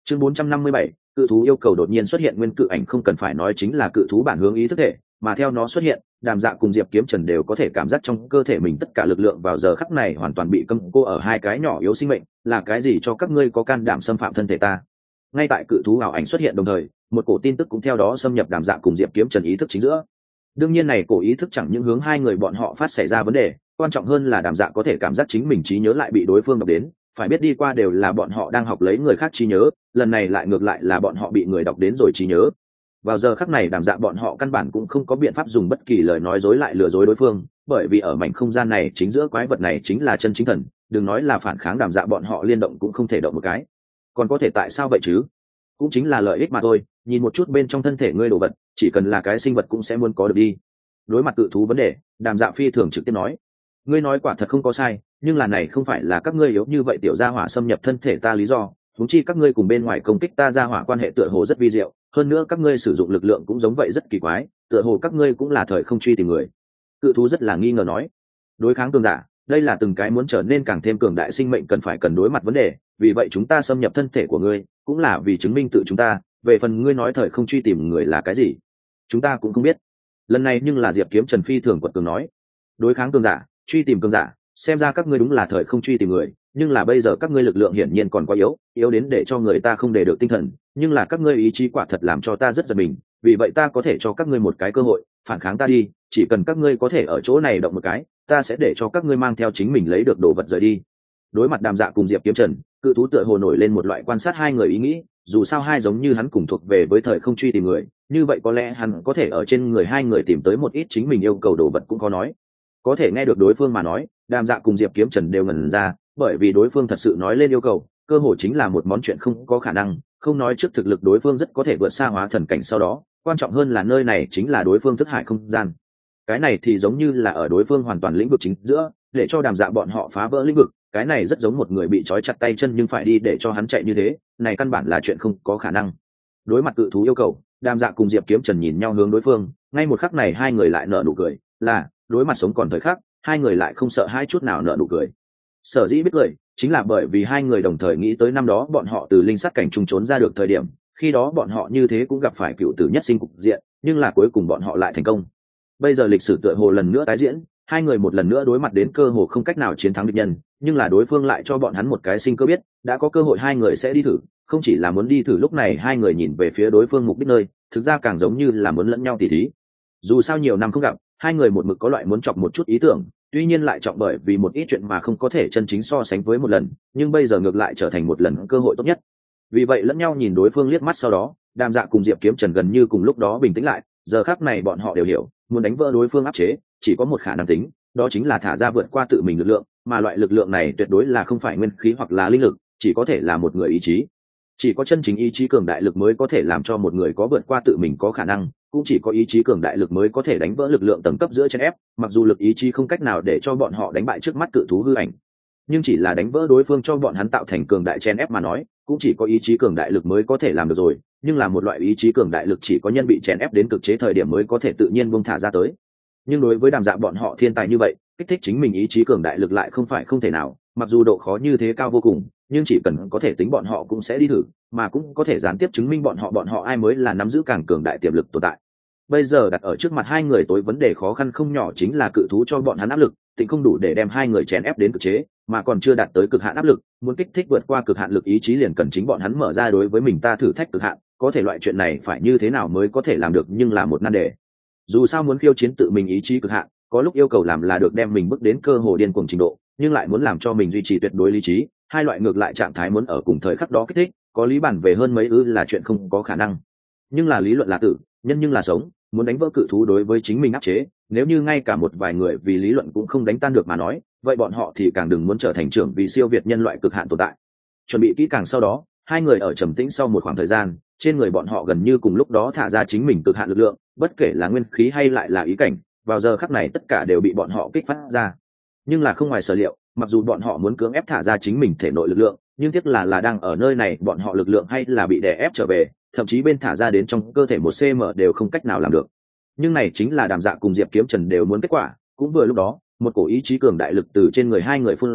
Chương 457, cự thú yêu cầu đột nhiên xuất hiện nguyên cự ảnh không cần phải nói chính là cự thú bản hướng ý thức thể, mà theo nó xuất hiện, Đàm Dạ cùng Diệp Kiếm Trần đều có thể cảm giác trong cơ thể mình tất cả lực lượng vào giờ khắc này hoàn toàn bị câm cô ở hai cái nhỏ yếu sinh mệnh, là cái gì cho các ngươi có can đảm xâm phạm thân thể ta? Ngay tại cự thú ảo ảnh xuất hiện đồng thời, một cổ tin tức cũng theo đó xâm nhập Đàm Dạ cùng Diệp Kiếm Trần ý thức chính giữa. Đương nhiên này cổ ý thức chẳng những hướng hai người bọn họ phát xảy ra vấn đề, quan trọng hơn là Đàm Dạ có thể cảm giác chính mình trí nhớ lại bị đối phương đọc đến, phải biết đi qua đều là bọn họ đang học lấy người khác trí nhớ, lần này lại ngược lại là bọn họ bị người đọc đến rồi trí nhớ. Vào giờ khắc này Đàm Dạ bọn họ căn bản cũng không có biện pháp dùng bất kỳ lời nói dối lại lừa dối đối phương, bởi vì ở mảnh không gian này chính giữa quái vật này chính là chân chính thần, đừng nói là phản kháng Đàm Dạ bọn họ liên động cũng không thể động một cái. Còn có thể tại sao vậy chứ? Cũng chính là lợi ích mà thôi, nhìn một chút bên trong thân thể ngươi đồ vật, chỉ cần là cái sinh vật cũng sẽ muốn có được đi. Đối mặt cự thú vấn đề, Đàm Dạ phi thường trực tiếp nói, ngươi nói quả thật không có sai, nhưng là này không phải là các ngươi yếu như vậy tiểu gia hỏa xâm nhập thân thể ta lý do, huống chi các ngươi cùng bên ngoài công kích ta gia hỏa quan hệ tựa hồ rất vi diệu, hơn nữa các ngươi sử dụng lực lượng cũng giống vậy rất kỳ quái, tựa hồ các ngươi cũng là thời không truy tìm người. Cự thú rất là nghi ngờ nói, đối kháng cường giả, đây là từng cái muốn trở nên càng thêm cường đại sinh mệnh cần đối mặt vấn đề, vì vậy chúng ta xâm nhập thân thể của ngươi, cũng là vì chứng minh tự chúng ta, về phần ngươi nói thời không truy tìm người là cái gì, chúng ta cũng không biết. Lần này nhưng là Diệp Kiếm Trần phi thường quật cường nói, đối kháng cường giả, truy tìm cường giả, xem ra các ngươi đúng là thời không truy tìm người, nhưng là bây giờ các ngươi lực lượng hiển nhiên còn quá yếu đến để cho người ta không để được tinh thần, nhưng là các ngươi ý chí quả thật làm cho ta rất giật mình, vì vậy ta có thể cho các ngươi một cái cơ hội, phản kháng ta đi, chỉ cần các ngươi có thể ở chỗ này động một cái, ta sẽ để cho các ngươi mang theo chính mình lấy được đồ vật rời đi. Đối mặt Đàm Dạ cùng Diệp Kiếm Trần, cự thú tựa hồ nổi lên một loại quan sát hai người ý nghĩ, dù sao hai giống như hắn cùng thuộc về với thời không truy tìm người, như vậy có lẽ hắn có thể ở trên người hai người tìm tới một ít chính mình yêu cầu đồ vật cũng có nói. Có thể nghe được đối phương mà nói, Đàm Dạ cùng Diệp Kiếm Trần đều ngẩn ra, bởi vì đối phương thật sự nói lên yêu cầu, cơ hội chính là một món chuyện không có khả năng, không nói trước thực lực đối phương rất có thể vượt xa hóa thần cảnh sau đó, quan trọng hơn là nơi này chính là đối phương thức hải không gian. Cái này thì giống như là ở đối phương hoàn toàn lĩnh vực chính giữa, để cho Đàm Dạ bọn họ phá vỡ lĩnh vực, cái này rất giống một người bị trói chặt tay chân nhưng phải đi để cho hắn chạy như thế, này căn bản là chuyện không có khả năng. Đối mặt cự thú yêu cầu, Đàm Dạ cùng Diệp Kiếm Trần nhìn nhau hướng đối phương, ngay một khắc này hai người lại nở nụ cười, là đối mặt sống còn thời khắc, hai người lại không sợ hai chút nào nở nụ cười. Sở dĩ biết cười, chính là bởi vì hai người đồng thời nghĩ tới năm đó bọn họ từ linh sát cảnh trung trốn ra được thời điểm, khi đó bọn họ như thế cũng gặp phải cựu tử nhất sinh cục diện, nhưng là cuối cùng bọn họ lại thành công. Bây giờ lịch sử tựa hồ lần nữa tái diễn, hai người một lần nữa đối mặt đến cơ hồ không cách nào chiến thắng địch nhân, nhưng là đối phương lại cho bọn hắn một cái sinh cơ biết, đã có cơ hội hai người sẽ đi thử, không chỉ là muốn đi thử. Lúc này hai người nhìn về phía đối phương mục đích nơi, thực ra càng giống như là muốn lẫn nhau tỉ thí. Dù sao nhiều năm không gặp, hai người một mực có loại muốn chọc một chút ý tưởng, tuy nhiên lại chọn bởi vì một ít chuyện mà không có thể chân chính so sánh với một lần, nhưng bây giờ ngược lại trở thành một lần cơ hội tốt nhất. Vì vậy lẫn nhau nhìn đối phương liếc mắt sau đó, Đàm Dạ cùng Diệp Kiếm Trần gần như cùng lúc đó bình tĩnh lại, giờ khắc này bọn họ đều hiểu, muốn đánh vỡ đối phương áp chế, chỉ có một khả năng tính, đó chính là thả ra vượt qua tự mình lực lượng, mà loại lực lượng này tuyệt đối là không phải nguyên khí hoặc là linh lực, chỉ có thể là một người ý chí. Chỉ có chân chính ý chí cường đại lực mới có thể làm cho một người có vượt qua tự mình có khả năng, cũng chỉ có ý chí cường đại lực mới có thể đánh vỡ lực lượng tầng cấp giữa chèn ép, mặc dù lực ý chí không cách nào để cho bọn họ đánh bại trước mắt cự thú hư ảnh, nhưng chỉ là đánh vỡ đối phương cho bọn hắn tạo thành cường đại chèn ép mà nói, cũng chỉ có ý chí cường đại lực mới có thể làm được rồi, nhưng là một loại ý chí cường đại lực chỉ có nhân bị chèn ép đến cực chế thời điểm mới có thể tự nhiên buông thả ra tới. Nhưng đối với Đàm Dạ bọn họ thiên tài như vậy, kích thích chính mình ý chí cường đại lực lại không phải không thể nào, mặc dù độ khó như thế cao vô cùng, nhưng chỉ cần có thể tính bọn họ cũng sẽ đi thử, mà cũng có thể gián tiếp chứng minh bọn họ ai mới là nắm giữ càng cường đại tiềm lực tồn tại. Bây giờ đặt ở trước mặt hai người tối vấn đề khó khăn không nhỏ chính là cự thú cho bọn hắn áp lực, tính không đủ để đem hai người chèn ép đến cực chế, mà còn chưa đạt tới cực hạn áp lực, muốn kích thích vượt qua cực hạn lực ý chí liền cần chính bọn hắn mở ra đối với mình ta thử thách cực hạn, có thể loại chuyện này phải như thế nào mới có thể làm được nhưng là một nan đề. Dù sao muốn khiêu chiến tự mình ý chí cực hạn, có lúc yêu cầu làm là được đem mình bước đến cơ hồ điên cuồng trình độ, nhưng lại muốn làm cho mình duy trì tuyệt đối lý trí, hai loại ngược lại trạng thái muốn ở cùng thời khắc đó kích thích, có lý bản về hơn mấy là chuyện không có khả năng. Nhưng là lý luận là tử, nhân nhưng là sống, muốn đánh vỡ cự thú đối với chính mình áp chế, nếu như ngay cả một vài người vì lý luận cũng không đánh tan được mà nói, vậy bọn họ thì càng đừng muốn trở thành trưởng vì siêu việt nhân loại cực hạn tồn tại. Chuẩn bị kỹ càng sau đó, hai người ở trầm tĩnh sau một khoảng thời gian, trên người bọn họ gần như cùng lúc đó thả ra chính mình cực hạn lực lượng, bất kể là nguyên khí hay lại là ý cảnh, vào giờ khắc này tất cả đều bị bọn họ kích phát ra. Nhưng là không ngoài sở liệu, mặc dù bọn họ muốn cưỡng ép thả ra chính mình thể nội lực lượng, nhưng tiếc là đang ở nơi này bọn họ lực lượng hay là bị đè ép trở về, thậm chí bên thả ra đến trong cơ thể một cm đều không cách nào làm được. Nhưng này chính là Đàm Dạ cùng Diệp Kiếm Trần đều muốn kết quả, cũng vừa lúc đó, một cổ ý chí cường đại lực từ trên người hai người phun ra,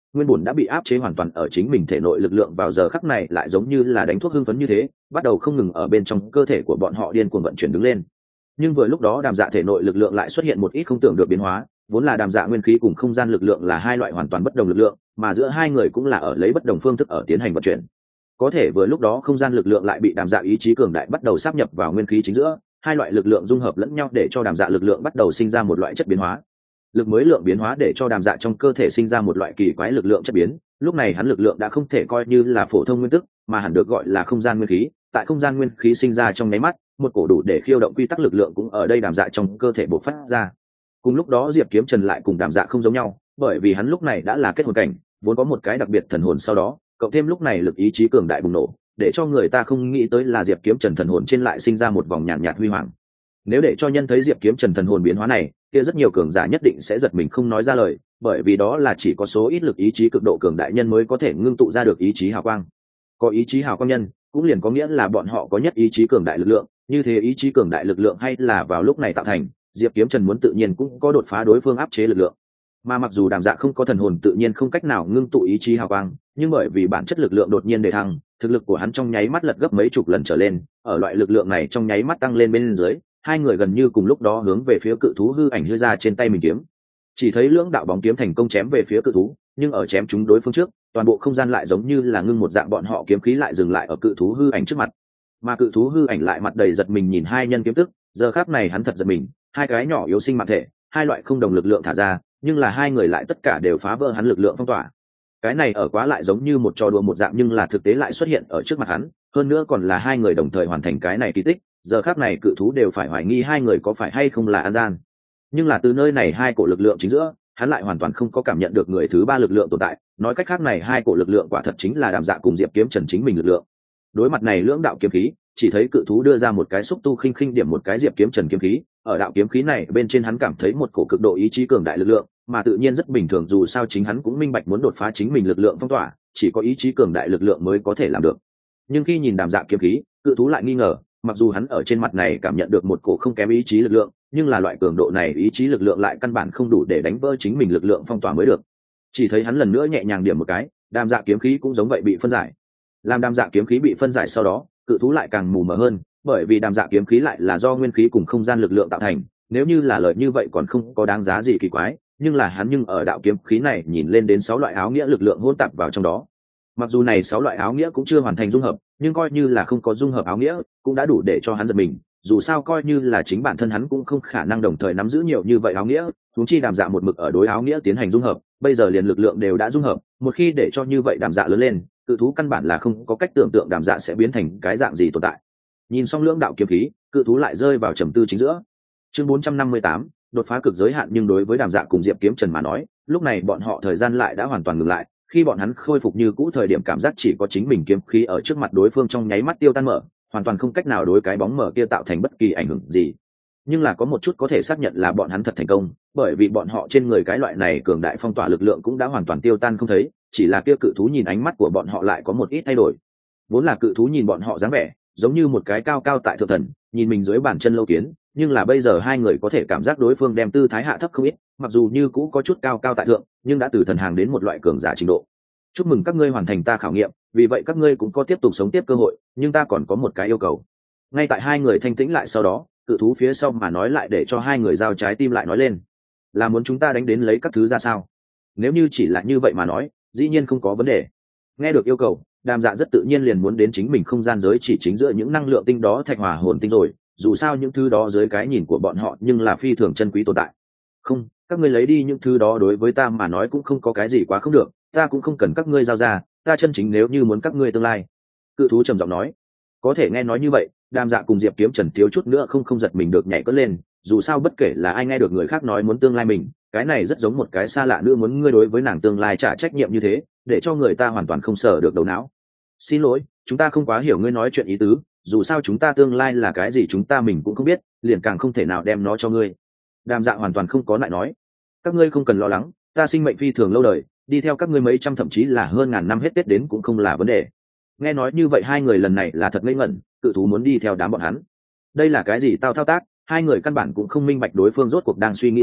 nguyên bổn đã bị áp chế hoàn toàn ở chính mình thể nội lực lượng vào giờ khắc này lại giống như là đánh thuốc hưng phấn như thế, bắt đầu không ngừng ở bên trong cơ thể của bọn họ điên cuồng vận chuyển đứng lên. Nhưng vừa lúc đó Đàm Dạ thể nội lực lượng lại xuất hiện một ít không tưởng được biến hóa, vốn là Đàm Dạ nguyên khí cùng không gian lực lượng là hai loại hoàn toàn bất đồng lực lượng, mà giữa hai người cũng là ở lấy bất đồng phương thức ở tiến hành vận chuyển. Có thể vừa lúc đó không gian lực lượng lại bị Đàm Dạ ý chí cường đại bắt đầu sáp nhập vào nguyên khí chính giữa, hai loại lực lượng dung hợp lẫn nhau để cho Đàm Dạ lực lượng bắt đầu sinh ra một loại chất biến hóa. Lực mới lượng biến hóa để cho Đàm Dạ trong cơ thể sinh ra một loại kỳ quái lực lượng chất biến, lúc này hắn lực lượng đã không thể coi như là phổ thông nguyên tức, mà hẳn được gọi là không gian nguyên khí. Tại không gian nguyên khí sinh ra trong nháy mắt, một cổ đủ để khiêu động quy tắc lực lượng cũng ở đây Đàm Dạ trong cơ thể bộc phát ra. Cùng lúc đó Diệp Kiếm Trần lại cùng Đàm Dạ không giống nhau, bởi vì hắn lúc này đã là kết hồn cảnh, vốn có một cái đặc biệt thần hồn, sau đó cộng thêm lúc này lực ý chí cường đại bùng nổ, để cho người ta không nghĩ tới là Diệp Kiếm Trần thần hồn trên lại sinh ra một vòng nhàn nhạt huy hoàng. Nếu để cho nhân thấy Diệp Kiếm Trần thần hồn biến hóa này, kia rất nhiều cường giả nhất định sẽ giật mình không nói ra lời, bởi vì đó là chỉ có số ít lực ý chí cực độ cường đại nhân mới có thể ngưng tụ ra được ý chí hào quang. Có ý chí hào quang nhân, cũng liền có nghĩa là bọn họ có nhất ý chí cường đại lực lượng, như thế ý chí cường đại lực lượng hay là vào lúc này tạo thành, Diệp Kiếm Trần muốn tự nhiên cũng có đột phá đối phương áp chế lực lượng. Mà mặc dù Đàm Dạ không có thần hồn tự nhiên không cách nào ngưng tụ ý chí hào quang, nhưng bởi vì bản chất lực lượng đột nhiên đề thăng, thực lực của hắn trong nháy mắt lật gấp mấy chục lần trở lên, ở loại lực lượng này trong nháy mắt tăng lên bên dưới, hai người gần như cùng lúc đó hướng về phía cự thú hư ảnh hư ra trên tay mình kiếm. Chỉ thấy lưỡng đạo bóng kiếm thành công chém về phía cự thú, nhưng ở chém chúng đối phương trước, toàn bộ không gian lại giống như là ngưng một dạng, bọn họ kiếm khí lại dừng lại ở cự thú hư ảnh trước mặt. Mà cự thú hư ảnh lại mặt đầy giật mình nhìn hai nhân kiếm tức, giờ khắc này hắn thật giật mình, hai cái nhỏ yếu sinh mạng thể, hai loại không đồng lực lượng thả ra, nhưng là hai người lại tất cả đều phá vỡ hắn lực lượng phong tỏa. Cái này ở quá lại giống như một trò đùa một dạng, nhưng là thực tế lại xuất hiện ở trước mặt hắn, hơn nữa còn là hai người đồng thời hoàn thành cái này kỳ tích. Giờ khắc này cự thú đều phải hoài nghi hai người có phải hay không là an gian. Nhưng là từ nơi này hai cổ lực lượng chính giữa, hắn lại hoàn toàn không có cảm nhận được người thứ ba lực lượng tồn tại, nói cách khác này hai cổ lực lượng quả thật chính là Đàm Dạ cùng Diệp Kiếm Trần chính mình lực lượng. Đối mặt này lưỡng đạo kiếm khí, chỉ thấy cự thú đưa ra một cái xúc tu khinh khinh điểm một cái Diệp Kiếm Trần kiếm khí, ở đạo kiếm khí này bên trên hắn cảm thấy một cổ cực độ ý chí cường đại lực lượng, mà tự nhiên rất bình thường, dù sao chính hắn cũng minh bạch muốn đột phá chính mình lực lượng phong tỏa, chỉ có ý chí cường đại lực lượng mới có thể làm được. Nhưng khi nhìn Đàm Dạ kiếm khí, cự thú lại nghi ngờ, mặc dù hắn ở trên mặt này cảm nhận được một cổ không kém ý chí lực lượng, nhưng là loại cường độ này ý chí lực lượng lại căn bản không đủ để đánh vỡ chính mình lực lượng phong tỏa mới được. Chỉ thấy hắn lần nữa nhẹ nhàng điểm một cái, Đàm Dạ kiếm khí cũng giống vậy bị phân giải. Làm Đàm Dạ kiếm khí bị phân giải sau đó, cự thú lại càng mù mờ hơn, bởi vì Đàm Dạ kiếm khí lại là do nguyên khí cùng không gian lực lượng tạo thành, nếu như là lời như vậy còn không có đáng giá gì kỳ quái, nhưng là hắn nhưng ở đạo kiếm khí này nhìn lên đến 6 loại áo nghĩa lực lượng hỗn tạp vào trong đó. Mặc dù này 6 loại áo nghĩa cũng chưa hoàn thành dung hợp, nhưng coi như là không có dung hợp áo nghĩa, cũng đã đủ để cho hắn giật mình, dù sao coi như là chính bản thân hắn cũng không khả năng đồng thời nắm giữ nhiều như vậy áo nghĩa, huống chi Đàm Dạ một mực ở đối áo nghĩa tiến hành dung hợp, bây giờ liền lực lượng đều đã dung hợp, một khi để cho như vậy Đàm Dạ lớn lên, cự thú căn bản là không có cách tưởng tượng Đàm Dạ sẽ biến thành cái dạng gì tồn tại. Nhìn xong lưỡng đạo kiếm khí, cự thú lại rơi vào trầm tư chính giữa. Chương 458, đột phá cực giới hạn, nhưng đối với Đàm Dạ cùng Diệp Kiếm Trần mà nói, lúc này bọn họ thời gian lại đã hoàn toàn ngừng lại, khi bọn hắn khôi phục như cũ thời điểm cảm giác chỉ có chính mình kiếm khí ở trước mặt đối phương trong nháy mắt tiêu tan mở, hoàn toàn không cách nào đối cái bóng mở kia tạo thành bất kỳ ảnh hưởng gì. Nhưng là có một chút có thể xác nhận là bọn hắn thật thành công, bởi vì bọn họ trên người cái loại này cường đại phong tỏa lực lượng cũng đã hoàn toàn tiêu tan không thấy, chỉ là kia cự thú nhìn ánh mắt của bọn họ lại có một ít thay đổi. Vốn là cự thú nhìn bọn họ dáng vẻ giống như một cái cao cao tại thượng thần, nhìn mình dưới bàn chân lâu kiến, nhưng là bây giờ hai người có thể cảm giác đối phương đem tư thái hạ thấp không ít, mặc dù như cũ có chút cao cao tại thượng, nhưng đã từ thần hàng đến một loại cường giả trình độ. Chúc mừng các ngươi hoàn thành ta khảo nghiệm, vì vậy các ngươi cũng có tiếp tục sống tiếp cơ hội, nhưng ta còn có một cái yêu cầu. Ngay tại hai người thanh tĩnh lại sau đó, cự thú phía sau mà nói lại để cho hai người giao trái tim lại nói lên, là muốn chúng ta đánh đến lấy các thứ ra sao? Nếu như chỉ là như vậy mà nói, dĩ nhiên không có vấn đề. Nghe được yêu cầu, Đàm Dạ rất tự nhiên liền muốn đến chính mình không gian giới chỉ chính giữa những năng lượng tinh đó thạch hỏa hồn tinh rồi, dù sao những thứ đó dưới cái nhìn của bọn họ nhưng là phi thường chân quý tồn tại. Không, các ngươi lấy đi những thứ đó đối với ta mà nói cũng không có cái gì quá không được, ta cũng không cần các ngươi giao ra, ta chân chính nếu như muốn các ngươi tương lai. Cự thú trầm giọng nói. Có thể nghe nói như vậy, Đàm Dạ cùng Diệp Kiếm Trần thiếu chút nữa không giật mình được nhảy cất lên, dù sao bất kể là ai nghe được người khác nói muốn tương lai mình, cái này rất giống một cái xa lạ nữa muốn ngươi đối với nàng tương lai trả trách nhiệm như thế, để cho người ta hoàn toàn không sở được đầu não. Xin lỗi, chúng ta không quá hiểu ngươi nói chuyện ý tứ, dù sao chúng ta tương lai là cái gì chúng ta mình cũng không biết, liền càng không thể nào đem nó cho ngươi. Đàm Dạ hoàn toàn không có lại nói. Các ngươi không cần lo lắng, ta sinh mệnh phi thường lâu đời, đi theo các ngươi mấy trăm thậm chí là hơn ngàn năm hết Tết đến cũng không là vấn đề. Nghe nói như vậy hai người lần này là thật ngây ngẩn, cự thú muốn đi theo đám bọn hắn. Đây là cái gì tao thao tác, hai người căn bản cũng không minh bạch đối phương rốt cuộc đang suy nghĩ gì,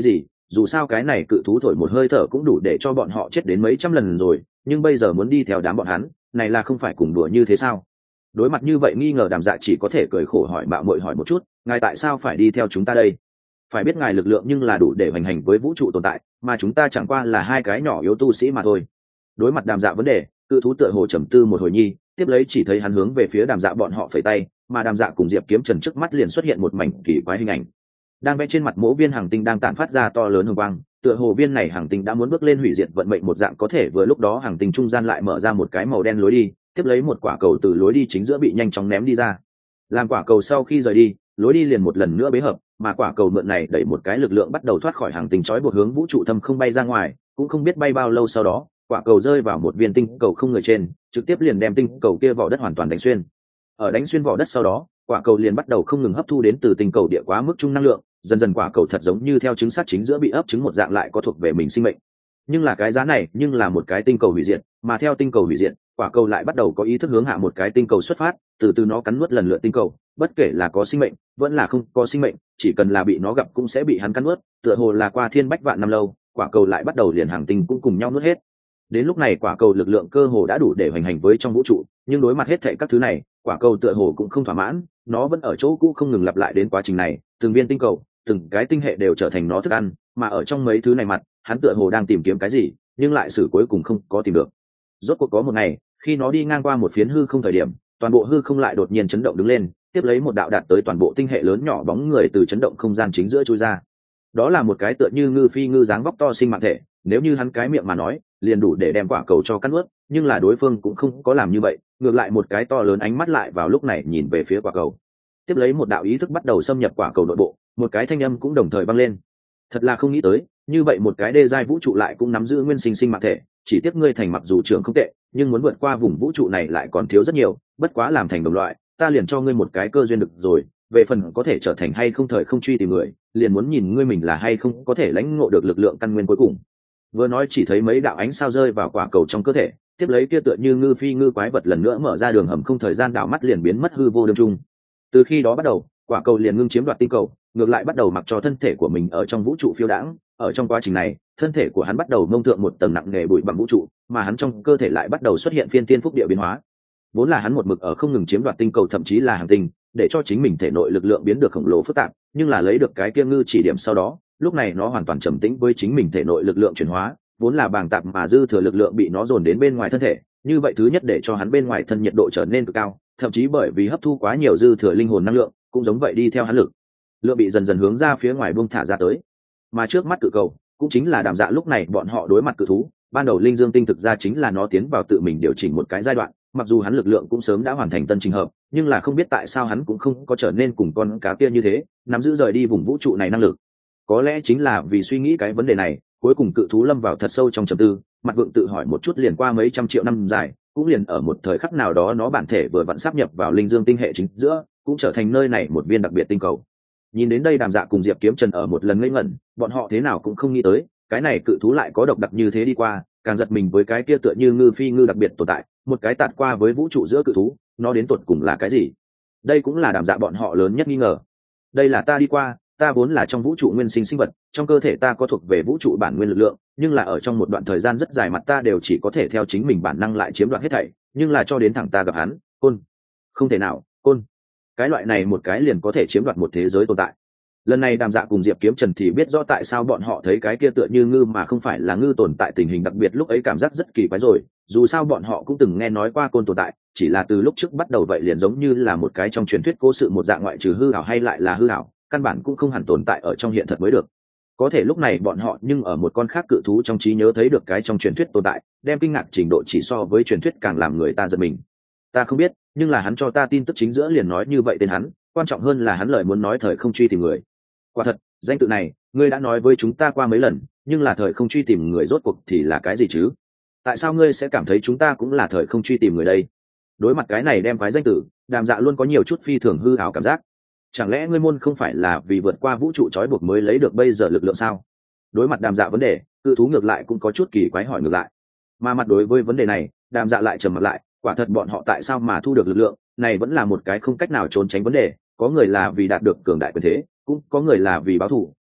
dù sao cái này cự thú thổi một hơi thở cũng đủ để cho bọn họ chết đến mấy trăm lần rồi, nhưng bây giờ muốn đi theo đám bọn hắn này là không phải cùng đùa như thế sao? Đối mặt như vậy nghi ngờ, Đàm Dạ chỉ có thể cười khổ hỏi mạo muội hỏi một chút, ngài tại sao phải đi theo chúng ta đây? Phải biết ngài lực lượng nhưng là đủ để hoành hành với vũ trụ tồn tại, mà chúng ta chẳng qua là hai cái nhỏ yếu tu sĩ mà thôi. Đối mặt Đàm Dạ vấn đề, cự thú tựa hồ trầm tư một hồi nhi, tiếp lấy chỉ thấy hắn hướng về phía Đàm Dạ bọn họ phẩy tay, mà Đàm Dạ cùng Diệp Kiếm Trần trước mắt liền xuất hiện một mảnh kỳ quái hình ảnh. Đang vẽ trên mặt mỗi viên hành tinh đang tản phát ra to lớn hồng quang, tựa hồ viên này hành tinh đã muốn bước lên hủy diệt vận mệnh một dạng, có thể vừa lúc đó hành tinh trung gian lại mở ra một cái màu đen lối đi, tiếp lấy một quả cầu từ lối đi chính giữa bị nhanh chóng ném đi ra. Làm quả cầu sau khi rời đi, lối đi liền một lần nữa bế hợp, mà quả cầu mượn này đẩy một cái lực lượng bắt đầu thoát khỏi hành tinh trói buộc hướng vũ trụ thâm không bay ra ngoài, cũng không biết bay bao lâu sau đó, quả cầu rơi vào một viên tinh cầu không người trên, trực tiếp liền đem tinh cầu kia vỏ đất hoàn toàn đánh xuyên. Ở đánh xuyên vỏ đất sau đó, quả cầu liền bắt đầu không ngừng hấp thu đến từ tinh cầu địa quá mức trung năng lượng, dần dần quả cầu thật giống như theo trứng sắt chính giữa bị ấp trứng một dạng, lại có thuộc về mình sinh mệnh. Nhưng là cái giá này nhưng là một cái tinh cầu hủy diệt, mà theo tinh cầu hủy diệt, quả cầu lại bắt đầu có ý thức hướng hạ một cái tinh cầu xuất phát, từ từ nó cắn nuốt lần lượt tinh cầu, bất kể là có sinh mệnh vẫn là không có sinh mệnh, chỉ cần là bị nó gặp cũng sẽ bị hắn cắn nuốt, tựa hồ là qua thiên bách vạn năm lâu, quả cầu lại bắt đầu liền hàng tinh cũng cùng nhau nuốt hết. Đến lúc này quả cầu lực lượng cơ hồ đã đủ để hoành hành với trong vũ trụ, nhưng đối mặt hết thảy các thứ này, quả cầu tựa hồ cũng không thỏa mãn, nó vẫn ở chỗ cũ không ngừng lặp lại đến quá trình này, từng viên tinh cầu, từng cái tinh hệ đều trở thành nó thức ăn, mà ở trong mấy thứ này mặt, hắn tựa hồ đang tìm kiếm cái gì, nhưng lại xử cuối cùng không có tìm được. Rốt cuộc có một ngày, khi nó đi ngang qua một phiến hư không thời điểm, toàn bộ hư không lại đột nhiên chấn động đứng lên, tiếp lấy một đạo đạt tới toàn bộ tinh hệ lớn nhỏ bóng người từ chấn động không gian chính giữa chui ra. Đó là một cái tựa như ngư phi ngư dáng vóc to sinh mạng thể, nếu như hắn cái miệng mà nói, liền đủ để đem quả cầu cho cắn nuốt, nhưng là đối phương cũng không có làm như vậy, ngược lại một cái to lớn ánh mắt lại vào lúc này nhìn về phía quả cầu. Tiếp lấy một đạo ý thức bắt đầu xâm nhập quả cầu nội bộ, một cái thanh âm cũng đồng thời vang lên. Thật là không nghĩ tới, như vậy một cái đê giai vũ trụ lại cũng nắm giữ nguyên sinh sinh mạng thể, chỉ tiếc ngươi thành mặc dù trưởng không tệ, nhưng muốn vượt qua vùng vũ trụ này lại còn thiếu rất nhiều, bất quá làm thành đồng loại, ta liền cho ngươi một cái cơ duyên được rồi, về phần có thể trở thành hay không thời không truy tìm người, liền muốn nhìn ngươi mình là hay không có thể lãnh ngộ được lực lượng căn nguyên cuối cùng. Vừa nói chỉ thấy mấy đạo ánh sao rơi vào quả cầu trong cơ thể, tiếp lấy kia tựa như ngư phi ngư quái vật lần nữa mở ra đường hầm không thời gian, đảo mắt liền biến mất hư vô đương trung. Từ khi đó bắt đầu, quả cầu liền ngưng chiếm đoạt tinh cầu, ngược lại bắt đầu mặc cho thân thể của mình ở trong vũ trụ phiêu đãng. Ở trong quá trình này, thân thể của hắn bắt đầu mông thượng một tầng nặng nề bụi bặm vũ trụ, mà hắn trong cơ thể lại bắt đầu xuất hiện phiên thiên phúc địa biến hóa. Vốn là hắn một mực ở không ngừng chiếm đoạt tinh cầu, thậm chí là hành tinh, để cho chính mình thể nội lực lượng biến được khổng lồ phức tạp, nhưng là lấy được cái kia ngư chỉ điểm sau đó, lúc này nó hoàn toàn trầm tĩnh với chính mình thể nội lực lượng chuyển hóa, vốn là bàng tạp mà dư thừa lực lượng bị nó dồn đến bên ngoài thân thể, như vậy thứ nhất để cho hắn bên ngoài thân nhiệt độ trở nên cực cao, thậm chí bởi vì hấp thu quá nhiều dư thừa linh hồn năng lượng, cũng giống vậy đi theo hắn lực lượng bị dần dần hướng ra phía ngoài buông thả ra tới. Mà trước mắt cự cầu cũng chính là Đàm Dạ, lúc này bọn họ đối mặt cự thú, ban đầu linh dương tinh thực ra chính là nó tiến vào tự mình điều chỉnh một cái giai đoạn, mặc dù hắn lực lượng cũng sớm đã hoàn thành tân trình hợp, nhưng là không biết tại sao hắn cũng không có trở nên cùng con cá kia như thế nắm giữ rời đi vùng vũ trụ này năng lực. Có lẽ chính là vì suy nghĩ cái vấn đề này, cuối cùng cự thú lâm vào thật sâu trong trầm tư, mặt vượng tự hỏi một chút liền qua mấy trăm triệu năm dài, cũng liền ở một thời khắc nào đó nó bản thể vừa vặn sáp nhập vào linh dương tinh hệ chính giữa, cũng trở thành nơi này một viên đặc biệt tinh cầu. Nhìn đến đây, Đàm Dạ cùng Diệp Kiếm Trần ở một lần ngây ngẩn, bọn họ thế nào cũng không nghĩ tới, cái này cự thú lại có độc đặc như thế đi qua, càng giật mình với cái kia tựa như ngư phi ngư đặc biệt tồn tại, một cái tạt qua với vũ trụ giữa cự thú, nó đến tột cùng là cái gì? Đây cũng là Đàm Dạ bọn họ lớn nhất nghi ngờ. Đây là ta đi qua, ta vốn là trong vũ trụ nguyên sinh sinh vật, trong cơ thể ta có thuộc về vũ trụ bản nguyên lực lượng, nhưng là ở trong một đoạn thời gian rất dài mặt ta đều chỉ có thể theo chính mình bản năng lại chiếm đoạt hết thảy, nhưng là cho đến thẳng ta gặp hắn, Côn. Không thể nào, Côn. Cái loại này một cái liền có thể chiếm đoạt một thế giới tồn tại. Lần này Đàm Dạ cùng Diệp Kiếm Trần thì biết rõ tại sao bọn họ thấy cái kia tựa như ngư mà không phải là ngư tồn tại tình hình đặc biệt, lúc ấy cảm giác rất kỳ quái rồi, dù sao bọn họ cũng từng nghe nói qua Côn tồn tại, chỉ là từ lúc trước bắt đầu vậy liền giống như là một cái trong truyền thuyết cố sự một dạng, ngoại trừ hư ảo hay lại là hư ảo, căn bản cũng không hẳn tồn tại ở trong hiện thật mới được. Có thể lúc này bọn họ nhưng ở một con khác cự thú trong trí nhớ thấy được cái trong truyền thuyết tồn tại, đem kinh ngạc trình độ chỉ so với truyền thuyết càng làm người ta giật mình. Ta không biết, nhưng là hắn cho ta tin tức chính giữa liền nói như vậy tên hắn, quan trọng hơn là hắn lời muốn nói thời không truy tìm người. Quả thật, danh tự này ngươi đã nói với chúng ta qua mấy lần, nhưng là thời không truy tìm người rốt cuộc thì là cái gì chứ? Tại sao ngươi sẽ cảm thấy chúng ta cũng là thời không truy tìm người đây? Đối mặt cái này đem quái danh tử, Đàm Dạ luôn có nhiều chút phi thường hư ảo cảm giác. Chẳng lẽ ngươi môn không phải là vì vượt qua vũ trụ trói buộc mới lấy được bây giờ lực lượng sao? Đối mặt Đàm Dạ vấn đề, cự thú ngược lại cũng có chút kỳ quái hỏi ngược lại. Mà mặt đối với vấn đề này, Đàm Dạ lại trầm mặt lại, quả thật bọn họ tại sao mà thu được lực lượng này vẫn là một cái không cách nào trốn tránh vấn đề, có người là vì đạt được cường đại quyền thế, cũng có người là vì báo thù,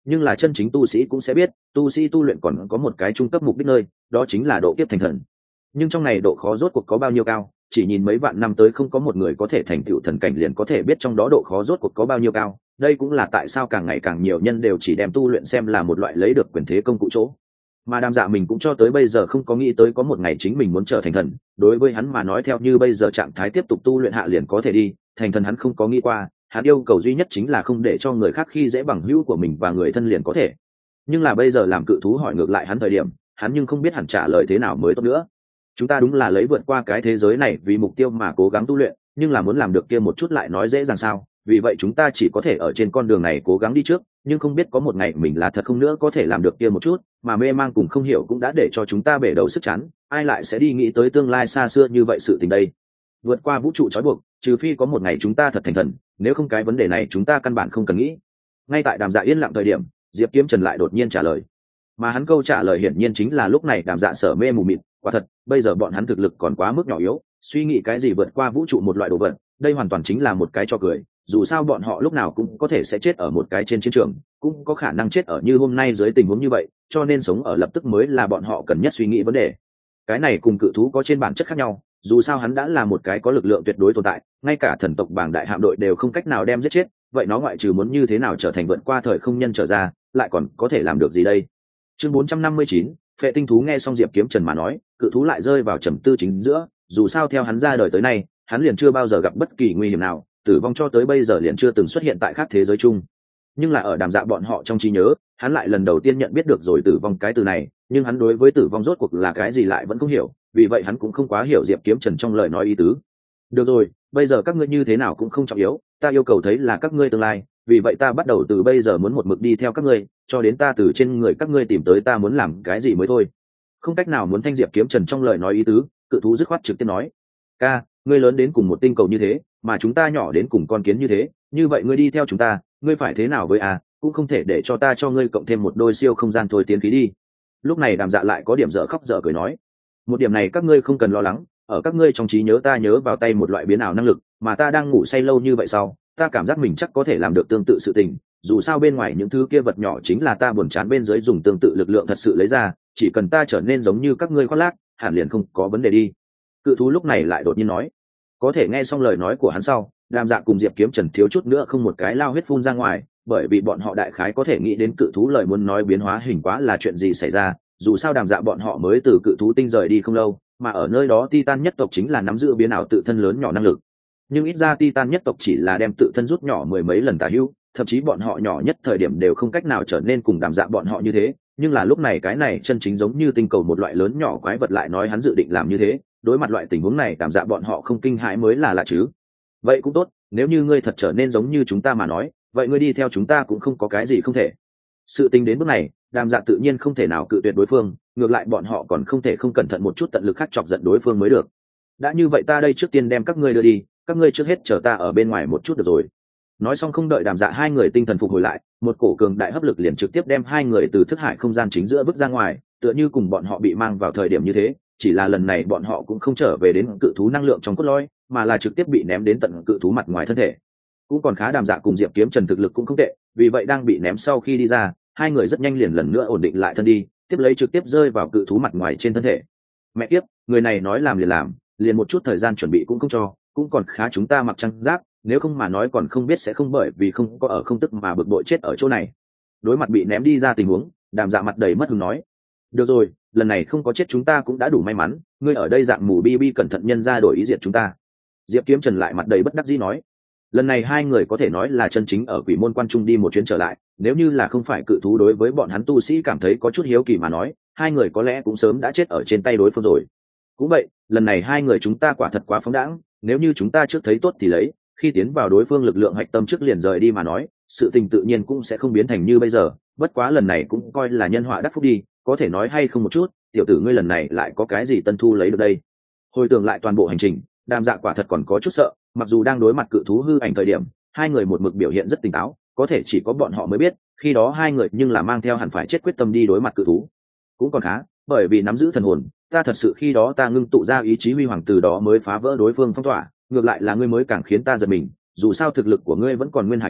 nhưng là chân chính tu sĩ cũng sẽ biết tu sĩ tu luyện còn có một cái trung cấp mục đích nơi, đó chính là độ kiếp thành thần. Nhưng trong này độ khó rốt cuộc có bao nhiêu cao, chỉ nhìn mấy vạn năm tới không có một người có thể thành tựu thần cảnh liền có thể biết trong đó độ khó rốt cuộc có bao nhiêu cao. Đây cũng là tại sao càng ngày càng nhiều nhân đều chỉ đem tu luyện xem là một loại lấy được quyền thế công cụ chỗ. Mà Đàm Dạ mình cũng cho tới bây giờ không có nghĩ tới có một ngày chính mình muốn trở thành thần. Đối với hắn mà nói, theo như bây giờ trạng thái tiếp tục tu luyện hạ liền có thể đi thành thần, hắn không có nghĩ qua. Hắn yêu cầu duy nhất chính là không để cho người khác khi dễ bằng hữu của mình và người thân liền có thể. Nhưng là bây giờ làm cự thú hỏi ngược lại hắn thời điểm, hắn nhưng không biết hẳn trả lời thế nào mới tốt nữa. Chúng ta đúng là lấy vượt qua cái thế giới này vì mục tiêu mà cố gắng tu luyện, nhưng là muốn làm được kia một chút lại nói dễ dàng sao? Vì vậy chúng ta chỉ có thể ở trên con đường này cố gắng đi trước, nhưng không biết có một ngày mình là thật không nữa có thể làm được kia một chút, mà mê mang cùng không hiểu cũng đã để cho chúng ta bể đầu sức chán, ai lại sẽ đi nghĩ tới tương lai xa xưa như vậy sự tình đây. Vượt qua vũ trụ trói buộc, trừ phi có một ngày chúng ta thật thành thần, nếu không cái vấn đề này chúng ta căn bản không cần nghĩ. Ngay tại Đàm Dạ yên lặng thời điểm, Diệp Kiếm Trần lại đột nhiên trả lời, mà hắn câu trả lời hiển nhiên chính là lúc này Đàm Dạ sở mê mù mịt. Quả thật, bây giờ bọn hắn thực lực còn quá mức nhỏ yếu, suy nghĩ cái gì vượt qua vũ trụ một loại đồ vật, đây hoàn toàn chính là một cái cho cười. Dù sao bọn họ lúc nào cũng có thể sẽ chết ở một cái trên chiến trường, cũng có khả năng chết ở như hôm nay dưới tình huống như vậy, cho nên sống ở lập tức mới là bọn họ cần nhất suy nghĩ vấn đề. Cái này cùng cự thú có trên bản chất khác nhau, dù sao hắn đã là một cái có lực lượng tuyệt đối tồn tại, ngay cả thần tộc bảng đại hạm đội đều không cách nào đem giết chết, vậy nó ngoại trừ muốn như thế nào trở thành vượt qua thời không nhân trở ra, lại còn có thể làm được gì đây? Chương 459, Phệ tinh thú. Nghe xong Diệp Kiếm Trần mà nói, cự thú lại rơi vào trầm tư chính giữa, dù sao theo hắn ra đời tới nay, hắn liền chưa bao giờ gặp bất kỳ nguy hiểm nào, tử vong cho tới bây giờ liền chưa từng xuất hiện tại khác thế giới chung. Nhưng là ở Đàm Dạ bọn họ trong trí nhớ, hắn lại lần đầu tiên nhận biết được rồi tử vong cái từ này, nhưng hắn đối với tử vong rốt cuộc là cái gì lại vẫn không hiểu, vì vậy hắn cũng không quá hiểu Diệp Kiếm Trần trong lời nói ý tứ. Được rồi, bây giờ các ngươi như thế nào cũng không trọng yếu, ta yêu cầu thấy là các ngươi tương lai, vì vậy ta bắt đầu từ bây giờ muốn một mực đi theo các ngươi, cho đến ta từ trên người các ngươi tìm tới ta muốn làm cái gì mới thôi. Không cách nào muốn thanh Diệp Kiếm Trần trong lời nói ý tứ, cự thú dứt khoát trực tiếp nói, ca, ngươi lớn đến cùng một tinh cầu như thế, mà chúng ta nhỏ đến cùng con kiến như thế, như vậy ngươi đi theo chúng ta, ngươi phải thế nào với cũng không thể để cho ta cho ngươi cộng thêm một đôi siêu không gian thôi tiến khí đi. Lúc này Đàm Dạ lại có điểm dở khóc dở cười nói, một điểm này các ngươi không cần lo lắng, ở các ngươi trong trí nhớ ta nhớ vào tay một loại biến ảo năng lực, mà ta đang ngủ say lâu như vậy sau, ta cảm giác mình chắc có thể làm được tương tự sự tình, dù sao bên ngoài những thứ kia vật nhỏ chính là ta buồn chán bên dưới dùng tương tự lực lượng thật sự lấy ra, chỉ cần ta trở nên giống như các ngươi khoác lác, hẳn liền không có vấn đề đi. Cự thú lúc này lại đột nhiên nói. Có thể nghe xong lời nói của hắn sau, Đàm Dạ cùng Diệp Kiếm Trần thiếu chút nữa không một cái lao huyết phun ra ngoài, bởi vì bọn họ đại khái có thể nghĩ đến cự thú lời muốn nói biến hóa hình quá là chuyện gì xảy ra, dù sao Đàm Dạ bọn họ mới từ cự thú tinh rời đi không lâu, mà ở nơi đó Titan nhất tộc chính là nắm giữ biến ảo tự thân lớn nhỏ năng lực. Nhưng ít ra Titan nhất tộc chỉ là đem tự thân rút nhỏ mười mấy lần tả hữu, thậm chí bọn họ nhỏ nhất thời điểm đều không cách nào trở nên cùng Đàm Dạ bọn họ như thế, nhưng là lúc này cái này chân chính giống như tinh cầu một loại lớn nhỏ quái vật lại nói hắn dự định làm như thế, đối mặt loại tình huống này Đàm Dạ bọn họ không kinh hãi mới là lạ chứ. Vậy cũng tốt, nếu như ngươi thật trở nên giống như chúng ta mà nói, vậy ngươi đi theo chúng ta cũng không có cái gì không thể. Sự tình đến bước này, Đàm Dạ tự nhiên không thể nào cự tuyệt đối phương, ngược lại bọn họ còn không thể không cẩn thận một chút tận lực khác chọc giận đối phương mới được. Đã như vậy ta đây trước tiên đem các ngươi đưa đi, các ngươi trước hết chờ ta ở bên ngoài một chút được rồi. Nói xong không đợi Đàm Dạ hai người tinh thần phục hồi lại, một cổ cường đại hấp lực liền trực tiếp đem hai người từ thức hải không gian chính giữa vứt ra ngoài, tựa như cùng bọn họ bị mang vào thời điểm như thế, chỉ là lần này bọn họ cũng không trở về đến cự thú năng lượng trong cốt lõi, mà là trực tiếp bị ném đến tận cự thú mặt ngoài thân thể. Cũng còn khá, Đàm Dạ cùng Diệp Kiếm Trần thực lực cũng không tệ, vì vậy đang bị ném sau khi đi ra, hai người rất nhanh liền lần nữa ổn định lại thân đi, tiếp lấy trực tiếp rơi vào cự thú mặt ngoài trên thân thể. Mẹ kiếp, người này nói làm liền làm, liền một chút thời gian chuẩn bị cũng không cho, cũng còn khá chúng ta mặc trang giáp, nếu không mà nói còn không biết sẽ không bởi vì không có ở không tức mà bực bội chết ở chỗ này. Đối mặt bị ném đi ra tình huống, Đàm Dạ mặt đầy mất hứng nói, được rồi, lần này không có chết chúng ta cũng đã đủ may mắn, ngươi ở đây dạng mù bi bi cẩn thận nhân ra đổi ý diệt chúng ta. Diệp Kiếm Trần lại mặt đầy bất đắc dĩ nói, lần này hai người có thể nói là chân chính ở Quỷ Môn Quan Trung đi một chuyến trở lại, nếu như là không phải cự thú đối với bọn hắn tu sĩ cảm thấy có chút hiếu kỳ mà nói, hai người có lẽ cũng sớm đã chết ở trên tay đối phương rồi. Cũng vậy, lần này hai người chúng ta quả thật quá phóng đãng, nếu như chúng ta trước thấy tốt thì lấy, khi tiến vào đối phương lực lượng hạch tâm trước liền rời đi mà nói, sự tình tự nhiên cũng sẽ không biến thành như bây giờ, bất quá lần này cũng coi là nhân họa đắc phúc đi, có thể nói hay không một chút, tiểu tử ngươi lần này lại có cái gì tân thu lấy được đây. Hồi tưởng lại toàn bộ hành trình, Đàm Dạ quả thật còn có chút sợ, mặc dù đang đối mặt cự thú hư ảnh thời điểm, hai người một mực biểu hiện rất tỉnh táo, có thể chỉ có bọn họ mới biết, khi đó hai người nhưng là mang theo hẳn phải chết quyết tâm đi đối mặt cự thú. Cũng còn khá, bởi vì nắm giữ thần hồn, ta thật sự khi đó ta ngưng tụ ra ý chí huy hoàng từ đó mới phá vỡ đối phương phong tỏa, ngược lại là ngươi mới càng khiến ta giật mình, dù sao thực lực của ngươi vẫn còn nguyên hải cảnh,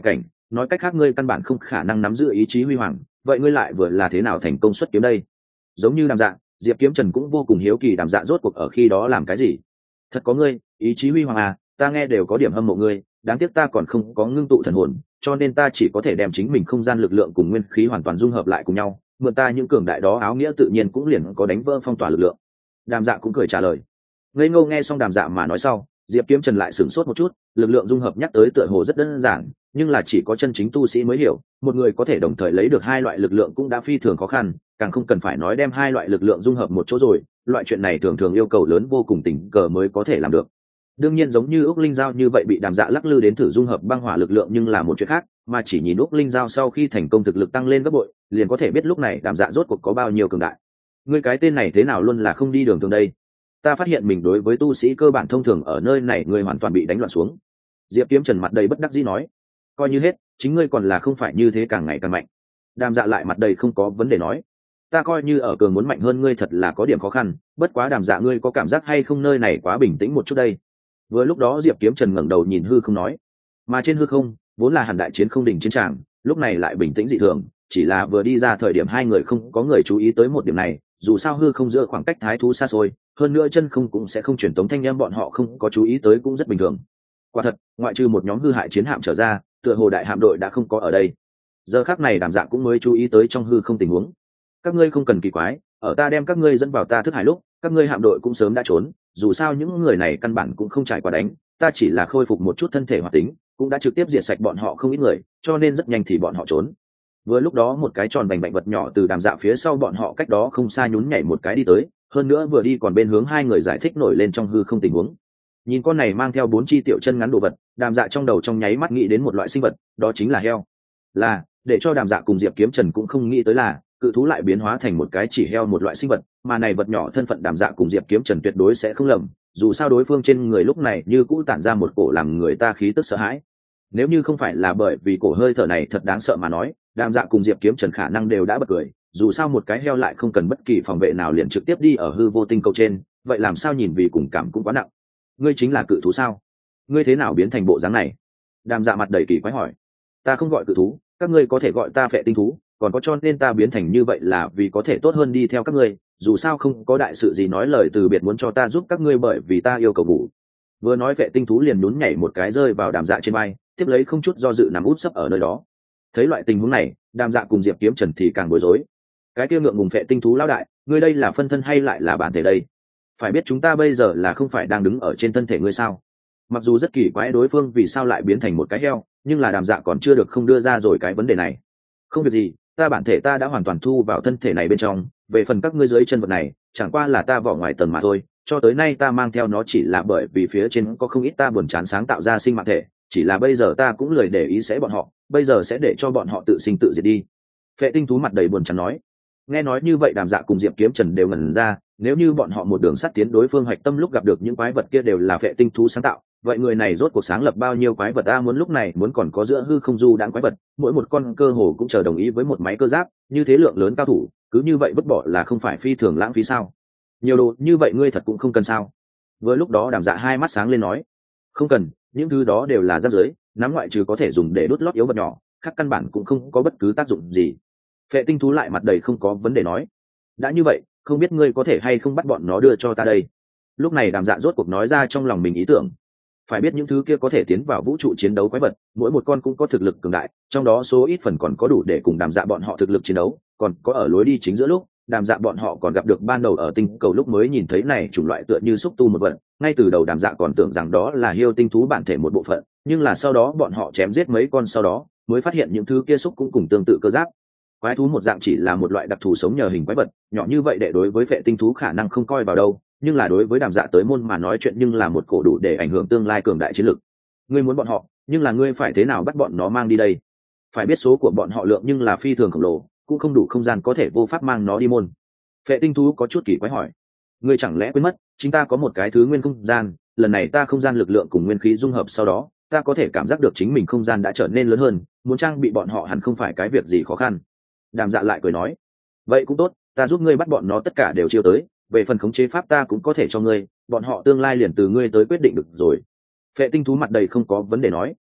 nói cách khác ngươi căn bản không khả năng nắm giữ ý chí huy hoàng, vậy ngươi lại vừa là thế nào thành công xuất kiếm đây? Giống như Đàm Dạ, Diệp Kiếm Trần cũng vô cùng hiếu kỳ Đàm Dạ rốt cuộc ở khi đó làm cái gì. Thật có ngươi ý chí huy hoàng à, ta nghe đều có điểm hâm mộ ngươi, đáng tiếc ta còn không có ngưng tụ thần hồn, cho nên ta chỉ có thể đem chính mình không gian lực lượng cùng nguyên khí hoàn toàn dung hợp lại cùng nhau, mượn ta những cường đại đó áo nghĩa tự nhiên cũng liền có đánh vỡ phong tỏa lực lượng. Đàm Dạ cũng cười trả lời. Ngây ngô nghe xong Đàm Dạ mà nói sau, Diệp Kiếm Trần lại sửng sốt một chút, lực lượng dung hợp nhắc tới tựa hồ rất đơn giản, nhưng là chỉ có chân chính tu sĩ mới hiểu, một người có thể đồng thời lấy được hai loại lực lượng cũng đã phi thường khó khăn, càng không cần phải nói đem hai loại lực lượng dung hợp một chỗ rồi, loại chuyện này thường thường yêu cầu lớn vô cùng tình cờ mới có thể làm được. Đương nhiên giống như úc linh giao như vậy bị Đàm Dạ lắc lư đến thử dung hợp băng hỏa lực lượng nhưng là một chuyện khác, mà chỉ nhìn úc linh giao sau khi thành công thực lực tăng lên gấp bội, liền có thể biết lúc này Đàm Dạ rốt cuộc có bao nhiêu cường đại. Ngươi cái tên này thế nào luôn là không đi đường thường đây? Ta phát hiện mình đối với tu sĩ cơ bản thông thường ở nơi này ngươi hoàn toàn bị đánh loạn xuống. Diệp Kiếm Trần mặt đầy bất đắc dĩ nói, coi như hết chính ngươi còn là không phải như thế càng ngày càng mạnh. Đàm Dạ lại mặt đầy không có vấn đề nói, ta coi như ở cường muốn mạnh hơn ngươi thật là có điểm khó khăn, bất quá Đàm Dạ ngươi có cảm giác hay không nơi này quá bình tĩnh một chút đây? Vừa lúc đó Diệp Kiếm Trần ngẩng đầu nhìn hư không nói, mà trên hư không vốn là hàn đại chiến không đỉnh chiến tràng, lúc này lại bình tĩnh dị thường, chỉ là vừa đi ra thời điểm hai người không có người chú ý tới một điểm này, dù sao hư không giữa khoảng cách thái thú xa xôi, hơn nữa chân không cũng sẽ không truyền tống thanh âm, bọn họ không có chú ý tới cũng rất bình thường. Quả thật, ngoại trừ một nhóm hư hại chiến hạm trở ra, tựa hồ đại hạm đội đã không có ở đây. Giờ khắc này Đàm Dạ cũng mới chú ý tới trong hư không tình huống. Các ngươi không cần kỳ quái, ở ta đem các ngươi dẫn vào ta thức hải lúc, các ngươi hạm đội cũng sớm đã trốn, dù sao những người này căn bản cũng không trải qua đánh, ta chỉ là khôi phục một chút thân thể hoạt tính, cũng đã trực tiếp diệt sạch bọn họ không ít người, cho nên rất nhanh thì bọn họ trốn. Vừa lúc đó một cái tròn bành bạch vật nhỏ từ Đàm Dạ phía sau bọn họ cách đó không xa nhún nhảy một cái đi tới, hơn nữa vừa đi còn bên hướng hai người giải thích nổi lên trong hư không tình huống. Nhìn con này mang theo 4 chi tiểu chân ngắn đồ vật, Đàm Dạ trong đầu trong nháy mắt nghĩ đến một loại sinh vật, đó chính là heo. Là, để cho Đàm Dạ cùng Diệp Kiếm Trần cũng không nghĩ tới là, cự thú lại biến hóa thành một cái chỉ heo một loại sinh vật, mà này vật nhỏ thân phận Đàm Dạ cùng Diệp Kiếm Trần tuyệt đối sẽ không lầm, dù sao đối phương trên người lúc này như cũ tản ra một cổ làm người ta khí tức sợ hãi. Nếu như không phải là bởi vì cổ hơi thở này thật đáng sợ mà nói, Đàm Dạ cùng Diệp Kiếm Trần khả năng đều đã bật cười, dù sao một cái heo lại không cần bất kỳ phòng vệ nào liền trực tiếp đi ở hư vô tinh cầu trên, vậy làm sao nhìn vì cùng cảm cũng quá nặng. Ngươi chính là cự thú sao? Ngươi thế nào biến thành bộ dáng này? Đàm Dạ mặt đầy kỳ quái hỏi. Ta không gọi cự thú, các ngươi có thể gọi ta Phệ tinh thú, còn có cho nên ta biến thành như vậy là vì có thể tốt hơn đi theo các ngươi, dù sao không có đại sự gì nói lời từ biệt muốn cho ta giúp các ngươi bởi vì ta yêu cầu ngủ. Vừa nói Phệ tinh thú liền nhún nhảy một cái rơi vào Đàm Dạ trên vai, tiếp lấy không chút do dự nằm út sấp ở nơi đó. Thấy loại tình huống này, Đàm Dạ cùng Diệp Kiếm Trần thì càng bối rối. Cái kia ngượng ngùng Phệ tinh thú lão đại, ngươi đây là phân thân hay lại là bản thể đây? Phải biết chúng ta bây giờ là không phải đang đứng ở trên thân thể ngươi sao? Mặc dù rất kỳ quái đối phương vì sao lại biến thành một cái heo, nhưng là Đàm Dạ còn chưa được không đưa ra rồi cái vấn đề này. Không việc gì, ta bản thể ta đã hoàn toàn thu vào thân thể này bên trong, về phần các ngươi dưới chân vật này chẳng qua là ta vỏ ngoài tầng mà thôi, cho tới nay ta mang theo nó chỉ là bởi vì phía trên có không ít ta buồn chán sáng tạo ra sinh mạng thể, chỉ là bây giờ ta cũng lười để ý sẽ bọn họ, bây giờ sẽ để cho bọn họ tự sinh tự diệt đi. Phệ tinh thú mặt đầy buồn chán nói. Nghe nói như vậy Đàm Dạ cùng Diệp Kiếm Trần đều ngẩn ra, nếu như bọn họ một đường sắt tiến đối phương hoạch tâm lúc gặp được những quái vật kia đều là Phệ tinh thú sáng tạo, vậy người này rốt cuộc sáng lập bao nhiêu quái vật ta muốn lúc này muốn còn có giữa hư không du đãng quái vật, mỗi một con cơ hồ cũng chờ đồng ý với một máy cơ giáp, như thế lượng lớn cao thủ, cứ như vậy vứt bỏ là không phải phi thường lãng phí sao? Nhiều đồ như vậy ngươi thật cũng không cần sao? Vừa lúc đó Đàm Dạ hai mắt sáng lên nói, không cần, những thứ đó đều là rác rưởi, nắm ngoại trừ có thể dùng để đốt lót yếu vật nhỏ, khác căn bản cũng không có bất cứ tác dụng gì. Phệ tinh thú lại mặt đầy không có vấn đề nói, đã như vậy không biết ngươi có thể hay không bắt bọn nó đưa cho ta đây? Lúc này Đàm Dạ rốt cuộc nói ra trong lòng mình ý tưởng. Phải biết những thứ kia có thể tiến vào vũ trụ chiến đấu quái vật, mỗi một con cũng có thực lực cường đại, trong đó số ít phần còn có đủ để cùng Đàm Dạ bọn họ thực lực chiến đấu, còn có ở lối đi chính giữa lúc Đàm Dạ bọn họ còn gặp được ban đầu ở tinh cầu lúc mới nhìn thấy này chủng loại tựa như xúc tu một vật, ngay từ đầu Đàm Dạ còn tưởng rằng đó là hiêu tinh thú bản thể một bộ phận, nhưng là sau đó bọn họ chém giết mấy con sau đó mới phát hiện những thứ kia xúc cũng cùng tương tự cơ giáp quái thú một dạng, chỉ là một loại đặc thù sống nhờ hình quái vật nhỏ như vậy, để đối với Phệ tinh thú khả năng không coi vào đâu, nhưng là đối với Đàm Dạ tới môn mà nói chuyện nhưng là một cổ đủ để ảnh hưởng tương lai cường đại chiến lực. Ngươi muốn bọn họ, nhưng là ngươi phải thế nào bắt bọn nó mang đi đây? Phải biết số của bọn họ lượng nhưng là phi thường khổng lồ, cũng không đủ không gian có thể vô pháp mang nó đi môn. Phệ tinh thú có chút kỳ quái hỏi, ngươi chẳng lẽ quên mất chính ta có một cái thứ nguyên không gian, lần này ta không gian lực lượng cùng nguyên khí dung hợp sau đó, ta có thể cảm giác được chính mình không gian đã trở nên lớn hơn, muốn trang bị bọn họ hẳn không phải cái việc gì khó khăn. Đàm Dạ lại cười nói, vậy cũng tốt, ta giúp ngươi bắt bọn nó tất cả đều chiêu tới, về phần khống chế pháp ta cũng có thể cho ngươi, bọn họ tương lai liền từ ngươi tới quyết định được rồi. Phệ tinh thú mặt đầy không có vấn đề nói.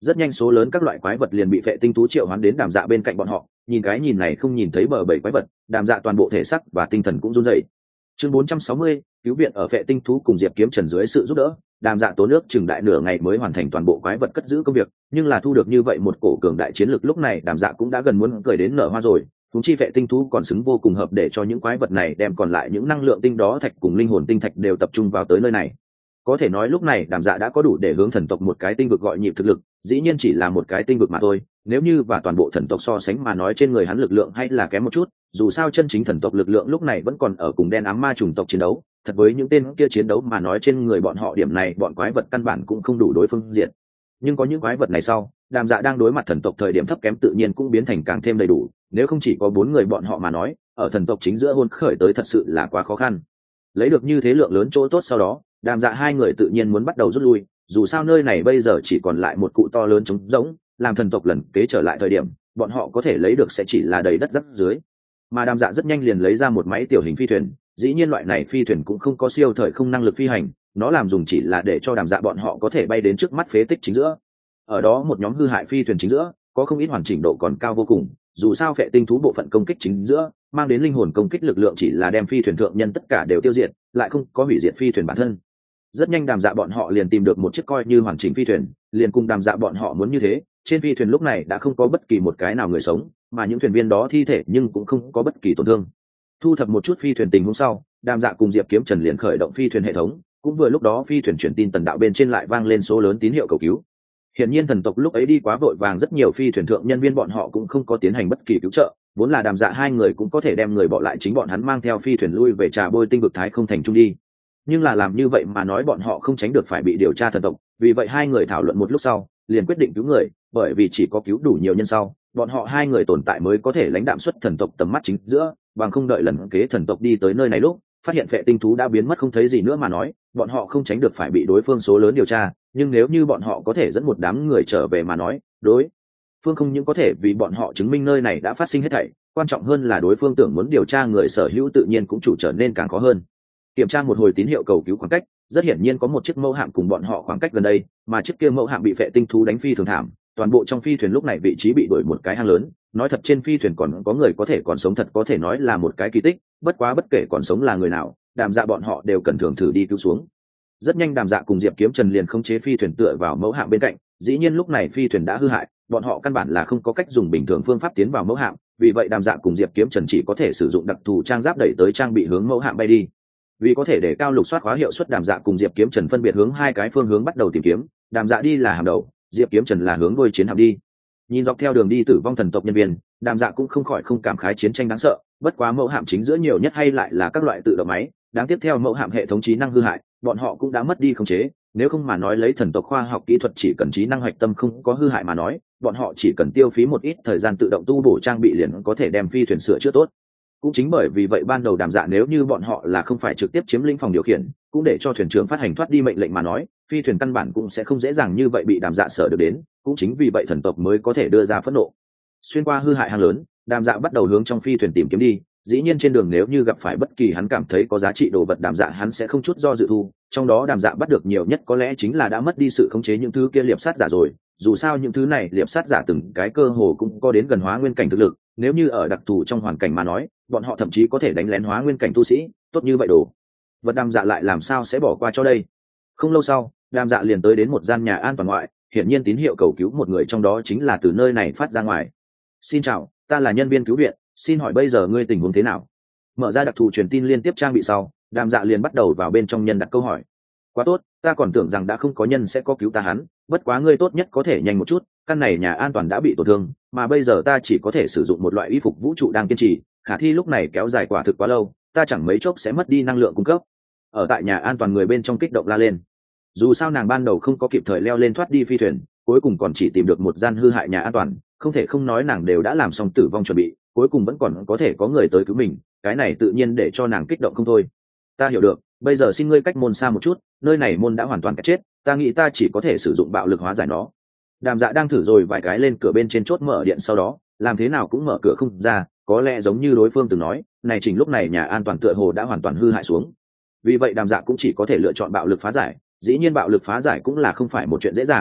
Rất nhanh số lớn các loại quái vật liền bị phệ tinh thú triệu hoán đến đàm dạ bên cạnh bọn họ, nhìn cái nhìn này không nhìn thấy bờ bầy quái vật, đàm dạ toàn bộ thể xác và tinh thần cũng run rẩy. Chương 460, cứu viện ở phệ tinh thú cùng Diệp Kiếm Trần dưới sự giúp đỡ, đàm dạ tốn nước chừng đại nửa ngày mới hoàn thành toàn bộ quái vật cất giữ công việc, nhưng là thu được như vậy một cổ cường đại chiến lực, lúc này đàm dạ cũng đã gần muốn cười đến nở hoa rồi. Chúng chi phệ tinh thú còn xứng vô cùng hợp để cho những quái vật này đem còn lại những năng lượng tinh đó thạch cùng linh hồn tinh thạch đều tập trung vào tới nơi này. Có thể nói lúc này đàm dạ đã có đủ để hướng thần tộc một cái tinh vực gọi nhịp thực lực, dĩ nhiên chỉ là một cái tinh vực mà thôi, nếu như và toàn bộ thần tộc so sánh mà nói trên người hắn lực lượng hay là kém một chút, dù sao chân chính thần tộc lực lượng lúc này vẫn còn ở cùng đen ám ma chủng tộc chiến đấu, thật với những tên kia chiến đấu mà nói trên người bọn họ điểm này bọn quái vật căn bản cũng không đủ đối phương diện. Nhưng có những quái vật này sau, đàm dạ đang đối mặt thần tộc thời điểm thấp kém tự nhiên cũng biến thành càng thêm đầy đủ, nếu không chỉ có 4 người bọn họ mà nói, ở thần tộc chính giữa hôn khởi tới thật sự là quá khó khăn. Lấy được như thế lượng lớn chỗ tốt sau đó, đàm dạ hai người tự nhiên muốn bắt đầu rút lui, dù sao nơi này bây giờ chỉ còn lại một cụ to lớn trống rỗng, làm thần tộc lần kế trở lại thời điểm bọn họ có thể lấy được sẽ chỉ là đầy đất rắc dưới. Mà đàm dạ rất nhanh liền lấy ra một máy tiểu hình phi thuyền, dĩ nhiên loại này phi thuyền cũng không có siêu thời không năng lực phi hành, nó làm dùng chỉ là để cho đàm dạ bọn họ có thể bay đến trước mắt phế tích chính giữa. Ở đó một nhóm hư hại phi thuyền chính giữa có không ít hoàn chỉnh độ còn cao vô cùng, dù sao phệ tinh thú bộ phận công kích chính giữa mang đến linh hồn công kích lực lượng chỉ là đem phi thuyền thượng nhân tất cả đều tiêu diệt, lại không có hủy diệt phi thuyền bản thân. Rất nhanh đàm dạ bọn họ liền tìm được một chiếc coi như hoàn chỉnh phi thuyền, liền cùng đàm dạ bọn họ muốn như thế, trên phi thuyền lúc này đã không có bất kỳ một cái nào người sống, mà những thuyền viên đó thi thể nhưng cũng không có bất kỳ tổn thương. Thu thập một chút phi thuyền tình huống sau, đàm dạ cùng Diệp Kiếm Trần liền khởi động phi thuyền hệ thống, cũng vừa lúc đó phi thuyền truyền tin tần đạo bên trên lại vang lên số lớn tín hiệu cầu cứu. Hiển nhiên thần tộc lúc ấy đi quá vội vàng, rất nhiều phi thuyền thượng nhân viên bọn họ cũng không có tiến hành bất kỳ cứu trợ, vốn là đàm dạ hai người cũng có thể đem người bỏ lại chính bọn hắn mang theo phi thuyền lui về trà bôi tinh vực Thái Không thành trung đi. Nhưng là làm như vậy mà nói bọn họ không tránh được phải bị điều tra thần tộc, vì vậy hai người thảo luận một lúc sau liền quyết định cứu người, bởi vì chỉ có cứu đủ nhiều nhân sau bọn họ hai người tồn tại mới có thể lãnh đạm xuất thần tộc tầm mắt chính giữa, bằng không đợi lần kế thần tộc đi tới nơi này lúc phát hiện phệ tinh thú đã biến mất không thấy gì nữa mà nói, bọn họ không tránh được phải bị đối phương số lớn điều tra, nhưng nếu như bọn họ có thể dẫn một đám người trở về mà nói, đối phương không những có thể vì bọn họ chứng minh nơi này đã phát sinh hết thảy, quan trọng hơn là đối phương tưởng muốn điều tra người sở hữu tự nhiên cũng chủ trở nên càng khó hơn. Kiểm tra một hồi tín hiệu cầu cứu khoảng cách, rất hiển nhiên có một chiếc mẫu hạm cùng bọn họ khoảng cách gần đây, mà chiếc kia mẫu hạm bị phệ tinh thú đánh phi thường thảm, toàn bộ trong phi thuyền lúc này vị trí bị đuổi một cái hang lớn, nói thật trên phi thuyền còn có người có thể còn sống thật có thể nói là một cái kỳ tích, bất quá bất kể còn sống là người nào, đàm dạ bọn họ đều cần thường thử đi cứu xuống. Rất nhanh đàm dạ cùng Diệp Kiếm Trần liền khống chế phi thuyền tựa vào mẫu hạm bên cạnh, dĩ nhiên lúc này phi thuyền đã hư hại, bọn họ căn bản là không có cách dùng bình thường phương pháp tiến vào mẫu hạm, vì vậy đàm dạ cùng Diệp Kiếm Trần chỉ có thể sử dụng đặc thù trang giáp đẩy tới trang bị hướng mẫu hạm bay đi. Vì có thể để cao lục soát khóa hiệu suất, đàm dạ cùng Diệp Kiếm Trần phân biệt hướng hai cái phương hướng bắt đầu tìm kiếm, đàm dạ đi là hạm đầu, Diệp Kiếm Trần là hướng đuôi chiến hạm đi. Nhìn dọc theo đường đi tử vong thần tộc nhân viên, đàm dạ cũng không khỏi không cảm khái chiến tranh đáng sợ, bất quá mẫu hạm chính giữa nhiều nhất hay lại là các loại tự động máy, đáng tiếp theo mẫu hạm hệ thống trí năng hư hại, bọn họ cũng đã mất đi khống chế, nếu không mà nói lấy thần tộc khoa học kỹ thuật chỉ cần trí năng hoạch tâm không có hư hại mà nói, bọn họ chỉ cần tiêu phí một ít thời gian tự động tu bổ trang bị liền có thể đem phi thuyền sửa chữa tốt. Cũng chính bởi vì vậy ban đầu đàm dạ nếu như bọn họ là không phải trực tiếp chiếm lĩnh phòng điều khiển, cũng để cho thuyền trưởng phát hành thoát đi mệnh lệnh mà nói, phi thuyền căn bản cũng sẽ không dễ dàng như vậy bị đàm dạ sở được đến, cũng chính vì vậy thần tộc mới có thể đưa ra phẫn nộ. Xuyên qua hư hại hang lớn, đàm dạ bắt đầu hướng trong phi thuyền tìm kiếm đi, dĩ nhiên trên đường nếu như gặp phải bất kỳ hắn cảm thấy có giá trị đồ vật đàm dạ hắn sẽ không chút do dự thu, trong đó đàm dạ bắt được nhiều nhất có lẽ chính là đã mất đi sự khống chế những thứ kia liệp sát giả rồi, dù sao những thứ này liệp sát giả từng cái cơ hồ cũng có đến gần hóa nguyên cảnh thực lực, nếu như ở đặc thù trong hoàn cảnh mà nói, bọn họ thậm chí có thể đánh lén hóa nguyên cảnh tu sĩ, tốt như vậy đồ vật đàm dạ lại làm sao sẽ bỏ qua cho đây. Không lâu sau đàm dạ liền tới đến một gian nhà an toàn ngoại, hiển nhiên tín hiệu cầu cứu một người trong đó chính là từ nơi này phát ra ngoài. Xin chào, ta là nhân viên cứu viện, xin hỏi bây giờ ngươi tình huống thế nào? Mở ra đặc thù truyền tin liên tiếp trang bị sau, đàm dạ liền bắt đầu vào bên trong nhân đặt câu hỏi. Quá tốt, ta còn tưởng rằng đã không có nhân sẽ có cứu ta hắn, bất quá ngươi tốt nhất có thể nhanh một chút, căn này nhà an toàn đã bị tổn thương, mà bây giờ ta chỉ có thể sử dụng một loại y phục vũ trụ đang kiên trì, khả thi lúc này kéo dài quả thực quá lâu, ta chẳng mấy chốc sẽ mất đi năng lượng cung cấp. Ở tại nhà an toàn người bên trong kích động la lên. Dù sao nàng ban đầu không có kịp thời leo lên thoát đi phi thuyền, cuối cùng còn chỉ tìm được một gian hư hại nhà an toàn, không thể không nói nàng đều đã làm xong tử vong chuẩn bị, cuối cùng vẫn còn có thể có người tới cứu mình, cái này tự nhiên để cho nàng kích động không thôi. Ta hiểu được, bây giờ xin ngươi cách môn xa một chút, nơi này môn đã hoàn toàn chết, ta nghĩ ta chỉ có thể sử dụng bạo lực hóa giải nó. Đàm dạ đang thử rồi vài cái lên cửa bên trên chốt mở điện, sau đó làm thế nào cũng mở cửa không ra, có lẽ giống như đối phương từng nói, này chỉnh lúc này nhà an toàn tựa hồ đã hoàn toàn hư hại xuống. Vì vậy đàm dạ cũng chỉ có thể lựa chọn bạo lực phá giải, dĩ nhiên bạo lực phá giải cũng là không phải một chuyện dễ dàng,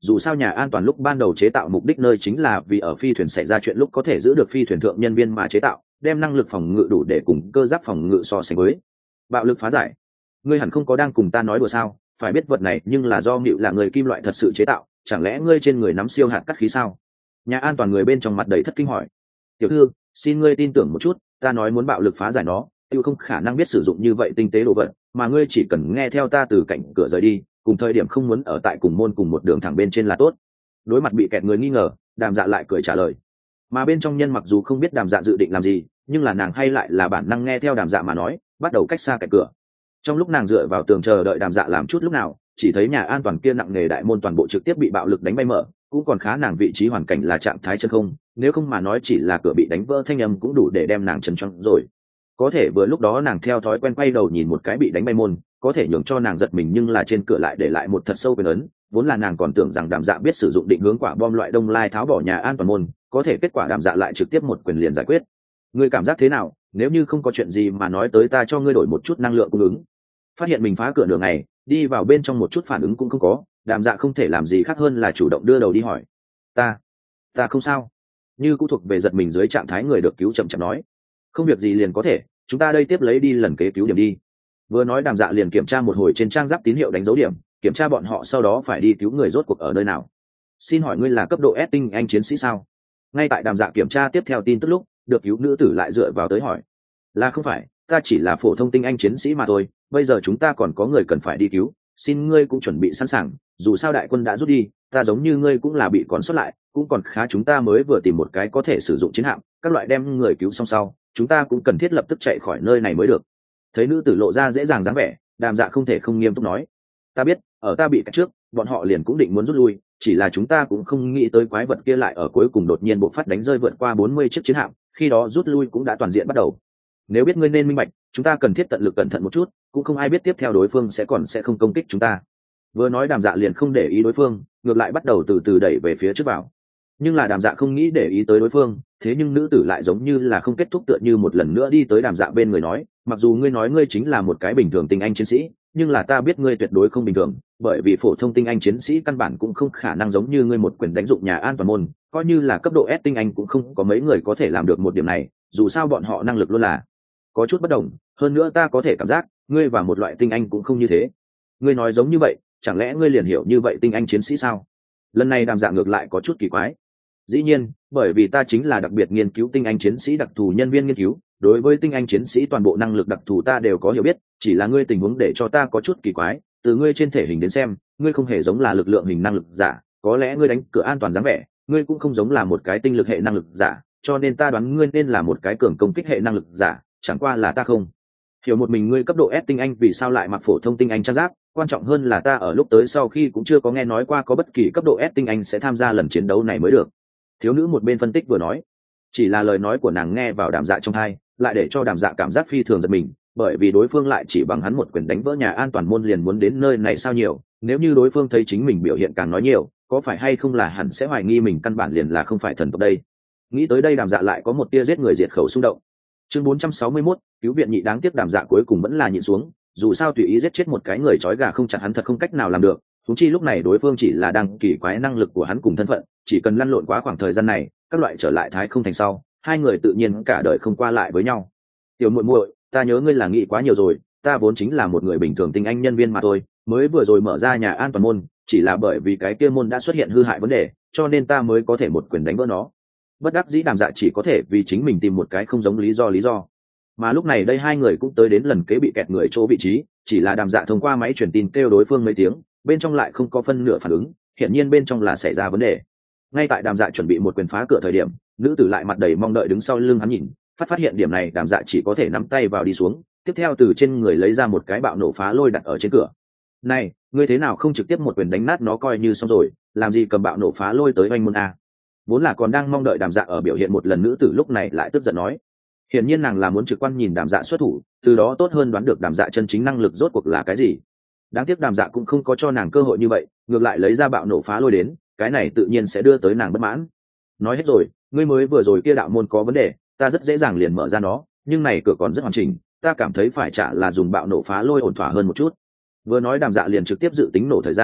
dù sao nhà an toàn lúc ban đầu chế tạo mục đích nơi chính là vì ở phi thuyền xảy ra chuyện lúc có thể giữ được phi thuyền thượng nhân viên mà chế tạo, đem năng lực phòng ngự đủ để cùng cơ giáp phòng ngự so sánh với bạo lực phá giải. Ngươi hẳn không có đang cùng ta nói đùa sao? Phải biết vật này nhưng là do Ngụy là người kim loại thật sự chế tạo, chẳng lẽ ngươi trên người nắm siêu hạt cắt khí sao? Nhà an toàn người bên trong mặt đầy thất kinh hỏi. Tiểu thư, xin ngươi tin tưởng một chút, ta nói muốn bạo lực phá giải nó, tiêu không khả năng biết sử dụng như vậy tinh tế đồ vật, mà ngươi chỉ cần nghe theo ta từ cạnh cửa rời đi, cùng thời điểm không muốn ở tại cùng môn cùng một đường thẳng bên trên là tốt. Đối mặt bị kẹt người nghi ngờ, Đàm Dạ lại cười trả lời. Mà bên trong nhân mặc dù không biết Đàm Dạ dự định làm gì, nhưng là nàng hay lại là bản năng nghe theo Đàm Dạ mà nói, bắt đầu cách xa cạnh cửa. Trong lúc nàng dựa vào tường chờ đợi Đàm Dạ làm chút lúc nào, chỉ thấy nhà an toàn kia nặng nề đại môn toàn bộ trực tiếp bị bạo lực đánh bay mở, cũng còn khá nàng vị trí hoàn cảnh là trạng thái chân không, nếu không mà nói chỉ là cửa bị đánh vỡ thanh âm cũng đủ để đem nàng chấn choáng rồi. Có thể vừa lúc đó nàng theo thói quen quay đầu nhìn một cái bị đánh bay môn, có thể nhường cho nàng giật mình, nhưng là trên cửa lại để lại một thật sâu quyền ấn, vốn là nàng còn tưởng rằng Đàm Dạ biết sử dụng định hướng quả bom loại đông lai tháo bỏ nhà an toàn môn, có thể kết quả Đàm Dạ lại trực tiếp một quyền liền giải quyết. Ngươi cảm giác thế nào? Nếu như không có chuyện gì mà nói tới ta cho ngươi đổi một chút năng lượng cung ứng. Phát hiện mình phá cửa nửa ngày, đi vào bên trong một chút phản ứng cũng không có, Đàm Dạ không thể làm gì khác hơn là chủ động đưa đầu đi hỏi. Ta không sao. Như cũng thuộc về giật mình dưới trạng thái người được cứu chậm chậm nói. Không việc gì liền có thể, chúng ta đây tiếp lấy đi lần kế cứu điểm đi. Vừa nói Đàm Dạ liền kiểm tra một hồi trên trang giáp tín hiệu đánh dấu điểm, kiểm tra bọn họ sau đó phải đi cứu người rốt cuộc ở nơi nào. Xin hỏi ngươi là cấp độ S tinh anh chiến sĩ sao? Ngay tại Đàm Dạ kiểm tra tiếp theo tin tức lúc, được cứu nữ tử lại dựa vào tới hỏi. Là không phải, ta chỉ là phổ thông tinh anh chiến sĩ mà thôi, bây giờ chúng ta còn có người cần phải đi cứu, xin ngươi cũng chuẩn bị sẵn sàng, dù sao đại quân đã rút đi, ta giống như ngươi cũng là bị còn sót lại, cũng còn khá, chúng ta mới vừa tìm một cái có thể sử dụng chiến hạm, các loại đem người cứu xong sau, chúng ta cũng cần thiết lập tức chạy khỏi nơi này mới được. Thấy nữ tử lộ ra dễ dàng dáng vẻ, Đàm Dạ không thể không nghiêm túc nói. Ta biết, ở ta bị cắt trước, bọn họ liền cũng định muốn rút lui, chỉ là chúng ta cũng không nghĩ tới quái vật kia lại ở cuối cùng đột nhiên bộc phát đánh rơi vượt qua 40 chiếc chiến hạm, khi đó rút lui cũng đã toàn diện bắt đầu. Nếu biết ngươi nên minh bạch, chúng ta cần thiết tận lực cẩn thận một chút, cũng không ai biết tiếp theo đối phương sẽ không công kích chúng ta. Vừa nói Đàm Dạ liền không để ý đối phương, ngược lại bắt đầu từ từ đẩy về phía trước vào. Nhưng là Đàm Dạ không nghĩ để ý tới đối phương, thế nhưng nữ tử lại giống như là không kết thúc, tựa như một lần nữa đi tới Đàm Dạ bên người nói, mặc dù ngươi nói ngươi chính là một cái bình thường tinh anh chiến sĩ, nhưng là ta biết ngươi tuyệt đối không bình thường, bởi vì phổ thông tinh anh chiến sĩ căn bản cũng không khả năng giống như ngươi một quyền đánh dụng nhà an toàn môn, coi như là cấp độ S tinh anh cũng không có mấy người có thể làm được một điểm này, dù sao bọn họ năng lực luôn là có chút bất đồng, hơn nữa ta có thể cảm giác ngươi và một loại tinh anh cũng không như thế. Ngươi nói giống như vậy, chẳng lẽ ngươi liền hiểu như vậy tinh anh chiến sĩ sao? Lần này Đàm Dạ ngược lại có chút kỳ quái. Dĩ nhiên, bởi vì ta chính là đặc biệt nghiên cứu tinh anh chiến sĩ đặc thù nhân viên nghiên cứu, đối với tinh anh chiến sĩ toàn bộ năng lực đặc thù ta đều có hiểu biết, chỉ là ngươi tình huống để cho ta có chút kỳ quái, từ ngươi trên thể hình đến xem, ngươi không hề giống là lực lượng hình năng lực giả, có lẽ ngươi đánh cửa an toàn dáng vẻ, ngươi cũng không giống là một cái tinh lực hệ năng lực giả, cho nên ta đoán ngươi nên là một cái cường công kích hệ năng lực giả, chẳng qua là ta không hiểu một mình ngươi cấp độ S tinh anh vì sao lại mặc phổ thông tinh anh trang giáp, quan trọng hơn là ta ở lúc tới sau khi cũng chưa có nghe nói qua có bất kỳ cấp độ S tinh anh sẽ tham gia lần chiến đấu này mới được. Thiếu nữ một bên phân tích vừa nói, chỉ là lời nói của nàng nghe vào Đàm Dạ trong tai, lại để cho Đàm Dạ cảm giác phi thường giật mình, bởi vì đối phương lại chỉ bằng hắn một quyền đánh vỡ nhà an toàn môn liền muốn đến nơi này sao nhiều, nếu như đối phương thấy chính mình biểu hiện càng nói nhiều, có phải hay không là hẳn sẽ hoài nghi mình căn bản liền là không phải thần tộc đây. Nghĩ tới đây Đàm Dạ lại có một tia giết người diệt khẩu xung động. Chương 461, cứu viện nhị, đáng tiếc Đàm Dạ cuối cùng vẫn là nhịn xuống, dù sao tùy ý giết chết một cái người trói gà không chặt hắn thật không cách nào làm được, huống chi lúc này đối phương chỉ là đang kỳ quái năng lực của hắn cùng thân phận, chỉ cần lăn lộn quá khoảng thời gian này, các loại trở lại thái không thành sau, hai người tự nhiên cả đời không qua lại với nhau. Tiểu muội muội, ta nhớ ngươi là nghĩ quá nhiều rồi, ta vốn chính là một người bình thường tinh anh nhân viên mà thôi, mới vừa rồi mở ra nhà an toàn môn, chỉ là bởi vì cái kia môn đã xuất hiện hư hại vấn đề, cho nên ta mới có thể một quyền đánh vỡ nó. Bất đắc dĩ Đàm Dạ chỉ có thể vì chính mình tìm một cái không giống lý do. Mà lúc này đây hai người cũng tới đến lần kế bị kẹt người chỗ vị trí, chỉ là Đàm Dạ thông qua máy truyền tin kêu đối phương mấy tiếng, bên trong lại không có phân nửa phản ứng, hiển nhiên bên trong là xảy ra vấn đề. Ngay tại Đàm Dạ chuẩn bị một quyền phá cửa thời điểm, nữ tử lại mặt đầy mong đợi đứng sau lưng hắn nhìn, phát hiện điểm này Đàm Dạ chỉ có thể nắm tay vào đi xuống, tiếp theo từ trên người lấy ra một cái bạo nổ phá lôi đặt ở trên cửa. Này, ngươi thế nào không trực tiếp một quyền đánh nát nó coi như xong rồi, làm gì cầm bạo nổ phá lôi tới oanh môn a? Vốn là còn đang mong đợi Đàm Dạ ở biểu hiện một lần, nữ tử lúc này lại tức giận nói. Hiển nhiên nàng là muốn trực quan nhìn Đàm Dạ xuất thủ, từ đó tốt hơn đoán được Đàm Dạ chân chính năng lực rốt cuộc là cái gì. Đáng tiếc Đàm Dạ cũng không có cho nàng cơ hội như vậy, ngược lại lấy ra bạo nổ phá lôi đến, cái này tự nhiên sẽ đưa tới nàng bất mãn. Nói hết rồi, ngươi mới vừa rồi kia đạo môn có vấn đề, ta rất dễ dàng liền mở ra nó, nhưng này cửa còn rất hoàn chỉnh, ta cảm thấy phải trả là dùng bạo nổ phá lôi ổn thỏa hơn một chút. Vừa nói Đàm Dạ liền trực tiếp dự tính nổ thời gian,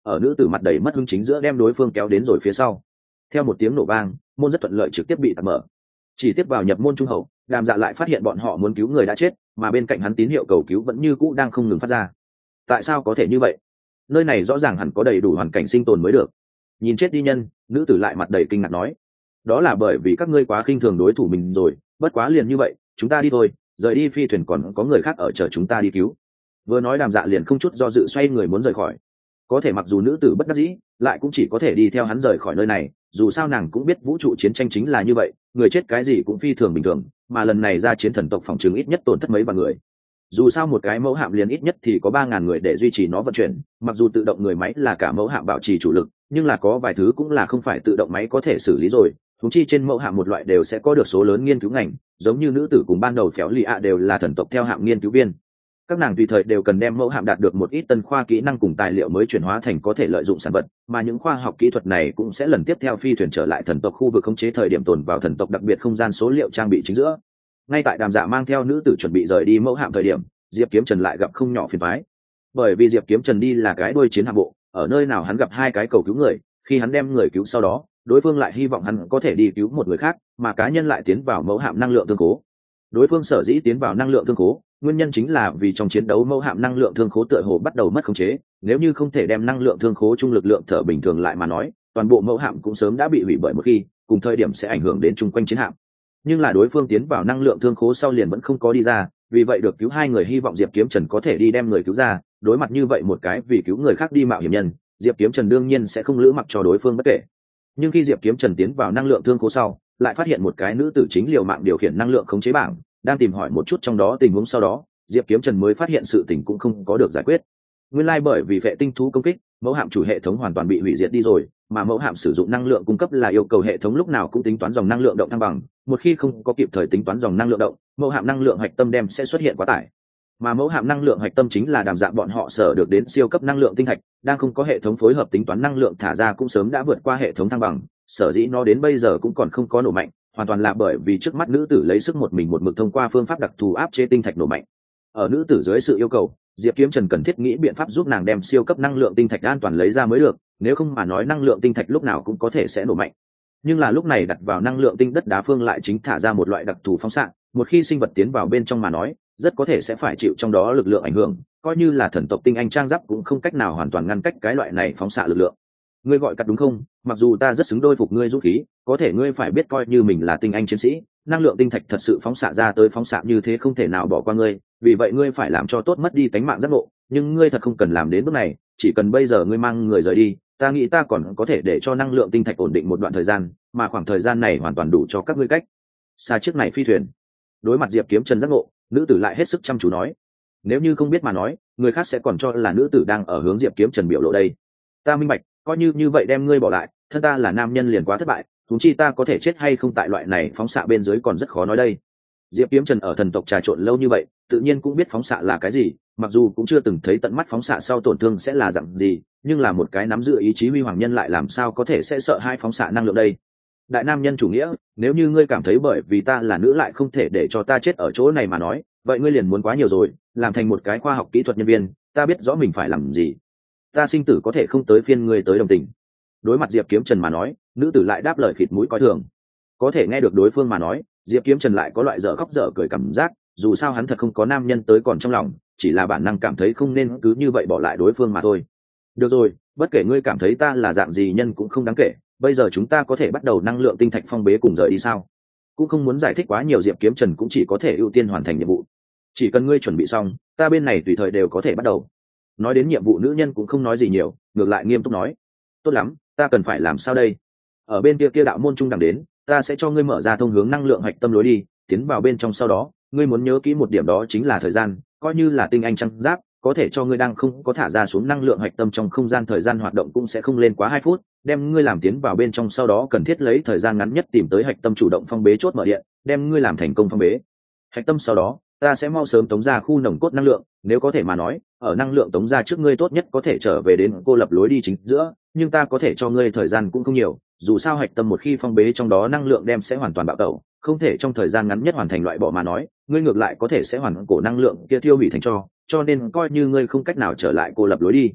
ở nữ tử mặt đầy mất hứng chính giữa đem đối phương kéo đến rồi phía sau. Theo một tiếng nổ vang, môn rất thuận lợi trực tiếp bị tạm mở. Chỉ tiếp vào nhập môn trung hậu, Đàm Dạ lại phát hiện bọn họ muốn cứu người đã chết, mà bên cạnh hắn tín hiệu cầu cứu vẫn như cũ đang không ngừng phát ra. Tại sao có thể như vậy? Nơi này rõ ràng hẳn có đầy đủ hoàn cảnh sinh tồn mới được. Nhìn chết đi nhân, nữ tử lại mặt đầy kinh ngạc nói, đó là bởi vì các ngươi quá khinh thường đối thủ mình rồi, bất quá liền như vậy, chúng ta đi thôi, rời đi phi thuyền còn có người khác ở chờ chúng ta đi cứu. Vừa nói Đàm Dạ liền không chút do dự xoay người muốn rời khỏi. Có thể mặc dù nữ tử bất đắc dĩ, lại cũng chỉ có thể đi theo hắn rời khỏi nơi này, dù sao nàng cũng biết vũ trụ chiến tranh chính là như vậy, người chết cái gì cũng phi thường bình thường, mà lần này ra chiến thần tộc phòng trường ít nhất tổn thất mấy vạn người. Dù sao một cái mẫu hạm liền ít nhất thì có 3.000 người để duy trì nó vận chuyển, mặc dù tự động người máy là cả mẫu hạm bảo trì chủ lực, nhưng là có vài thứ cũng là không phải tự động máy có thể xử lý rồi, thúng chi trên mẫu hạm một loại đều sẽ có được số lớn nghiên cứu ngành, giống như nữ tử cùng ban đầu Phéo Lì ạ đều là thần tộc theo hạm nghiên cứu viên. Các nàng tùy thời đều cần đem mẫu hạm đạt được một ít tân khoa kỹ năng cùng tài liệu mới chuyển hóa thành có thể lợi dụng sản vật, mà những khoa học kỹ thuật này cũng sẽ lần tiếp theo phi thuyền trở lại thần tộc khu vực khống chế thời điểm tồn vào thần tộc đặc biệt không gian số liệu trang bị chính giữa. Ngay tại Đàm Dạ mang theo nữ tử chuẩn bị rời đi mẫu hạm thời điểm, Diệp Kiếm Trần lại gặp không nhỏ phiền toái. Bởi vì Diệp Kiếm Trần đi là cái đuôi chiến hạm bộ, ở nơi nào hắn gặp hai cái cầu cứu người, khi hắn đem người cứu sau đó, đối phương lại hy vọng hắn có thể đi cứu một người khác, mà cá nhân lại tiến vào mẫu hạm năng lượng thương khố. Đối phương sở dĩ tiến vào năng lượng thương khố, nguyên nhân chính là vì trong chiến đấu mẫu hạm năng lượng thương khố tựa hồ bắt đầu mất khống chế, nếu như không thể đem năng lượng thương khố chung lực lượng thở bình thường lại mà nói, toàn bộ mẫu hạm cũng sớm đã bị hủy bởi một khi, cùng thời điểm sẽ ảnh hưởng đến chung quanh chiến hạm. Nhưng là đối phương tiến vào năng lượng thương khố sau liền vẫn không có đi ra, vì vậy được cứu hai người hy vọng Diệp Kiếm Trần có thể đi đem người cứu ra, đối mặt như vậy một cái vì cứu người khác đi mạo hiểm nhân, Diệp Kiếm Trần đương nhiên sẽ không lữ mặc cho đối phương bất kể. Nhưng khi Diệp Kiếm Trần tiến vào năng lượng thương khố sau, lại phát hiện một cái nữ tử chính liều mạng điều khiển năng lượng khống chế bảng, đang tìm hỏi một chút trong đó tình huống, sau đó Diệp Kiếm Trần mới phát hiện sự tình cũng không có được giải quyết. Nguyên lai bởi vì vệ tinh thú công kích, mẫu hạm chủ hệ thống hoàn toàn bị hủy diệt đi rồi, mà mẫu hạm sử dụng năng lượng cung cấp là yêu cầu hệ thống lúc nào cũng tính toán dòng năng lượng động thăng bằng, một khi không có kịp thời tính toán dòng năng lượng động, mẫu hạm năng lượng hạch tâm đem sẽ xuất hiện quá tải. Mà mẫu hạm năng lượng hạch tâm chính là Đàm Dạ bọn họ sở được đến siêu cấp năng lượng tinh hạch, đang không có hệ thống phối hợp tính toán năng lượng thả ra cũng sớm đã vượt qua hệ thống thăng bằng, sở dĩ nó đến bây giờ cũng còn không có nổ mạnh, hoàn toàn là bởi vì trước mắt nữ tử lấy sức một mình một mực thông qua phương pháp đặc thù áp chế tinh thạch nổ mạnh. Ở nữ tử dưới sự yêu cầu, Diệp Kiếm Trần cần thiết nghĩ biện pháp giúp nàng đem siêu cấp năng lượng tinh thạch an toàn lấy ra mới được, nếu không mà nói năng lượng tinh thạch lúc nào cũng có thể sẽ nổ mạnh. Nhưng là lúc này đặt vào năng lượng tinh đất đá phương lại chính thả ra một loại đặc thù phóng xạ, một khi sinh vật tiến vào bên trong mà nói, rất có thể sẽ phải chịu trong đó lực lượng ảnh hưởng, coi như là thần tộc tinh anh trang giáp cũng không cách nào hoàn toàn ngăn cách cái loại này phóng xạ lực lượng. Ngươi gọi cắt đúng không? Mặc dù ta rất xứng đôi phục ngươi dũng khí, có thể ngươi phải biết coi như mình là tinh anh chiến sĩ, năng lượng tinh thạch thật sự phóng xạ ra tới phóng xạ như thế không thể nào bỏ qua ngươi, vì vậy ngươi phải làm cho tốt mất đi tánh mạng giác ngộ, nhưng ngươi thật không cần làm đến bước này, chỉ cần bây giờ ngươi mang người rời đi, ta nghĩ ta còn có thể để cho năng lượng tinh thạch ổn định một đoạn thời gian, mà khoảng thời gian này hoàn toàn đủ cho các ngươi cách xa chiếc này phi thuyền. Đối mặt Diệp Kiếm Trần giác ngộ, nữ tử lại hết sức chăm chú nói, nếu như không biết mà nói, người khác sẽ còn cho là nữ tử đang ở hướng Diệp Kiếm Trần biểu lộ đây. Ta minh bạch, coi như vậy đem ngươi bỏ lại, thân ta là nam nhân liền quá thất bại, huống chi ta có thể chết hay không tại loại này phóng xạ bên dưới còn rất khó nói đây. Diệp Kiếm Trần ở thần tộc trà trộn lâu như vậy, tự nhiên cũng biết phóng xạ là cái gì, mặc dù cũng chưa từng thấy tận mắt phóng xạ sau tổn thương sẽ là dạng gì, nhưng là một cái nắm giữ ý chí huy hoàng nhân lại làm sao có thể sẽ sợ hai phóng xạ năng lượng đây. Đại nam nhân chủ nghĩa, nếu như ngươi cảm thấy bởi vì ta là nữ lại không thể để cho ta chết ở chỗ này mà nói, vậy ngươi liền muốn quá nhiều rồi, làm thành một cái khoa học kỹ thuật nhân viên, ta biết rõ mình phải làm gì. Ta sinh tử có thể không tới phiên ngươi tới đồng tình. Đối mặt Diệp Kiếm Trần mà nói, nữ tử lại đáp lời khịt mũi coi thường. Có thể nghe được đối phương mà nói, Diệp Kiếm Trần lại có loại dở khóc dở cười cảm giác, dù sao hắn thật không có nam nhân tới còn trong lòng, chỉ là bản năng cảm thấy không nên cứ như vậy bỏ lại đối phương mà thôi. Được rồi, bất kể ngươi cảm thấy ta là dạng gì nhân cũng không đáng kể, bây giờ chúng ta có thể bắt đầu năng lượng tinh thạch phong bế cùng rời đi sao? Cũng không muốn giải thích quá nhiều, Diệp Kiếm Trần cũng chỉ có thể ưu tiên hoàn thành nhiệm vụ. Chỉ cần ngươi chuẩn bị xong, ta bên này tùy thời đều có thể bắt đầu. Nói đến nhiệm vụ, nữ nhân cũng không nói gì nhiều, ngược lại nghiêm túc nói, tốt lắm, ta cần phải làm sao đây? Ở bên kia đạo môn trung đẳng đến, ta sẽ cho ngươi mở ra thông hướng năng lượng hạch tâm lối đi, tiến vào bên trong sau đó, ngươi muốn nhớ kỹ một điểm đó chính là thời gian, coi như là tinh anh trang giáp, có thể cho ngươi đang không có thả ra xuống năng lượng hạch tâm trong không gian thời gian hoạt động cũng sẽ không lên quá 2 phút, đem ngươi làm tiến vào bên trong sau đó cần thiết lấy thời gian ngắn nhất tìm tới hạch tâm chủ động phong bế chốt mở điện, đem ngươi làm thành công phong bế hạch tâm, sau đó ta sẽ mau sớm tống ra khu nồng cốt năng lượng, nếu có thể mà nói, ở năng lượng tống ra trước ngươi tốt nhất có thể trở về đến cô lập lối đi chính giữa, nhưng ta có thể cho ngươi thời gian cũng không nhiều, dù sao hạch tâm một khi phong bế trong đó năng lượng đem sẽ hoàn toàn bạo tẩu, không thể trong thời gian ngắn nhất hoàn thành loại bỏ mà nói, ngươi ngược lại có thể sẽ hoàn cổ năng lượng kia tiêu hủy thành cho nên coi như ngươi không cách nào trở lại cô lập lối đi,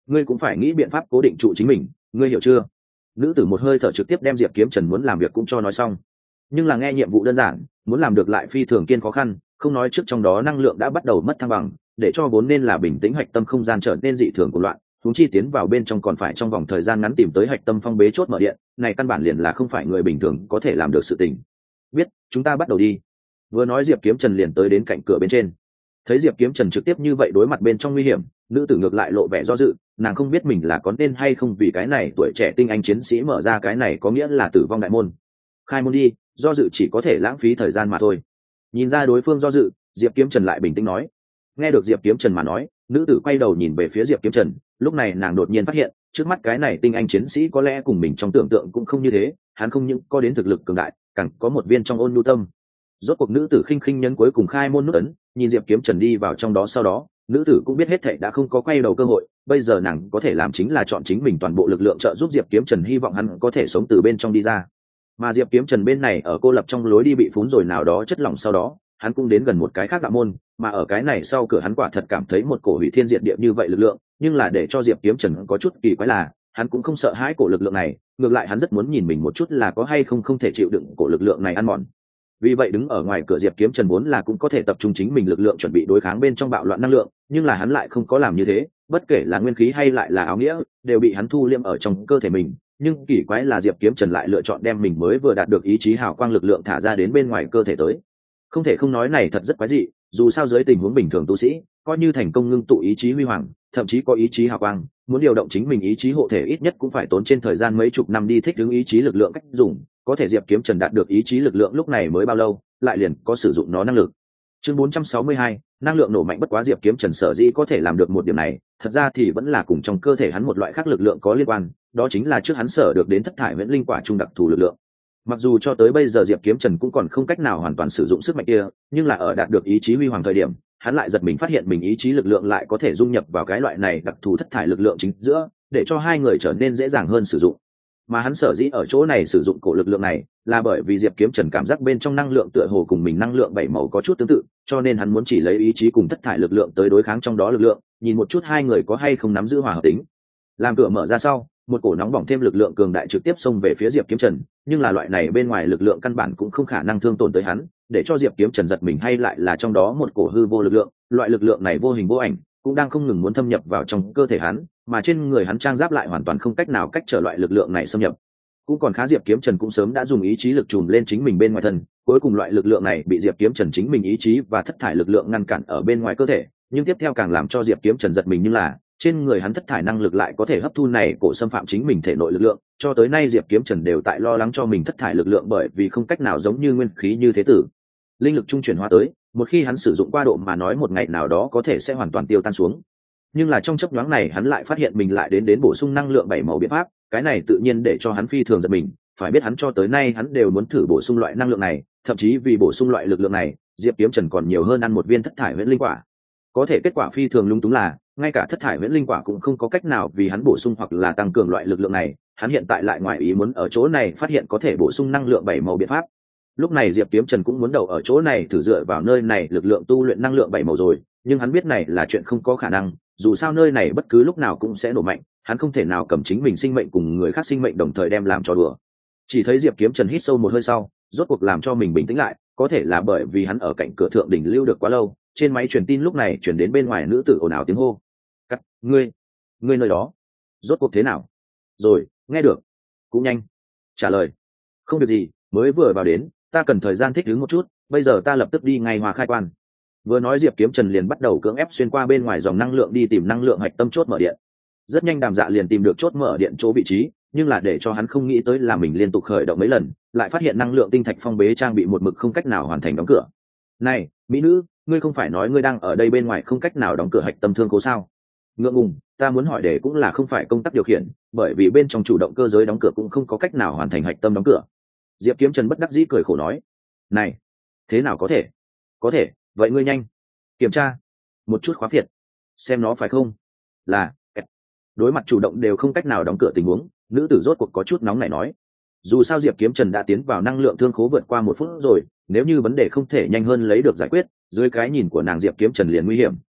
ngươi cũng phải nghĩ biện pháp cố định trụ chính mình, ngươi hiểu chưa? Nữ tử một hơi thở trực tiếp đem Diệp Kiếm Trần muốn làm việc cũng cho nói xong. Nhưng là nghe nhiệm vụ đơn giản, muốn làm được lại phi thường kiên khó khăn, không nói trước trong đó năng lượng đã bắt đầu mất thăng bằng, để cho vốn nên là bình tĩnh hạch tâm không gian trở nên dị thường của loạn, huống chi tiến vào bên trong còn phải trong vòng thời gian ngắn tìm tới hạch tâm phong bế chốt mở điện, này căn bản liền là không phải người bình thường có thể làm được sự tình. Biết, chúng ta bắt đầu đi. Vừa nói Diệp Kiếm Trần liền tới đến cạnh cửa bên trên. Thấy Diệp Kiếm Trần trực tiếp như vậy đối mặt bên trong nguy hiểm, nữ tử ngược lại lộ vẻ do dự, nàng không biết mình là có nên hay không vì cái này tuổi trẻ tinh anh chiến sĩ mở ra cái này có nghĩa là tử vong đại môn. Khai môn đi, do dự chỉ có thể lãng phí thời gian mà thôi. Nhìn ra đối phương do dự, Diệp Kiếm Trần lại bình tĩnh nói. Nghe được Diệp Kiếm Trần mà nói, nữ tử quay đầu nhìn về phía Diệp Kiếm Trần, lúc này nàng đột nhiên phát hiện, trước mắt cái này tinh anh chiến sĩ có lẽ cùng mình trong tưởng tượng cũng không như thế, hắn không những có đến thực lực cường đại, càng có một viên trong ôn nhu tâm. Rốt cuộc nữ tử khinh khinh nhấn cuối cùng khai môn nút ấn, nhìn Diệp Kiếm Trần đi vào trong đó, sau đó nữ tử cũng biết hết thảy đã không có quay đầu cơ hội, bây giờ nàng có thể làm chính là chọn chính mình toàn bộ lực lượng trợ giúp Diệp Kiếm Trần, hy vọng hắn có thể sống từ bên trong đi ra. Mà Diệp Kiếm Trần bên này ở cô lập trong lối đi bị phún rồi nào đó chất lỏng, sau đó hắn cũng đến gần một cái khác đạo môn, mà ở cái này sau cửa hắn quả thật cảm thấy một cổ hủy thiên diệt địa như vậy lực lượng, nhưng là để cho Diệp Kiếm Trần có chút kỳ quái là hắn cũng không sợ hãi cổ lực lượng này, ngược lại hắn rất muốn nhìn mình một chút là có hay không thể chịu đựng cổ lực lượng này ăn mòn. Vì vậy đứng ở ngoài cửa Diệp Kiếm Trần muốn là cũng có thể tập trung chính mình lực lượng chuẩn bị đối kháng bên trong bạo loạn năng lượng, nhưng là hắn lại không có làm như thế, bất kể là nguyên khí hay lại là áo nghĩa đều bị hắn thu liêm ở trong cơ thể mình. Nhưng kỳ quái là Diệp Kiếm Trần lại lựa chọn đem mình mới vừa đạt được ý chí hào quang lực lượng thả ra đến bên ngoài cơ thể tới. Không thể không nói này thật rất quái dị, dù sao dưới tình huống bình thường tu sĩ coi như thành công ngưng tụ ý chí huy hoàng, thậm chí có ý chí hào quang, muốn điều động chính mình ý chí hộ thể ít nhất cũng phải tốn trên thời gian mấy chục năm đi thích ứng ý chí lực lượng cách dùng, có thể Diệp Kiếm Trần đạt được ý chí lực lượng lúc này mới bao lâu, lại liền có sử dụng nó năng lực. Chương 462, năng lượng nổ mạnh. Bất quá Diệp Kiếm Trần sở dĩ có thể làm được một điểm này, thật ra thì vẫn là cùng trong cơ thể hắn một loại khác lực lượng có liên quan, đó chính là trước hắn sở được đến thất thải huyễn linh quả trung đặc thù lực lượng. Mặc dù cho tới bây giờ Diệp Kiếm Trần cũng còn không cách nào hoàn toàn sử dụng sức mạnh kia, nhưng là ở đạt được ý chí huy hoàng thời điểm, hắn lại giật mình phát hiện mình ý chí lực lượng lại có thể dung nhập vào cái loại này đặc thù thất thải lực lượng chính giữa, để cho hai người trở nên dễ dàng hơn sử dụng. Mà hắn sở dĩ ở chỗ này sử dụng cổ lực lượng này, là bởi vì Diệp Kiếm Trần cảm giác bên trong năng lượng tựa hồ cùng mình năng lượng bảy màu có chút tương tự, cho nên hắn muốn chỉ lấy ý chí cùng thất thải lực lượng tới đối kháng trong đó lực lượng, nhìn một chút hai người có hay không nắm giữ hòa hợp tính. Làm cửa mở ra sau, một cổ nóng bỏng thêm lực lượng cường đại trực tiếp xông về phía Diệp Kiếm Trần, nhưng là loại này bên ngoài lực lượng căn bản cũng không khả năng thương tổn tới hắn, để cho Diệp Kiếm Trần giật mình hay lại là trong đó một cổ hư vô lực lượng, loại lực lượng này vô hình vô ảnh, cũng đang không ngừng muốn thâm nhập vào trong cơ thể hắn, mà trên người hắn trang giáp lại hoàn toàn không cách nào cách trở loại lực lượng này xâm nhập. Cũng còn khá, Diệp Kiếm Trần cũng sớm đã dùng ý chí lực trùm lên chính mình bên ngoài thân, cuối cùng loại lực lượng này bị Diệp Kiếm Trần chính mình ý chí và thất thải lực lượng ngăn cản ở bên ngoài cơ thể, nhưng tiếp theo càng làm cho Diệp Kiếm Trần giật mình nhưng là trên người hắn thất thải năng lực lại có thể hấp thu này cổ xâm phạm chính mình thể nội lực lượng, cho tới nay Diệp Kiếm Trần đều tại lo lắng cho mình thất thải lực lượng bởi vì không cách nào giống như nguyên khí như thế tử linh lực trung chuyển hóa tới, một khi hắn sử dụng qua độ mà nói một ngày nào đó có thể sẽ hoàn toàn tiêu tan xuống. Nhưng là trong chớp nhoáng này hắn lại phát hiện mình lại đến bổ sung năng lượng bảy màu biện pháp, cái này tự nhiên để cho hắn phi thường giật mình, phải biết hắn cho tới nay hắn đều muốn thử bổ sung loại năng lượng này, thậm chí vì bổ sung loại lực lượng này, Diệp Kiếm Trần còn nhiều hơn ăn một viên thất thải huyễn linh quả. Có thể kết quả phi thường lung túng là ngay cả thất thải huyễn linh quả cũng không có cách nào vì hắn bổ sung hoặc là tăng cường loại lực lượng này, hắn hiện tại lại ngoài ý muốn ở chỗ này phát hiện có thể bổ sung năng lượng bảy màu biện pháp. Lúc này Diệp Kiếm Trần cũng muốn đầu ở chỗ này thử dựa vào nơi này lực lượng tu luyện năng lượng bảy màu rồi, nhưng hắn biết này là chuyện không có khả năng, dù sao nơi này bất cứ lúc nào cũng sẽ nổ mạnh, hắn không thể nào cầm chính mình sinh mệnh cùng người khác sinh mệnh đồng thời đem làm trò đùa. Chỉ thấy Diệp Kiếm Trần hít sâu một hơi sau, rốt cuộc làm cho mình bình tĩnh lại, có thể là bởi vì hắn ở cạnh cửa thượng đỉnh lưu được quá lâu, trên máy truyền tin lúc này truyền đến bên ngoài nữ tử ồn ào tiếng hô. "Cắt, ngươi nơi đó, rốt cuộc thế nào?" "Rồi, nghe được." "Cũng nhanh." "Trả lời." "Không việc gì, mới vừa vào đến, ta cần thời gian thích ứng một chút, bây giờ ta lập tức đi ngay Hòa khai quan." Vừa nói Diệp Kiếm Trần liền bắt đầu cưỡng ép xuyên qua bên ngoài dòng năng lượng đi tìm năng lượng hạch tâm chốt mở điện. Rất nhanh Đàm Dạ liền tìm được chốt mở điện chỗ vị trí, nhưng là để cho hắn không nghĩ tới là mình liên tục khởi động mấy lần, lại phát hiện năng lượng tinh thạch phong bế trang bị một mực không cách nào hoàn thành đóng cửa. "Này, mỹ nữ, ngươi không phải nói ngươi đang ở đây bên ngoài không cách nào đóng cửa hạch tâm thương khố sao?" "Ngượng ngùng, ta muốn hỏi để cũng là không phải công tác điều khiển, bởi vì bên trong chủ động cơ giới đóng cửa cũng không có cách nào hoàn thành hạch tâm đóng cửa." Diệp Kiếm Trần bất đắc dĩ cười khổ nói. "Này, thế nào có thể?" "Có thể, vậy ngươi nhanh kiểm tra một chút khóa phiệt xem nó phải không." "Là." Đối mặt chủ động đều không cách nào đóng cửa tình huống, nữ tử rốt cuộc có chút nóng nảy nói. Dù sao Diệp Kiếm Trần đã tiến vào năng lượng thương khố vượt qua 1 phút rồi, nếu như vấn đề không thể nhanh hơn lấy được giải quyết, dưới cái nhìn của nàng Diệp Kiếm Trần liền nguy hiểm,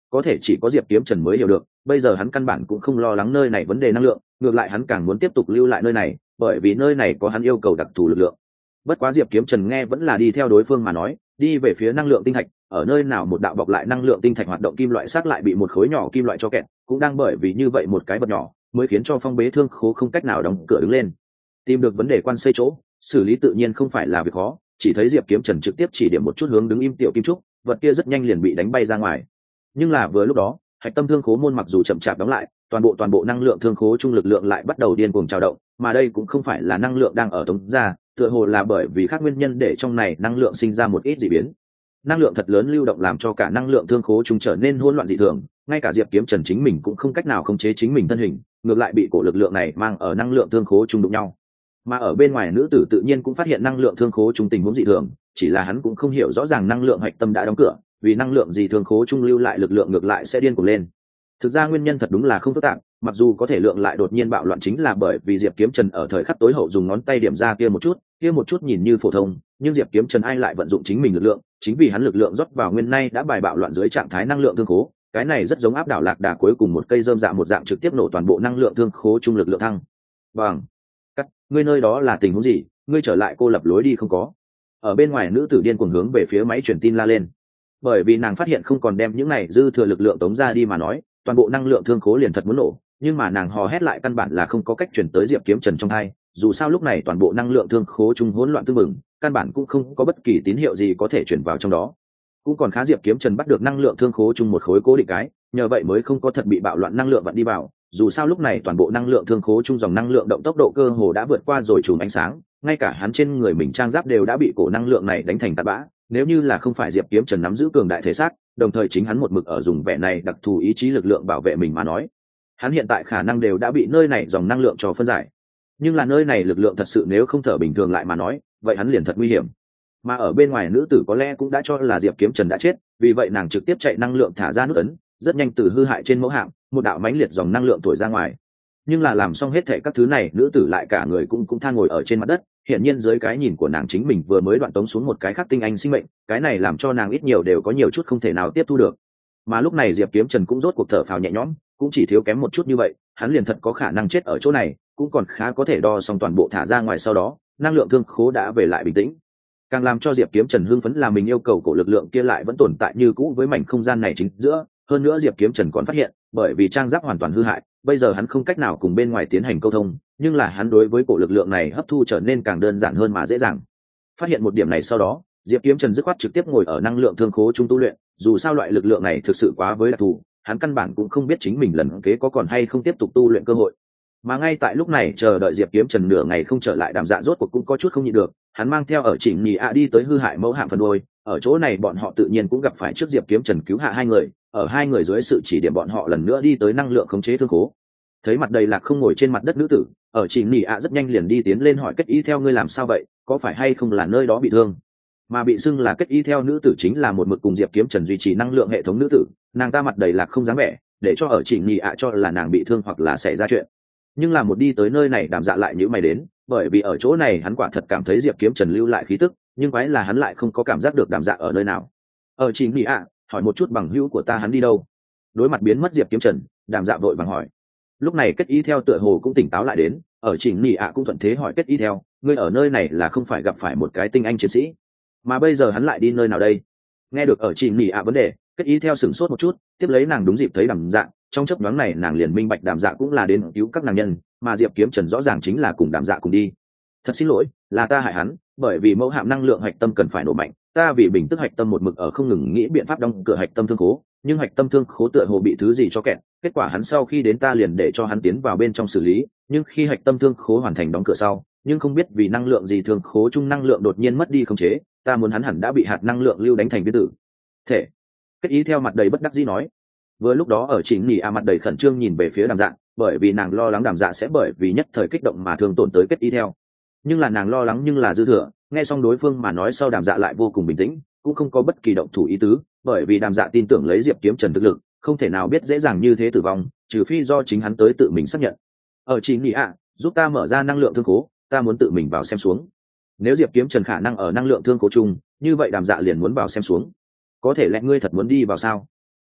có thể chỉ có diệp kiếm trần mới hiểu được bây giờ hắn căn bản cũng không lo lắng nơi này vấn đề năng lượng, ngược lại hắn càng muốn tiếp tục lưu lại nơi này, bởi vì nơi này có hắn yêu cầu đặc thù lực lượng. Bất quá diệp kiếm trần nghe vẫn là đi theo đối phương mà nói, đi về phía năng lượng tinh thạch. Ở nơi nào một đạo bọc lại năng lượng tinh thạch hoạt động kim loại sát lại bị một khối nhỏ kim loại cho kẹt, cũng đang bởi vì như vậy một cái vật nhỏ mới khiến cho phong bế thương khố không cách nào đóng cửa đứng lên. Tìm được vấn đề quan xây chỗ, xử lý tự nhiên không phải là việc khó, chỉ thấy diệp kiếm trần trực tiếp chỉ điểm một chút hướng đứng im tiểu kim trúc, vật kia rất nhanh liền bị đánh bay ra ngoài. Nhưng là vừa lúc đó, hạch tâm thương khố môn mặc dù chậm chạp đóng lại, toàn bộ năng lượng thương khố trung lực lượng lại bắt đầu điên cuồng trào động, mà đây cũng không phải là năng lượng đang ở tống ra, tựa hồ là bởi vì khác nguyên nhân để trong này năng lượng sinh ra một ít dị biến. Năng lượng thật lớn lưu động làm cho cả năng lượng thương khố trung trở nên hỗn loạn dị thường, ngay cả diệp kiếm trần chính mình cũng không cách nào khống chế chính mình thân hình, ngược lại bị cổ lực lượng này mang ở năng lượng thương khố trung đụng nhau. Mà ở bên ngoài nữ tử tự nhiên cũng phát hiện năng lượng thương khố trung tình huống dị thường, chỉ là hắn cũng không hiểu rõ ràng năng lượng hạch tâm đã đóng cửa, vì năng lượng gì thương khố trung lưu lại lực lượng ngược lại sẽ điên cuồng lên. Thực ra nguyên nhân thật đúng là không phức tạp, mặc dù có thể lượng lại đột nhiên bạo loạn chính là bởi vì diệp kiếm trần ở thời khắc tối hậu dùng ngón tay điểm ra kia một chút nhìn như phổ thông, nhưng diệp kiếm trần ai lại vận dụng chính mình lực lượng, chính vì hắn lực lượng rót vào nguyên nay đã bài bạo loạn dưới trạng thái năng lượng thương khố, cái này rất giống áp đảo lạc đà cuối cùng một cây rơm dạ một dạng trực tiếp nổ toàn bộ năng lượng thương khố trung lực lượng thăng. Bằng cắt, ngươi nơi đó là tình huống gì, ngươi trở lại cô lập lối đi không có. Ở bên ngoài nữ tử điên cuồng hướng về phía máy truyền tin la lên, bởi vì nàng phát hiện không còn đem những này dư thừa lực lượng tống ra đi mà nói, toàn bộ năng lượng thương khố liền thật muốn nổ, nhưng mà nàng hò hét lại căn bản là không có cách chuyển tới diệp kiếm trần trong hai, dù sao lúc này toàn bộ năng lượng thương khố trung hỗn loạn tương mừng, căn bản cũng không có bất kỳ tín hiệu gì có thể chuyển vào trong đó. Cũng còn khá diệp kiếm trần bắt được năng lượng thương khố chung một khối cố định cái, nhờ vậy mới không có thật bị bạo loạn năng lượng vặn đi vào, dù sao lúc này toàn bộ năng lượng thương khố chung dòng năng lượng động tốc độ cơ hồ đã vượt qua rồi chùm ánh sáng, ngay cả hắn trên người mình trang giáp đều đã bị cổ năng lượng này đánh thành tạt bã. Nếu như là không phải diệp kiếm trần nắm giữ cường đại thể xác, đồng thời chính hắn một mực ở dùng vẻ này đặc thù ý chí lực lượng bảo vệ mình mà nói, hắn hiện tại khả năng đều đã bị nơi này dòng năng lượng cho phân giải. Nhưng là nơi này lực lượng thật sự nếu không thở bình thường lại mà nói, vậy hắn liền thật nguy hiểm. Mà ở bên ngoài nữ tử có lẽ cũng đã cho là diệp kiếm trần đã chết, vì vậy nàng trực tiếp chạy năng lượng thả ra nút ấn, rất nhanh từ hư hại trên mẫu hạm một đạo mãnh liệt dòng năng lượng thổi ra ngoài. Nhưng là làm xong hết thảy các thứ này, nữ tử lại cả người cũng than ngồi ở trên mặt đất, hiển nhiên dưới cái nhìn của nàng chính mình vừa mới đoạn tống xuống một cái khác tinh anh sinh mệnh, cái này làm cho nàng ít nhiều đều có nhiều chút không thể nào tiếp thu được. Mà lúc này diệp kiếm trần cũng rốt cuộc thở phào nhẹ nhõm, cũng chỉ thiếu kém một chút như vậy, hắn liền thật có khả năng chết ở chỗ này, cũng còn khá có thể đo xong toàn bộ thả ra ngoài, sau đó năng lượng thương khố đã về lại bình tĩnh. Càng làm cho diệp kiếm trần hưng phấn là mình yêu cầu cổ lực lượng kia lại vẫn tồn tại như cũ với mảnh không gian này chính giữa. Hơn nữa diệp kiếm trần còn phát hiện, bởi vì trang giáp hoàn toàn hư hại, bây giờ hắn không cách nào cùng bên ngoài tiến hành câu thông, nhưng là hắn đối với cổ lực lượng này hấp thu trở nên càng đơn giản hơn mà dễ dàng. Phát hiện một điểm này sau đó, diệp kiếm trần dứt khoát trực tiếp ngồi ở năng lượng thương khố trung tu luyện, dù sao loại lực lượng này thực sự quá với đặc thù, hắn căn bản cũng không biết chính mình lần kế có còn hay không tiếp tục tu luyện cơ hội. Mà ngay tại lúc này chờ đợi diệp kiếm trần nửa ngày không trở lại, Đàm Dạ rốt cuộc cũng có chút không nhịn được, hắn mang theo ở chỉnh nhì ạ đi tới hư hại mẫu hạm phần đôi, ở chỗ này bọn họ tự nhiên cũng gặp phải trước diệp kiếm trần cứu hạ hai người, ở hai người dưới sự chỉ điểm bọn họ lần nữa đi tới năng lượng khống chế thương khố. Thấy mặt đầy lạc không ngồi trên mặt đất nữ tử, ở chỉnh nhì ạ rất nhanh liền đi tiến lên hỏi Kết Y theo, ngươi làm sao vậy, có phải hay không là nơi đó bị thương? Mà bị xưng là Kết Y theo nữ tử chính là một mực cùng diệp kiếm trần duy trì năng lượng hệ thống nữ tử, nàng ta mặt đầy lạc không dáng vẻ, để cho ở chỉnh nhì ạ cho là nàng bị thương hoặc là xảy ra chuyện. Nhưng là một đi tới nơi này Đàm Dạ lại nhíu mày đến, bởi vì ở chỗ này hắn quả thật cảm thấy diệp kiếm trần lưu lại khí tức, nhưng quái là hắn lại không có cảm giác được Đàm Dạ ở nơi nào. Ở chỉnh nhì ạ, hỏi một chút bằng hữu của ta hắn đi đâu? Đối mặt biến mất diệp kiếm trần, Đàm Dạ vội vàng hỏi. Lúc này Kết Y theo tựa hồ cũng tỉnh táo lại đến, ở chỉnh nhì ạ cũng thuận thế hỏi Kết Y theo, ngươi ở nơi này là không phải gặp phải một cái tinh anh chiến sĩ, mà bây giờ hắn lại đi nơi nào đây? Nghe được ở chỉnh nhì ạ vấn đề, Kết Y theo sửng sốt một chút, tiếp lấy nàng đúng dịp thấy Đàm Dạ, trong chớp nhoáng này nàng liền minh bạch Đàm Dạ cũng là đến cứu các nàng nhân, mà diệp kiếm trần rõ ràng chính là cùng Đàm Dạ cùng đi. Thật xin lỗi, là ta hại hắn, bởi vì mẫu hạm năng lượng hạch tâm cần phải nổ mạnh, ta vì bình tức hạch tâm một mực ở không ngừng nghĩ biện pháp đóng cửa hạch tâm thương khố, nhưng hạch tâm thương khố tựa hồ bị thứ gì cho kẹt, kết quả hắn sau khi đến ta liền để cho hắn tiến vào bên trong xử lý, nhưng khi hạch tâm thương khố hoàn thành đóng cửa sau, nhưng không biết vì năng lượng gì thương khố chung năng lượng đột nhiên mất đi khống chế, ta muốn hắn hẳn đã bị hạt năng lượng lưu đánh thành viên tử thể. Kết Y theo mặt đầy bất đắc dĩ nói. Vừa lúc đó ở chỉnh nhì a mặt đầy khẩn trương nhìn về phía Đàm Dạ, bởi vì nàng lo lắng Đàm Dạ sẽ bởi vì nhất thời kích động mà thương tổn tới Kết Y theo. Nhưng là nàng lo lắng nhưng là dư thừa, nghe xong đối phương mà nói sau Đàm Dạ lại vô cùng bình tĩnh, cũng không có bất kỳ động thủ ý tứ, bởi vì Đàm Dạ tin tưởng lấy diệp kiếm trần thực lực, không thể nào biết dễ dàng như thế tử vong, trừ phi do chính hắn tới tự mình xác nhận. Ở chỉnh nhì a, giúp ta mở ra năng lượng thương khố, ta muốn tự mình vào xem xuống. Nếu diệp kiếm trần khả năng ở năng lượng thương khố chung, như vậy Đàm Dạ liền muốn vào xem xuống. Có thể lẽ ngươi thật muốn đi vào sao?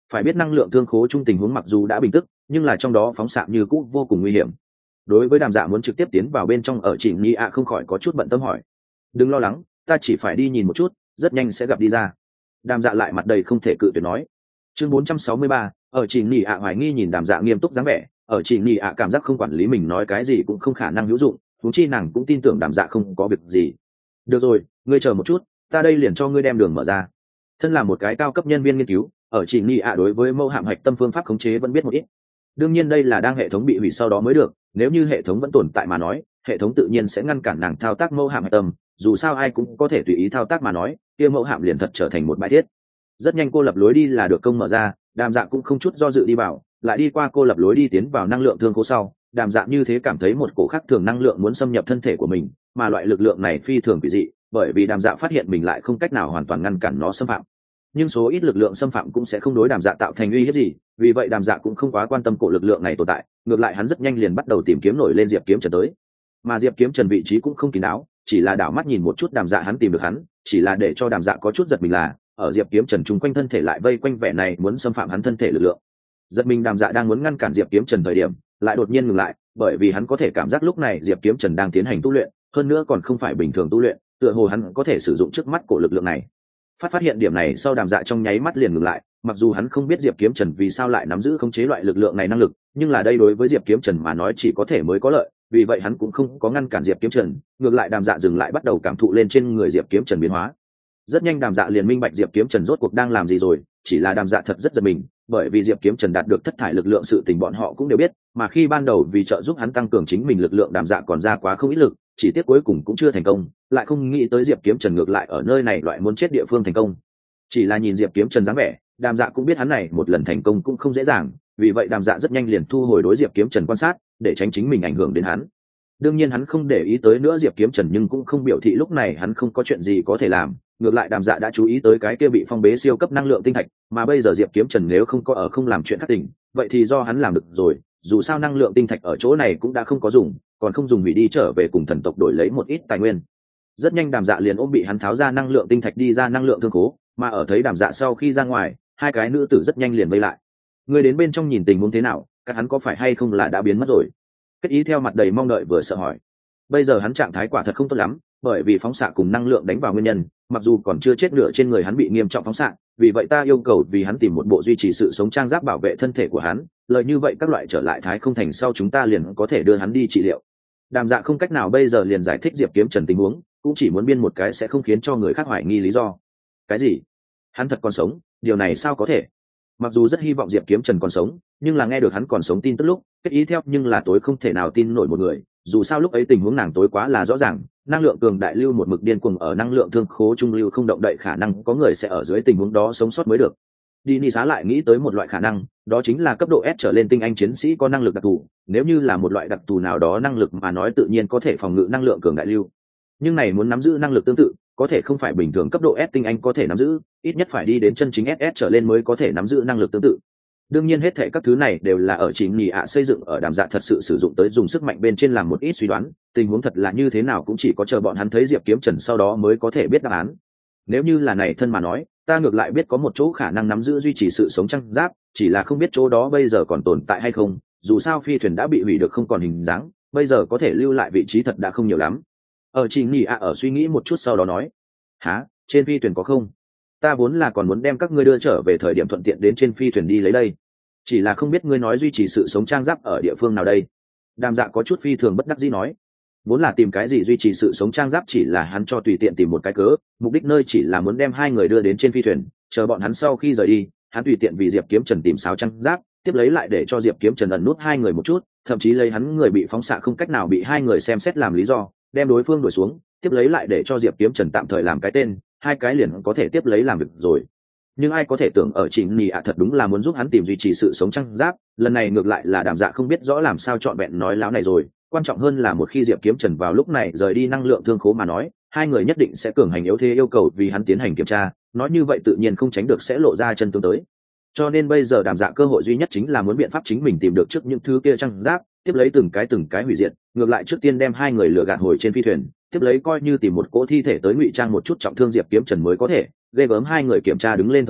phải biết năng lượng thương khố chung tình huống mặc dù đã bình tức, nhưng là trong đó phóng xạ như cũ vô cùng nguy hiểm. Đối với Đàm Dạ muốn trực tiếp tiến vào bên trong, ở Chỉ Ni ạ không khỏi có chút bận tâm hỏi: đừng lo lắng, ta chỉ phải đi nhìn một chút, rất nhanh sẽ gặp đi ra. Đàm Dạ lại mặt đầy không thể cự tuyệt nói. Chương 463, ở Chỉ Ni ạ hoài nghi nhìn Đàm Dạ nghiêm túc dáng vẻ, ở Chỉ Ni ạ cảm giác không quản lý mình nói cái gì cũng không khả năng hữu dụng, huống chi nàng cũng tin tưởng Đàm Dạ không có việc gì. Được rồi, ngươi chờ một chút, ta đây liền cho ngươi đem đường mở ra. Thân là một cái cao cấp nhân viên nghiên cứu, ở Chỉ Ni ạ đối với mẫu hạm hạch tâm phương pháp khống chế vẫn biết một ít. Đương nhiên đây là đang hệ thống bị hủy sau đó mới được, nếu như hệ thống vẫn tồn tại mà nói, hệ thống tự nhiên sẽ ngăn cản nàng thao tác mẫu hạm hạch tâm, dù sao ai cũng có thể tùy ý thao tác mà nói, kia mẫu hạm liền thật trở thành một bãi thiết. Rất nhanh cô lập lối đi là được công mở ra, Đàm Dạ cũng không chút do dự đi vào, lại đi qua cô lập lối đi tiến vào năng lượng thương khố sau, Đàm Dạ như thế cảm thấy một cổ khác thường năng lượng muốn xâm nhập thân thể của mình, mà loại lực lượng này phi thường kỳ dị, bởi vì Đàm Dạ phát hiện mình lại không cách nào hoàn toàn ngăn cản nó xâm phạm. Nhưng số ít lực lượng xâm phạm cũng sẽ không đối Đàm Dạ tạo thành uy hiếp gì, vì vậy Đàm Dạ cũng không quá quan tâm cổ lực lượng này tồn tại, ngược lại hắn rất nhanh liền bắt đầu tìm kiếm nổi lên Diệp Kiếm Trần tới. Mà Diệp Kiếm Trần vị trí cũng không kín đáo, chỉ là đảo mắt nhìn một chút Đàm Dạ hắn tìm được hắn, chỉ là để cho Đàm Dạ có chút giật mình là, ở Diệp Kiếm Trần chung quanh thân thể lại vây quanh vẻ này muốn xâm phạm hắn thân thể lực lượng. Giật mình Đàm Dạ đang muốn ngăn cản Diệp Kiếm Trần thời điểm, lại đột nhiên ngừng lại, bởi vì hắn có thể cảm giác lúc này Diệp Kiếm Trần đang tiến hành tu luyện, hơn nữa còn không phải bình thường tu luyện, tựa hồ hắn có thể sử dụng trước mắt cổ lực lượng này. Phát hiện điểm này sau, Đàm Dạ trong nháy mắt liền ngừng lại, mặc dù hắn không biết Diệp Kiếm Trần vì sao lại nắm giữ khống chế loại lực lượng này năng lực, nhưng là đây đối với Diệp Kiếm Trần mà nói chỉ có thể mới có lợi, vì vậy hắn cũng không có ngăn cản Diệp Kiếm Trần, ngược lại Đàm Dạ dừng lại bắt đầu cảm thụ lên trên người Diệp Kiếm Trần biến hóa. Rất nhanh Đàm Dạ liền minh bạch Diệp Kiếm Trần rốt cuộc đang làm gì rồi, chỉ là Đàm Dạ thật rất giật mình, bởi vì Diệp Kiếm Trần đạt được thất thải lực lượng sự tình bọn họ cũng đều biết, mà khi ban đầu vì trợ giúp hắn tăng cường chính mình lực lượng, Đàm Dạ còn ra quá không ít lực, chỉ tiếc cuối cùng cũng chưa thành công, lại không nghĩ tới Diệp Kiếm Trần ngược lại ở nơi này loại muốn chết địa phương thành công. Chỉ là nhìn Diệp Kiếm Trần dáng vẻ, Đàm Dạ cũng biết hắn này một lần thành công cũng không dễ dàng, vì vậy Đàm Dạ rất nhanh liền thu hồi đối Diệp Kiếm Trần quan sát, để tránh chính mình ảnh hưởng đến hắn. Đương nhiên hắn không để ý tới nữa Diệp Kiếm Trần, nhưng cũng không biểu thị lúc này hắn không có chuyện gì có thể làm, ngược lại Đàm Dạ đã chú ý tới cái kia bị phong bế siêu cấp năng lượng tinh thạch, mà bây giờ Diệp Kiếm Trần nếu không có ở không làm chuyện khác tình, vậy thì do hắn làm được rồi, dù sao năng lượng tinh thạch ở chỗ này cũng đã không có dùng, còn không dùng hủy đi trở về cùng thần tộc đổi lấy một ít tài nguyên. Rất nhanh Đàm Dạ liền ôm bị hắn tháo ra năng lượng tinh thạch đi ra năng lượng thương khố, mà ở thấy Đàm Dạ sau khi ra ngoài, hai cái nữ tử rất nhanh liền vây lại. Người đến bên trong nhìn tình huống thế nào, các hắn có phải hay không là đã biến mất rồi? Kết Ý theo mặt đầy mong đợi vừa sợ hỏi. Bây giờ hắn trạng thái quả thật không tốt lắm, bởi vì phóng xạ cùng năng lượng đánh vào nguyên nhân, mặc dù còn chưa chết nửa trên người hắn bị nghiêm trọng phóng xạ, vì vậy ta yêu cầu vì hắn tìm một bộ duy trì sự sống trang giáp bảo vệ thân thể của hắn, lợi như vậy các loại trở lại thái không thành sau chúng ta liền có thể đưa hắn đi trị liệu. Đàm Dạ không cách nào bây giờ liền giải thích Diệp Kiếm Trần tình huống, cũng chỉ muốn biên một cái sẽ không khiến cho người khác hoài nghi lý do. Cái gì? Hắn thật còn sống? Điều này sao có thể? Mặc dù rất hy vọng Diệp Kiếm Trần còn sống, nhưng là nghe được hắn còn sống tin tức lúc, Kết Ý theo nhưng là tối không thể nào tin nổi một người, dù sao lúc ấy tình huống nàng tối quá là rõ ràng, năng lượng cường đại lưu một mực điên cuồng ở năng lượng thương khố trung lưu không động đậy, khả năng có người sẽ ở dưới tình huống đó sống sót mới được. Đi Ni Xá lại nghĩ tới một loại khả năng, đó chính là cấp độ S trở lên tinh anh chiến sĩ có năng lực đặc thù, nếu như là một loại đặc thù nào đó năng lực mà nói tự nhiên có thể phòng ngự năng lượng cường đại lưu. Nhưng này muốn nắm giữ năng lực tương tự, có thể không phải bình thường cấp độ S tinh anh có thể nắm giữ, ít nhất phải đi đến chân chính SS trở lên mới có thể nắm giữ năng lực tương tự. Đương nhiên hết thảy các thứ này đều là ở chính nhị ạ xây dựng ở Đàm Dạ thật sự sử dụng tới dùng sức mạnh bên trên làm một ít suy đoán, tình huống thật là như thế nào cũng chỉ có chờ bọn hắn thấy Diệp Kiếm Trần sau đó mới có thể biết đáp án. Nếu như là này thân mà nói, ta ngược lại biết có một chỗ khả năng nắm giữ duy trì sự sống trang giáp, chỉ là không biết chỗ đó bây giờ còn tồn tại hay không, dù sao phi thuyền đã bị hủy được không còn hình dáng, bây giờ có thể lưu lại vị trí thật đã không nhiều lắm. Ở chính nhị ạ ở suy nghĩ một chút sau đó nói, hả, trên phi thuyền có không? Ta vốn là còn muốn đem các ngươi đưa trở về thời điểm thuận tiện đến trên phi thuyền đi lấy đây, chỉ là không biết ngươi nói duy trì sự sống trang giáp ở địa phương nào đây. Đàm Dạ có chút phi thường bất đắc dĩ nói, vốn là tìm cái gì duy trì sự sống trang giáp chỉ là hắn cho tùy tiện tìm một cái cớ, mục đích nơi chỉ là muốn đem hai người đưa đến trên phi thuyền, chờ bọn hắn sau khi rời đi, hắn tùy tiện vì Diệp Kiếm Trần tìm sáo trang giáp, tiếp lấy lại để cho Diệp Kiếm Trần ẩn nút hai người một chút, thậm chí lấy hắn người bị phóng xạ không cách nào bị hai người xem xét làm lý do, đem đối phương đuổi xuống, tiếp lấy lại để cho Diệp Kiếm Trần tạm thời làm cái tên, hai cái liền có thể tiếp lấy làm việc rồi. Nhưng ai có thể tưởng ở Trịnh Nị ạ thật đúng là muốn giúp hắn tìm duy trì sự sống trang giáp, lần này ngược lại là Đàm Dạ không biết rõ làm sao chọn vẹn nói láo này rồi, quan trọng hơn là một khi Diệp Kiếm Trần vào lúc này rời đi năng lượng thương khố mà nói, hai người nhất định sẽ cường hành yếu thế yêu cầu vì hắn tiến hành kiểm tra, nói như vậy tự nhiên không tránh được sẽ lộ ra chân tướng tới. Cho nên bây giờ Đàm Dạ cơ hội duy nhất chính là muốn biện pháp chính mình tìm được trước những thứ kia trang giáp, tiếp lấy từng cái hủy diệt, ngược lại trước tiên đem hai người lừa gạt hồi trên phi thuyền, tiếp lấy coi như tìm một cỗ thi thể tới ngụy trang một chút trọng thương Diệp Kiếm Trần mới có thể ghê gớm hai người kiểm tra đứng lên thời điểm,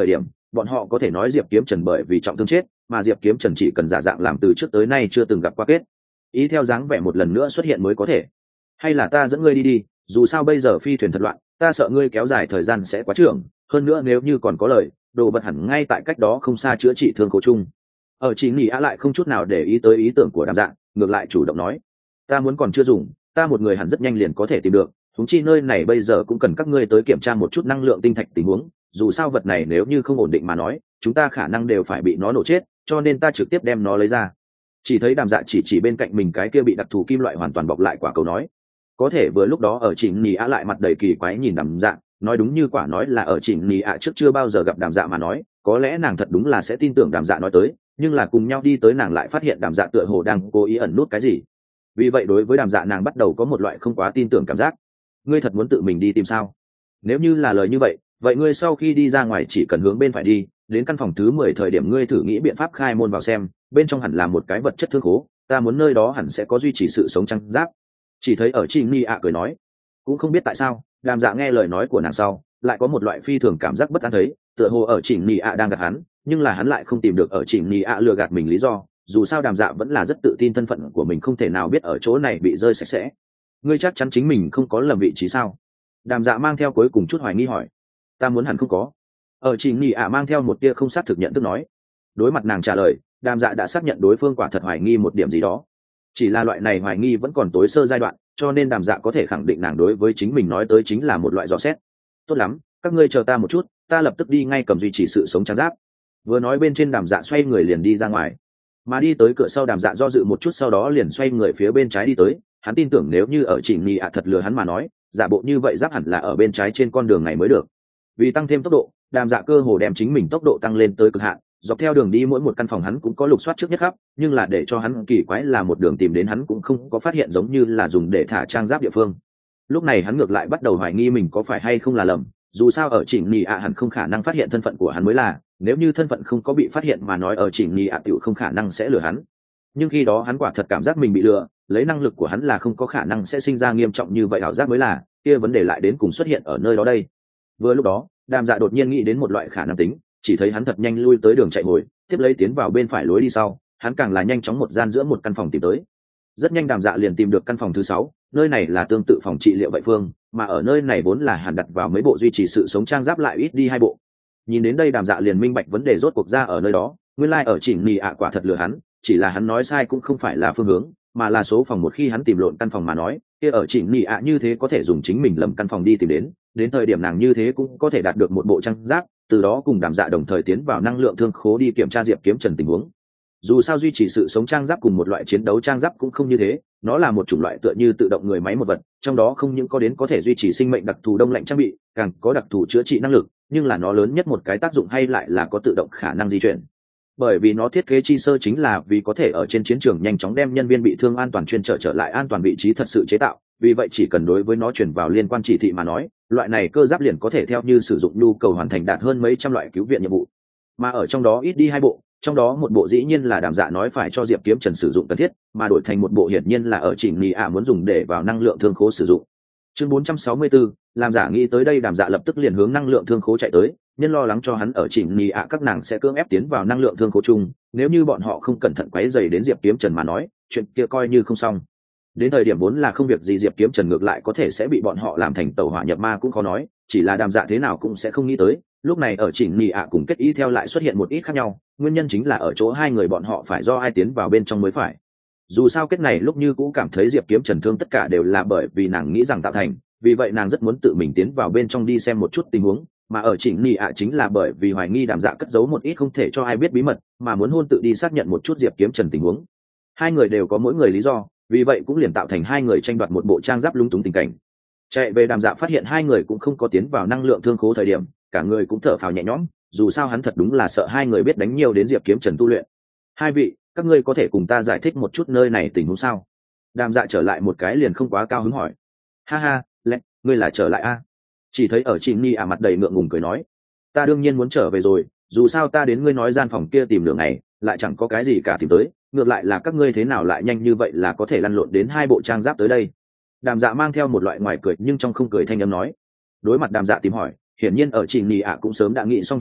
bọn họ có thể nói diệp kiếm trần bởi vì trọng thương chết, mà diệp kiếm trần chỉ cần giả dạng làm từ trước tới nay chưa từng gặp qua kết ý theo dáng vẻ một lần nữa xuất hiện mới có thể. Hay là ta dẫn ngươi đi đi, dù sao bây giờ phi thuyền thật loạn, ta sợ ngươi kéo dài thời gian sẽ quá trưởng, hơn nữa nếu như còn có lời, đồ vật hẳn ngay tại cách đó không xa chữa trị thương cố chung. Ở chỉ nghỉ lại không chút nào để ý tới ý tưởng của Đàm Dạ, ngược lại chủ động nói, ta muốn còn chưa dùng, ta một người hẳn rất nhanh liền có thể tìm được, huống chi nơi này bây giờ cũng cần các ngươi tới kiểm tra một chút năng lượng tinh thạch tình huống, dù sao vật này nếu như không ổn định mà nói, chúng ta khả năng đều phải bị nó nổ chết, cho nên ta trực tiếp đem nó lấy ra. Chỉ thấy Đàm Dạ chỉ bên cạnh mình cái kia bị đặc thù kim loại hoàn toàn bọc lại quả cầu nói. Có thể vừa lúc đó ở Trịnh Nỉ lại mặt đầy kỳ quái nhìn Đàm Dạ, nói đúng như quả nói là ở Trịnh Nỉ trước chưa bao giờ gặp Đàm Dạ mà nói, có lẽ nàng thật đúng là sẽ tin tưởng Đàm Dạ nói tới, nhưng là cùng nhau đi tới nàng lại phát hiện Đàm Dạ tựa hồ đang cố ý ẩn nút cái gì. Vì vậy đối với Đàm Dạ nàng bắt đầu có một loại không quá tin tưởng cảm giác. Ngươi thật muốn tự mình đi tìm sao? Nếu như là lời như vậy, vậy ngươi sau khi đi ra ngoài chỉ cần hướng bên phải đi, đến căn phòng thứ 10 thời điểm ngươi thử nghĩ biện pháp khai môn vào xem, bên trong hẳn là một cái vật chất thương khố, ta muốn nơi đó hẳn sẽ có duy trì sự sống trăng giáp. Chỉ thấy ở Trịnh Nỉ cười nói, cũng không biết tại sao, Đàm Dạ nghe lời nói của nàng sau, lại có một loại phi thường cảm giác bất an thấy, tựa hồ ở Trịnh Nỉ đang gạt hắn, nhưng là hắn lại không tìm được ở Trịnh Nỉ lừa gạt mình lý do, dù sao Đàm Dạ vẫn là rất tự tin thân phận của mình không thể nào biết ở chỗ này bị rơi sạch sẽ. Ngươi chắc chắn chính mình không có lầm vị trí sao? Đàm Dạ mang theo cuối cùng chút hoài nghi hỏi. Ta muốn hẳn không có. Ở Trịnh Nỉ mang theo một tia không xác thực nhận thức nói. Đối mặt nàng trả lời, Đàm Dạ đã xác nhận đối phương quả thật hoài nghi một điểm gì đó. Chỉ là loại này hoài nghi vẫn còn tối sơ giai đoạn, cho nên Đàm Dạ có thể khẳng định nàng đối với chính mình nói tới chính là một loại dò xét. Tốt lắm, các ngươi chờ ta một chút, ta lập tức đi ngay cầm duy trì sự sống trắng giáp. Vừa nói bên trên Đàm Dạ xoay người liền đi ra ngoài, mà đi tới cửa sau Đàm Dạ do dự một chút sau đó liền xoay người phía bên trái đi tới. Hắn tin tưởng nếu như ở Trịnh Nỉ thật lừa hắn mà nói, giả bộ như vậy giáp hẳn là ở bên trái trên con đường này mới được. Vì tăng thêm tốc độ, Đàm Dạ cơ hồ đem chính mình tốc độ tăng lên tới cực hạn, dọc theo đường đi mỗi một căn phòng hắn cũng có lục soát trước nhất khắp, nhưng là để cho hắn kỳ quái là một đường tìm đến hắn cũng không có phát hiện giống như là dùng để thả trang giáp địa phương. Lúc này hắn ngược lại bắt đầu hoài nghi mình có phải hay không là lầm, dù sao ở Trịnh Nỉ hẳn không khả năng phát hiện thân phận của hắn mới là, nếu như thân phận không có bị phát hiện mà nói ở Trịnh Nỉ tiểu không khả năng sẽ lừa hắn. Nhưng khi đó hắn quả thật cảm giác mình bị lừa, lấy năng lực của hắn là không có khả năng sẽ sinh ra nghiêm trọng như vậy ảo giác mới là, kia vấn đề lại đến cùng xuất hiện ở nơi đó đây. Vừa lúc đó, Đàm Dạ đột nhiên nghĩ đến một loại khả năng tính, chỉ thấy hắn thật nhanh lui tới đường chạy hồi, tiếp lấy tiến vào bên phải lối đi sau, hắn càng là nhanh chóng một gian giữa một căn phòng tìm tới. Rất nhanh Đàm Dạ liền tìm được căn phòng thứ 6, nơi này là tương tự phòng trị liệu vậy phương, mà ở nơi này vốn là hàn đặt vào mấy bộ duy trì sự sống trang giáp lại ít đi 2 bộ. Nhìn đến đây Đàm Dạ liền minh bạch vấn đề rốt cuộc ra ở nơi đó, nguyên lai ở Trịnh Nỉ quả thật lừa hắn, chỉ là hắn nói sai cũng không phải là phương hướng, mà là số phòng. Một khi hắn tìm lộn căn phòng mà nói, kia ở Trịnh Nỉ như thế có thể dùng chính mình lầm căn phòng đi tìm đến thời điểm nàng như thế cũng có thể đạt được một bộ trang giáp, từ đó cùng Đàm Dạ đồng thời tiến vào năng lượng thương khố đi kiểm tra diệp kiếm trần tình huống. Dù sao duy trì sự sống trang giáp cùng một loại chiến đấu trang giáp cũng không như thế, nó là một chủng loại tựa như tự động người máy một vật, trong đó không những có đến có thể duy trì sinh mệnh đặc thù đông lạnh trang bị, càng có đặc thù chữa trị năng lực, nhưng là nó lớn nhất một cái tác dụng hay lại là có tự động khả năng di chuyển. Bởi vì nó thiết kế chi sơ chính là vì có thể ở trên chiến trường nhanh chóng đem nhân viên bị thương an toàn chuyên trở lại an toàn vị trí thật sự chế tạo, vì vậy chỉ cần đối với nó chuyển vào liên quan chỉ thị mà nói, loại này cơ giáp liền có thể theo như sử dụng nhu cầu hoàn thành đạt hơn mấy trăm loại cứu viện nhiệm vụ. Mà ở trong đó ít đi 2 bộ, trong đó một bộ dĩ nhiên là Đàm Dạ nói phải cho Diệp Kiếm Trần sử dụng cần thiết, mà đổi thành một bộ hiển nhiên là ở Trịnh Nỉ muốn dùng để vào năng lượng thương khố sử dụng. Chương 464, làm giả nghĩ tới đây Đàm Dạ lập tức liền hướng năng lượng thương khố chạy tới, nhân lo lắng cho hắn ở Trịnh Nỉ các nàng sẽ cưỡng ép tiến vào năng lượng thương khố chung, nếu như bọn họ không cẩn thận quấy rầy đến Diệp Kiếm Trần mà nói, chuyện kia coi như không xong. Đến thời điểm vốn là không việc gì Diệp Kiếm Trần ngược lại có thể sẽ bị bọn họ làm thành tẩu hỏa nhập ma cũng khó nói, chỉ là Đàm Dạ thế nào cũng sẽ không nghĩ tới, lúc này ở Trịnh Nỉ cùng kết ý theo lại xuất hiện một ít khác nhau, nguyên nhân chính là ở chỗ hai người bọn họ phải do ai tiến vào bên trong mới phải. Dù sao kết này lúc như cũng cảm thấy Diệp Kiếm Trần thương tất cả đều là bởi vì nàng nghĩ rằng tạo thành, vì vậy nàng rất muốn tự mình tiến vào bên trong đi xem một chút tình huống, mà ở Trịnh Nỉ chính là bởi vì hoài nghi Đàm Dạ cất giấu một ít không thể cho ai biết bí mật, mà muốn hôn tự đi xác nhận một chút Diệp Kiếm Trần tình huống. Hai người đều có mỗi người lý do, vì vậy cũng liền tạo thành hai người tranh đoạt một bộ trang giáp lung túng tình cảnh. Chạy về Đàm Dạ phát hiện hai người cũng không có tiến vào năng lượng thương khố thời điểm, cả người cũng thở phào nhẹ nhõm, dù sao hắn thật đúng là sợ hai người biết đánh nhiều đến Diệp Kiếm Trần tu luyện. Hai vị, các ngươi có thể cùng ta giải thích một chút nơi này tình huống sao? Đàm Dạ trở lại một cái liền không quá cao hứng hỏi. Ha ha, lẽ, ngươi là trở lại a? Chỉ thấy ở Trịnh Nỉ mặt đầy ngượng ngùng cười nói, ta đương nhiên muốn trở về rồi, dù sao ta đến ngươi nói gian phòng kia tìm đường này, lại chẳng có cái gì cả tìm tới, ngược lại là các ngươi thế nào lại nhanh như vậy là có thể lăn lộn đến 2 bộ trang giáp tới đây. Đàm Dạ mang theo một loại ngoài cười nhưng trong không cười thanh âm nói. Đối mặt Đàm Dạ tìm hỏi, hiển nhiên ở Trịnh Nỉ cũng sớm đã nghĩ xong thuyết tử,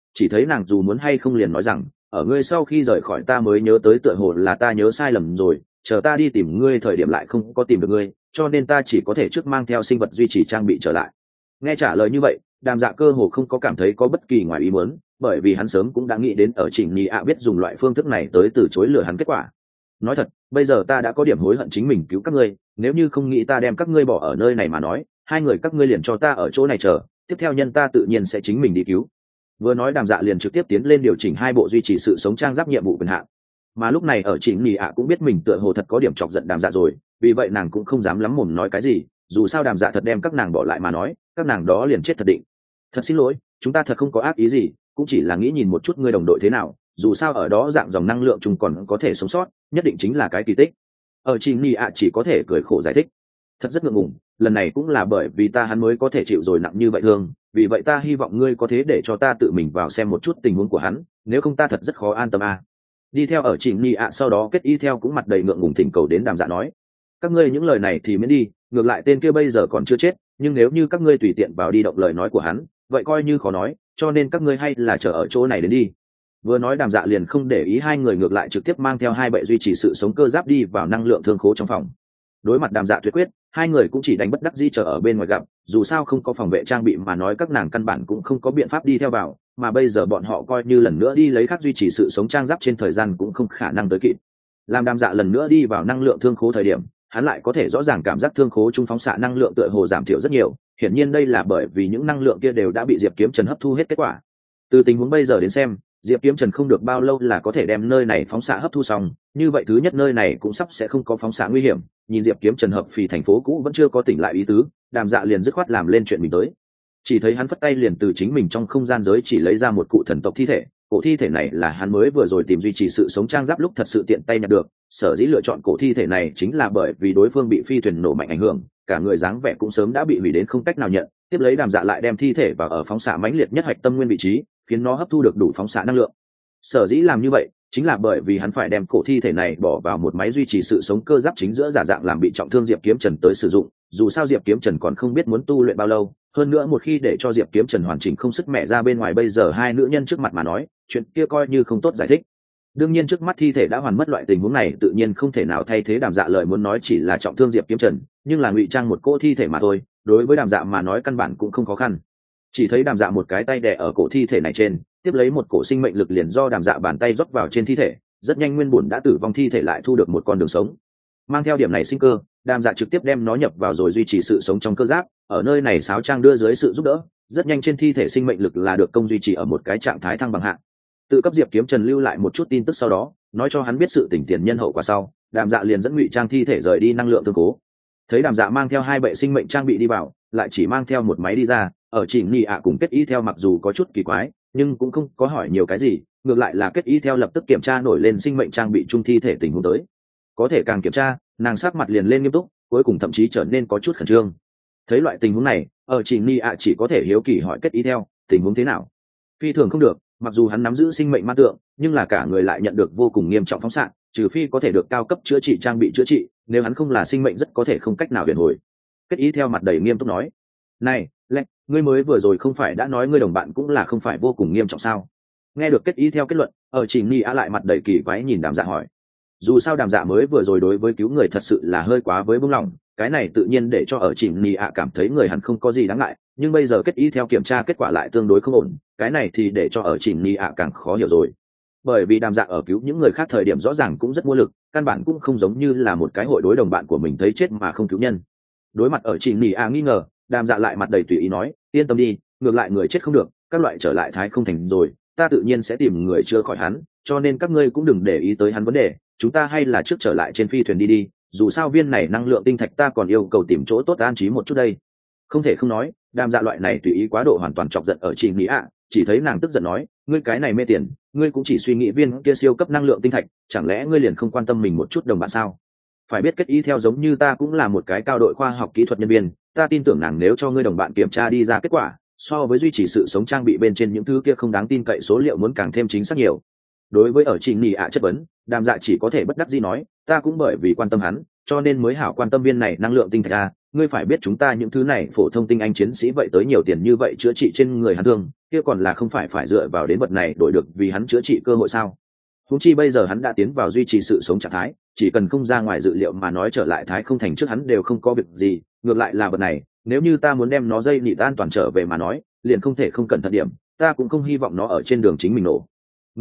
chỉ thấy nàng dù muốn hay không liền nói rằng ở ngươi sau khi rời khỏi ta mới nhớ tới tựa hồ là ta nhớ sai lầm rồi, chờ ta đi tìm ngươi thời điểm lại không có tìm được ngươi, cho nên ta chỉ có thể trước mang theo sinh vật duy trì trang bị trở lại. Nghe trả lời như vậy, Đàm Dạ cơ hồ không có cảm thấy có bất kỳ ngoài ý muốn, bởi vì hắn sớm cũng đã nghĩ đến ở Trình Nhị ạ biết dùng loại phương thức này tới từ chối lừa hắn kết quả. Nói thật, bây giờ ta đã có điểm hối hận chính mình cứu các ngươi, nếu như không nghĩ ta đem các ngươi bỏ ở nơi này mà nói, hai người các ngươi liền cho ta ở chỗ này chờ, tiếp theo nhân ta tự nhiên sẽ chính mình đi cứu. Vừa nói Đàm Dạ liền trực tiếp tiến lên điều chỉnh hai bộ duy trì sự sống trang giáp nhiệm vụ quyền hạn. Mà lúc này ở Trình Nhị ạ cũng biết mình tựa hồ thật có điểm chọc giận Đàm Dạ rồi, vì vậy nàng cũng không dám lắm mồm nói cái gì, dù sao Đàm Dạ thật đem các nàng bỏ lại mà nói, các nàng đó liền chết thật định. Thật xin lỗi, chúng ta thật không có ác ý gì, cũng chỉ là nghĩ nhìn một chút ngươi đồng đội thế nào, dù sao ở đó dạng dòng năng lượng chung còn có thể sống sót, nhất định chính là cái kỳ tích. Ở Trình Nhị ạ chỉ có thể cười khổ giải thích, thật rất ngượng ngùng, lần này cũng là bởi vì ta hắn mới có thể chịu rồi nặng như vậy thương, vì vậy ta hy vọng ngươi có thế để cho ta tự mình vào xem một chút tình huống của hắn, nếu không ta thật rất khó an tâm à. Đi theo ở Trình Nhị ạ sau đó kết y theo cũng mặt đầy ngượng ngùng thỉnh cầu đến Đàm Dạ nói, các ngươi những lời này thì miễn đi, ngược lại tên kia bây giờ còn chưa chết, nhưng nếu như các ngươi tùy tiện vào đi động lời nói của hắn, vậy coi như khó nói, cho nên các ngươi hay là chờ ở chỗ này đến đi. Vừa nói Đàm Dạ liền không để ý hai người, ngược lại trực tiếp mang theo hai bệ duy trì sự sống cơ giáp đi vào năng lượng thương khố trong phòng. Đối mặt Đàm Dạ tuyệt quyết, hai người cũng chỉ đánh bất đắc dĩ chờ ở bên ngoài gặp, dù sao không có phòng vệ trang bị mà nói các nàng căn bản cũng không có biện pháp đi theo vào, mà bây giờ bọn họ coi như lần nữa đi lấy khác duy trì sự sống trang giáp trên thời gian cũng không khả năng tới kịp. Làm Đàm Dạ lần nữa đi vào năng lượng thương khố thời điểm, hắn lại có thể rõ ràng cảm giác thương khố trung phóng xạ năng lượng tựa hồ giảm thiểu rất nhiều, hiển nhiên đây là bởi vì những năng lượng kia đều đã bị Diệp Kiếm Trần hấp thu hết kết quả. Từ tình huống bây giờ đến xem, Diệp Kiếm Trần không được bao lâu là có thể đem nơi này phóng xạ hấp thu xong, như vậy thứ nhất nơi này cũng sắp sẽ không có phóng xạ nguy hiểm, nhìn Diệp Kiếm Trần hợp phì thành phố cũ vẫn chưa có tỉnh lại ý tứ, Đàm Dạ liền dứt khoát làm lên chuyện mình tới. Chỉ thấy hắn phất tay liền từ chính mình trong không gian giới chỉ lấy ra một cụ thần tộc thi thể, cổ thi thể này là hắn mới vừa rồi tìm duy trì sự sống trang giáp lúc thật sự tiện tay nhặt được, sở dĩ lựa chọn cổ thi thể này chính là bởi vì đối phương bị phi thuyền nổ mạnh ảnh hưởng, cả người dáng vẻ cũng sớm đã bị hủy đến không cách nào nhận, tiếp lấy Đàm Dạ lại đem thi thể vào ở phóng xạ mãnh liệt nhất hạch tâm nguyên vị trí, khiến nó hấp thu được đủ phóng xạ năng lượng. Sở dĩ làm như vậy chính là bởi vì hắn phải đem cổ thi thể này bỏ vào một máy duy trì sự sống cơ giáp chính giữa giả dạng làm bị trọng thương Diệp Kiếm Trần tới sử dụng, dù sao Diệp Kiếm Trần còn không biết muốn tu luyện bao lâu, hơn nữa một khi để cho Diệp Kiếm Trần hoàn chỉnh không sức mẹ ra bên ngoài bây giờ hai nữ nhân trước mặt mà nói, chuyện kia coi như không tốt giải thích. Đương nhiên trước mắt thi thể đã hoàn mất, loại tình huống này tự nhiên không thể nào thay thế Đàm Dạ lời muốn nói chỉ là trọng thương Diệp Kiếm Trần, nhưng là ngụy trang một cỗ thi thể mà thôi, đối với Đàm Dạ mà nói căn bản cũng không khó khăn. Chỉ thấy Đàm Dạ một cái tay đè ở cổ thi thể này trên, tiếp lấy một cổ sinh mệnh lực liền do Đàm Dạ bàn tay rót vào trên thi thể, rất nhanh nguyên bổn đã tử vong thi thể lại thu được một con đường sống. Mang theo điểm này sinh cơ, Đàm Dạ trực tiếp đem nó nhập vào rồi duy trì sự sống trong cơ giáp, ở nơi này sáo trang đưa dưới sự giúp đỡ, rất nhanh trên thi thể sinh mệnh lực là được công duy trì ở một cái trạng thái thăng bằng hạng. Tự cấp Diệp Kiếm Trần lưu lại một chút tin tức sau đó, nói cho hắn biết sự tình tiền nhân hậu quả sau, Đàm Dạ liền dẫn ngụy trang thi thể rời đi năng lượng thương cố. Thấy Đàm Dạ mang theo hai bệ sinh mệnh trang bị đi vào, lại chỉ mang theo một máy đi ra, ở Trình Nhị ạ cùng kết ý theo mặc dù có chút kỳ quái, nhưng cũng không có hỏi nhiều cái gì, ngược lại là kết ý theo lập tức kiểm tra nổi lên sinh mệnh trang bị trung thi thể tình huống tới. Có thể càng kiểm tra, nàng sắc mặt liền lên nghiêm túc, cuối cùng thậm chí trở nên có chút khẩn trương. Thấy loại tình huống này, ở Trình Nhị ạ chỉ có thể hiếu kỳ hỏi kết ý theo, tình huống thế nào? Phi thường không được, mặc dù hắn nắm giữ sinh mệnh ma tượng, nhưng là cả người lại nhận được vô cùng nghiêm trọng phóng xạ, trừ phi có thể được cao cấp chữa trị trang bị chữa trị, nếu hắn không là sinh mệnh rất có thể không cách nào đền hồi. Kết ý theo mặt đầy nghiêm túc nói, này lẹ, ngươi mới vừa rồi không phải đã nói ngươi đồng bạn cũng là không phải vô cùng nghiêm trọng sao? Nghe được kết ý theo kết luận, ở Trình Nhị ạ lại mặt đầy kỳ quái nhìn Đàm Dạ hỏi, dù sao Đàm Dạ mới vừa rồi đối với cứu người thật sự là hơi quá với bướng lòng, cái này tự nhiên để cho ở Trình Nhị ạ cảm thấy người hắn không có gì đáng ngại, nhưng bây giờ kết ý theo kiểm tra kết quả lại tương đối không ổn, cái này thì để cho ở Trình Nhị ạ càng khó hiểu rồi. Bởi vì Đàm Dạ ở cứu những người khác thời điểm rõ ràng cũng rất vô lực, căn bản cũng không giống như là một cái hội đối đồng bạn của mình thấy chết mà không cứu nhân. Đối mặt ở Trình Nhị ạ nghi ngờ, Đàm Dạ lại mặt đầy tùy ý nói, yên tâm đi, ngược lại người chết không được, các loại trở lại thái không thành rồi, ta tự nhiên sẽ tìm người chữa khỏi hắn, cho nên các ngươi cũng đừng để ý tới hắn vấn đề, chúng ta hay là trước trở lại trên phi thuyền đi đi, dù sao viên này năng lượng tinh thạch ta còn yêu cầu tìm chỗ tốt an trí một chút đây. Không thể không nói, Đàm Dạ loại này tùy ý quá độ hoàn toàn chọc giận ở Trình Nhị ạ, chỉ thấy nàng tức giận nói, ngươi cái này mê tiền, ngươi cũng chỉ suy nghĩ viên kia siêu cấp năng lượng tinh thạch, chẳng lẽ ngươi liền không quan tâm mình một chút đồng bạn sao? Phải biết kết ý theo giống như ta cũng là một cái cao đội khoa học kỹ thuật nhân viên, ta tin tưởng nàng nếu cho ngươi đồng bạn kiểm tra đi ra kết quả, so với duy trì sự sống trang bị bên trên những thứ kia không đáng tin cậy số liệu muốn càng thêm chính xác nhiều. Đối với ở Trình Nhị ạ chất vấn, Đàm Dạ chỉ có thể bất đắc dĩ nói, ta cũng bởi vì quan tâm hắn, cho nên mới hảo quan tâm viên này năng lượng tinh thạch a, ngươi phải biết chúng ta những thứ này phổ thông tinh anh chiến sĩ vậy tới nhiều tiền như vậy chữa trị trên người hắn thương, kia còn là không phải dựa vào đến vật này đổi được vì hắn chữa trị cơ hội sao? Huống chi bây giờ hắn đã tiến vào duy trì sự sống trạng thái, chỉ cần không ra ngoài dự liệu mà nói trở lại thái không thành trước hắn đều không có việc gì, ngược lại là vật này, nếu như ta muốn đem nó dây nịt an toàn trở về mà nói, liền không thể không cẩn thận điểm, ta cũng không hy vọng nó ở trên đường chính mình nổ.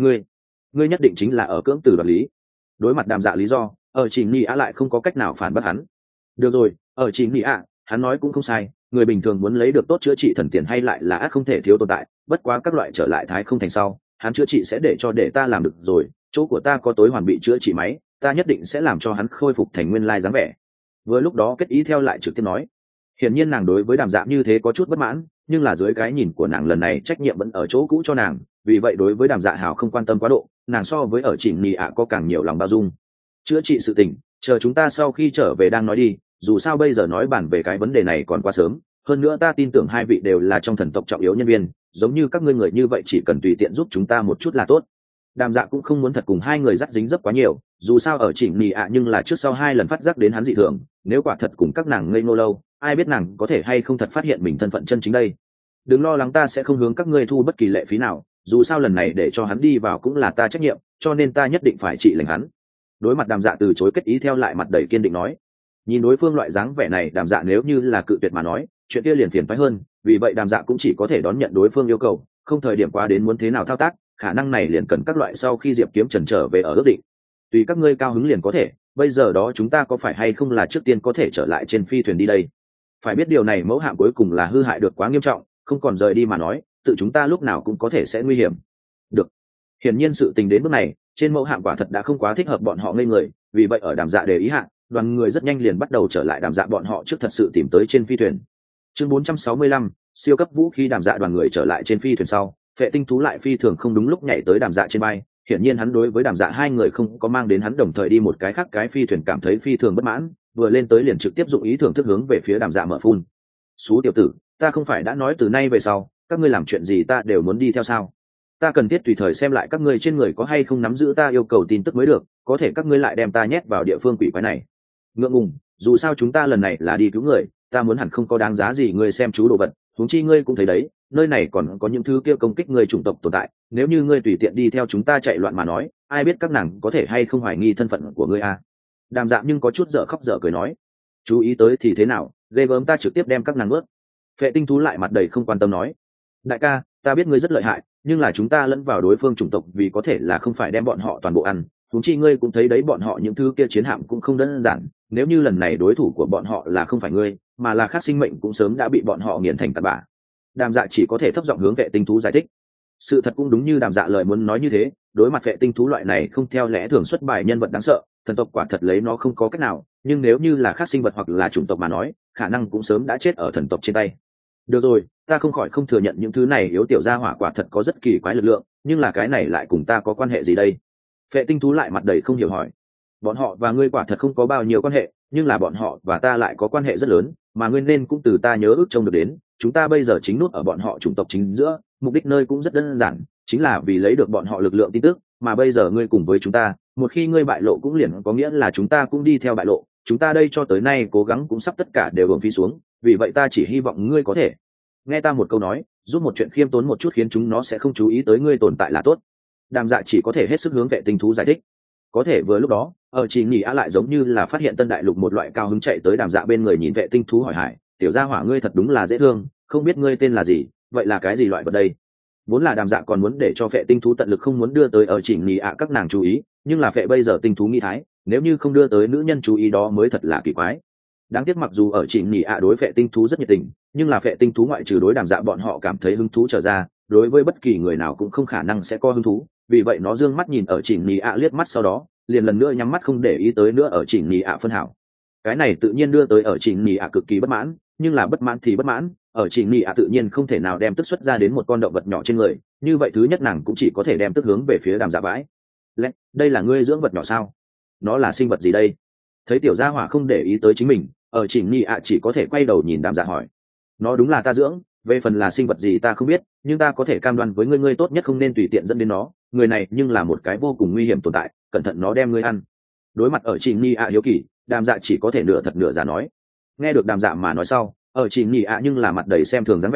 Ngươi nhất định chính là ở cưỡng từ đoạt lý. Đối mặt Đàm Dạ lý do, ở Chỉ Nhị lại không có cách nào phản bác hắn. Được rồi, ở Chỉ Nhị hắn nói cũng không sai, người bình thường muốn lấy được tốt chữa trị thần tiền hay lại là ác không thể thiếu tồn tại, bất quá các loại trở lại thái không thành sau, hắn chữa trị sẽ để ta làm được rồi, chỗ của ta có tối hoàn bị chữa trị máy, ta nhất định sẽ làm cho hắn khôi phục thành nguyên lai dáng vẻ. Vừa lúc đó Kết Ý theo lại trực tiếp nói. Hiển nhiên nàng đối với Đàm Dạ như thế có chút bất mãn, nhưng là dưới cái nhìn của nàng lần này trách nhiệm vẫn ở chỗ cũ cho nàng, vì vậy đối với Đàm Dạ hào không quan tâm quá độ, nàng so với ở Chỉ Nhị có càng nhiều lòng bao dung. Chữa trị sự tình, chờ chúng ta sau khi trở về đang nói đi, dù sao bây giờ nói bàn về cái vấn đề này còn quá sớm, hơn nữa ta tin tưởng hai vị đều là trong thần tộc trọng yếu nhân viên, giống như các ngươi người như vậy chỉ cần tùy tiện giúp chúng ta một chút là tốt. Đàm Dạ cũng không muốn thật cùng hai người dắt dính dấp quá nhiều, dù sao ở Chỉ Nhị nhưng là trước sau hai lần phát giác đến hắn dị thường, nếu quả thật cùng các nàng ngây ngô lâu, ai biết nàng có thể hay không thật phát hiện mình thân phận chân chính đây. Đừng lo lắng, ta sẽ không hướng các ngươi thu bất kỳ lệ phí nào, dù sao lần này để cho hắn đi vào cũng là ta trách nhiệm, cho nên ta nhất định phải trị lệnh hắn. Đối mặt Đàm Dạ từ chối, Kết Ý theo lại mặt đầy kiên định nói. Nhìn đối phương loại dáng vẻ này, Đàm Dạ nếu như là cự tuyệt mà nói, chuyện kia liền phiền phức hơn, vì vậy Đàm Dạ cũng chỉ có thể đón nhận đối phương yêu cầu, không thời điểm quá đến muốn thế nào thao tác, khả năng này liền cần các loại sau khi Diệp Kiếm Trần trở về ở ước định. Tùy các ngươi cao hứng liền có thể, bây giờ đó chúng ta có phải hay không là trước tiên có thể trở lại trên phi thuyền đi đây? Phải biết điều này mẫu hạm cuối cùng là hư hại được quá nghiêm trọng, không còn rời đi mà nói, tự chúng ta lúc nào cũng có thể sẽ nguy hiểm. Được. Hiển nhiên sự tình đến bước này, trên mẫu hạm quả thật đã không quá thích hợp bọn họ ngây người, vì vậy ở Đàm Dạ đề ý hạ, đoàn người rất nhanh liền bắt đầu trở lại Đàm Dạ bọn họ trước thật sự tìm tới trên phi thuyền. Chương 465, siêu cấp vũ khí. Đàm Dạ đoàn người trở lại trên phi thuyền sau, Phệ Tinh Thú lại phi thường không đúng lúc nhảy tới Đàm Dạ trên bay, hiển nhiên hắn đối với Đàm Dạ hai người không có mang đến hắn đồng thời đi một cái khác cái phi thuyền cảm thấy phi thường bất mãn, vừa lên tới liền trực tiếp dụng ý thưởng thức hướng về phía Đàm Dạ mở phun. Xú tiểu tử, ta không phải đã nói từ nay về sau, các ngươi làm chuyện gì ta đều muốn đi theo sao? Ta cần thiết tùy thời xem lại các ngươi trên người có hay không nắm giữ ta yêu cầu tin tức mới được, có thể các ngươi lại đem ta nhét vào địa phương quỷ quái này. Ngượng ngùng, dù sao chúng ta lần này là đi cứu người, ta muốn hẳn không có đáng giá gì ngươi xem chú đồ vật, huống chi ngươi cũng thấy đấy, nơi này còn có những thứ kia công kích người chủng tộc tồn tại, nếu như ngươi tùy tiện đi theo chúng ta chạy loạn mà nói, ai biết các nàng có thể hay không hoài nghi thân phận của ngươi à? Đàm Dạ nhưng có chút dở khóc dở cười nói. Chú ý tới thì thế nào, ghê gớm ta trực tiếp đem các nàng ướt. Phệ Tinh Thú lại mặt đầy không quan tâm nói. Đại ca, ta biết ngươi rất lợi hại, nhưng là chúng ta lẫn vào đối phương chủng tộc vì có thể là không phải đem bọn họ toàn bộ ăn, huống chi ngươi cũng thấy đấy, bọn họ những thứ kia chiến hạm cũng không đơn giản, nếu như lần này đối thủ của bọn họ là không phải ngươi, mà là khác sinh mệnh cũng sớm đã bị bọn họ nghiền thành tạt bã. Đàm Dạ chỉ có thể thấp giọng hướng Phệ Tinh Thú giải thích. Sự thật cũng đúng như Đàm Dạ lời muốn nói như thế, đối mặt Phệ Tinh Thú loại này không theo lẽ thường xuất bài nhân vật đáng sợ, thần tộc quả thật lấy nó không có cách nào, nhưng nếu như là khác sinh vật hoặc là chủng tộc mà nói, khả năng cũng sớm đã chết ở thần tộc trên tay. Được rồi, ta không khỏi không thừa nhận những thứ này yếu tiểu gia hỏa quả thật có rất kỳ quái lực lượng, nhưng là cái này lại cùng ta có quan hệ gì đây? Phệ Tinh Thú lại mặt đầy không hiểu hỏi. Bọn họ và ngươi quả thật không có bao nhiêu quan hệ, nhưng là bọn họ và ta lại có quan hệ rất lớn, mà ngươi nên cũng từ ta nhớ ước trông được đến, chúng ta bây giờ chính nút ở bọn họ chủng tộc chính giữa, mục đích nơi cũng rất đơn giản, chính là vì lấy được bọn họ lực lượng tin tức, mà bây giờ ngươi cùng với chúng ta, một khi ngươi bại lộ cũng liền có nghĩa là chúng ta cũng đi theo bại lộ, chúng ta đây cho tới nay cố gắng cũng sắp tất cả đều uổng phí xuống, vì vậy ta chỉ hy vọng ngươi có thể nghe ta một câu nói, giúp một chuyện khiêm tốn một chút khiến chúng nó sẽ không chú ý tới ngươi tồn tại là tốt. Đàm Dạ chỉ có thể hết sức hướng Vệ Tinh Thú giải thích. Có thể vừa lúc đó, ở Chỉ Nhị lại giống như là phát hiện tân đại lục một loại cao hứng chạy tới Đàm Dạ bên người, nhìn Vệ Tinh Thú hỏi hải, tiểu gia hỏa ngươi thật đúng là dễ thương, không biết ngươi tên là gì, vậy là cái gì loại vật đây? Vốn là Đàm Dạ còn muốn để cho Vệ Tinh Thú tận lực không muốn đưa tới ở Chỉ Nhị các nàng chú ý, nhưng là Vệ bây giờ Tinh Thú nghĩ thái, nếu như không đưa tới nữ nhân chú ý đó mới thật là kỳ quái. Đáng tiếc mặc dù ở Chỉ Nhị đối Vệ Tinh Thú rất nhiệt tình, nhưng là Vệ Tinh Thú ngoại trừ đối Đàm Dạ bọn họ cảm thấy hứng thú trở ra, đối với bất kỳ người nào cũng không khả năng sẽ có hứng thú, vì vậy nó dương mắt nhìn ở Chỉ Nhị liếc mắt, sau đó liền lần nữa nhắm mắt không để ý tới nữa ở Chỉ Nhị phân hảo. Cái này tự nhiên đưa tới ở Chỉ Nhị cực kỳ bất mãn, nhưng là bất mãn thì bất mãn, ở Chỉ Nhị tự nhiên không thể nào đem tức xuất ra đến một con động vật nhỏ trên người, như vậy thứ nhất nàng cũng chỉ có thể đem tức hướng về phía Đàm Dạ bãi. Lẽ, đây là ngươi dưỡng vật nhỏ sao? Nó là sinh vật gì đây? Thấy tiểu gia hỏa không để ý tới chính mình, ở Chỉ Nhị chỉ có thể quay đầu nhìn Đàm Dạ hỏi. Nó đúng là ta dưỡng, về phần là sinh vật gì ta không biết, nhưng ta có thể cam đoan với ngươi, ngươi tốt nhất không nên tùy tiện dẫn đến nó, người này nhưng là một cái vô cùng nguy hiểm tồn tại, cẩn thận nó đem ngươi ăn. Đối mặt ở Chỉ Nhị hiếu kỳ, Đàm Dạ chỉ có thể nửa thật nửa giả nói. Nghe được Đàm Dạ mà nói sau, ở Chỉ Nhị nhưng là mặt đầy xem thường dáng vẻ,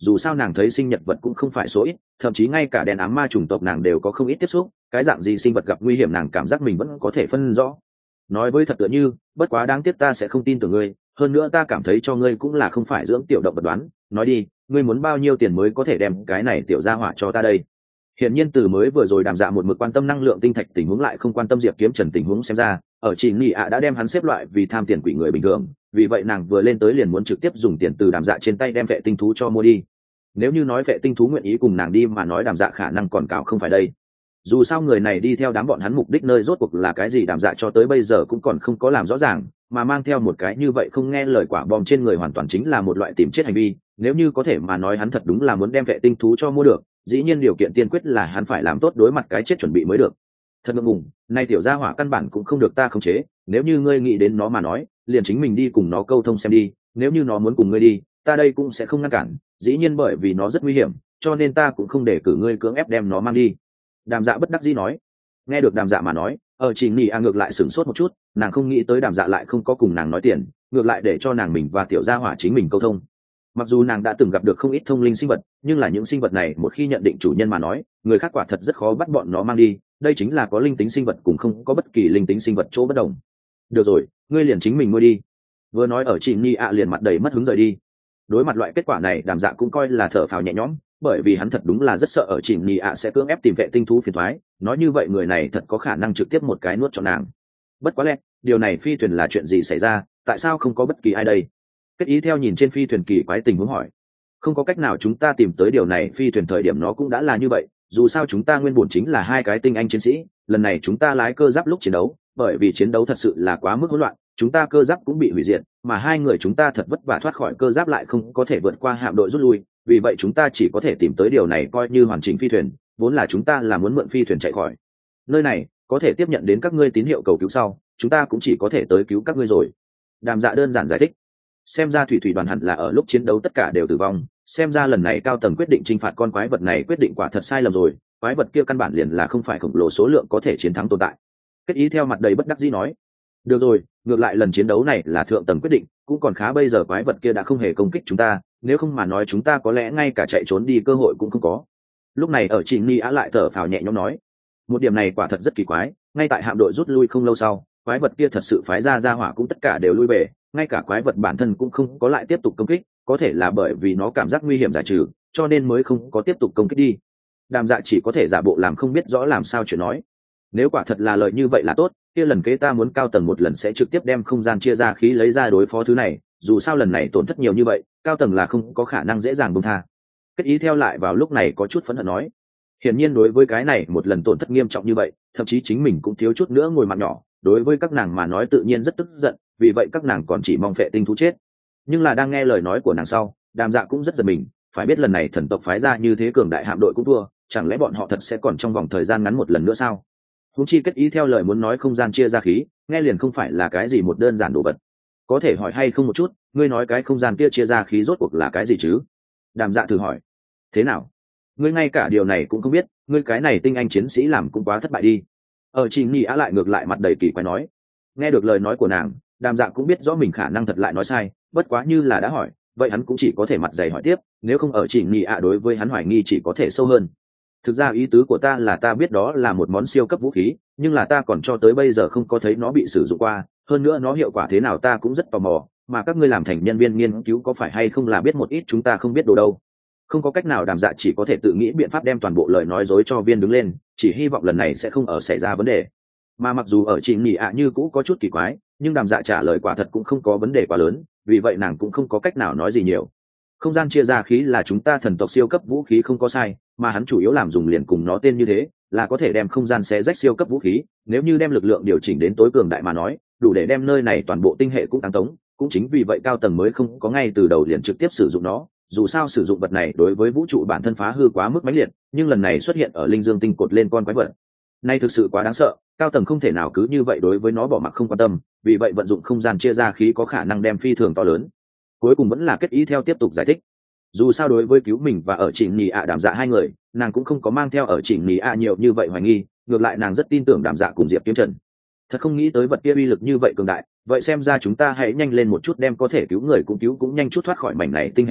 dù sao nàng thấy sinh nhật vật cũng không phải số ít, thậm chí ngay cả đèn ám ma chủng tộc nàng đều có không ít tiếp xúc, cái dạng gì sinh vật gặp nguy hiểm nàng cảm giác mình vẫn có thể phân rõ. Nói với thật tựa như, bất quá đáng tiếc ta sẽ không tin tưởng ngươi, hơn nữa ta cảm thấy cho ngươi cũng là không phải dưỡng tiểu động vật đoán, nói đi, ngươi muốn bao nhiêu tiền mới có thể đem cái này tiểu gia hỏa cho ta đây? Hiển nhiên từ mới vừa rồi Đàm Dạ một mực quan tâm năng lượng tinh thạch tình huống lại không quan tâm Diệp Kiếm Trần tình huống xem ra, ở Chỉ Nghị đã đem hắn xếp loại vì tham tiền quỷ người bình thường, vì vậy nàng vừa lên tới liền muốn trực tiếp dùng tiền từ Đàm Dạ trên tay đem vệ tinh thú cho mua đi. Nếu như nói vệ tinh thú nguyện ý cùng nàng đi mà nói Đàm Dạ khả năng còn cao không phải đây. Dù sao người này đi theo đám bọn hắn mục đích nơi rốt cuộc là cái gì Đàm Dạ cho tới bây giờ cũng còn không có làm rõ ràng, mà mang theo một cái như vậy không nghe lời quả bom trên người hoàn toàn chính là một loại tìm chết hành vi. Nếu như có thể mà nói hắn thật đúng là muốn đem vệ tinh thú cho mua được, dĩ nhiên điều kiện tiên quyết là hắn phải làm tốt đối mặt cái chết chuẩn bị mới được. Thật ngượng ngùng, nay tiểu gia hỏa căn bản cũng không được ta khống chế, nếu như ngươi nghĩ đến nó mà nói, liền chính mình đi cùng nó câu thông xem đi, nếu như nó muốn cùng ngươi đi, ta đây cũng sẽ không ngăn cản, dĩ nhiên bởi vì nó rất nguy hiểm, cho nên ta cũng không để cử ngươi cưỡng ép đem nó mang đi. Đàm Dạ bất đắc dĩ nói. Nghe được Đàm Dạ mà nói, ở Chỉ Nghị ngược lại sửng sốt một chút, nàng không nghĩ tới Đàm Dạ lại không có cùng nàng nói tiền, ngược lại để cho nàng mình và tiểu gia hỏa chính mình câu thông. Mặc dù nàng đã từng gặp được không ít thông linh sinh vật, nhưng là những sinh vật này một khi nhận định chủ nhân mà nói, người khác quả thật rất khó bắt bọn nó mang đi, đây chính là có linh tính sinh vật cùng không có bất kỳ linh tính sinh vật chỗ bất đồng. Được rồi, ngươi liền chính mình nuôi đi. Vừa nói ở Chỉ Nghị liền mặt đầy mất hứng rời đi. Đối mặt loại kết quả này Đàm Dạ cũng coi là thở phào nhẹ nhõm, bởi vì hắn thật đúng là rất sợ ở Chỉ Nghị sẽ cưỡng ép tìm vệ tinh thú phiền toái, nói như vậy người này thật có khả năng trực tiếp một cái nuốt cho nàng. Bất quá lẽ, điều này phi thuyền là chuyện gì xảy ra, tại sao không có bất kỳ ai đây? Kết ý theo nhìn trên phi thuyền kỳ quái tình huống hỏi. Không có cách nào chúng ta tìm tới điều này phi thuyền thời điểm nó cũng đã là như vậy, dù sao chúng ta nguyên bổn chính là hai cái tinh anh chiến sĩ, lần này chúng ta lái cơ giáp lúc chiến đấu, bởi vì chiến đấu thật sự là quá mức hỗn loạn, chúng ta cơ giáp cũng bị hủy diệt, mà hai người chúng ta thật vất vả thoát khỏi cơ giáp lại không có thể vượt qua hạm đội rút lui, vì vậy chúng ta chỉ có thể tìm tới điều này coi như hoàn chỉnh phi thuyền, vốn là chúng ta là muốn mượn phi thuyền chạy khỏi nơi này, có thể tiếp nhận đến các ngươi tín hiệu cầu cứu sau, chúng ta cũng chỉ có thể tới cứu các ngươi rồi. Đàm Dạ đơn giản giải thích. Xem ra thủy thủy đoàn hẳn là ở lúc chiến đấu tất cả đều tử vong, xem ra lần này cao tầng quyết định chinh phạt con quái vật này quyết định quả thật sai lầm rồi, quái vật kia căn bản liền là không phải khổng lồ số lượng có thể chiến thắng tồn tại. Kết ý theo mặt đầy bất đắc dĩ nói. Được rồi, ngược lại lần chiến đấu này là thượng tầng quyết định, cũng còn khá bây giờ quái vật kia đã không hề công kích chúng ta, nếu không mà nói chúng ta có lẽ ngay cả chạy trốn đi cơ hội cũng không có. Lúc này ở Chỉ Nghị lại thở phào nhẹ nhõm nói. Một điểm này quả thật rất kỳ quái, ngay tại hạm đội rút lui không lâu sau, quái vật kia thật sự phái ra hỏa cũng tất cả đều lui về, ngay cả quái vật bản thân cũng không có lại tiếp tục công kích, có thể là bởi vì nó cảm giác nguy hiểm giải trừ, cho nên mới không có tiếp tục công kích đi. Đàm Dạ chỉ có thể giả bộ làm không biết rõ làm sao chuyện nói. Nếu quả thật là lời như vậy là tốt, kia lần kế ta muốn cao tầng một lần sẽ trực tiếp đem không gian chia ra khí lấy ra đối phó thứ này, dù sao lần này tổn thất nhiều như vậy, cao tầng là không có khả năng dễ dàng buông tha. Kết ý theo lại vào lúc này có chút phẫn hận nói. Hiển nhiên đối với cái này một lần tổn thất nghiêm trọng như vậy, thậm chí chính mình cũng thiếu chút nữa ngồi mặt nhỏ, đối với các nàng mà nói tự nhiên rất tức giận, vì vậy các nàng còn chỉ mong phệ tinh thú chết. Nhưng là đang nghe lời nói của nàng sau, Đàm Dạ cũng rất giật mình, phải biết lần này thần tộc phái ra như thế cường đại hạm đội cũng thua, chẳng lẽ bọn họ thật sẽ còn trong vòng thời gian ngắn một lần nữa sao? Huống chi Kết ý theo lời muốn nói không gian chia ra khí, nghe liền không phải là cái gì một đơn giản đồ vật. Có thể hỏi hay không một chút, ngươi nói cái không gian kia chia ra khí rốt cuộc là cái gì chứ? Đàm Dạ thử hỏi. Thế nào? Ngươi ngay cả điều này cũng không biết, ngươi cái này tinh anh chiến sĩ làm cũng quá thất bại đi. Ở Chỉ Nghị lại ngược lại mặt đầy kỳ quái nói. Nghe được lời nói của nàng, Đàm Dạ cũng biết rõ mình khả năng thật lại nói sai, bất quá như là đã hỏi, vậy hắn cũng chỉ có thể mặt dày hỏi tiếp, nếu không ở Chỉ Nghị đối với hắn hoài nghi chỉ có thể sâu hơn. Thực ra ý tứ của ta là ta biết đó là một món siêu cấp vũ khí, nhưng là ta còn cho tới bây giờ không có thấy nó bị sử dụng qua, hơn nữa nó hiệu quả thế nào ta cũng rất tò mò, mà các ngươi làm thành nhân viên nghiên cứu có phải hay không là biết một ít chúng ta không biết đồ đâu. Không có cách nào Đàm Dạ chỉ có thể tự nghĩ biện pháp đem toàn bộ lời nói dối cho viên đứng lên, chỉ hy vọng lần này sẽ không ở xảy ra vấn đề. Mà mặc dù ở Chỉ Nghị như cũ có chút kỳ quái, nhưng Đàm Dạ trả lời quả thật cũng không có vấn đề quá lớn, vì vậy nàng cũng không có cách nào nói gì nhiều. Không gian chia ra khí là chúng ta thần tộc siêu cấp vũ khí không có sai, mà hắn chủ yếu làm dùng liền cùng nó tên như thế, là có thể đem không gian xé rách siêu cấp vũ khí, nếu như đem lực lượng điều chỉnh đến tối cường đại mà nói, đủ để đem nơi này toàn bộ tinh hệ cũng tăng tống, cũng chính vì vậy cao tầng mới không có ngay từ đầu liền trực tiếp sử dụng nó, dù sao sử dụng vật này đối với vũ trụ bản thân phá hư quá mức mãnh liệt, nhưng lần này xuất hiện ở linh dương tinh cột lên con quái vật này thực sự quá đáng sợ, cao tầng không thể nào cứ như vậy đối với nó bỏ mặc không quan tâm, vì vậy vận dụng không gian chia ra khí có khả năng đem phi thường to lớn. Cuối cùng vẫn là Kết ý theo tiếp tục giải thích. Dù sao đối với cứu mình và ở Chỉ Nghị Đàm Dạ hai người, nàng cũng không có mang theo ở Chỉ Nghị nhiều như vậy hoài nghi, ngược lại nàng rất tin tưởng Đàm Dạ cùng Diệp Kiếm Trần. Thật không nghĩ tới vật kia uy lực như vậy cường đại, vậy xem ra chúng ta hãy nhanh lên một chút đem có thể cứu người cũng cứu cũng nhanh chút thoát khỏi mảnh này tinh hệ đi,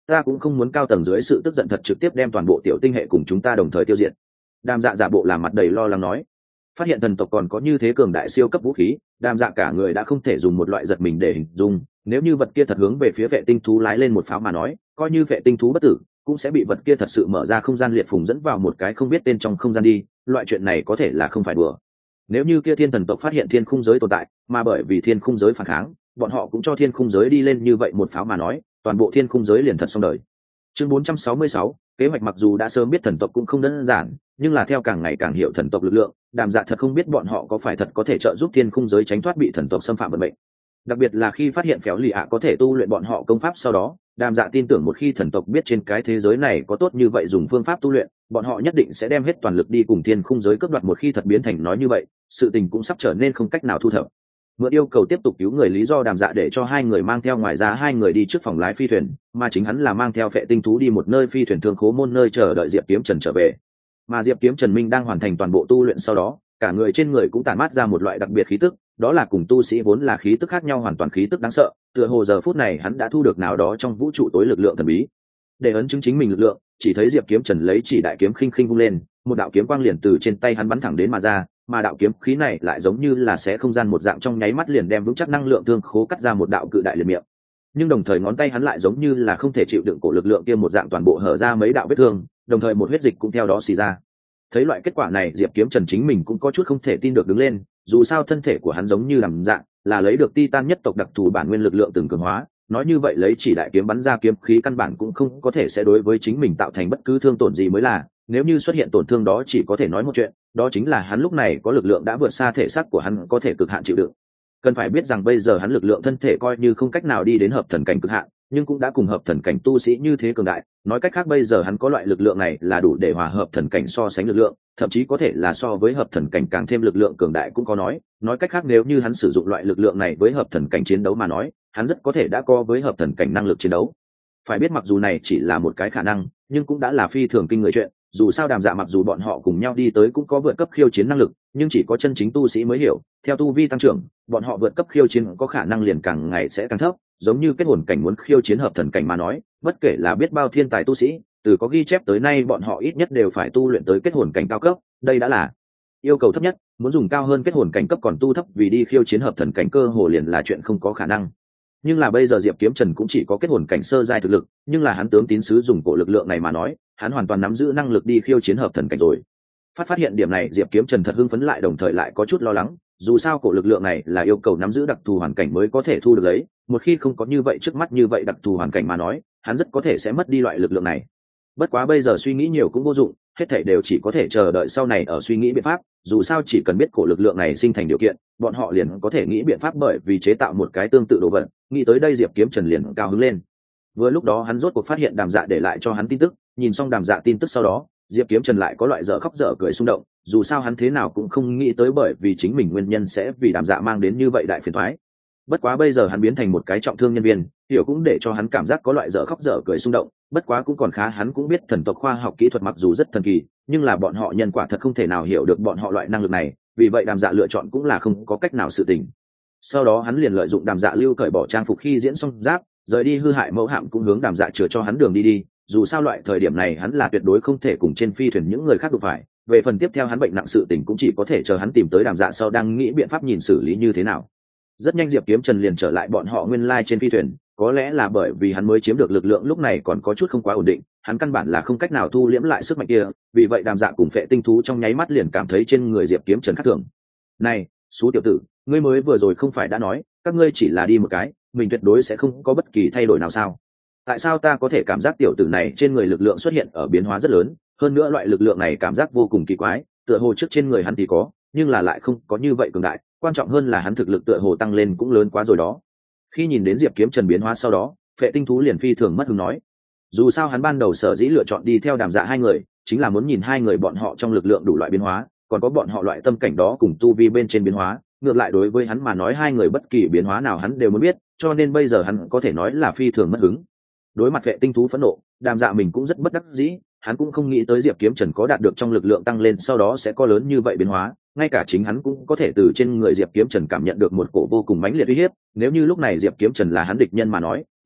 ta cũng không muốn cao tầng dưới sự tức giận thật trực tiếp đem toàn bộ tiểu tinh hệ cùng chúng ta đồng thời tiêu diệt. Đàm Dạ giả bộ làm mặt đầy lo lắng nói. Phát hiện thần tộc còn có như thế cường đại siêu cấp vũ khí, Đàm Dạ cả người đã không thể dùng một loại giật mình để hình dung. Nếu như vật kia thật hướng về phía vệ tinh thú lái lên một pháo mà nói, coi như vệ tinh thú bất tử cũng sẽ bị vật kia thật sự mở ra không gian liệt phùng dẫn vào một cái không biết tên trong không gian đi. Loại chuyện này có thể là không phải đùa. Nếu như kia thiên thần tộc phát hiện thiên khung giới tồn tại, mà bởi vì thiên khung giới phản kháng, bọn họ cũng cho thiên khung giới đi lên như vậy một pháo mà nói, toàn bộ thiên khung giới liền thật xong đời. Chương 466, kế hoạch mặc dù đã sớm biết thần tộc cũng không đơn giản, nhưng là theo càng ngày càng hiểu thần tộc lực lượng, Đàm Dạ thật không biết bọn họ có phải thật có thể trợ giúp thiên khung giới tránh thoát bị thần tộc xâm phạm vận mệnh. Đặc biệt là khi phát hiện Phéo Lì ạ có thể tu luyện bọn họ công pháp sau đó, Đàm Dạ tin tưởng một khi thần tộc biết trên cái thế giới này có tốt như vậy dùng phương pháp tu luyện, bọn họ nhất định sẽ đem hết toàn lực đi cùng thiên khung giới cướp đoạt. Một khi thật biến thành nói như vậy, sự tình cũng sắp trở nên không cách nào thu thập. Mượn yêu cầu tiếp tục cứu người lý do Đàm Dạ để cho hai người mang theo ngoài ra hai người đi trước phòng lái phi thuyền, mà chính hắn là mang theo phệ tinh thú đi một nơi phi thuyền thương khố môn nơi chờ đợi Diệp Kiếm Trần trở về. Mà Diệp Kiếm Trần Minh đang hoàn thành toàn bộ tu luyện sau đó, cả người trên người cũng tản mát ra một loại đặc biệt khí tức, đó là cùng tu sĩ vốn là khí tức khác nhau hoàn toàn khí tức đáng sợ, tựa hồ giờ phút này hắn đã thu được nào đó trong vũ trụ tối lực lượng thần bí. Để ấn chứng chính mình lực lượng, chỉ thấy Diệp Kiếm Trần lấy chỉ đại kiếm khinh khinh vung lên, một đạo kiếm quang liền từ trên tay hắn bắn thẳng đến mà ra, mà đạo kiếm khí này lại giống như là xé không gian một dạng, trong nháy mắt liền đem vững chắc năng lượng thương khố cắt ra một đạo cự đại liệt miệng. Nhưng đồng thời ngón tay hắn lại giống như là không thể chịu đựng cổ lực lượng kia một dạng, toàn bộ hở ra mấy đạo vết thương, đồng thời một huyết dịch cũng theo đó xì ra. Thấy loại kết quả này, Diệp Kiếm Trần chính mình cũng có chút không thể tin được đứng lên, dù sao thân thể của hắn giống như Đàm Dạ, là lấy được Titan nhất tộc đặc thù bản nguyên lực lượng từng cường hóa, nói như vậy lấy chỉ đại kiếm bắn ra kiếm khí căn bản cũng không có thể sẽ đối với chính mình tạo thành bất cứ thương tổn gì mới là, nếu như xuất hiện tổn thương đó chỉ có thể nói một chuyện, đó chính là hắn lúc này có lực lượng đã vượt xa thể xác của hắn có thể cực hạn chịu đựng. Cần phải biết rằng bây giờ hắn lực lượng thân thể coi như không cách nào đi đến hợp thần cảnh cực hạn, nhưng cũng đã cùng hợp thần cảnh tu sĩ như thế cường đại, nói cách khác bây giờ hắn có loại lực lượng này là đủ để hòa hợp thần cảnh so sánh lực lượng, thậm chí có thể là so với hợp thần cảnh càng thêm lực lượng cường đại cũng có nói cách khác nếu như hắn sử dụng loại lực lượng này với hợp thần cảnh chiến đấu mà nói, hắn rất có thể đã có với hợp thần cảnh năng lực chiến đấu. Phải biết mặc dù này chỉ là một cái khả năng, nhưng cũng đã là phi thường kinh người chuyện, dù sao Đàm Dạ mặc dù bọn họ cùng nhau đi tới cũng có vượt cấp khiêu chiến năng lực, nhưng chỉ có chân chính tu sĩ mới hiểu, theo tu vi tăng trưởng, bọn họ vượt cấp khiêu chiến có khả năng liền càng ngày sẽ càng thấp, giống như kết hồn cảnh muốn khiêu chiến hợp thần cảnh mà nói, bất kể là biết bao thiên tài tu sĩ, từ có ghi chép tới nay bọn họ ít nhất đều phải tu luyện tới kết hồn cảnh cao cấp, đây đã là yêu cầu thấp nhất, muốn dùng cao hơn kết hồn cảnh cấp còn tu thấp vì đi khiêu chiến hợp thần cảnh cơ hồ liền là chuyện không có khả năng. Nhưng là bây giờ Diệp Kiếm Trần cũng chỉ có kết hồn cảnh sơ giai thực lực, nhưng là hắn tướng tín sứ dùng cổ lực lượng này mà nói, hắn hoàn toàn nắm giữ năng lực đi khiêu chiến hợp thần cảnh rồi. Phát hiện điểm này, Diệp Kiếm Trần thật hưng phấn lại đồng thời lại có chút lo lắng, dù sao cổ lực lượng này là yêu cầu nắm giữ đặc thù hoàn cảnh mới có thể thu được lấy, một khi không có như vậy trước mắt như vậy đặc thù hoàn cảnh mà nói, hắn rất có thể sẽ mất đi loại lực lượng này. Bất quá bây giờ suy nghĩ nhiều cũng vô dụng, hết thảy đều chỉ có thể chờ đợi sau này ở suy nghĩ biện pháp, dù sao chỉ cần biết cổ lực lượng này sinh thành điều kiện, bọn họ liền có thể nghĩ biện pháp bởi vì chế tạo một cái tương tự đồ vật. Nghĩ tới đây Diệp Kiếm Trần liền cao hứng lên. Vừa lúc đó hắn rốt cuộc phát hiện Đàm Dạ để lại cho hắn tin tức, nhìn xong Đàm Dạ tin tức sau đó, Diệp Kiếm Trần lại có loại dở khóc dở cười xung động, dù sao hắn thế nào cũng không nghĩ tới bởi vì chính mình nguyên nhân sẽ vì Đàm Dạ mang đến như vậy đại phiền toái. Bất quá bây giờ hắn biến thành một cái trọng thương nhân viên, hiểu cũng để cho hắn cảm giác có loại dở khóc dở cười xung động, bất quá cũng còn khá, hắn cũng biết thần tộc khoa học kỹ thuật mặc dù rất thần kỳ, nhưng là bọn họ nhân quả thật không thể nào hiểu được bọn họ loại năng lực này, vì vậy Đàm Dạ lựa chọn cũng là không có cách nào sự tình. Sau đó hắn liền lợi dụng Đàm Dạ lưu cởi bỏ trang phục khi diễn xong giáp, rời đi hư hại mẫu hạm cũng hướng Đàm Dạ chừa cho hắn đường đi, dù sao loại thời điểm này hắn là tuyệt đối không thể cùng trên phi thuyền những người khác đụng phải, về phần tiếp theo hắn bệnh nặng sự tình cũng chỉ có thể chờ hắn tìm tới Đàm Dạ sau đang nghĩ biện pháp nhìn xử lý như thế nào. Rất nhanh Diệp Kiếm Trần liền trở lại bọn họ nguyên lai trên phi thuyền, có lẽ là bởi vì hắn mới chiếm được lực lượng lúc này còn có chút không quá ổn định, hắn căn bản là không cách nào thu liễm lại sức mạnh kia, vì vậy Đàm Dạ cùng phệ tinh thú trong nháy mắt liền cảm thấy trên người Diệp Kiếm Trần khác thường. Này, xú tiểu tử, ngươi mới vừa rồi không phải đã nói, các ngươi chỉ là đi một cái, mình tuyệt đối sẽ không có bất kỳ thay đổi nào sao? Tại sao ta có thể cảm giác tiểu tử này trên người lực lượng xuất hiện ở biến hóa rất lớn, hơn nữa loại lực lượng này cảm giác vô cùng kỳ quái, tựa hồ trước trên người hắn thì có, nhưng là lại không có như vậy cường đại, quan trọng hơn là hắn thực lực tựa hồ tăng lên cũng lớn quá rồi đó. Khi nhìn đến Diệp Kiếm Trần biến hóa sau đó, phệ tinh thú liền phi thường mất hứng nói, dù sao hắn ban đầu sở dĩ lựa chọn đi theo Đàm Dạ hai người, chính là muốn nhìn hai người bọn họ trong lực lượng đủ loại biến hóa, còn có bọn họ loại tâm cảnh đó cùng tu vi bên trên biến hóa, ngược lại đối với hắn mà nói hai người bất kỳ biến hóa nào hắn đều muốn biết, cho nên bây giờ hắn có thể nói là phi thường mất hứng. Đối mặt phệ tinh thú phẫn nộ, Đàm Dạ mình cũng rất bất đắc dĩ, hắn cũng không nghĩ tới Diệp Kiếm Trần có đạt được trong lực lượng tăng lên sau đó sẽ có lớn như vậy biến hóa, ngay cả chính hắn cũng có thể từ trên người Diệp Kiếm Trần cảm nhận được một cổ vô cùng mãnh liệt uy hiếp, nếu như lúc này Diệp Kiếm Trần là hắn địch nhân mà nói,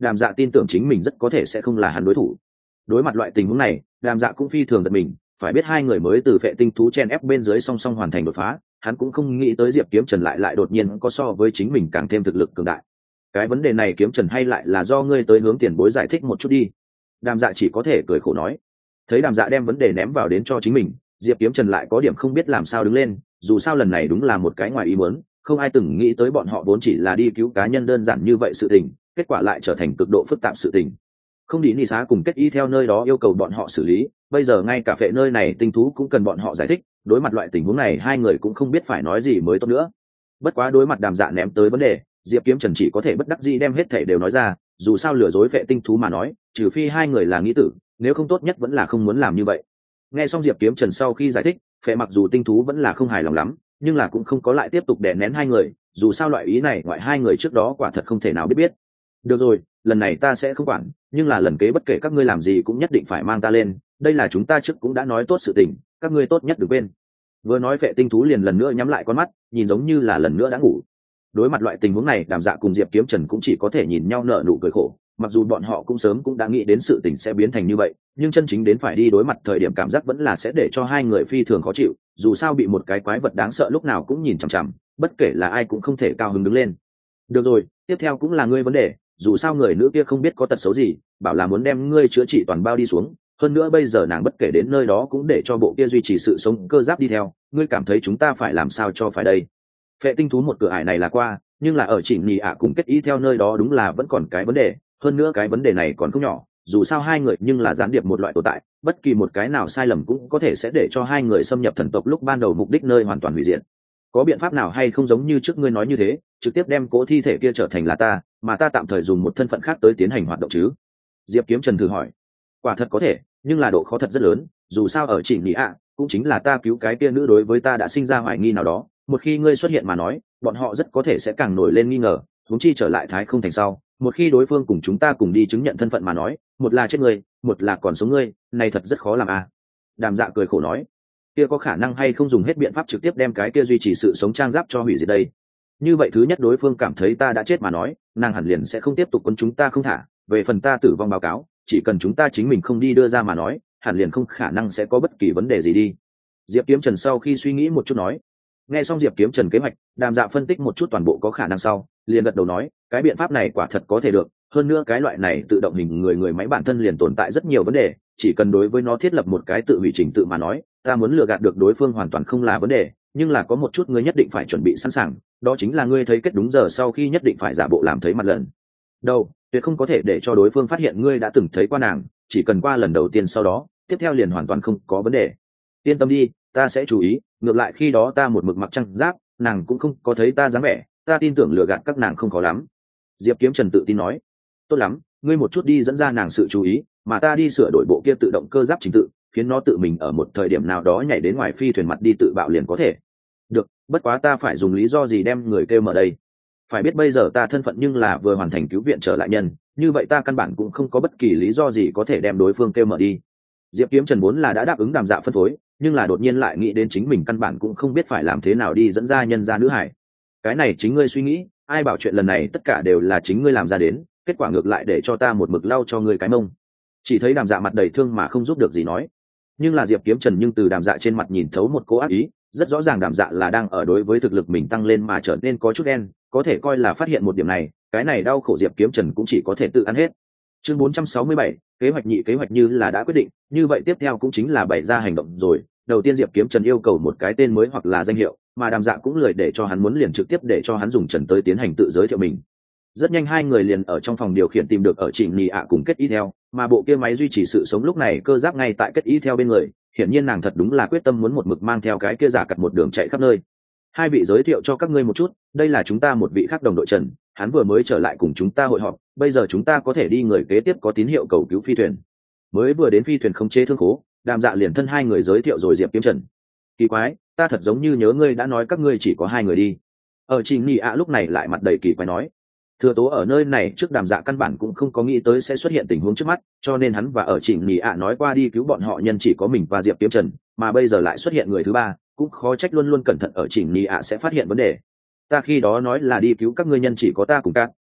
Đàm Dạ tin tưởng chính mình rất có thể sẽ không là hắn đối thủ. Đối mặt loại tình huống này, Đàm Dạ cũng phi thường giật mình, phải biết hai người mới từ phệ tinh thú chen ép bên dưới song song hoàn thành đột phá, hắn cũng không nghĩ tới Diệp Kiếm Trần lại đột nhiên có so với chính mình càng thêm thực lực cường đại. Cái vấn đề này Kiếm Trần hay lại là do ngươi tới hướng tiền bối giải thích một chút đi. Đàm Dạ chỉ có thể cười khổ nói. Thấy Đàm Dạ đem vấn đề ném vào đến cho chính mình, Diệp Kiếm Trần lại có điểm không biết làm sao đứng lên, dù sao lần này đúng là một cái ngoài ý muốn, không ai từng nghĩ tới bọn họ vốn chỉ là đi cứu cá nhân đơn giản như vậy sự tình, kết quả lại trở thành cực độ phức tạp sự tình. Không đi Nị Xá cùng kết y theo nơi đó yêu cầu bọn họ xử lý, bây giờ ngay cả phệ nơi này tinh thú cũng cần bọn họ giải thích, đối mặt loại tình huống này hai người cũng không biết phải nói gì mới tốt nữa. Bất quá đối mặt Đàm Dạ ném tới vấn đề, Diệp Kiếm Trần chỉ có thể bất đắc dĩ đem hết thảy đều nói ra, dù sao lừa dối phệ tinh thú mà nói, trừ phi hai người là nghĩ tử, nếu không tốt nhất vẫn là không muốn làm như vậy. Nghe xong Diệp Kiếm Trần sau khi giải thích, phệ mặc dù tinh thú vẫn là không hài lòng lắm, nhưng là cũng không có lại tiếp tục đè nén hai người, dù sao loại ý này ngoại hai người trước đó quả thật không thể nào biết. Được rồi, lần này ta sẽ không quản, nhưng là lần kế bất kể các ngươi làm gì cũng nhất định phải mang ta lên, đây là chúng ta trước cũng đã nói tốt sự tình, các ngươi tốt nhất đừng quên. Vừa nói phệ tinh thú liền lần nữa nhắm lại con mắt, nhìn giống như là lần nữa đã ngủ. Đối mặt loại tình huống này, Đàm Dạ cùng Diệp Kiếm Trần cũng chỉ có thể nhìn nhau nở nụ cười khổ, mặc dù bọn họ cũng sớm cũng đã nghĩ đến sự tình sẽ biến thành như vậy, nhưng chân chính đến phải đi đối mặt thời điểm cảm giác vẫn là sẽ để cho hai người phi thường khó chịu, dù sao bị một cái quái vật đáng sợ lúc nào cũng nhìn chằm chằm, bất kể là ai cũng không thể cao hứng đứng lên. Được rồi, tiếp theo cũng là ngươi vấn đề, dù sao người nữ kia không biết có tật xấu gì, bảo là muốn đem ngươi chữa trị toàn bao đi xuống, hơn nữa bây giờ nàng bất kể đến nơi đó cũng để cho bộ kia duy trì sự sống cơ giáp đi theo, ngươi cảm thấy chúng ta phải làm sao cho phải đây? Phệ tinh thú một cửa ải này là qua, nhưng là ở chỉ nhì ạ cùng kết ý theo nơi đó đúng là vẫn còn cái vấn đề, hơn nữa cái vấn đề này còn không nhỏ, dù sao hai người nhưng là gián điệp một loại tồn tại, bất kỳ một cái nào sai lầm cũng có thể sẽ để cho hai người xâm nhập thần tộc lúc ban đầu mục đích nơi hoàn toàn hủy diệt. Có biện pháp nào hay không giống như trước ngươi nói như thế, trực tiếp đem cỗ thi thể kia trở thành là ta, mà ta tạm thời dùng một thân phận khác tới tiến hành hoạt động chứ? Diệp Kiếm Trần thử hỏi. Quả thật có thể, nhưng là độ khó thật rất lớn, dù sao ở chỉ nhì ạ cũng chính là ta cứu cái kia nữ đối với ta đã sinh ra hoài nghi nào đó, một khi ngươi xuất hiện mà nói, bọn họ rất có thể sẽ càng nổi lên nghi ngờ, huống chi trở lại Thái Không Thành sau, một khi đối phương cùng chúng ta cùng đi chứng nhận thân phận mà nói, một là chết ngươi, một là còn sống ngươi, này thật rất khó làm à. Đàm Dạ cười khổ nói, kia có khả năng hay không dùng hết biện pháp trực tiếp đem cái kia duy trì sự sống trang giáp cho hủy diệt đây? Như vậy thứ nhất đối phương cảm thấy ta đã chết mà nói, nàng hẳn liền sẽ không tiếp tục quấn chúng ta không thả, về phần ta tử vong báo cáo, chỉ cần chúng ta chính mình không đi đưa ra mà nói, hẳn liền không khả năng sẽ có bất kỳ vấn đề gì đi. Diệp Kiếm Trần sau khi suy nghĩ một chút nói. Nghe xong Diệp Kiếm Trần kế hoạch, Đàm Dạ phân tích một chút toàn bộ có khả năng sau, liền gật đầu nói, cái biện pháp này quả thật có thể được, hơn nữa cái loại này tự động hình người máy bản thân liền tồn tại rất nhiều vấn đề, chỉ cần đối với nó thiết lập một cái tự hủy trình tự mà nói, ta muốn lừa gạt được đối phương hoàn toàn không là vấn đề, nhưng là có một chút ngươi nhất định phải chuẩn bị sẵn sàng, đó chính là ngươi thấy kết đúng giờ sau khi nhất định phải giả bộ làm thấy mặt lần đầu, tuyệt không có thể để cho đối phương phát hiện ngươi đã từng thấy qua nàng, chỉ cần qua lần đầu tiên sau đó, tiếp theo liền hoàn toàn không có vấn đề. Yên tâm đi, ta sẽ chú ý, ngược lại khi đó ta một mực mặc trang giáp, nàng cũng không có thấy ta dáng vẻ, ta tin tưởng lừa gạt các nàng không khó lắm. Diệp Kiếm Trần tự tin nói. Tốt lắm, ngươi một chút đi dẫn ra nàng sự chú ý, mà ta đi sửa đổi bộ kia tự động cơ giáp trình tự, khiến nó tự mình ở một thời điểm nào đó nhảy đến ngoài phi thuyền mặt đi tự bạo liền có thể. Được, bất quá ta phải dùng lý do gì đem người kêu mở đây? Phải biết bây giờ ta thân phận nhưng là vừa hoàn thành cứu viện trở lại nhân, như vậy ta căn bản cũng không có bất kỳ lý do gì có thể đem đối phương kêu mở đi. Diệp Kiếm Trần vốn là đã đáp ứng Đàm Dạ phân phối, nhưng là đột nhiên lại nghĩ đến chính mình căn bản cũng không biết phải làm thế nào đi dẫn ra nhân gia nữ hải. Cái này chính ngươi suy nghĩ, ai bảo chuyện lần này tất cả đều là chính ngươi làm ra đến, kết quả ngược lại để cho ta một mực lau cho ngươi cái mông. Chỉ thấy Đàm Dạ mặt đầy thương mà không giúp được gì nói. Nhưng là Diệp Kiếm Trần nhưng từ Đàm Dạ trên mặt nhìn thấu một cố ác ý, rất rõ ràng Đàm Dạ là đang ở đối với thực lực mình tăng lên mà trở nên có chút đen, có thể coi là phát hiện một điểm này, cái này đau khổ Diệp Kiếm Trần cũng chỉ có thể tự ăn hết. Chương 467, kế hoạch nhị kế hoạch như là đã quyết định, như vậy tiếp theo cũng chính là bày ra hành động rồi. Đầu tiên Diệp Kiếm Trần yêu cầu một cái tên mới hoặc là danh hiệu, mà Đàm Dạ cũng lười để cho hắn muốn liền trực tiếp để cho hắn dùng Trần tới tiến hành tự giới thiệu mình. Rất nhanh hai người liền ở trong phòng điều khiển tìm được ở Trịnh Nhị ạ cùng kết ý theo, mà bộ kia máy duy trì sự sống lúc này cơ giáp ngay tại kết ý theo bên người, hiển nhiên nàng thật đúng là quyết tâm muốn một mực mang theo cái kia giả cặt một đường chạy khắp nơi. Hai vị giới thiệu cho các ngươi một chút, đây là chúng ta một vị khác đồng đội Trần, hắn vừa mới trở lại cùng chúng ta hội họp, bây giờ chúng ta có thể đi người kế tiếp có tín hiệu cầu cứu phi thuyền. Mới vừa đến phi thuyền không chế thương khố, Đàm Dạ liền thân hai người giới thiệu rồi Diệp Kiếm Trần. Kỳ quái, ta thật giống như nhớ ngươi đã nói các ngươi chỉ có hai người đi. Ở Trình Nhị ạ lúc này lại mặt đầy kỳ quái nói. Thừa tố ở nơi này trước Đàm Dạ căn bản cũng không có nghĩ tới sẽ xuất hiện tình huống trước mắt, cho nên hắn và ở Trình Nhị ạ nói qua đi cứu bọn họ nhân chỉ có mình và Diệp Kiếm Trần, mà bây giờ lại xuất hiện người thứ ba, cũng khó trách luôn luôn cẩn thận ở Trình Nhị ạ sẽ phát hiện vấn đề. Ta khi đó nói là đi cứu các ngươi nhân chỉ có ta cùng các,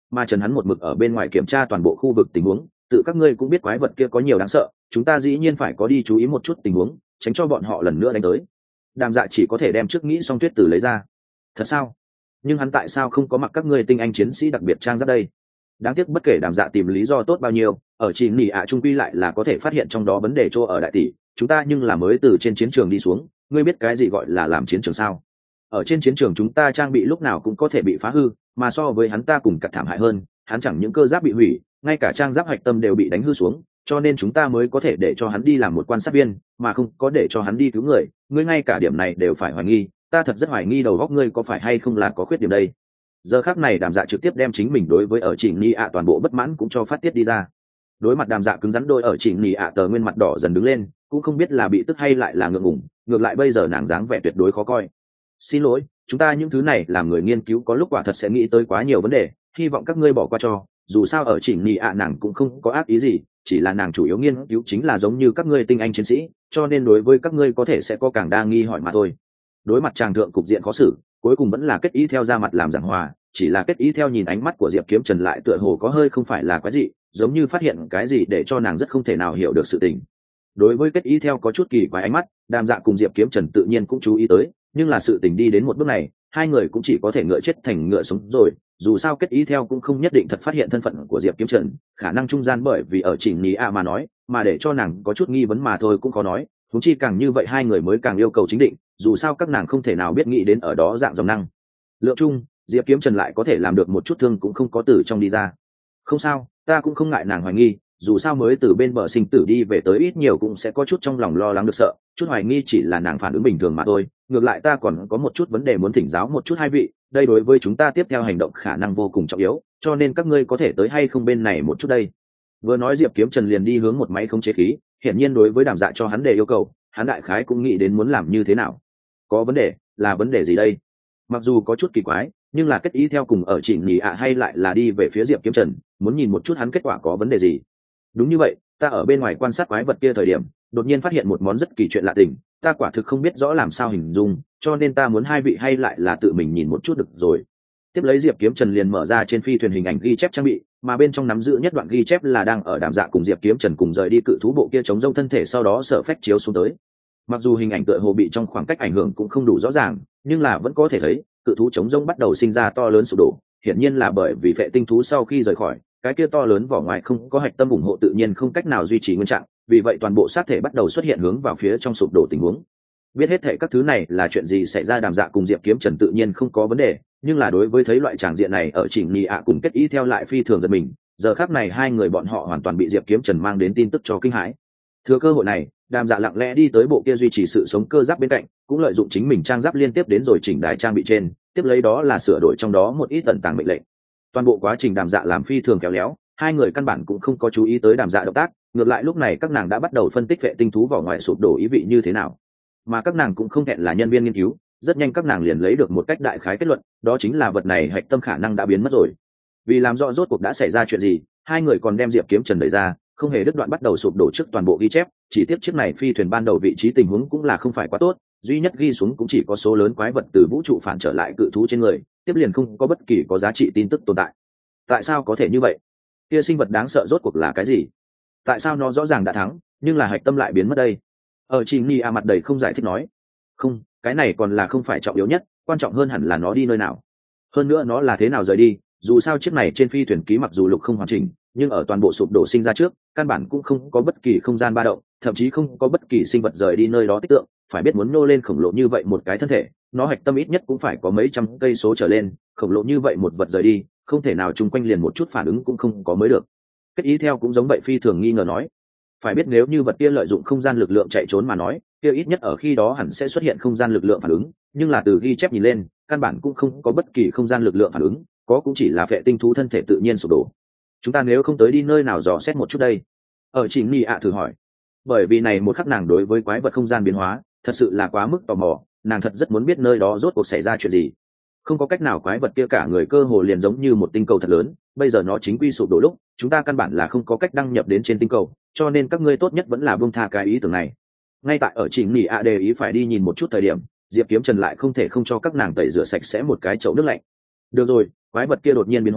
mà Trần hắn một mực ở bên ngoài kiểm tra toàn bộ khu vực tình huống. Tự các ngươi cũng biết quái vật kia có nhiều đáng sợ, chúng ta dĩ nhiên phải có đi chú ý một chút tình huống, tránh cho bọn họ lần nữa đánh tới. Đàm Dạ chỉ có thể đem trước nghĩ xong tuyết tử lấy ra. Thật sao? Nhưng hắn tại sao không có mặc các ngươi tinh anh chiến sĩ đặc biệt trang giáp đây? Đáng tiếc bất kể Đàm Dạ tìm lý do tốt bao nhiêu, ở chỉ nỉ ạ trung quy lại là có thể phát hiện trong đó vấn đề chỗ ở đại tỷ. Chúng ta nhưng là mới từ trên chiến trường đi xuống, ngươi biết cái gì gọi là làm chiến trường sao? Ở trên chiến trường chúng ta trang bị lúc nào cũng có thể bị phá hư, mà so với hắn ta cùng cặt thảm hại hơn, hắn chẳng những cơ giáp bị hủy, ngay cả trang giáp hạch tâm đều bị đánh hư xuống, cho nên chúng ta mới có thể để cho hắn đi làm một quan sát viên, mà không có để cho hắn đi cứu người. Ngươi ngay cả điểm này đều phải hoài nghi, ta thật rất hoài nghi đầu óc ngươi có phải hay không là có khuyết điểm đây. Giờ khắc này Đàm Dạ trực tiếp đem chính mình đối với ở Trịnh Ni ạ toàn bộ bất mãn cũng cho phát tiết đi ra. Đối mặt Đàm Dạ cứng rắn đôi ở Trịnh Ni ạ tờ nguyên mặt đỏ dần đứng lên, cũng không biết là bị tức hay lại là ngượng ngùng, ngược lại bây giờ nàng dáng vẻ tuyệt đối khó coi. Xin lỗi, chúng ta những thứ này làm người nghiên cứu có lúc quả thật sẽ nghĩ tới quá nhiều vấn đề, hy vọng các ngươi bỏ qua cho. Dù sao ở Trịnh Ni ạ nàng cũng không có ác ý gì, chỉ là nàng chủ yếu nghiên cứu chính là giống như các ngươi tinh anh chiến sĩ, cho nên đối với các ngươi có thể sẽ có càng đa nghi hỏi mà thôi. Đối mặt tràng thượng cục diện khó xử, cuối cùng vẫn là kết ý theo ra mặt làm giảng hòa, chỉ là kết ý theo nhìn ánh mắt của Diệp Kiếm Trần lại tựa hồ có hơi không phải là quái gì, giống như phát hiện cái gì để cho nàng rất không thể nào hiểu được sự tình. Đối với kết ý theo có chút kỳ quái ánh mắt, Đàm Dạ cùng Diệp Kiếm Trần tự nhiên cũng chú ý tới, nhưng là sự tình đi đến một bước này, hai người cũng chỉ có thể ngựa chết thành ngựa sống rồi. Dù sao kết ý theo cũng không nhất định thật phát hiện thân phận của Diệp Kiếm Trần, khả năng trung gian bởi vì ở Chỉnh Ní A mà nói, mà để cho nàng có chút nghi vấn mà thôi cũng khó nói. Huống chi càng như vậy hai người mới càng yêu cầu chính định, dù sao các nàng không thể nào biết nghĩ đến ở đó dạng dòng năng lượng chung, Diệp Kiếm Trần lại có thể làm được một chút thương cũng không có từ trong đi ra. Không sao, ta cũng không ngại nàng hoài nghi, dù sao mới từ bên bờ sinh tử đi về tới ít nhiều cũng sẽ có chút trong lòng lo lắng được sợ, chút hoài nghi chỉ là nàng phản ứng bình thường mà thôi. Ngược lại ta còn có một chút vấn đề muốn thỉnh giáo một chút hai vị, đây đối với chúng ta tiếp theo hành động khả năng vô cùng trọng yếu, cho nên các ngươi có thể tới hay không bên này một chút đây. Vừa nói Diệp Kiếm Trần liền đi hướng một máy khống chế khí, hiển nhiên đối với Đàm Dạ cho hắn đề yêu cầu, hắn đại khái cũng nghĩ đến muốn làm như thế nào. Có vấn đề, là vấn đề gì đây? Mặc dù có chút kỳ quái, nhưng là kết ý theo cùng ở Chỉnh Nhì ạ hay lại là đi về phía Diệp Kiếm Trần, muốn nhìn một chút hắn kết quả có vấn đề gì. Đúng như vậy, ta ở bên ngoài quan sát quái vật kia thời điểm, đột nhiên phát hiện một món rất kỳ chuyện lạ tình, ta quả thực không biết rõ làm sao hình dung, cho nên ta muốn hai vị hay lại là tự mình nhìn một chút được rồi. Tiếp lấy Diệp Kiếm Trần liền mở ra trên phi thuyền hình ảnh ghi chép trang bị, mà bên trong nắm giữ nhất đoạn ghi chép là đang ở Đàm Dạ cùng Diệp Kiếm Trần cùng rời đi cự thú bộ kia chống rông thân thể sau đó sở phách chiếu xuống tới. Mặc dù hình ảnh tựa hồ bị trong khoảng cách ảnh hưởng cũng không đủ rõ ràng, nhưng là vẫn có thể thấy cự thú chống rông bắt đầu sinh ra to lớn sụp đổ, hiển nhiên là bởi vì phệ tinh thú sau khi rời khỏi, cái kia to lớn vỏ ngoài không có hạch tâm ủng hộ tự nhiên không cách nào duy trì nguyên trạng, vì vậy toàn bộ xác thể bắt đầu xuất hiện hướng vào phía trong sụp đổ tình huống. Biết hết thảy các thứ này là chuyện gì xảy ra, Đàm Dạ cùng Diệp Kiếm Trần tự nhiên không có vấn đề, nhưng là đối với thấy loại tràng diện này ở Chỉnh Nhì ạ cùng kết ý theo lại phi thường giật mình, giờ khắc này hai người bọn họ hoàn toàn bị Diệp Kiếm Trần mang đến tin tức cho kinh hãi. Thừa cơ hội này, Đàm Dạ lặng lẽ đi tới bộ kia duy trì sự sống cơ giáp bên cạnh, cũng lợi dụng chính mình trang giáp liên tiếp đến rồi chỉnh đài trang bị trên, tiếp lấy đó là sửa đổi trong đó một ít tận tàng mệnh lệnh. Toàn bộ quá trình Đàm Dạ làm phi thường khéo léo, hai người căn bản cũng không có chú ý tới Đàm Dạ động tác, ngược lại lúc này các nàng đã bắt đầu phân tích vệ tinh thú vỏ ngoài sụp đổ ý vị như thế nào. Mà các nàng cũng không hẹn là nhân viên nghiên cứu, rất nhanh các nàng liền lấy được một cách đại khái kết luận, đó chính là vật này hạch tâm khả năng đã biến mất rồi. Vì làm rõ rốt cuộc đã xảy ra chuyện gì, hai người còn đem Diệp Kiếm Trần đẩy ra, không hề đứt đoạn bắt đầu sụp đổ trước toàn bộ ghi chép, chỉ tiếp chiếc này phi thuyền ban đầu vị trí tình huống cũng là không phải quá tốt, duy nhất ghi xuống cũng chỉ có số lớn quái vật từ vũ trụ phản trở lại cự thú trên người, tiếp liền không có bất kỳ có giá trị tin tức tồn tại. Tại sao có thể như vậy? Kia sinh vật đáng sợ rốt cuộc là cái gì? Tại sao nó rõ ràng đã thắng, nhưng là hạch tâm lại biến mất đây? Ở Trình Ni a mặt đầy không giải thích nói, không, cái này còn là không phải trọng yếu nhất, quan trọng hơn hẳn là nó đi nơi nào. Hơn nữa nó là thế nào rời đi, dù sao chiếc này trên phi thuyền ký mặc dù lục không hoàn chỉnh, nhưng ở toàn bộ sụp đổ sinh ra trước, căn bản cũng không có bất kỳ không gian ba động, thậm chí không có bất kỳ sinh vật rời đi nơi đó tích tượng. Phải biết muốn nô lên khổng lồ như vậy một cái thân thể, nó hạch tâm ít nhất cũng phải có mấy trăm cây số trở lên, khổng lồ như vậy một vật rời đi, không thể nào chung quanh liền một chút phản ứng cũng không có mới được. Kết ý theo cũng giống vậy phi thường nghi ngờ nói, phải biết nếu như vật kia lợi dụng không gian lực lượng chạy trốn mà nói, kia ít nhất ở khi đó hẳn sẽ xuất hiện không gian lực lượng phản ứng, nhưng là từ ghi chép nhìn lên, căn bản cũng không có bất kỳ không gian lực lượng phản ứng, có cũng chỉ là phệ tinh thú thân thể tự nhiên sụp đổ. Chúng ta nếu không tới đi nơi nào dò xét một chút đây? Ở Trình Nhi ạ thử hỏi. Bởi vì này một khắc nàng đối với quái vật không gian biến hóa thật sự là quá mức tò mò, nàng thật rất muốn biết nơi đó rốt cuộc xảy ra chuyện gì. Không có cách nào, quái vật kia cả người cơ hồ liền giống như một tinh cầu thật lớn, bây giờ nó chính quy sụp đổ lúc, chúng ta căn bản là không có cách đăng nhập đến trên tinh cầu, cho nên các ngươi tốt nhất vẫn là buông tha cái ý tưởng này. Ngay tại ở Trình Nhi ạ đề ý phải đi nhìn một chút thời điểm, Diệp Kiếm Trần lại không thể không cho các nàng tẩy rửa sạch sẽ một cái chậu nước lạnh. Được rồi, quái vật kia đột nhiên biến hóa,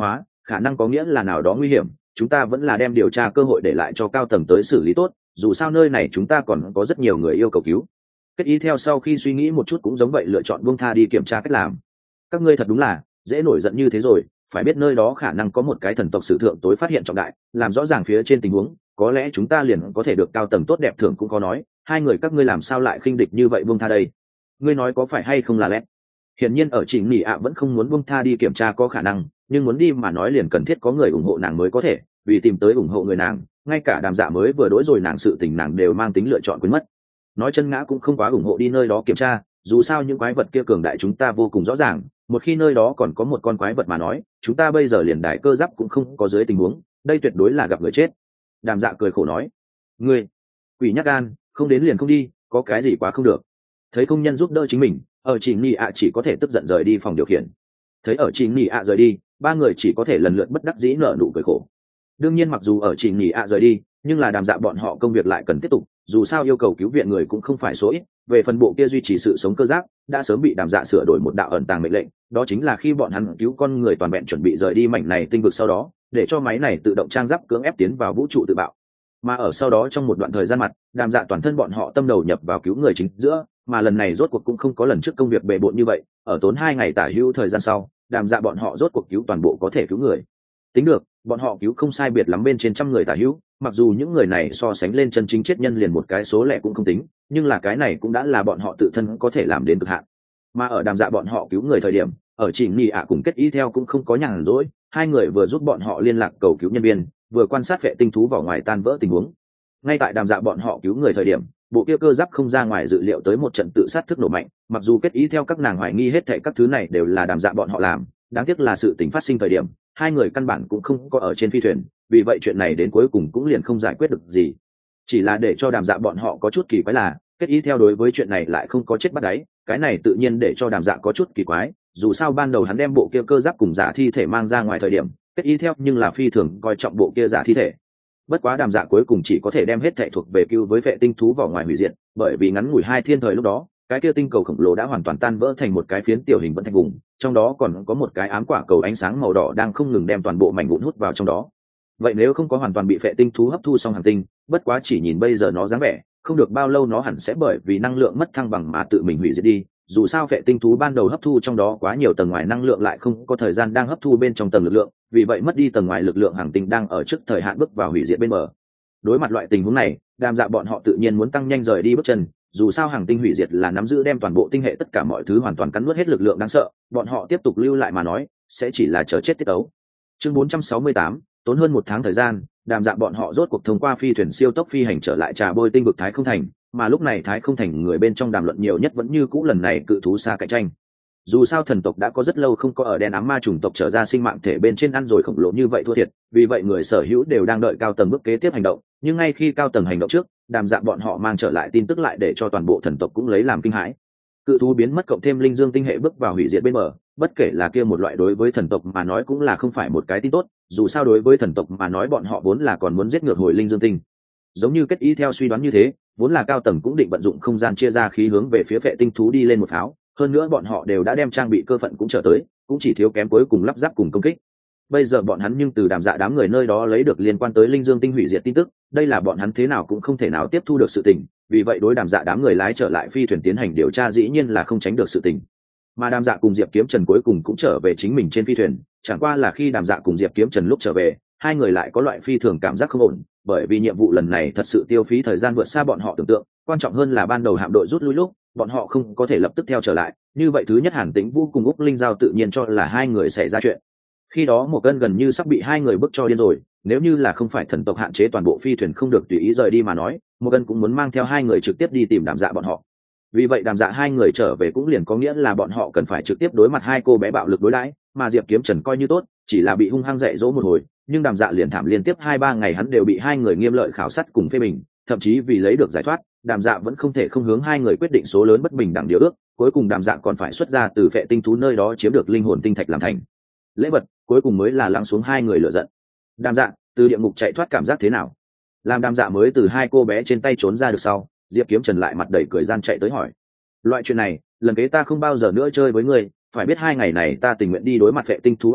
khả năng có nghĩa là nào đó nguy hiểm, chúng ta vẫn là đem điều tra cơ hội để lại cho cao tầng tới xử lý tốt, dù sao nơi này chúng ta còn có rất nhiều người yêu cầu cứu. Kết ý theo sau khi suy nghĩ một chút cũng giống vậy lựa chọn buông tha đi kiểm tra cách làm. Các ngươi thật đúng là dễ nổi giận như thế rồi, phải biết nơi đó khả năng có một cái thần tộc sử thượng tối phát hiện trọng đại, làm rõ ràng phía trên tình huống, có lẽ chúng ta liền có thể được cao tầng tốt đẹp thưởng cũng có nói. Hai người các ngươi làm sao lại khinh địch như vậy buông tha đây? Ngươi nói có phải hay không là lẽ? Hiển nhiên ở Trình Nghị ạ vẫn không muốn buông tha đi kiểm tra có khả năng, nhưng muốn đi mà nói liền cần thiết có người ủng hộ nàng mới có thể, vì tìm tới ủng hộ người nàng, ngay cả Đàm Dạ mới vừa đối rồi nàng sự tình nàng đều mang tính lựa chọn quên mất. Nói chân ngã cũng không quá ủng hộ đi nơi đó kiểm tra, dù sao những quái vật kia cường đại chúng ta vô cùng rõ ràng, một khi nơi đó còn có một con quái vật mà nói, chúng ta bây giờ liền đại cơ giáp cũng không có dưới tình huống, đây tuyệt đối là gặp người chết. Đàm Dạ cười khổ nói, ngươi quỷ nhát gan, không đến liền không đi, có cái gì quá không được. Thấy công nhân giúp đỡ chính mình, ở Trình Nghị ạ chỉ có thể tức giận rời đi phòng điều khiển. Thấy ở Trình Nghị ạ rời đi, ba người chỉ có thể lần lượt bất đắc dĩ nở nụ cười khổ. Đương nhiên mặc dù ở Trình Nghị ạ rời đi, nhưng là Đàm Dạ bọn họ công việc lại cần tiếp tục, dù sao yêu cầu cứu viện người cũng không phải số ít. Về phần bộ kia duy trì sự sống cơ giáp đã sớm bị Đàm Dạ sửa đổi một đạo ẩn tàng mệnh lệnh, đó chính là khi bọn hắn cứu con người toàn vẹn chuẩn bị rời đi mảnh này tinh vực sau đó, để cho máy này tự động trang giáp cưỡng ép tiến vào vũ trụ tự bạo. Mà ở sau đó trong một đoạn thời gian mặt, Đàm Dạ toàn thân bọn họ tâm đầu nhập vào cứu người chính giữa, mà lần này rốt cuộc cũng không có lần trước công việc bề bộn như vậy, ở tốn 2 ngày tả hữu thời gian sau, Đàm Dạ bọn họ rốt cuộc cứu toàn bộ có thể cứu người. Tính được, bọn họ cứu không sai biệt lắm bên trên 100 người tả hữu, mặc dù những người này so sánh lên chân chính chết nhân liền một cái số lẻ cũng không tính, nhưng là cái này cũng đã là bọn họ tự thân có thể làm đến cực hạn. Mà ở Đàm Dạ bọn họ cứu người thời điểm, ở Trình Nghị ạ cùng Kết Ý theo cũng không có nhàn rỗi, hai người vừa giúp bọn họ liên lạc cầu cứu nhân viên, vừa quan sát vệ tinh thú vỏ ngoài tan vỡ tình huống. Ngay tại Đàm Dạ bọn họ cứu người thời điểm, bộ kia cơ giáp không ra ngoài dự liệu tới một trận tự sát thức nổ mạnh, mặc dù Kết Ý theo các nàng hoài nghi hết thảy các thứ này đều là Đàm Dạ bọn họ làm, đáng tiếc là sự tình phát sinh thời điểm hai người căn bản cũng không có ở trên phi thuyền, vì vậy chuyện này đến cuối cùng cũng liền không giải quyết được gì. Chỉ là để cho Đàm Dạ bọn họ có chút kỳ quái là Kết Ý theo đối với chuyện này lại không có chết bắt đáy, cái này tự nhiên để cho Đàm Dạ có chút kỳ quái, dù sao ban đầu hắn đem bộ kia cơ giáp cùng giả thi thể mang ra ngoài thời điểm Kết Ý theo nhưng là phi thường coi trọng bộ kia giả thi thể. Bất quá Đàm Dạ cuối cùng chỉ có thể đem hết thảy thuộc về cứu với vệ tinh thú vỏ ngoài hủy diệt, bởi vì ngắn ngủi 2 thiên thời lúc đó, cái kia tinh cầu khổng lồ đã hoàn toàn tan vỡ thành một cái phiến tiểu hình vẫn thạch vùng, trong đó còn có một cái ám quả cầu ánh sáng màu đỏ đang không ngừng đem toàn bộ mảnh vụn hút vào trong đó. Vậy nếu không có hoàn toàn bị vệ tinh thú hấp thu xong hành tinh, bất quá chỉ nhìn bây giờ nó dáng vẻ, không được bao lâu nó hẳn sẽ bởi vì năng lượng mất thăng bằng mà tự mình hủy diệt đi. Dù sao vệ tinh thú ban đầu hấp thu trong đó quá nhiều tầng ngoài năng lượng lại không có thời gian đang hấp thu bên trong tầng lực lượng, vì vậy mất đi tầng ngoài lực lượng hành tinh đang ở trước thời hạn bước vào hủy diệt bên bờ. Đối mặt loại tình huống này, Đàm Dạ bọn họ tự nhiên muốn tăng nhanh rời đi bước chân, dù sao hành tinh hủy diệt là nắm giữ đem toàn bộ tinh hệ tất cả mọi thứ hoàn toàn cắn nuốt hết lực lượng đáng sợ, bọn họ tiếp tục lưu lại mà nói sẽ chỉ là chờ chết tiết tấu. Chương 468, tốn hơn 1 tháng thời gian, Đàm Dạ bọn họ rốt cuộc thông qua phi thuyền siêu tốc phi hành trở lại Trà Bôi tinh vực Thái Không Thành, mà lúc này Thái Không Thành người bên trong đàm luận nhiều nhất vẫn như cũ lần này cự thú xa cạnh tranh. Dù sao thần tộc đã có rất lâu không có ở đen ám ma chủng tộc trở ra sinh mạng thể bên trên ăn rồi khổng lồ như vậy thua thiệt, vì vậy người sở hữu đều đang đợi cao tầng bước kế tiếp hành động, nhưng ngay khi cao tầng hành động trước, Đàm Dạ bọn họ mang trở lại tin tức lại để cho toàn bộ thần tộc cũng lấy làm kinh hãi. Cự thú biến mất cộng thêm linh dương tinh hệ bước vào hủy diệt bên bờ, bất kể là kia một loại đối với thần tộc mà nói cũng là không phải một cái tin tốt, dù sao đối với thần tộc mà nói bọn họ vốn là còn muốn giết ngược hồi linh dương tinh. Giống như Kết Ý theo suy đoán như thế, vốn là cao tầng cũng định vận dụng không gian chia ra khí hướng về phía vệ tinh thú đi lên một pháo, hơn nữa bọn họ đều đã đem trang bị cơ phận cũng trở tới, cũng chỉ thiếu kém cuối cùng lắp ráp cùng công kích. Bây giờ bọn hắn nhưng từ Đàm Dạ đám người nơi đó lấy được liên quan tới linh dương tinh hủy diệt tin tức, đây là bọn hắn thế nào cũng không thể nào tiếp thu được sự tình, vì vậy đối Đàm Dạ đám người lái trở lại phi thuyền tiến hành điều tra dĩ nhiên là không tránh được sự tình. Mà Đàm Dạ cùng Diệp Kiếm Trần cuối cùng cũng trở về chính mình trên phi thuyền, chẳng qua là khi Đàm Dạ cùng Diệp Kiếm Trần lúc trở về, hai người lại có loại phi thường cảm giác không ổn, bởi vì nhiệm vụ lần này thật sự tiêu phí thời gian vượt xa bọn họ tưởng tượng, quan trọng hơn là ban đầu hạm đội rút lui lúc, bọn họ không có thể lập tức theo trở lại, như vậy thứ nhất Hàn Tĩnh Vũ cùng Úc Linh Giao tự nhiên cho là hai người xảy ra chuyện. Khi đó một cân gần như sắp bị hai người bức cho điên rồi, nếu như là không phải thần tộc hạn chế toàn bộ phi thuyền không được tùy ý rời đi mà nói, một cân cũng muốn mang theo hai người trực tiếp đi tìm Đàm Dạ bọn họ. Vì vậy Đàm Dạ hai người trở về cũng liền có nghĩa là bọn họ cần phải trực tiếp đối mặt hai cô bé bạo lực đối đãi, mà Diệp Kiếm Trần coi như tốt, chỉ là bị hung hăng dạy dỗ một hồi, nhưng Đàm Dạ liền thảm liên tiếp 2-3 ngày hắn đều bị hai người nghiêm lợi khảo sát cùng phê bình, thậm chí vì lấy được giải thoát, Đàm Dạ vẫn không thể không hướng hai người quyết định số lớn bất bình đẳng điều ước, cuối cùng Đàm Dạ còn phải xuất ra từ phệ tinh thú nơi đó chiếm được linh hồn tinh thạch làm thành lễ vật, cuối cùng mới là lắng xuống hai người lựa giận. Đàm Dạ từ địa ngục chạy thoát cảm giác thế nào? Làm Đàm Dạ mới từ hai cô bé trên tay trốn ra được sau, Diệp Kiếm Trần lại mặt đầy cười gian chạy tới hỏi: loại chuyện này lần kế ta không bao giờ nữa chơi với ngươi, phải biết 2 ngày này ta tình nguyện đi đối mặt phệ tinh thú áp lực,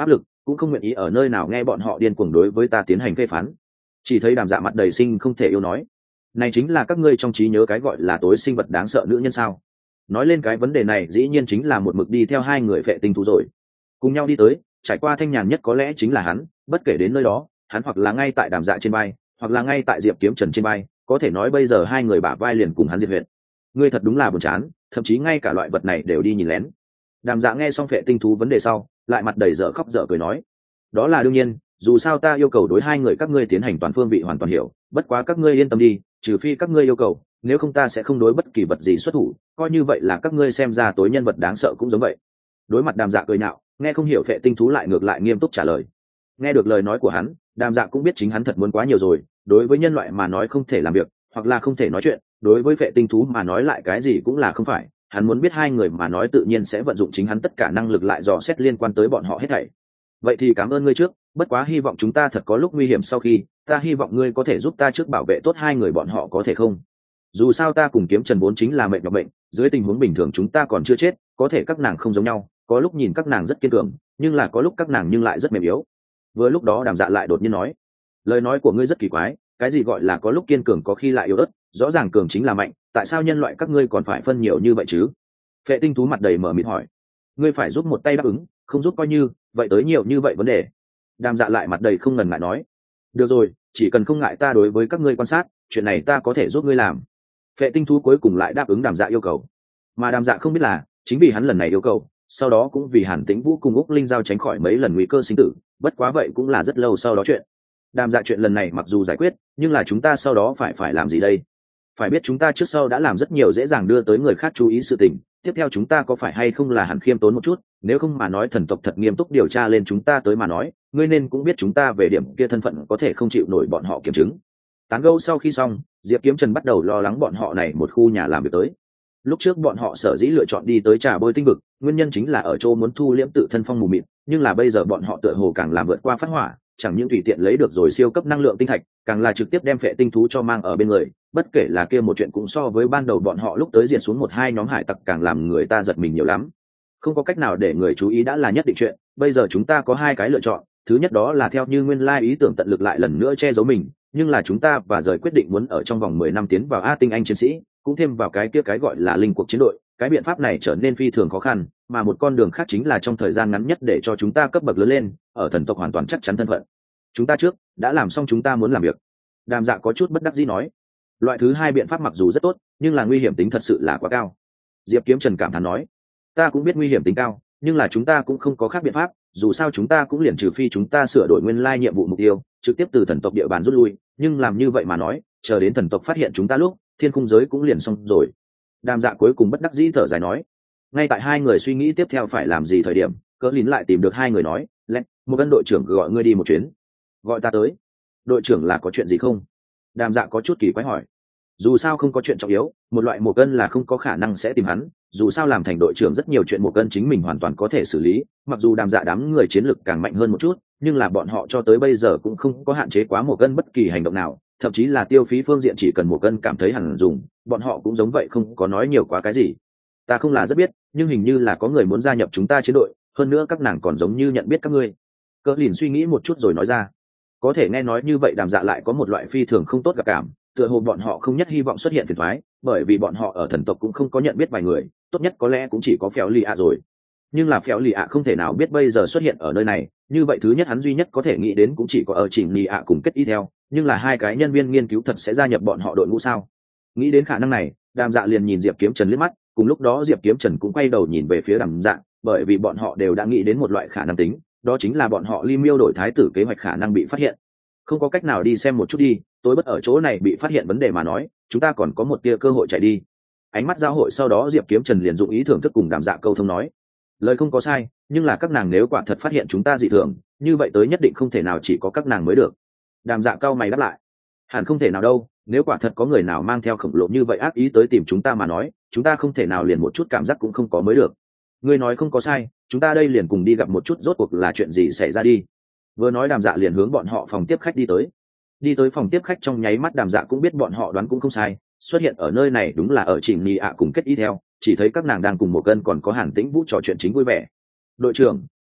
cũng không nguyện ý ở nơi nào nghe bọn họ điên cuồng đối với ta tiến hành phê phán. Chỉ thấy Đàm Dạ mặt đầy sinh không thể yêu nói, này chính là các ngươi trong trí nhớ cái gọi là tối sinh vật đáng sợ nữ nhân sao? Nói lên cái vấn đề này dĩ nhiên chính là một mực đi theo hai người phệ tinh thú rồi, cùng nhau đi tới, trải qua thanh nhàn nhất có lẽ chính là hắn. Bất kể đến nơi đó, hắn hoặc là ngay tại Đàm Dạ trên vai, hoặc là ngay tại Diệp Kiếm Trần trên vai, có thể nói bây giờ hai người bả vai liền cùng hắn diệt huyệt. Ngươi thật đúng là buồn chán, thậm chí ngay cả loại vật này đều đi nhìn lén. Đàm Dạ nghe xong phệ tinh thú vấn đề sau, lại mặt đầy dở khóc dở cười nói, đó là đương nhiên, dù sao ta yêu cầu đối hai người các ngươi tiến hành toàn phương vị hoàn toàn hiểu, bất quá các ngươi yên tâm đi, trừ phi các ngươi yêu cầu, nếu không ta sẽ không đối bất kỳ vật gì xuất thủ, coi như vậy là các ngươi xem ra tối nhân vật đáng sợ cũng giống vậy. Đối mặt Đàm Dạ cười nhạo, nghe không hiểu phệ tinh thú lại ngược lại nghiêm túc trả lời. Nghe được lời nói của hắn, Đàm Dạ cũng biết chính hắn thật muốn quá nhiều rồi, đối với nhân loại mà nói không thể làm việc, hoặc là không thể nói chuyện, đối với phệ tinh thú mà nói lại cái gì cũng là không phải. Hắn muốn biết hai người mà nói tự nhiên sẽ vận dụng chính hắn tất cả năng lực lại dò xét liên quan tới bọn họ hết thảy. Vậy thì cảm ơn ngươi trước, bất quá hy vọng chúng ta thật có lúc nguy hiểm sau khi, ta hy vọng ngươi có thể giúp ta trước bảo vệ tốt hai người bọn họ có thể không? Dù sao ta cùng Kiếm Trần vốn chính là mệnh nhọc bệnh, dưới tình huống bình thường chúng ta còn chưa chết, có thể các nàng không giống nhau, có lúc nhìn các nàng rất kiên cường, nhưng là có lúc các nàng nhưng lại rất mềm yếu. Vừa lúc đó Đàm Dạ lại đột nhiên nói, lời nói của ngươi rất kỳ quái, cái gì gọi là có lúc kiên cường có khi lại yếu ớt, rõ ràng cường chính là mạnh, tại sao nhân loại các ngươi còn phải phân nhiều như vậy chứ? Phệ tinh thú mặt đầy mở mịt hỏi, ngươi phải giúp một tay đáp ứng, không giúp coi như, vậy tới nhiều như vậy vấn đề. Đàm Dạ lại mặt đầy không ngần ngại nói, được rồi, chỉ cần không ngại ta đối với các ngươi quan sát, chuyện này ta có thể giúp ngươi làm. Phệ tinh thú cuối cùng lại đáp ứng Đàm Dạ yêu cầu, mà Đàm Dạ không biết là chính vì hắn lần này yêu cầu, sau đó cũng vì Hàn Tĩnh Vũ cùng Úc Linh Giao tránh khỏi mấy lần nguy cơ sinh tử, bất quá vậy cũng là rất lâu sau đó chuyện. Đàm Dạ chuyện lần này mặc dù giải quyết, nhưng là chúng ta sau đó phải làm gì đây? Phải biết chúng ta trước sau đã làm rất nhiều dễ dàng đưa tới người khác chú ý sự tình, tiếp theo chúng ta có phải hay không là hẳn khiêm tốn một chút, nếu không mà nói thần tộc thật nghiêm túc điều tra lên chúng ta tới mà nói, ngươi nên cũng biết chúng ta về điểm kia thân phận có thể không chịu nổi bọn họ kiểm chứng. Tán gẫu sau khi xong, Diệp Kiếm Trần bắt đầu lo lắng bọn họ này một khu nhà làm việc tới. Lúc trước bọn họ sở dĩ lựa chọn đi tới Trà Bôi tinh vực, nguyên nhân chính là ở chỗ muốn thu liễm tự thân phong mù mịt, nhưng là bây giờ bọn họ tựa hồ càng làm vượt qua phát hỏa, chẳng những tùy tiện lấy được rồi siêu cấp năng lượng tinh thạch, càng là trực tiếp đem phệ tinh thú cho mang ở bên người, bất kể là kia một chuyện cũng so với ban đầu bọn họ lúc tới diện xuống một hai nhóm hải tặc càng làm người ta giật mình nhiều lắm. Không có cách nào để người chú ý đã là nhất định chuyện, bây giờ chúng ta có hai cái lựa chọn, thứ nhất đó là theo như nguyên lai ý tưởng tận lực lại lần nữa che giấu mình, nhưng là chúng ta và rời quyết định muốn ở trong vòng 10 năm tiến vào A tinh anh chiến sĩ, cũng thêm vào cái kia cái gọi là linh cuộc chiến đội, cái biện pháp này trở nên phi thường khó khăn, mà một con đường khác chính là trong thời gian ngắn nhất để cho chúng ta cấp bậc lớn lên, ở thần tộc hoàn toàn chắc chắn thân phận. Chúng ta trước đã làm xong chúng ta muốn làm việc. Đàm Dạ có chút bất đắc dĩ nói, loại thứ hai biện pháp mặc dù rất tốt, nhưng là nguy hiểm tính thật sự là quá cao. Diệp Kiếm Trần cảm thán nói, ta cũng biết nguy hiểm tính cao, nhưng là chúng ta cũng không có khác biện pháp, dù sao chúng ta cũng liền trừ phi chúng ta sửa đổi nguyên lai nhiệm vụ mục tiêu, trực tiếp từ thần tộc địa bàn rút lui, nhưng làm như vậy mà nói, chờ đến thần tộc phát hiện chúng ta lúc, thiên khung giới cũng liền xong rồi. Đàm Dạ cuối cùng bất đắc dĩ thở dài nói, ngay tại hai người suy nghĩ tiếp theo phải làm gì thời điểm, Cỡ Lín lại tìm được hai người nói, lẽ một cân đội trưởng gọi ngươi đi một chuyến. Gọi ta tới? Đội trưởng là có chuyện gì không? Đàm Dạ có chút kỳ quái hỏi. Dù sao không có chuyện trọng yếu, một loại một cân là không có khả năng sẽ tìm hắn, dù sao làm thành đội trưởng rất nhiều chuyện một cân chính mình hoàn toàn có thể xử lý, mặc dù Đàm Dạ đám người chiến lực càng mạnh hơn một chút, nhưng là bọn họ cho tới bây giờ cũng không có hạn chế quá một cân bất kỳ hành động nào, thậm chí là tiêu phí phương diện chỉ cần một cân cảm thấy hẳn dùng, bọn họ cũng giống vậy không có nói nhiều quá cái gì. Ta không là rất biết, nhưng hình như là có người muốn gia nhập chúng ta chiến đội, hơn nữa các nàng còn giống như nhận biết các ngươi. Cỡ Lìn suy nghĩ một chút rồi nói ra. Có thể nghe nói như vậy Đàm Dạ lại có một loại phi thường không tốt gặp cảm, tựa hồ bọn họ không nhất hy vọng xuất hiện phiền toái, bởi vì bọn họ ở thần tộc cũng không có nhận biết vài người, tốt nhất có lẽ cũng chỉ có Phèo Lì ạ rồi. Nhưng là Phèo Lì ạ không thể nào biết bây giờ xuất hiện ở nơi này, như vậy thứ nhất hắn duy nhất có thể nghĩ đến cũng chỉ có ở Chỉnh Lì ạ cùng Kết Y theo, nhưng là hai cái nhân viên nghiên cứu thật sẽ gia nhập bọn họ đội ngũ sao? Nghĩ đến khả năng này, Đàm Dạ liền nhìn Diệp Kiếm Trần liếc mắt, cùng lúc đó Diệp Kiếm Trần cũng quay đầu nhìn về phía Đàm Dạ, bởi vì bọn họ đều đã nghĩ đến một loại khả năng tính, đó chính là bọn họ Ly Miêu đổi thái tử kế hoạch khả năng bị phát hiện. Không có cách nào đi xem một chút đi, tối bất ở chỗ này bị phát hiện vấn đề mà nói, chúng ta còn có một tia cơ hội chạy đi. Ánh mắt giao hội sau đó Diệp Kiếm Trần liền dụng ý thưởng thức cùng Đàm Dạ câu thông nói, lời không có sai, nhưng là các nàng nếu quả thật phát hiện chúng ta dị thường, như vậy tới nhất định không thể nào chỉ có các nàng mới được. Đàm Dạ cao mày đáp lại, hẳn không thể nào đâu, nếu quả thật có người nào mang theo khổng lồ như vậy ác ý tới tìm chúng ta mà nói, chúng ta không thể nào liền một chút cảm giác cũng không có mới được. Ngươi nói không có sai, chúng ta đây liền cùng đi gặp một chút rốt cuộc là chuyện gì xảy ra đi. Vừa nói Đàm Dạ liền hướng bọn họ phòng tiếp khách đi tới. Đi tới phòng tiếp khách trong nháy mắt Đàm Dạ cũng biết bọn họ đoán cũng không sai, xuất hiện ở nơi này đúng là ở Chỉnh Nhi ạ cùng Kết Y theo, chỉ thấy các nàng đang cùng một cân còn có Hàn Tĩnh Vũ trò chuyện chính vui vẻ. Đội trưởng,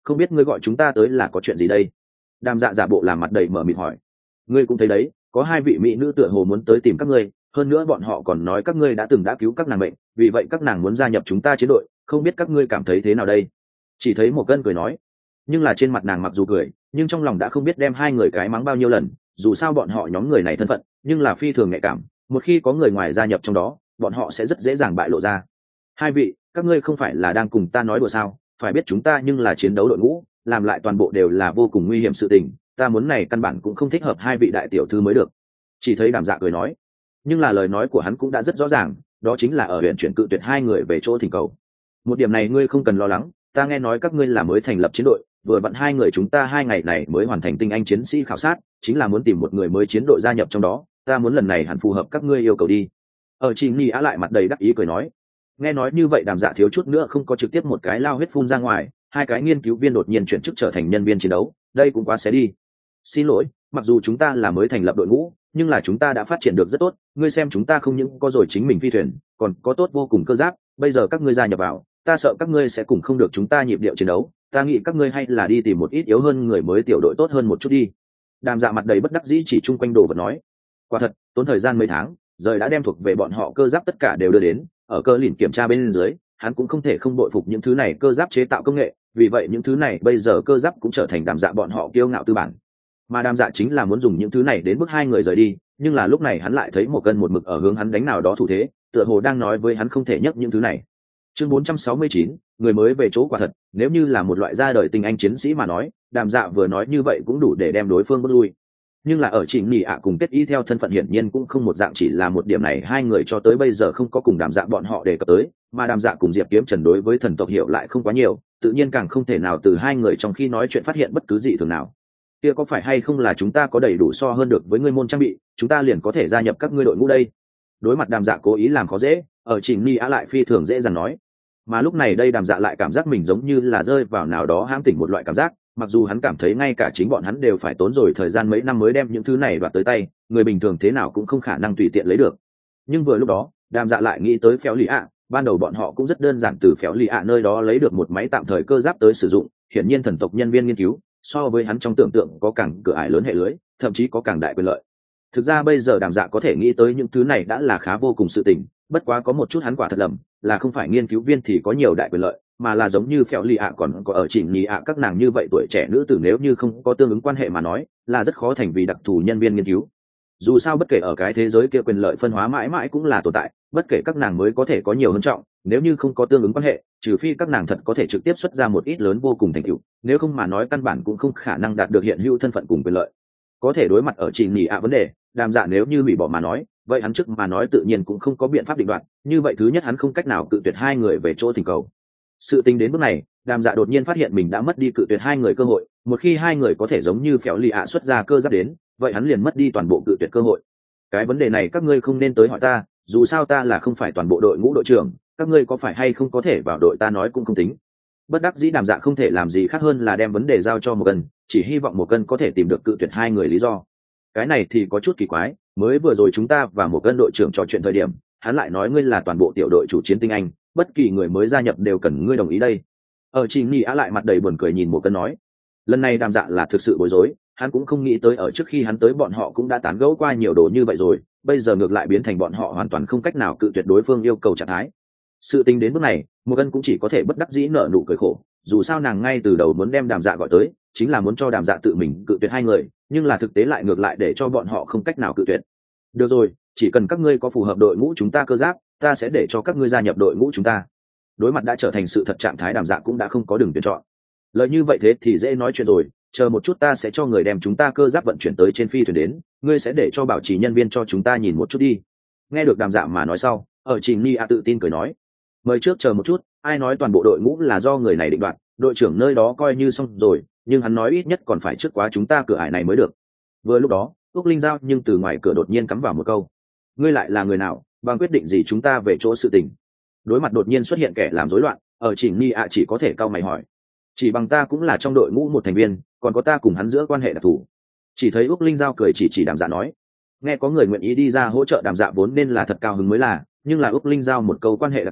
không biết ngươi gọi chúng ta tới là có chuyện gì đây? Đàm Dạ giả bộ làm mặt đầy mở mịt hỏi. Ngươi cũng thấy đấy, có hai vị mỹ nữ tựa hồ muốn tới tìm các ngươi, hơn nữa bọn họ còn nói các ngươi đã từng đã cứu các nàng bệnh, vì vậy các nàng muốn gia nhập chúng ta chiến đội, không biết các ngươi cảm thấy thế nào đây? Chỉ thấy một cân cười nói, nhưng là trên mặt nàng mặc dù cười, nhưng trong lòng đã không biết đem hai người cái mắng bao nhiêu lần, dù sao bọn họ nhóm người này thân phận, nhưng là phi thường nhạy cảm, một khi có người ngoài gia nhập trong đó, bọn họ sẽ rất dễ dàng bại lộ ra. Hai vị, các ngươi không phải là đang cùng ta nói đùa sao? Phải biết chúng ta nhưng là chiến đấu đội ngũ, làm lại toàn bộ đều là vô cùng nguy hiểm sự tình, ta muốn này căn bản cũng không thích hợp hai vị đại tiểu thư mới được. Chỉ thấy Đàm Dạ cười nói, nhưng là lời nói của hắn cũng đã rất rõ ràng, đó chính là ở huyện chuyển cự tuyệt hai người về chỗ thỉnh cầu. Một điểm này ngươi không cần lo lắng, ta nghe nói các ngươi là mới thành lập chiến đội, vừa vặn hai người chúng ta 2 ngày này mới hoàn thành tinh anh chiến sĩ khảo sát, chính là muốn tìm một người mới chiến đội gia nhập trong đó, ta muốn lần này hẳn phù hợp các ngươi yêu cầu đi. Ở Trình Nhi Á lại mặt đầy đắc ý cười nói. Nghe nói như vậy Đàm Dạ thiếu chút nữa không có trực tiếp một cái lao huyết phun ra ngoài, hai cái nghiên cứu viên đột nhiên chuyển chức trở thành nhân viên chiến đấu, đây cũng quá xé đi. Xin lỗi, mặc dù chúng ta là mới thành lập đội ngũ, nhưng là chúng ta đã phát triển được rất tốt, ngươi xem chúng ta không những có rồi chính mình phi thuyền, còn có tốt vô cùng cơ giáp, bây giờ các ngươi gia nhập vào, ta sợ các ngươi sẽ cùng không được chúng ta nhịp điệu chiến đấu, ta nghĩ các ngươi hay là đi tìm một ít yếu hơn người mới tiểu đội tốt hơn một chút đi. Đàm Dạ mặt đầy bất đắc dĩ chỉ chung quanh đồ vật nói, quả thật tốn thời gian mấy tháng, rời đã đem thuộc về bọn họ cơ giáp tất cả đều đưa đến, ở cơ lìn kiểm tra bên dưới, hắn cũng không thể không bội phục những thứ này cơ giáp chế tạo công nghệ, vì vậy những thứ này bây giờ cơ giáp cũng trở thành Đàm Dạ bọn họ kiêu ngạo tư bản. Mà Đàm Dạ chính là muốn dùng những thứ này đến bước hai người rời đi, nhưng là lúc này hắn lại thấy một cân một mực ở hướng hắn đánh nào đó thủ thế, tựa hồ đang nói với hắn không thể nhấc những thứ này. Chương 469, người mới về chỗ quả thật, nếu như là một loại ra đời tinh anh chiến sĩ mà nói, Đàm Dạ vừa nói như vậy cũng đủ để đem đối phương bước lui. Nhưng là ở Trịnh Nhị ạ cùng Kết Y theo thân phận hiển nhiên cũng không một dạng, chỉ là một điểm này hai người cho tới bây giờ không có cùng Đàm Dạ bọn họ đề cập tới, mà Đàm Dạ cùng Diệp Kiếm Trần đối với thần tộc hiểu lại không quá nhiều, tự nhiên càng không thể nào từ hai người trong khi nói chuyện phát hiện bất cứ gì thường nào. Kia có phải hay không là chúng ta có đầy đủ so hơn được với ngươi môn trang bị, chúng ta liền có thể gia nhập các ngươi đội ngũ đây. Đối mặt Đàm Dạ cố ý làm khó dễ, ở Trịnh Nhị ạ lại phi thường dễ dàng nói. Mà lúc này đây Đàm Dạ lại cảm giác mình giống như là rơi vào nào đó hãm tỉnh một loại cảm giác, mặc dù hắn cảm thấy ngay cả chính bọn hắn đều phải tốn rồi thời gian mấy năm mới đem những thứ này đoạt tới tay, người bình thường thế nào cũng không khả năng tùy tiện lấy được. Nhưng vừa lúc đó Đàm Dạ lại nghĩ tới Phéo Lì ạ, ban đầu bọn họ cũng rất đơn giản từ Phéo Lì ạ nơi đó lấy được một máy tạm thời cơ giáp tới sử dụng, hiển nhiên thần tộc nhân viên nghiên cứu so với hắn trong tưởng tượng có càng cửa ải lớn hệ lưới, thậm chí có càng đại quyền lợi. Thực ra bây giờ Đàm Dạ có thể nghĩ tới những thứ này đã là khá vô cùng sự tình, bất quá có một chút hắn quả thật lầm, là không phải nghiên cứu viên thì có nhiều đại quyền lợi, mà là giống như Phéo Lì ạ còn có ở Trịnh Nhị ạ các nàng như vậy tuổi trẻ nữ tử nếu như không có tương ứng quan hệ mà nói, là rất khó thành vì đặc thù nhân viên nghiên cứu. Dù sao bất kể ở cái thế giới kia quyền lợi phân hóa mãi mãi cũng là tồn tại, bất kể các nàng mới có thể có nhiều hơn trọng, nếu như không có tương ứng quan hệ, trừ phi các nàng thật có thể trực tiếp xuất ra một ít lớn vô cùng thành tựu, nếu không mà nói căn bản cũng không khả năng đạt được hiện hữu thân phận cùng quyền lợi. Có thể đối mặt ở Trịnh Nhị ạ vấn đề, Đàm Dạ nếu như hủy bỏ mà nói, vậy hắn trước mà nói tự nhiên cũng không có biện pháp định đoạt, như vậy thứ nhất hắn không cách nào cự tuyệt hai người về chỗ thỉnh cầu. Sự tính đến bước này, Đàm Dạ đột nhiên phát hiện mình đã mất đi cự tuyệt hai người cơ hội, một khi hai người có thể giống như Phéo Lì ạ xuất ra cơ giáp đến, vậy hắn liền mất đi toàn bộ cự tuyệt cơ hội. Cái vấn đề này các ngươi không nên tới hỏi ta, dù sao ta là không phải toàn bộ đội ngũ đội trưởng, các ngươi có phải hay không có thể vào đội ta nói cũng không tính. Bất đắc dĩ Đàm Dạ không thể làm gì khác hơn là đem vấn đề giao cho một cân, chỉ hy vọng một cân có thể tìm được cự tuyệt hai người lý do. Cái này thì có chút kỳ quái, mới vừa rồi chúng ta và một cân đội trưởng trò chuyện thời điểm, hắn lại nói ngươi là toàn bộ tiểu đội chủ chiến tinh anh, bất kỳ người mới gia nhập đều cần ngươi đồng ý đây. Ở Trình Nhị Á lại mặt đầy buồn cười nhìn một cân nói, lần này Đàm Dạ là thực sự bối rối, hắn cũng không nghĩ tới ở trước khi hắn tới bọn họ cũng đã tán gẫu qua nhiều đồ như vậy rồi, bây giờ ngược lại biến thành bọn họ hoàn toàn không cách nào cự tuyệt đối phương yêu cầu trạng thái. Sự tình đến bước này, một cân cũng chỉ có thể bất đắc dĩ nở nụ cười khổ, dù sao nàng ngay từ đầu muốn đem Đàm Dạ gọi tới, chính là muốn cho Đàm Dạ tự mình cự tuyệt hai người, nhưng là thực tế lại ngược lại để cho bọn họ không cách nào cự tuyệt. Được rồi, chỉ cần các ngươi có phù hợp đội ngũ chúng ta cơ giáp, ta sẽ để cho các ngươi gia nhập đội ngũ chúng ta. Đối mặt đã trở thành sự thật trạng thái, Đàm Dạ cũng đã không có đường tuyển chọn. Lời như vậy thế thì dễ nói chuyện rồi, chờ một chút ta sẽ cho người đem chúng ta cơ giáp vận chuyển tới trên phi thuyền đến, ngươi sẽ để cho bảo trì nhân viên cho chúng ta nhìn một chút đi. Nghe được Đàm Dạ mà nói sau, ở Trình Ni A tự tin cười nói, mời trước chờ một chút, ai nói toàn bộ đội ngũ là do người này định đoạt, đội trưởng nơi đó coi như xong rồi, nhưng hắn nói ít nhất còn phải trước quá chúng ta cửa ải này mới được. Vừa lúc đó Úc Linh Giao nhưng từ ngoài cửa đột nhiên cắm vào một câu, ngươi lại là người nào, bằng quyết định gì chúng ta về chỗ sự tình. Đối mặt đột nhiên xuất hiện kẻ làm rối loạn, ở Trình Ni A chỉ có thể cau mày hỏi, chỉ bằng ta cũng là trong đội ngũ một thành viên, còn có ta cùng hắn giữa quan hệ đặc thù. Chỉ thấy Úc Linh Giao cười chỉ Đàm Dạ nói, nghe có người nguyện ý đi ra hỗ trợ Đàm Dạ vốn nên là thật cao hứng mới là, nhưng là Úc Linh Giao một câu quan hệ đặc thù,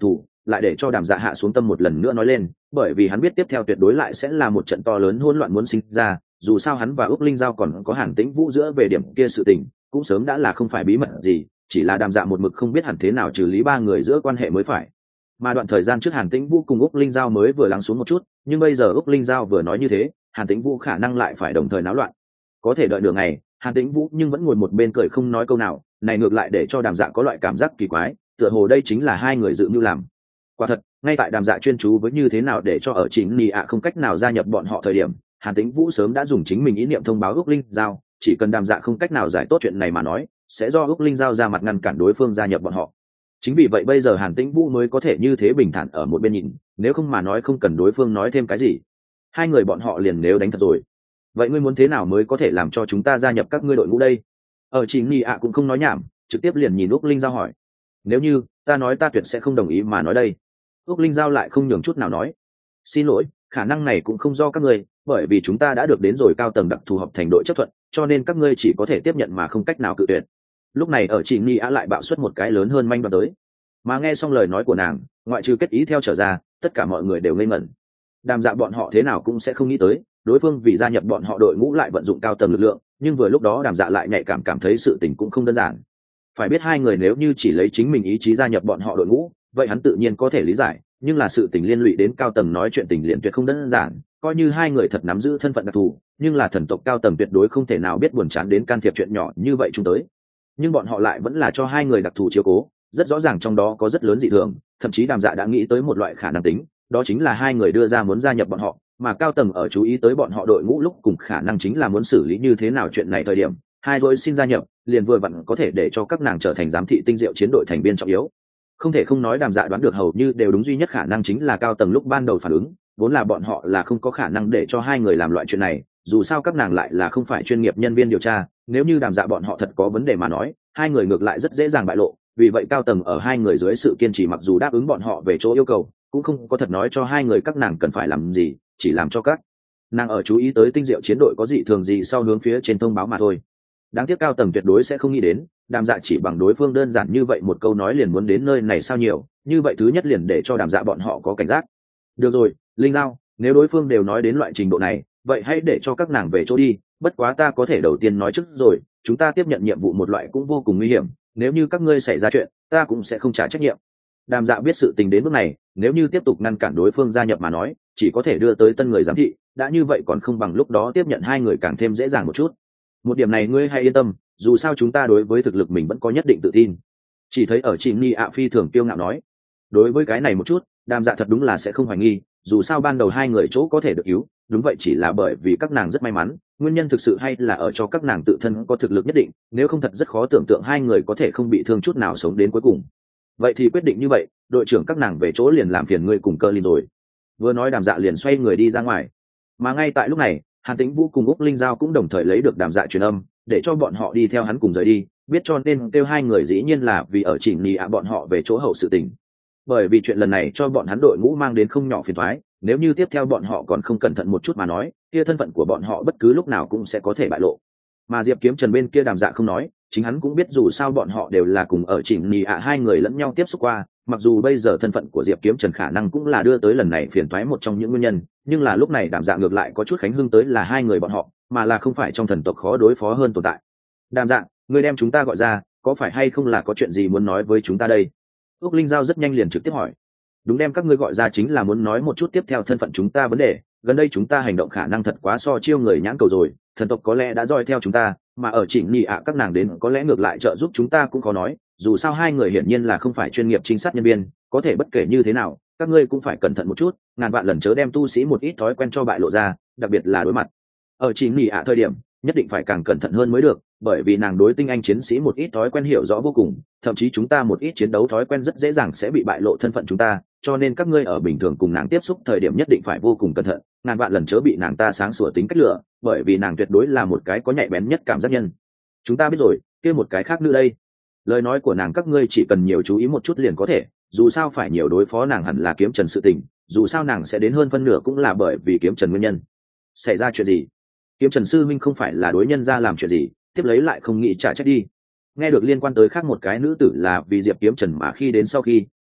lại để cho Đàm Dạ hạ xuống tâm một lần nữa nói lên, bởi vì hắn biết tiếp theo tuyệt đối lại sẽ là một trận to lớn hỗn loạn muốn sinh ra, dù sao hắn và Úc Linh Giao còn có Hàn Tĩnh Vũ giữa về điểm kia sự tình, cũng sớm đã là không phải bí mật gì, chỉ là Đàm Dạ một mực không biết hẳn thế nào trừ lý ba người giữa quan hệ mới phải. Mà đoạn thời gian trước Hàn Tĩnh Vũ cùng Úc Linh Giao mới vừa lắng xuống một chút, nhưng bây giờ Úc Linh Giao vừa nói như thế, Hàn Tĩnh Vũ khả năng lại phải đồng thời náo loạn. Có thể đợi nửa ngày, Hàn Tĩnh Vũ nhưng vẫn ngồi một bên cười không nói câu nào, này ngược lại để cho Đàm Dạ có loại cảm giác kỳ quái, tựa hồ đây chính là hai người dự mưu làm. Quả thật, ngay tại Đàm Dạ chuyên chú với như thế nào để cho ở Chính Nị ạ không cách nào gia nhập bọn họ thời điểm, Hàn Tĩnh Vũ sớm đã dùng chính mình ý niệm thông báo Úc Linh Giao, chỉ cần Đàm Dạ không cách nào giải tốt chuyện này mà nói, sẽ do Úc Linh Giao ra mặt ngăn cản đối phương gia nhập bọn họ. Chính vì vậy bây giờ Hàn Tĩnh Vũ mới có thể như thế bình thản ở một bên nhìn, nếu không mà nói không cần đối phương nói thêm cái gì, hai người bọn họ liền nếu đánh thật rồi. Vậy ngươi muốn thế nào mới có thể làm cho chúng ta gia nhập các ngươi đội ngũ đây? Ở Chính Nị ạ cũng không nói nhảm, trực tiếp liền nhìn Úc Linh Giao hỏi. Nếu như ta nói ta tuyệt sẽ không đồng ý mà nói đây. Úc Linh Giao lại không nhường chút nào nói. Xin lỗi, khả năng này cũng không do các ngươi, bởi vì chúng ta đã được đến rồi cao tầng đặc thù hợp thành đội chấp thuận, cho nên các ngươi chỉ có thể tiếp nhận mà không cách nào cự tuyệt. Lúc này ở Chính Nị ạ lại bạo xuất một cái lớn hơn manh đoán tới. Mà nghe xong lời nói của nàng, ngoại trừ kết ý theo trở ra, tất cả mọi người đều ngây ngẩn. Đàm Dạ bọn họ thế nào cũng sẽ không nghĩ tới, đối phương vì gia nhập bọn họ đội ngũ lại vận dụng cao tầng lực lượng, nhưng vừa lúc đó Đàm Dạ lại nhạy cảm thấy sự tình cũng không đơn giản. Phải biết hai người nếu như chỉ lấy chính mình ý chí gia nhập bọn họ đội ngũ, vậy hắn tự nhiên có thể lý giải, nhưng là sự tình liên lụy đến cao tầng nói chuyện tình liền tuyệt không đơn giản, coi như hai người thật nắm giữ thân phận đặc thù, nhưng là thần tộc cao tầng tuyệt đối không thể nào biết buồn chán đến can thiệp chuyện nhỏ như vậy chúng tới. Nhưng bọn họ lại vẫn là cho hai người đặc thù chiếu cố, rất rõ ràng trong đó có rất lớn dị thường, thậm chí Đàm Dạ đã nghĩ tới một loại khả năng tính, đó chính là hai người đưa ra muốn gia nhập bọn họ, mà cao tầng ở chú ý tới bọn họ đội ngũ lúc cùng khả năng chính là muốn xử lý như thế nào chuyện này thời điểm, hai rồi xin gia nhập, liền vừa vặn có thể để cho các nàng trở thành giám thị tinh diệu chiến đội thành viên trọng yếu. Không thể không nói Đàm Dạ đoán được hầu như đều đúng, duy nhất khả năng chính là cao tầng lúc ban đầu phản ứng, vốn là bọn họ là không có khả năng để cho hai người làm loại chuyện này, dù sao các nàng lại là không phải chuyên nghiệp nhân viên điều tra, nếu như Đàm Dạ bọn họ thật có vấn đề mà nói, hai người ngược lại rất dễ dàng bại lộ, vì vậy cao tầng ở hai người dưới sự kiên trì mặc dù đáp ứng bọn họ về chỗ yêu cầu, cũng không có thật nói cho hai người các nàng cần phải làm gì, chỉ làm cho các nàng ở chú ý tới tinh diệu chiến đội có dị thường gì sau hướng phía trên thông báo mà thôi. Đáng tiếc cao tầng tuyệt đối sẽ không nghĩ đến, Đàm Dạ chỉ bằng đối phương đơn giản như vậy một câu nói liền muốn đến nơi này sao nhiều, như vậy thứ nhất liền để cho Đàm Dạ bọn họ có cảnh giác. Được rồi, Linh Giao, nếu đối phương đều nói đến loại trình độ này, vậy hãy để cho các nàng về chỗ đi, bất quá ta có thể đầu tiên nói trước rồi, chúng ta tiếp nhận nhiệm vụ một loại cũng vô cùng nguy hiểm, nếu như các ngươi xảy ra chuyện, ta cũng sẽ không trả trách nhiệm. Đàm Dạ biết sự tình đến bước này, nếu như tiếp tục ngăn cản đối phương gia nhập mà nói, chỉ có thể đưa tới tân người giám thị, đã như vậy còn không bằng lúc đó tiếp nhận hai người càng thêm dễ dàng một chút. Một điểm này ngươi hãy yên tâm, dù sao chúng ta đối với thực lực mình vẫn có nhất định tự tin. Chỉ thấy ở Trình Ni ạ phi thường kiêu ngạo nói, đối với cái này một chút, Đàm Dạ thật đúng là sẽ không hoài nghi, dù sao ban đầu hai người chỗ có thể được cứu, đúng vậy chỉ là bởi vì các nàng rất may mắn, nguyên nhân thực sự hay là ở cho các nàng tự thân có thực lực nhất định, nếu không thật rất khó tưởng tượng hai người có thể không bị thương chút nào sống đến cuối cùng. Vậy thì quyết định như vậy, đội trưởng các nàng về chỗ liền làm phiền ngươi cùng Cơ Linh rồi. Vừa nói Đàm Dạ liền xoay người đi ra ngoài. Mà ngay tại lúc này, Hàn Tĩnh Vũ cùng Úc Linh Giao cũng đồng thời lấy được Đàm Dạ truyền âm, để cho bọn họ đi theo hắn cùng rời đi, biết cho nên kêu hai người dĩ nhiên là vì ở Chỉnh Nị ạ bọn họ về chỗ hậu sự tình. Bởi vì chuyện lần này cho bọn hắn đội ngũ mang đến không nhỏ phiền toái, nếu như tiếp theo bọn họ còn không cẩn thận một chút mà nói, kia thân phận của bọn họ bất cứ lúc nào cũng sẽ có thể bại lộ. Mà Diệp Kiếm Trần bên kia Đàm Dạ không nói, chính hắn cũng biết dù sao bọn họ đều là cùng ở Chỉnh Nị ạ hai người lẫn nhau tiếp xúc qua, mặc dù bây giờ thân phận của Diệp Kiếm Trần khả năng cũng là đưa tới lần này phiền toái một trong những nguyên nhân, nhưng là lúc này Đàm Dạ ngược lại có chút khánh hưng tới là hai người bọn họ, mà là không phải trong thần tộc khó đối phó hơn tồn tại. Đàm Dạ, ngươi đem chúng ta gọi ra, có phải hay không là có chuyện gì muốn nói với chúng ta đây? Úc Linh Giao rất nhanh liền trực tiếp hỏi. Đúng, đem các ngươi gọi ra chính là muốn nói một chút tiếp theo thân phận chúng ta vấn đề, gần đây chúng ta hành động khả năng thật quá so chiêu người nhãn cầu rồi, thần tộc có lẽ đã dõi theo chúng ta, mà ở Chỉnh Nị ạ các nàng đến có lẽ ngược lại trợ giúp chúng ta cũng khó nói, dù sao hai người hiển nhiên là không phải chuyên nghiệp trinh sát nhân viên, có thể bất kể như thế nào, các ngươi cũng phải cẩn thận một chút, ngàn vạn lần chớ đem tu sĩ một ít thói quen cho bại lộ ra, đặc biệt là đối mặt ở Chỉnh Nị ạ thời điểm, nhất định phải càng cẩn thận hơn mới được, bởi vì nàng đối tinh anh chiến sĩ một ít thói quen hiểu rõ vô cùng, thậm chí chúng ta một ít chiến đấu thói quen rất dễ dàng sẽ bị bại lộ thân phận chúng ta, cho nên các ngươi ở bình thường cùng nàng tiếp xúc thời điểm nhất định phải vô cùng cẩn thận, ngàn vạn lần chớ bị nàng ta sáng sủa tính cách lựa, bởi vì nàng tuyệt đối là một cái có nhạy bén nhất cảm giác nhân. Chúng ta biết rồi, kia một cái khác nữa đây. Lời nói của nàng các ngươi chỉ cần nhiều chú ý một chút liền có thể, dù sao phải nhiều đối phó nàng hẳn là Kiếm Trần sự tình, dù sao nàng sẽ đến hơn phân nửa cũng là bởi vì Kiếm Trần nguyên nhân. Xảy ra chuyện gì? Kiếm Trần sư minh không phải là đối nhân ra làm chuyện gì, tiếp lấy lại không nghĩ trả trách đi. Nghe được liên quan tới khác một cái nữ tử là vì Diệp Kiếm Trần mà khi đến sau khi,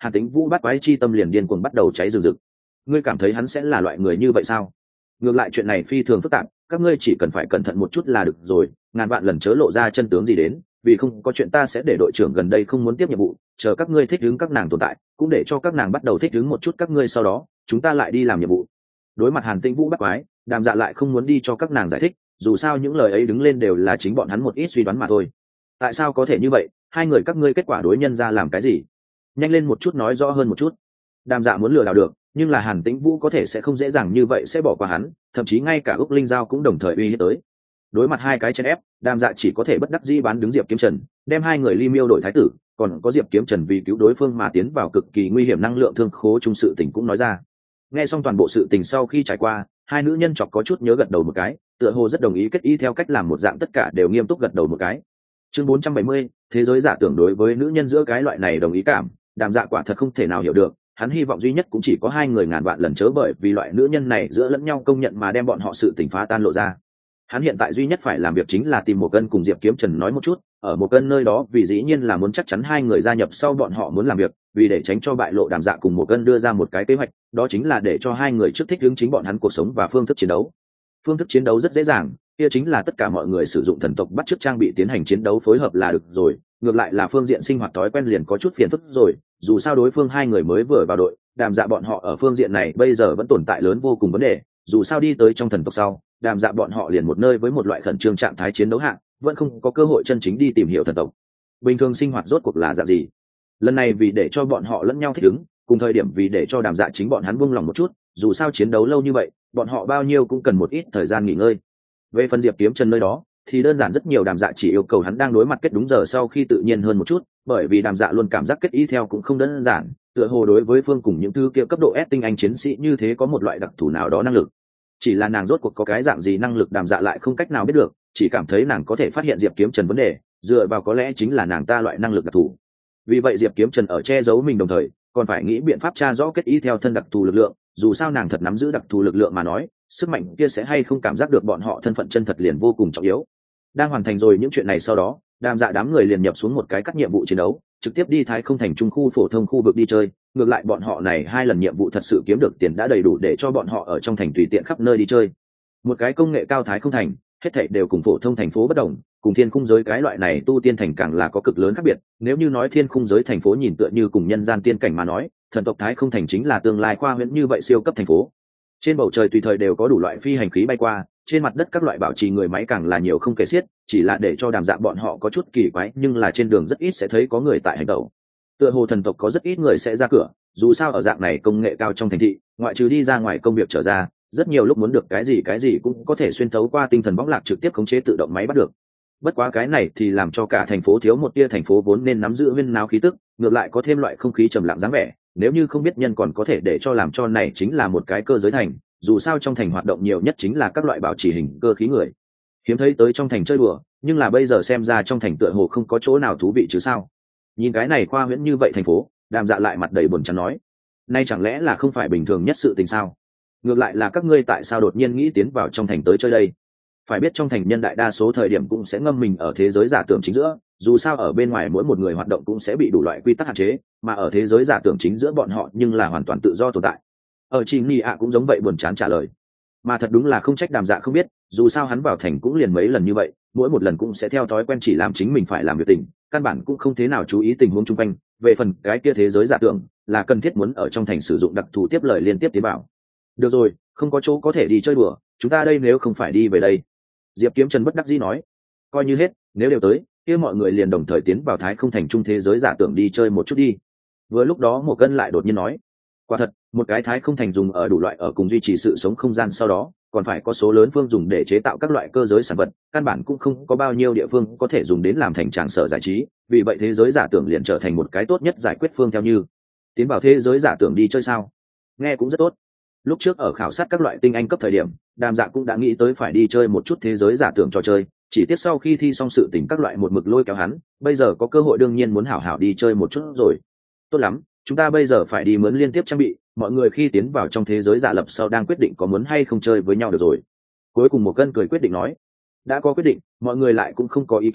Hàn Tĩnh Vũ bắt quái chi tâm liền điên cuồng bắt đầu cháy rừng rực. Ngươi cảm thấy hắn sẽ là loại người như vậy sao? Ngược lại chuyện này phi thường phức tạp, các ngươi chỉ cần phải cẩn thận một chút là được rồi, ngàn vạn lần chớ lộ ra chân tướng gì đến, vì không có chuyện ta sẽ để đội trưởng gần đây không muốn tiếp nhiệm vụ, chờ các ngươi thích ứng các nàng tồn tại, cũng để cho các nàng bắt đầu thích ứng một chút các ngươi, sau đó chúng ta lại đi làm nhiệm vụ. Đối mặt Hàn Tĩnh Vũ bắt quái, Đàm Dạ lại không muốn đi cho các nàng giải thích, dù sao những lời ấy đứng lên đều là chính bọn hắn một ít suy đoán mà thôi. Tại sao có thể như vậy? Hai người các ngươi kết quả đối nhân ra làm cái gì? Nhanh lên một chút nói rõ hơn một chút. Đàm Dạ muốn lừa đảo được, nhưng là Hàn Tĩnh Vũ có thể sẽ không dễ dàng như vậy sẽ bỏ qua hắn, thậm chí ngay cả Úc Linh Giao cũng đồng thời uy hiếp tới. Đối mặt hai cái chen ép, Đàm Dạ chỉ có thể bất đắc dĩ bán đứng Diệp Kiếm Trần, đem hai người ly miêu đổi thái tử, còn có Diệp Kiếm Trần vì cứu đối phương mà tiến vào cực kỳ nguy hiểm năng lượng thương khố trung sự tình cũng nói ra. Nghe xong toàn bộ sự tình sau khi trải qua, hai nữ nhân chọc có chút nhớ gật đầu một cái, tựa hồ rất đồng ý kết y theo cách làm một dạng, tất cả đều nghiêm túc gật đầu một cái. Chương 470, thế giới giả tưởng. Đối với nữ nhân giữa cái loại này đồng ý cảm, Đàm Dạ quả thật không thể nào hiểu được, hắn hy vọng duy nhất cũng chỉ có hai người ngàn vạn lần chớ bởi vì loại nữ nhân này giữa lẫn nhau công nhận mà đem bọn họ sự tình phá tan lộ ra. Hắn hiện tại duy nhất phải làm việc chính là tìm một cân cùng Diệp Kiếm Trần nói một chút, ở một cân nơi đó vì dĩ nhiên là muốn chắc chắn hai người gia nhập sau bọn họ muốn làm việc, vì để tránh cho bại lộ, Đàm Dạ cùng một cân đưa ra một cái kế hoạch, đó chính là để cho hai người trước thích ứng chính bọn hắn cuộc sống và phương thức chiến đấu. Phương thức chiến đấu rất dễ dàng, kia chính là tất cả mọi người sử dụng thần tộc bắt chước trang bị tiến hành chiến đấu phối hợp là được rồi, ngược lại là phương diện sinh hoạt thói quen liền có chút phiền phức rồi, dù sao đối phương hai người mới vừa vào đội, Đàm Dạ bọn họ ở phương diện này bây giờ vẫn tồn tại lớn vô cùng vấn đề, dù sao đi tới trong thần tộc sau, Đàm Dạ bọn họ liền một nơi với một loại khẩn trương trạng thái chiến đấu hạng, vẫn không có cơ hội chân chính đi tìm hiểu thần tộc bình thường sinh hoạt rốt cuộc là dạng gì. Lần này vì để cho bọn họ lẫn nhau thích ứng, cùng thời điểm vì để cho Đàm Dạ chính bọn hắn buông lòng một chút, dù sao chiến đấu lâu như vậy, bọn họ bao nhiêu cũng cần một ít thời gian nghỉ ngơi. Về phần Diệp Kiếm Trần nơi đó thì đơn giản rất nhiều, Đàm Dạ chỉ yêu cầu hắn đang đối mặt kết đúng giờ sau khi tự nhiên hơn một chút, bởi vì Đàm Dạ luôn cảm giác kết y theo cũng không đơn giản, tựa hồ đối với phương cùng những thứ kia cấp độ S tinh anh chiến sĩ như thế có một loại đặc thù nào đó năng lực. Chỉ là nàng rốt cuộc có cái dạng gì năng lực Đàm Dạ lại không cách nào biết được, chỉ cảm thấy nàng có thể phát hiện Diệp Kiếm Trần vấn đề, dựa vào có lẽ chính là nàng ta loại năng lực đặc thù. Vì vậy Diệp Kiếm Trần ở che giấu mình đồng thời còn phải nghĩ biện pháp tra rõ kết y theo thân đặc thù lực lượng, dù sao nàng thật nắm giữ đặc thù lực lượng mà nói, sức mạnh kia sẽ hay không cảm giác được bọn họ thân phận chân thật liền vô cùng trọng yếu. Đang hoàn thành rồi những chuyện này sau đó, Đàm Dạ đám người liền nhập xuống một cái cắt nhiệm vụ chiến đấu, trực tiếp đi Thái Không Thành trung khu phổ thông khu vực đi chơi. Ngược lại bọn họ này hai lần nhiệm vụ thật sự kiếm được tiền đã đầy đủ để cho bọn họ ở trong thành tùy tiện khắp nơi đi chơi. Một cái công nghệ cao Thái Không Thành, hết thảy đều cùng phổ thông thành phố bất đồng, cùng thiên khung giới cái loại này tu tiên thành càng là có cực lớn khác biệt. Nếu như nói thiên khung giới thành phố nhìn tựa như cùng nhân gian tiên cảnh mà nói, thần tộc Thái Không Thành chính là tương lai khoa huyễn như vậy siêu cấp thành phố. Trên bầu trời tùy thời đều có đủ loại phi hành khí bay qua, trên mặt đất các loại bảo trì người máy càng là nhiều không kể xiết, chỉ là để cho Đàm Dạ bọn họ có chút kỳ quái, nhưng là trên đường rất ít sẽ thấy có người tại hành tẩu. Tựa hồ thần tộc có rất ít người sẽ ra cửa, dù sao ở dạng này công nghệ cao trong thành thị, ngoại trừ đi ra ngoài công việc trở ra, rất nhiều lúc muốn được cái gì cũng có thể xuyên thấu qua tinh thần bóng lạc trực tiếp khống chế tự động máy bắt được. Bất quá cái này thì làm cho cả thành phố thiếu một tia thành phố vốn nên nắm giữ huyên náo khí tức, ngược lại có thêm loại không khí trầm lặng dáng vẻ. Nếu như không biết nhân còn có thể để cho làm cho này chính là một cái cơ giới thành, dù sao trong thành hoạt động nhiều nhất chính là các loại bảo trì hình cơ khí người. Hiếm thấy tới trong thành chơi đùa, nhưng là bây giờ xem ra trong thành tựa hồ không có chỗ nào thú vị chứ sao. Nhìn cái này khoa huyễn như vậy thành phố, Đàm Dạ lại mặt đầy buồn chán nói, nay chẳng lẽ là không phải bình thường nhất sự tình sao? Ngược lại là các ngươi tại sao đột nhiên nghĩ tiến vào trong thành tới chơi đây? Phải biết trong thành nhân đại đa số thời điểm cũng sẽ ngâm mình ở thế giới giả tưởng chính giữa, dù sao ở bên ngoài mỗi một người hoạt động cũng sẽ bị đủ loại quy tắc hạn chế, mà ở thế giới giả tưởng chính giữa bọn họ nhưng là hoàn toàn tự do tồn tại. Ở Trình Nhi ạ cũng giống vậy buồn chán trả lời. Mà thật đúng là không trách Đàm Dạ không biết, dù sao hắn vào thành cũng liền mấy lần như vậy, mỗi một lần cũng sẽ theo thói quen chỉ làm chính mình phải làm việc tình, căn bản cũng không thế nào chú ý tình huống chung quanh. Về phần cái kia thế giới giả tưởng, là cần thiết muốn ở trong thành sử dụng đặc thù tiếp lời liên tiếp tiến vào. Được rồi, không có chỗ có thể đi chơi đùa, chúng ta đây nếu không phải đi về đây. Diệp Kiếm Trần bất đắc dĩ nói, coi như hết, nếu đều tới, kia mọi người liền đồng thời tiến vào Thái Không Thành trung thế giới giả tưởng đi chơi một chút đi. Vừa lúc đó một cân lại đột nhiên nói, quả thật, một cái Thái Không Thành dùng ở đủ loại ở cùng duy trì sự sống không gian, sau đó còn phải có số lớn phương dùng để chế tạo các loại cơ giới sản vật, căn bản cũng không có bao nhiêu địa phương có thể dùng đến làm thành tràng sở giải trí, vì vậy thế giới giả tưởng liền trở thành một cái tốt nhất giải quyết phương. Theo như tiến vào thế giới giả tưởng đi chơi sao? Nghe cũng rất tốt. Lúc trước ở khảo sát các loại tinh anh cấp thời điểm, Đàm Dạ cũng đã nghĩ tới phải đi chơi một chút thế giới giả tưởng trò chơi, chỉ tiếc sau khi thi xong sự tình các loại một mực lôi kéo hắn, bây giờ có cơ hội đương nhiên muốn hảo hảo đi chơi một chút rồi. Tốt lắm, chúng ta bây giờ phải đi mướn liên tiếp trang bị, mọi người khi tiến vào trong thế giới giả lập sau đang quyết định có muốn hay không chơi với nhau được rồi. Cuối cùng một cân cười quyết định nói, đã có quyết định, mọi người lại cũng không có ý kiến,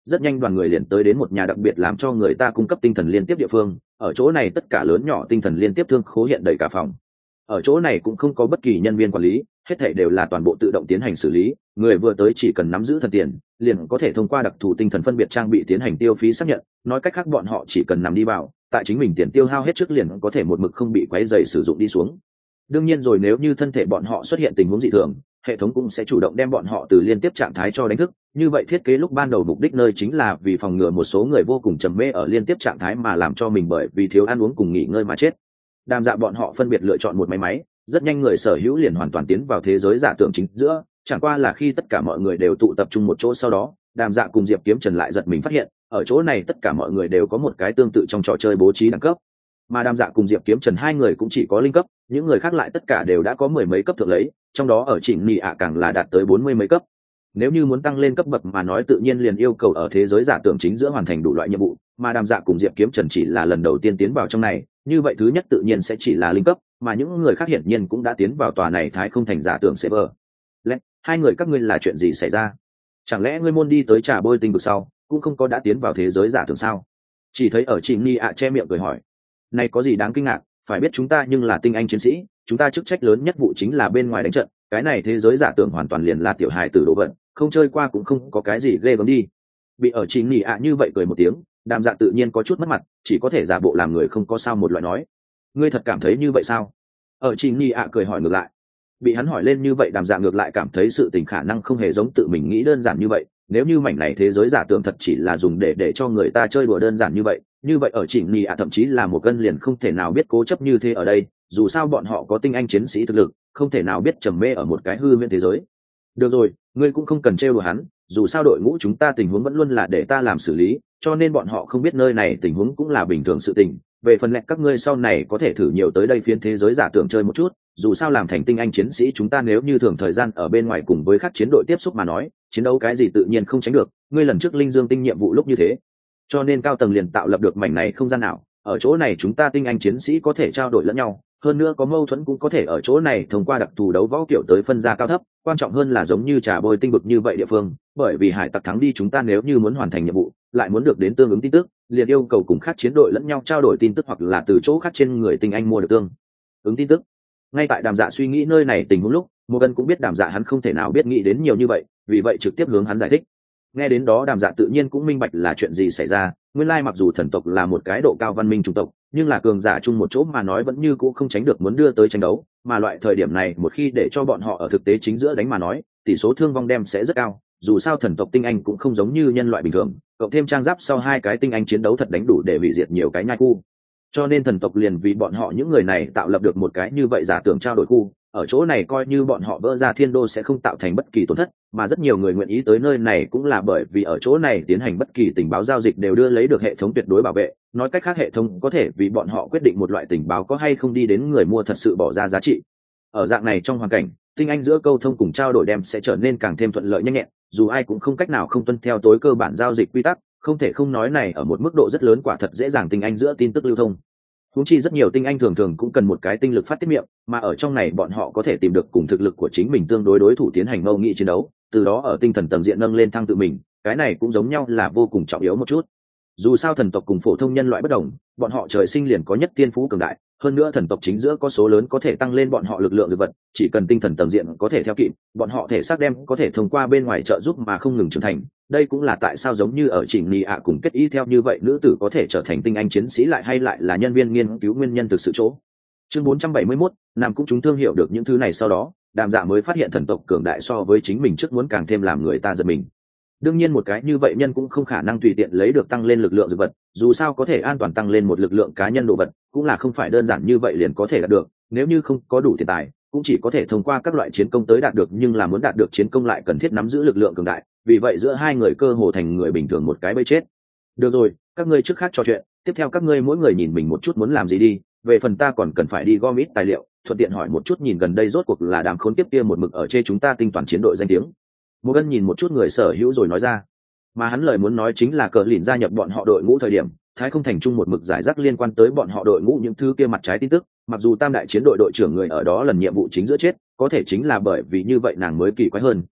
rất nhanh đoàn người liền tới đến một nhà đặc biệt làm cho người ta cung cấp tinh thần liên tiếp địa phương. Ở chỗ này tất cả lớn nhỏ tinh thần liên tiếp thương khố hiện đầy cả phòng. Ở chỗ này cũng không có bất kỳ nhân viên quản lý, hết thảy đều là toàn bộ tự động tiến hành xử lý, người vừa tới chỉ cần nắm giữ thần tiền, liền có thể thông qua đặc thù tinh thần phân biệt trang bị tiến hành tiêu phí xác nhận, nói cách khác bọn họ chỉ cần nằm đi vào, tại chính mình tiền tiêu hao hết trước liền có thể một mực không bị quấy rầy sử dụng đi xuống. Đương nhiên rồi, nếu như thân thể bọn họ xuất hiện tình huống dị thường, hệ thống cũng sẽ chủ động đem bọn họ từ liên tiếp trạng thái cho đánh thức. Như vậy thiết kế lúc ban đầu mục đích nơi chính là vì phòng ngừa một số người vô cùng trầm mê ở liên tiếp trạng thái mà làm cho mình bởi vì thiếu ăn uống cùng nghỉ ngơi mà chết. Đàm Dạ bọn họ phân biệt lựa chọn một máy, rất nhanh người sở hữu liền hoàn toàn tiến vào thế giới giả tưởng chính giữa. Chẳng qua là khi tất cả mọi người đều tụ tập trung một chỗ sau đó, Đàm Dạ cùng Diệp Kiếm Trần lại giật mình phát hiện, ở chỗ này tất cả mọi người đều có một cái tương tự trong trò chơi bố trí đẳng cấp, mà Đàm Dạ cùng Diệp Kiếm Trần hai người cũng chỉ có linh cấp, những người khác lại tất cả đều đã có mười mấy cấp thượng lấy, trong đó ở Trịnh Nhị ạ càng là đạt tới 40 mấy cấp. Nếu như muốn tăng lên cấp bậc mà nói tự nhiên liền yêu cầu ở thế giới giả tưởng chính giữa hoàn thành đủ loại nhiệm vụ, mà Đàm Dạ cùng Diệp Kiếm Trần chỉ là lần đầu tiên tiến vào trong này, như vậy thứ nhất tự nhiên sẽ chỉ là linh cấp, mà những người khác hiển nhiên cũng đã tiến vào tòa này thái không thành giả tưởng server. Hai người các ngươi là chuyện gì xảy ra? Chẳng lẽ ngươi môn đi tới trà bôi tinh vực sau, cũng không có đã tiến vào thế giới giả tưởng sao? Chỉ thấy ở Trịnh Nhị ạ che miệng cười hỏi. Này có gì đáng kinh ngạc, phải biết chúng ta nhưng là tinh anh chiến sĩ, chúng ta chức trách lớn nhất vụ chính là bên ngoài đánh trận, cái này thế giới giả tưởng hoàn toàn liền là tiểu hài tử đồ vật, không chơi qua cũng không có cái gì ghê gớm đi. Bị ở Trịnh Nhị ạ như vậy cười một tiếng, Đàm Dạ tự nhiên có chút mất mặt, chỉ có thể giả bộ làm người không có sao một loại nói. Ngươi thật cảm thấy như vậy sao? Ở Trịnh Nhị ạ cười hỏi ngược lại. Bị hắn hỏi lên như vậy, Đàm Dạ ngược lại cảm thấy sự tình khả năng không hề giống tự mình nghĩ đơn giản như vậy. Nếu như mảnh này thế giới giả tưởng thật chỉ là dùng để cho người ta chơi đùa đơn giản như vậy ở Trịnh Nhị ạ thậm chí là một cân liền không thể nào biết cố chấp như thế ở đây, dù sao bọn họ có tinh anh chiến sĩ thực lực, không thể nào biết trầm mê ở một cái hư huyễn thế giới. Được rồi, ngươi cũng không cần trêu đùa hắn, dù sao đội ngũ chúng ta tình huống vẫn luôn là để ta làm xử lý, cho nên bọn họ không biết nơi này tình huống cũng là bình thường sự tình. Về phần lẹt các ngươi sau này có thể thử nhiều tới đây phiến thế giới giả tưởng chơi một chút, dù sao làm thành tinh anh chiến sĩ chúng ta nếu như thường thời gian ở bên ngoài cùng với các chiến đội tiếp xúc mà nói, chiến đấu cái gì tự nhiên không tránh được, ngươi lần trước linh dương tinh nhiệm vụ lúc như thế, cho nên cao tầng liền tạo lập được mảnh này không gian nào, ở chỗ này chúng ta tinh anh chiến sĩ có thể trao đổi lẫn nhau, hơn nữa có mâu thuẫn cũng có thể ở chỗ này thông qua đặc thù đấu võ kiểu tới phân ra cao thấp, quan trọng hơn là giống như trà bôi tinh vực như vậy địa phương, bởi vì hải tặc thắng đi chúng ta nếu như muốn hoàn thành nhiệm vụ lại muốn được đến tương ứng tin tức, liền yêu cầu cùng khác chiến đội lẫn nhau trao đổi tin tức hoặc là từ chỗ khác trên người tinh anh mua được tương ứng tin tức. Ngay tại Đàm Dạ suy nghĩ nơi này tình huống lúc, Morgan cũng biết Đàm Dạ hắn không thể nào biết nghĩ đến nhiều như vậy, vì vậy trực tiếp hướng hắn giải thích. Nghe đến đó Đàm Dạ tự nhiên cũng minh bạch là chuyện gì xảy ra, nguyên lai mặc dù thần tộc là một cái độ cao văn minh chủng tộc, nhưng là cường giả chung một chỗ mà nói vẫn như cũ không tránh được muốn đưa tới tranh đấu, mà loại thời điểm này một khi để cho bọn họ ở thực tế chính giữa đánh mà nói, tỷ số thương vong đem sẽ rất cao, dù sao thần tộc tinh anh cũng không giống như nhân loại bình thường, cộng thêm trang giáp sau hai cái tinh anh chiến đấu thật đánh đủ để hủy diệt nhiều cái nhai khu. Cho nên thần tộc liền vì bọn họ những người này tạo lập được một cái như vậy giả tưởng trao đổi khu, ở chỗ này coi như bọn họ vỡ ra thiên đô sẽ không tạo thành bất kỳ tổn thất, mà rất nhiều người nguyện ý tới nơi này cũng là bởi vì ở chỗ này tiến hành bất kỳ tình báo giao dịch đều đưa lấy được hệ thống tuyệt đối bảo vệ, nói cách khác hệ thống có thể vì bọn họ quyết định một loại tình báo có hay không đi đến người mua thật sự bỏ ra giá trị. Ở dạng này trong hoàn cảnh, tinh anh giữa câu thông cùng trao đổi đem sẽ trở nên càng thêm thuận lợi nhanh nhẹn, dù ai cũng không cách nào không tuân theo tối cơ bản giao dịch quy tắc, không thể không nói này ở một mức độ rất lớn quả thật dễ dàng tinh anh giữa tin tức lưu thông. Huống chi rất nhiều tinh anh thường thường cũng cần một cái tinh lực phát tiết miệng, mà ở trong này bọn họ có thể tìm được cùng thực lực của chính mình tương đối đối thủ tiến hành mâu nghị chiến đấu, từ đó ở tinh thần tầng diện nâng lên thăng tự mình, cái này cũng giống nhau là vô cùng trọng yếu một chút. Dù sao thần tộc cùng phổ thông nhân loại bất đồng, bọn họ trời sinh liền có nhất thiên phú cường đại, hơn nữa thần tộc chính giữa có số lớn có thể tăng lên bọn họ lực lượng dược vật, chỉ cần tinh thần tầng diện có thể theo kịp, bọn họ thể xác đem có thể thông qua bên ngoài trợ giúp mà không ngừng trưởng thành. Đây cũng là tại sao giống như ở Trịnh Nị ạ cùng kết ý theo như vậy nữ tử có thể trở thành tinh anh chiến sĩ lại hay lại là nhân viên nghiên cứu nguyên nhân thực sự chỗ. Chương 471, Nam cũng chúng thương hiểu được những thứ này sau đó, Đàm Dạ mới phát hiện thần tộc cường đại so với chính mình trước muốn càng thêm làm người ta giật mình. Đương nhiên một cái như vậy nhân cũng không khả năng tùy tiện lấy được tăng lên lực lượng dược vật, dù sao có thể an toàn tăng lên một lực lượng cá nhân đồ vật, cũng là không phải đơn giản như vậy liền có thể đạt được, nếu như không có đủ tiền tài, cũng chỉ có thể thông qua các loại chiến công tới đạt được, nhưng là muốn đạt được chiến công lại cần thiết nắm giữ lực lượng cường đại, vì vậy giữa hai người cơ hồ thành người bình thường một cái bẫy chết. Được rồi, các ngươi trước khác trò chuyện, tiếp theo các ngươi mỗi người nhìn mình một chút muốn làm gì đi, về phần ta còn cần phải đi gom ít tài liệu, thuận tiện hỏi một chút nhìn gần đây rốt cuộc là đám khốn kiếp kia một mực ở chê chúng ta tinh toàn chiến đội danh tiếng. Morgan nhìn một chút người sở hữu rồi nói ra, mà hắn lời muốn nói chính là cờ lìn gia nhập bọn họ đội ngũ thời điểm, Thái không thành trung một mực giải rác liên quan tới bọn họ đội ngũ những thứ kia mặt trái tin tức, mặc dù tam đại chiến đội đội trưởng người ở đó lần nhiệm vụ chính giữa chết, có thể chính là bởi vì như vậy nàng mới kỳ quái hơn,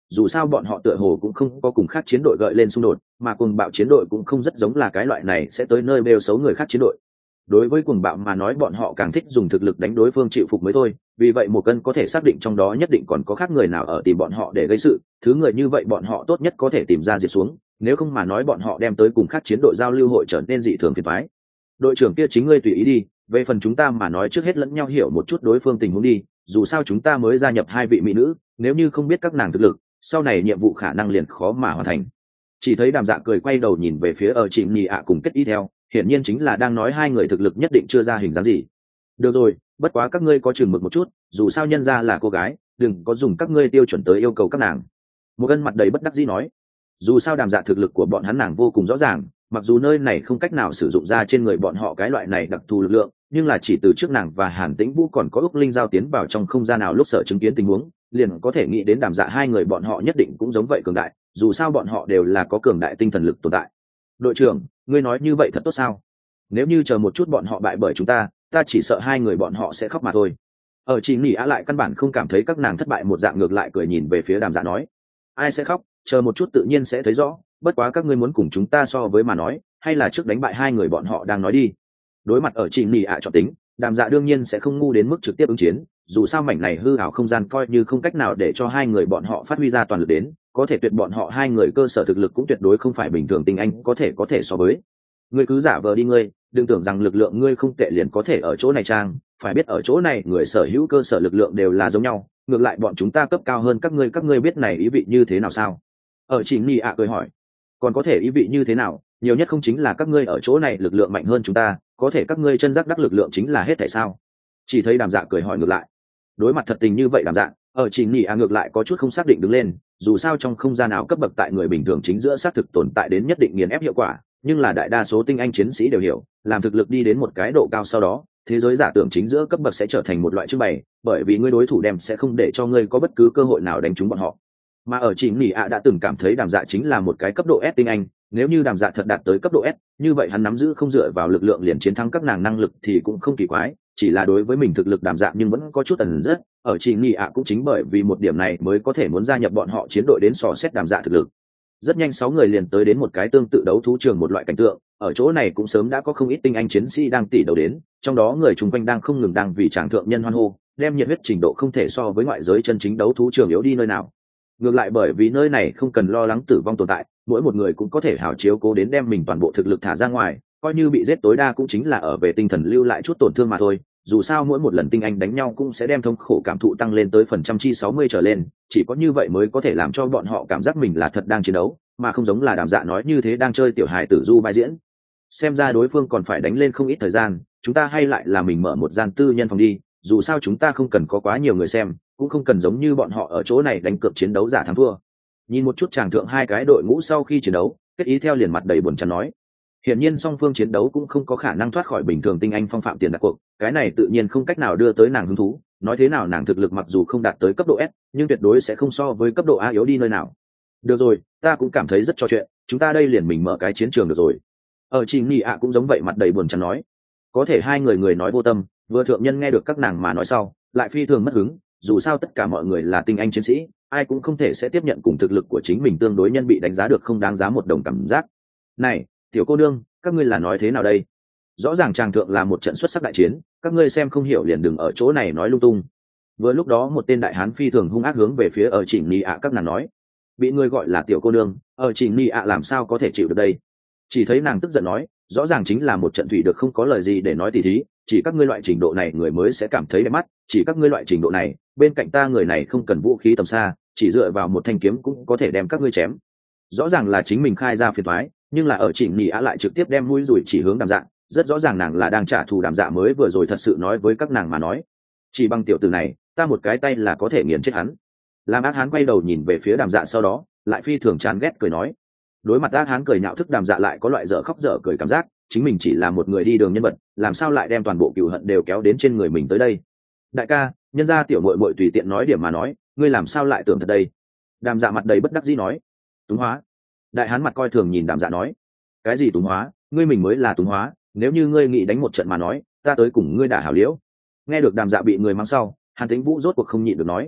dù sao bọn họ tựa hồ cũng không có cùng khác chiến đội gợi lên xung đột, mà cuồng bạo chiến đội cũng không rất giống là cái loại này sẽ tới nơi bêu xấu người khác chiến đội. Đối với cuồng bạo mà nói, bọn họ càng thích dùng thực lực đánh đối phương chịu phục mới thôi, vì vậy một cân có thể xác định trong đó nhất định còn có khác người nào ở tìm bọn họ để gây sự, thứ người như vậy bọn họ tốt nhất có thể tìm ra diệt xuống, nếu không mà nói bọn họ đem tới cùng khác chiến đội giao lưu hội trở nên dị thường phiền toái. Đội trưởng kia chính ngươi tùy ý đi, về phần chúng ta mà nói trước hết lẫn nhau hiểu một chút đối phương tình huống đi, dù sao chúng ta mới gia nhập hai vị mỹ nữ, nếu như không biết các nàng thực lực, sau này nhiệm vụ khả năng liền khó mà hoàn thành. Chỉ thấy Đàm Dạ cười quay đầu nhìn về phía ở chị Nhị ạ cùng Kết Y theo, hiển nhiên chính là đang nói hai người thực lực nhất định chưa ra hình dáng gì. Được rồi, bất quá các ngươi có chừng mực một chút, dù sao nhân ra là cô gái, đừng có dùng các ngươi tiêu chuẩn tới yêu cầu các nàng. Một gân mặt đầy bất đắc dĩ nói, dù sao Đàm Dạ thực lực của bọn hắn nàng vô cùng rõ ràng, mặc dù nơi này không cách nào sử dụng ra trên người bọn họ cái loại này đặc thù lực lượng, nhưng là chỉ từ trước nàng và Hàn Tĩnh Vũ còn có Úc Linh giao tiến vào trong không gian nào lúc sở chứng kiến tình huống, liền có thể nghĩ đến Đàm Dạ hai người bọn họ nhất định cũng giống vậy cường đại, dù sao bọn họ đều là có cường đại tinh thần lực tồn tại. Đội trưởng, ngươi nói như vậy thật tốt sao? Nếu như chờ một chút bọn họ bại bởi chúng ta chỉ sợ hai người bọn họ sẽ khóc mà thôi. Ở chị Nỉ Á lại căn bản không cảm thấy các nàng thất bại, một dạng ngược lại cười nhìn về phía Đàm Dạ nói, ai sẽ khóc, chờ một chút tự nhiên sẽ thấy rõ, bất quá các ngươi muốn cùng chúng ta so với mà nói, hay là trước đánh bại hai người bọn họ đang nói đi. Đối mặt ở chị Nỉ Á chọn tính, Đàm Dạ đương nhiên sẽ không ngu đến mức trực tiếp ứng chiến, dù sao mảnh này hư ảo không gian coi như không cách nào để cho hai người bọn họ phát huy ra toàn lực đến, có thể tuyệt bọn họ hai người cơ sở thực lực cũng tuyệt đối không phải bình thường tinh anh có thể so với. Ngươi cứ giả vờ đi ngươi, đừng tưởng rằng lực lượng ngươi không tệ liền có thể ở chỗ này trang, phải biết ở chỗ này người sở hữu cơ sở lực lượng đều là giống nhau, ngược lại bọn chúng ta cấp cao hơn các ngươi biết này ý vị như thế nào sao? Ở chỉ Nhi ạ cười hỏi, còn có thể ý vị như thế nào, nhiều nhất không chính là các ngươi ở chỗ này lực lượng mạnh hơn chúng ta, có thể các ngươi chân giác đắc lực lượng chính là hết tại sao? Chỉ thấy Đàm Dạ cười hỏi ngược lại. Đối mặt thật tình như vậy Đàm Dạ, ở chỉ Nhi ạ ngược lại có chút không xác định đứng lên, dù sao trong không gian nào cấp bậc tại người bình thường chính giữa xác thực tồn tại đến nhất định nghiền ép hiệu quả, nhưng là đại đa số tinh anh chiến sĩ đều hiểu, làm thực lực đi đến một cái độ cao sau đó, thế giới giả tưởng chính giữa cấp bậc sẽ trở thành một loại trưng bày, bởi vì ngươi đối thủ đem sẽ không để cho ngươi có bất cứ cơ hội nào đánh trúng bọn họ. Mà ở chỉ Nỉ ạ đã từng cảm thấy Đàm Dạ chính là một cái cấp độ S tinh anh, nếu như Đàm Dạ thật đạt tới cấp độ S, như vậy hắn nắm giữ không dựa vào lực lượng liền chiến thắng các nàng năng lực thì cũng không kỳ quái, chỉ là đối với mình thực lực Đàm Dạ nhưng vẫn có chút ẩn rất, ở chỉ Nỉ ạ cũng chính bởi vì một điểm này mới có thể muốn gia nhập bọn họ chiến đội đến dò xét Đàm Dạ thực lực. Rất nhanh 6 người liền tới đến một cái tương tự đấu thú trường một loại cảnh tượng, ở chỗ này cũng sớm đã có không ít tinh anh chiến sĩ đang tỉ đầu đến, trong đó người chung quanh đang không ngừng đang vì tràng thượng nhân hoan hô, đem nhiệt huyết trình độ không thể so với ngoại giới chân chính đấu thú trường yếu đi nơi nào. Ngược lại bởi vì nơi này không cần lo lắng tử vong tồn tại, mỗi một người cũng có thể hảo chiếu cố đến đem mình toàn bộ thực lực thả ra ngoài, coi như bị giết tối đa cũng chính là ở về tinh thần lưu lại chút tổn thương mà thôi. Dù sao mỗi một lần tinh anh đánh nhau cũng sẽ đem thống khổ cảm thụ tăng lên tới phần trăm chi 60 trở lên, chỉ có như vậy mới có thể làm cho bọn họ cảm giác mình là thật đang chiến đấu, mà không giống là Đàm Dạ nói như thế đang chơi tiểu hài tử du vai diễn. Xem ra đối phương còn phải đánh lên không ít thời gian, chúng ta hay lại là mình mở một gian tư nhân phòng đi, dù sao chúng ta không cần có quá nhiều người xem, cũng không cần giống như bọn họ ở chỗ này đánh cược chiến đấu giả thắng thua. Nhìn một chút chàng thượng hai cái đội ngũ sau khi chiến đấu, Kết Ý theo liền mặt đầy buồn chán nói, hiển nhiên song phương chiến đấu cũng không có khả năng thoát khỏi bình thường tinh anh phong phạm tiền đặt cuộc, cái này tự nhiên không cách nào đưa tới nàng hứng thú, nói thế nào nàng thực lực mặc dù không đạt tới cấp độ S, nhưng tuyệt đối sẽ không so với cấp độ A yếu đi nơi nào. Được rồi, ta cũng cảm thấy rất trò chuyện, chúng ta đây liền mình mở cái chiến trường được rồi. Ở chị Nhi ạ cũng giống vậy mặt đầy buồn chán nói, có thể hai người nói vô tâm, vừa thượng nhân nghe được các nàng mà nói sau, lại phi thường mất hứng, dù sao tất cả mọi người là tinh anh chiến sĩ, ai cũng không thể sẽ tiếp nhận cùng thực lực của chính mình tương đối nhân bị đánh giá được không đáng giá một đồng cảm giác. Này, tiểu cô nương, các ngươi là nói thế nào đây? Rõ ràng tràng thượng là một trận xuất sắc đại chiến, các ngươi xem không hiểu liền đừng ở chỗ này nói lung tung. Vừa lúc đó một tên đại hán phi thường hung ác hướng về phía ở chỉ Nhi ạ các nàng nói, bị người gọi là tiểu cô nương, ở chỉ Nhi ạ làm sao có thể chịu được đây? Chỉ thấy nàng tức giận nói, rõ ràng chính là một trận thủy được không có lời gì để nói tỉ thí, chỉ các ngươi loại trình độ này người mới sẽ cảm thấy đẹp mắt, chỉ các ngươi loại trình độ này, bên cạnh ta người này không cần vũ khí tầm xa, chỉ dựa vào một thanh kiếm cũng có thể đem các ngươi chém. Rõ ràng là chính mình khai ra phiền toái, nhưng là ở chỉ Nỉ Á lại trực tiếp đem mũi dùi chỉ hướng Đàm Dạ, rất rõ ràng nàng là đang trả thù Đàm Dạ mới vừa rồi thật sự nói với các nàng mà nói, chỉ bằng tiểu tử này, ta một cái tay là có thể nghiền chết hắn. Làm ác hán quay đầu nhìn về phía Đàm Dạ sau đó, lại phi thường chán ghét cười nói, đối mặt ác hán cười nhạo thức Đàm Dạ lại có loại dở khóc dở cười cảm giác, chính mình chỉ là một người đi đường nhân vật, làm sao lại đem toàn bộ cừu hận đều kéo đến trên người mình tới đây. Đại ca, nhân ra tiểu muội muội tùy tiện nói điểm mà nói, ngươi làm sao lại tưởng thật đây? Đàm Dạ mặt đầy bất đắc dĩ nói, túng hóa. Đại hán mặt coi thường nhìn Đàm Dạ nói, cái gì túng hóa, ngươi mình mới là túng hóa, nếu như ngươi nghĩ đánh một trận mà nói, ta tới cùng ngươi đả hảo liễu. Nghe được Đàm Dạ bị người mang sau, Hàn Tĩnh Vũ rốt cuộc không nhịn được nói,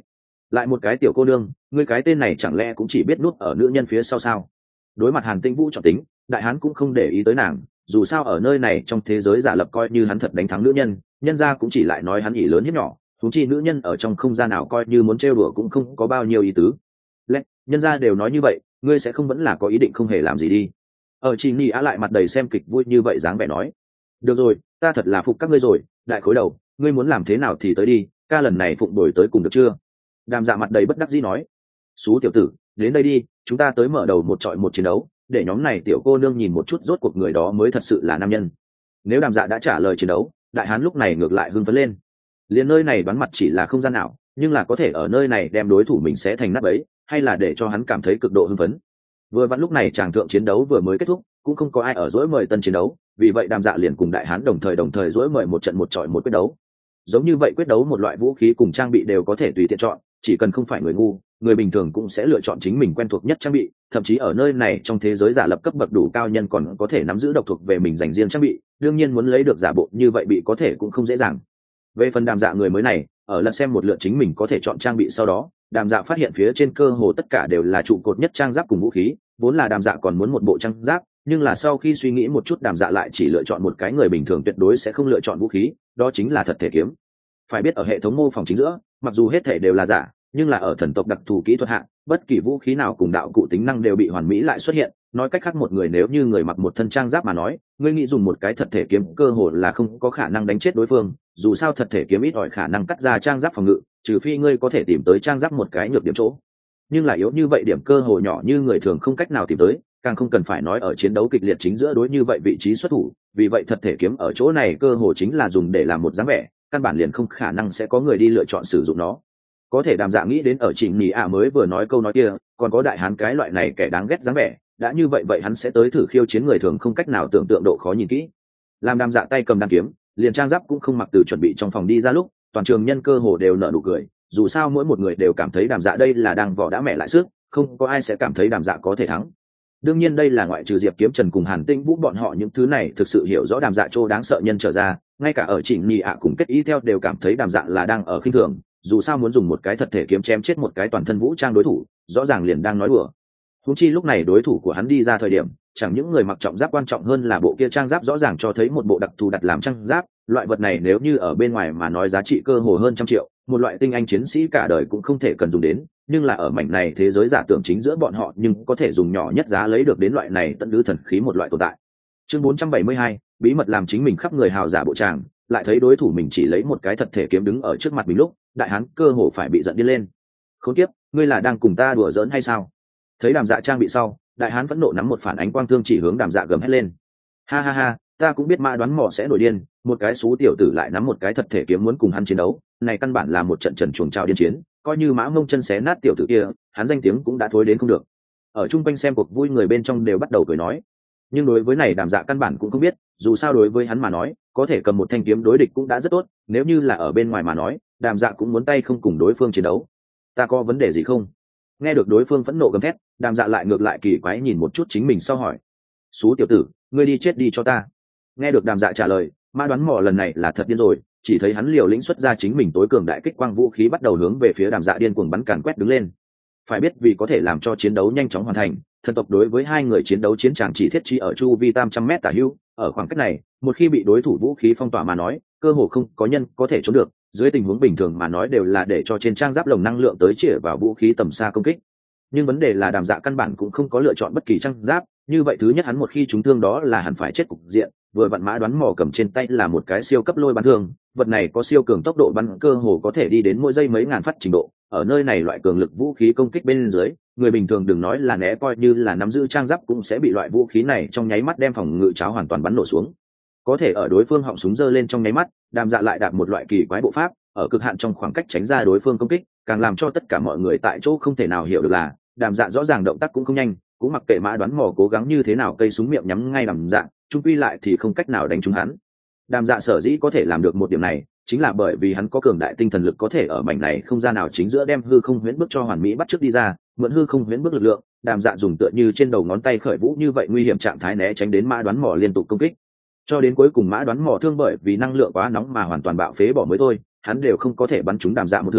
lại một cái tiểu cô nương, ngươi cái tên này chẳng lẽ cũng chỉ biết núp ở nữ nhân phía sau sao? Đối mặt Hàn Tĩnh Vũ chọn tính, đại hán cũng không để ý tới nàng, dù sao ở nơi này trong thế giới giả lập coi như hắn thật đánh thắng nữ nhân, nhân gia cũng chỉ lại nói hắn ỷ lớn hiếp nhỏ, huống chi nữ nhân ở trong không gian nào coi như muốn trêu đùa cũng không có bao nhiêu ý tứ. Lẽ, nhân gia đều nói như vậy, ngươi sẽ không vẫn là có ý định không hề làm gì đi? Ở Chỉ Nhi Á lại mặt đầy xem kịch vui như vậy dáng vẻ nói, được rồi, ta thật là phục các ngươi rồi, đại khối đầu, ngươi muốn làm thế nào thì tới đi, ca lần này phụng đổi tới cùng được chưa? Đàm Dạ mặt đầy bất đắc dĩ nói, xú tiểu tử, đến đây đi, chúng ta tới mở đầu một trọi một chiến đấu, để nhóm này tiểu cô nương nhìn một chút rốt cuộc người đó mới thật sự là nam nhân. Nếu Đàm Dạ đã trả lời chiến đấu, đại hán lúc này ngược lại hưng phấn lên. Liên nơi này đoán mặt chỉ là không gian nào, nhưng là có thể ở nơi này đem đối thủ mình sẽ thành nát bấy, hay là để cho hắn cảm thấy cực độ hưng phấn. Vừa vặn lúc này tràng thượng chiến đấu vừa mới kết thúc, cũng không có ai ở dỗi mời tân chiến đấu, vì vậy Đàm Dạ liền cùng đại hán đồng thời dỗi mời một trận một trọi một quyết đấu. Giống như vậy quyết đấu một loại vũ khí cùng trang bị đều có thể tùy tiện chọn, chỉ cần không phải người ngu, người bình thường cũng sẽ lựa chọn chính mình quen thuộc nhất trang bị, thậm chí ở nơi này trong thế giới giả lập cấp bậc đủ cao nhân còn có thể nắm giữ độc thuộc về mình dành riêng trang bị, đương nhiên muốn lấy được giả bộ như vậy bị có thể cũng không dễ dàng. Về phần Đàm Dạ người mới này, ở lần xem một lượt chính mình có thể chọn trang bị sau đó, Đàm Dạ phát hiện phía trên cơ hồ tất cả đều là trụ cột nhất trang giáp cùng vũ khí, vốn là Đàm Dạ còn muốn một bộ trang giáp, nhưng là sau khi suy nghĩ một chút Đàm Dạ lại chỉ lựa chọn một cái người bình thường tuyệt đối sẽ không lựa chọn vũ khí, đó chính là thật thể kiếm. Phải biết ở hệ thống mô phỏng chính giữa, mặc dù hết thể đều là giả, nhưng là ở thần tộc đặc thù kỹ thuật hạng, bất kỳ vũ khí nào cùng đạo cụ tính năng đều bị hoàn mỹ lại xuất hiện. Nói cách khác một người nếu như người mặc một thân trang giáp mà nói, ngươi nghĩ dùng một cái thật thể kiếm cơ hồ là không có khả năng đánh chết đối phương, dù sao thật thể kiếm ít ỏi khả năng cắt ra trang giáp phòng ngự, trừ phi ngươi có thể tìm tới trang giáp một cái nhược điểm chỗ. Nhưng là yếu như vậy điểm cơ hồ nhỏ như người thường không cách nào tìm tới, càng không cần phải nói ở chiến đấu kịch liệt chính giữa đối như vậy vị trí xuất thủ, vì vậy thật thể kiếm ở chỗ này cơ hồ chính là dùng để làm một dáng vẻ, căn bản liền không khả năng sẽ có người đi lựa chọn sử dụng nó. Có thể Đàm Dạ nghĩ đến ở Trịnh Nhĩ mới vừa nói câu nói kia, còn có đại hán cái loại này kẻ đáng ghét dáng vẻ, đã như vậy vậy hắn sẽ tới thử khiêu chiến người thường không cách nào tưởng tượng độ khó nhìn kỹ. Làm Đàm Dạ tay cầm đan kiếm, liền trang giáp cũng không mặc từ chuẩn bị trong phòng đi ra lúc, toàn trường nhân cơ hồ đều nở nụ cười, dù sao mỗi một người đều cảm thấy Đàm Dạ đây là đang vò đã mẹ lại sức, không có ai sẽ cảm thấy Đàm Dạ có thể thắng. Đương nhiên đây là ngoại trừ Diệp Kiếm Trần cùng Hàn Tĩnh Vũ bọn họ những thứ này thực sự hiểu rõ Đàm Dạ trô đáng sợ nhân trở ra, ngay cả ở Trịnh Nhĩ cùng kết ý theo đều cảm thấy Đàm Dạ là đang ở khinh thường, dù sao muốn dùng một cái thật thể kiếm chém chết một cái toàn thân vũ trang đối thủ, rõ ràng liền đang nói đùa. Huống chi lúc này đối thủ của hắn đi ra thời điểm, chẳng những người mặc trọng giáp quan trọng hơn là bộ kia trang giáp rõ ràng cho thấy một bộ đặc thù đặt làm trang giáp, loại vật này nếu như ở bên ngoài mà nói giá trị cơ hồ hơn 100 triệu, một loại tinh anh chiến sĩ cả đời cũng không thể cần dùng đến, nhưng là ở mảnh này thế giới giả tưởng chính giữa bọn họ nhưng có thể dùng nhỏ nhất giá lấy được đến loại này tận lứ thần khí một loại tồn tại. Chương 472, bí mật làm chính mình khắp người hào giả bộ tràng, lại thấy đối thủ mình chỉ lấy một cái thật thể kiếm đứng ở trước mặt mình lúc, đại hán cơ hồ phải bị giận điên lên. Khốn kiếp, ngươi là đang cùng ta đùa giỡn hay sao? Thấy Đàm Dạ trang bị sau, đại hán phẫn nộ nắm một phản ánh quang thương chỉ hướng Đàm Dạ gầm hét lên. Ha ha ha, ta cũng biết Mã Đoán Mỏ sẽ nổi điên, một cái xú tiểu tử lại nắm một cái thật thể kiếm muốn cùng hắn chiến đấu, này căn bản là một trận trần truồng trào điên chiến, coi như Mã Mông chân xé nát tiểu tử kia, hắn danh tiếng cũng đã thối đến không được. Ở chung quanh xem cuộc vui người bên trong đều bắt đầu cười nói, nhưng đối với này Đàm Dạ căn bản cũng không biết, dù sao đối với hắn mà nói, có thể cầm một thanh kiếm đối địch cũng đã rất tốt, nếu như là ở bên ngoài mà nói, Đàm Dạ cũng muốn tay không cùng đối phương chiến đấu. Ta có vấn đề gì không? Nghe được đối phương phẫn nộ gầm thét, Đàm Dạ lại ngược lại kỳ quái nhìn một chút chính mình sau hỏi, xú tiểu tử, ngươi đi chết đi cho ta. Nghe được Đàm Dạ trả lời, Mã Đoán Mỏ lần này là thật điên rồi, chỉ thấy hắn liều lĩnh xuất ra chính mình tối cường đại kích quang vũ khí bắt đầu hướng về phía Đàm Dạ điên cuồng bắn càn quét đứng lên. Phải biết vì có thể làm cho chiến đấu nhanh chóng hoàn thành, thần tộc đối với hai người chiến đấu chiến tràng chỉ thiết trí ở chu vi 300 m tả hữu, ở khoảng cách này, một khi bị đối thủ vũ khí phong tỏa mà nói, cơ hồ không có nhân có thể trốn được, dưới tình huống bình thường mà nói đều là để cho trên trang giáp lồng năng lượng tới chĩa vào vũ khí tầm xa công kích. Nhưng vấn đề là Đàm Dạ căn bản cũng không có lựa chọn bất kỳ trang giáp, như vậy thứ nhất hắn một khi trúng thương đó là hẳn phải chết cục diện, vừa vặn Mã Đoán Mỏ cầm trên tay là một cái siêu cấp lôi bắn thương, vật này có siêu cường tốc độ bắn cơ hồ có thể đi đến mỗi giây mấy ngàn phát trình độ, ở nơi này loại cường lực vũ khí công kích bên dưới, người bình thường đừng nói là né coi như là nắm giữ trang giáp cũng sẽ bị loại vũ khí này trong nháy mắt đem phòng ngự cháo hoàn toàn bắn nổ xuống. Có thể ở đối phương họng súng giơ lên trong nháy mắt, Đàm Dạ lại đạp một loại kỳ quái bộ pháp, ở cực hạn trong khoảng cách tránh ra đối phương công kích, càng làm cho tất cả mọi người tại chỗ không thể nào hiểu được là, Đàm Dạ rõ ràng động tác cũng không nhanh, cũng mặc kệ Mã Đoán Mỏ cố gắng như thế nào cây súng miệng nhắm ngay Đàm Dạ, chung quy lại thì không cách nào đánh trúng hắn. Đàm Dạ sở dĩ có thể làm được một điểm này, chính là bởi vì hắn có cường đại tinh thần lực có thể ở mảnh này không gian nào chính giữa đem hư không huyễn bước cho hoàn mỹ bắt trước đi ra, mượn hư không huyễn bước lực lượng, Đàm Dạ dùng tựa như trên đầu ngón tay khởi vũ như vậy nguy hiểm trạng thái né tránh đến Mã Đoán Mỏ liên tục công kích, cho đến cuối cùng Mã Đoán Mỏ thương bởi vì năng lượng quá nóng mà hoàn toàn bạo phế bỏ mới thôi, hắn đều không có thể bắn trúng Đàm Dạ một thương,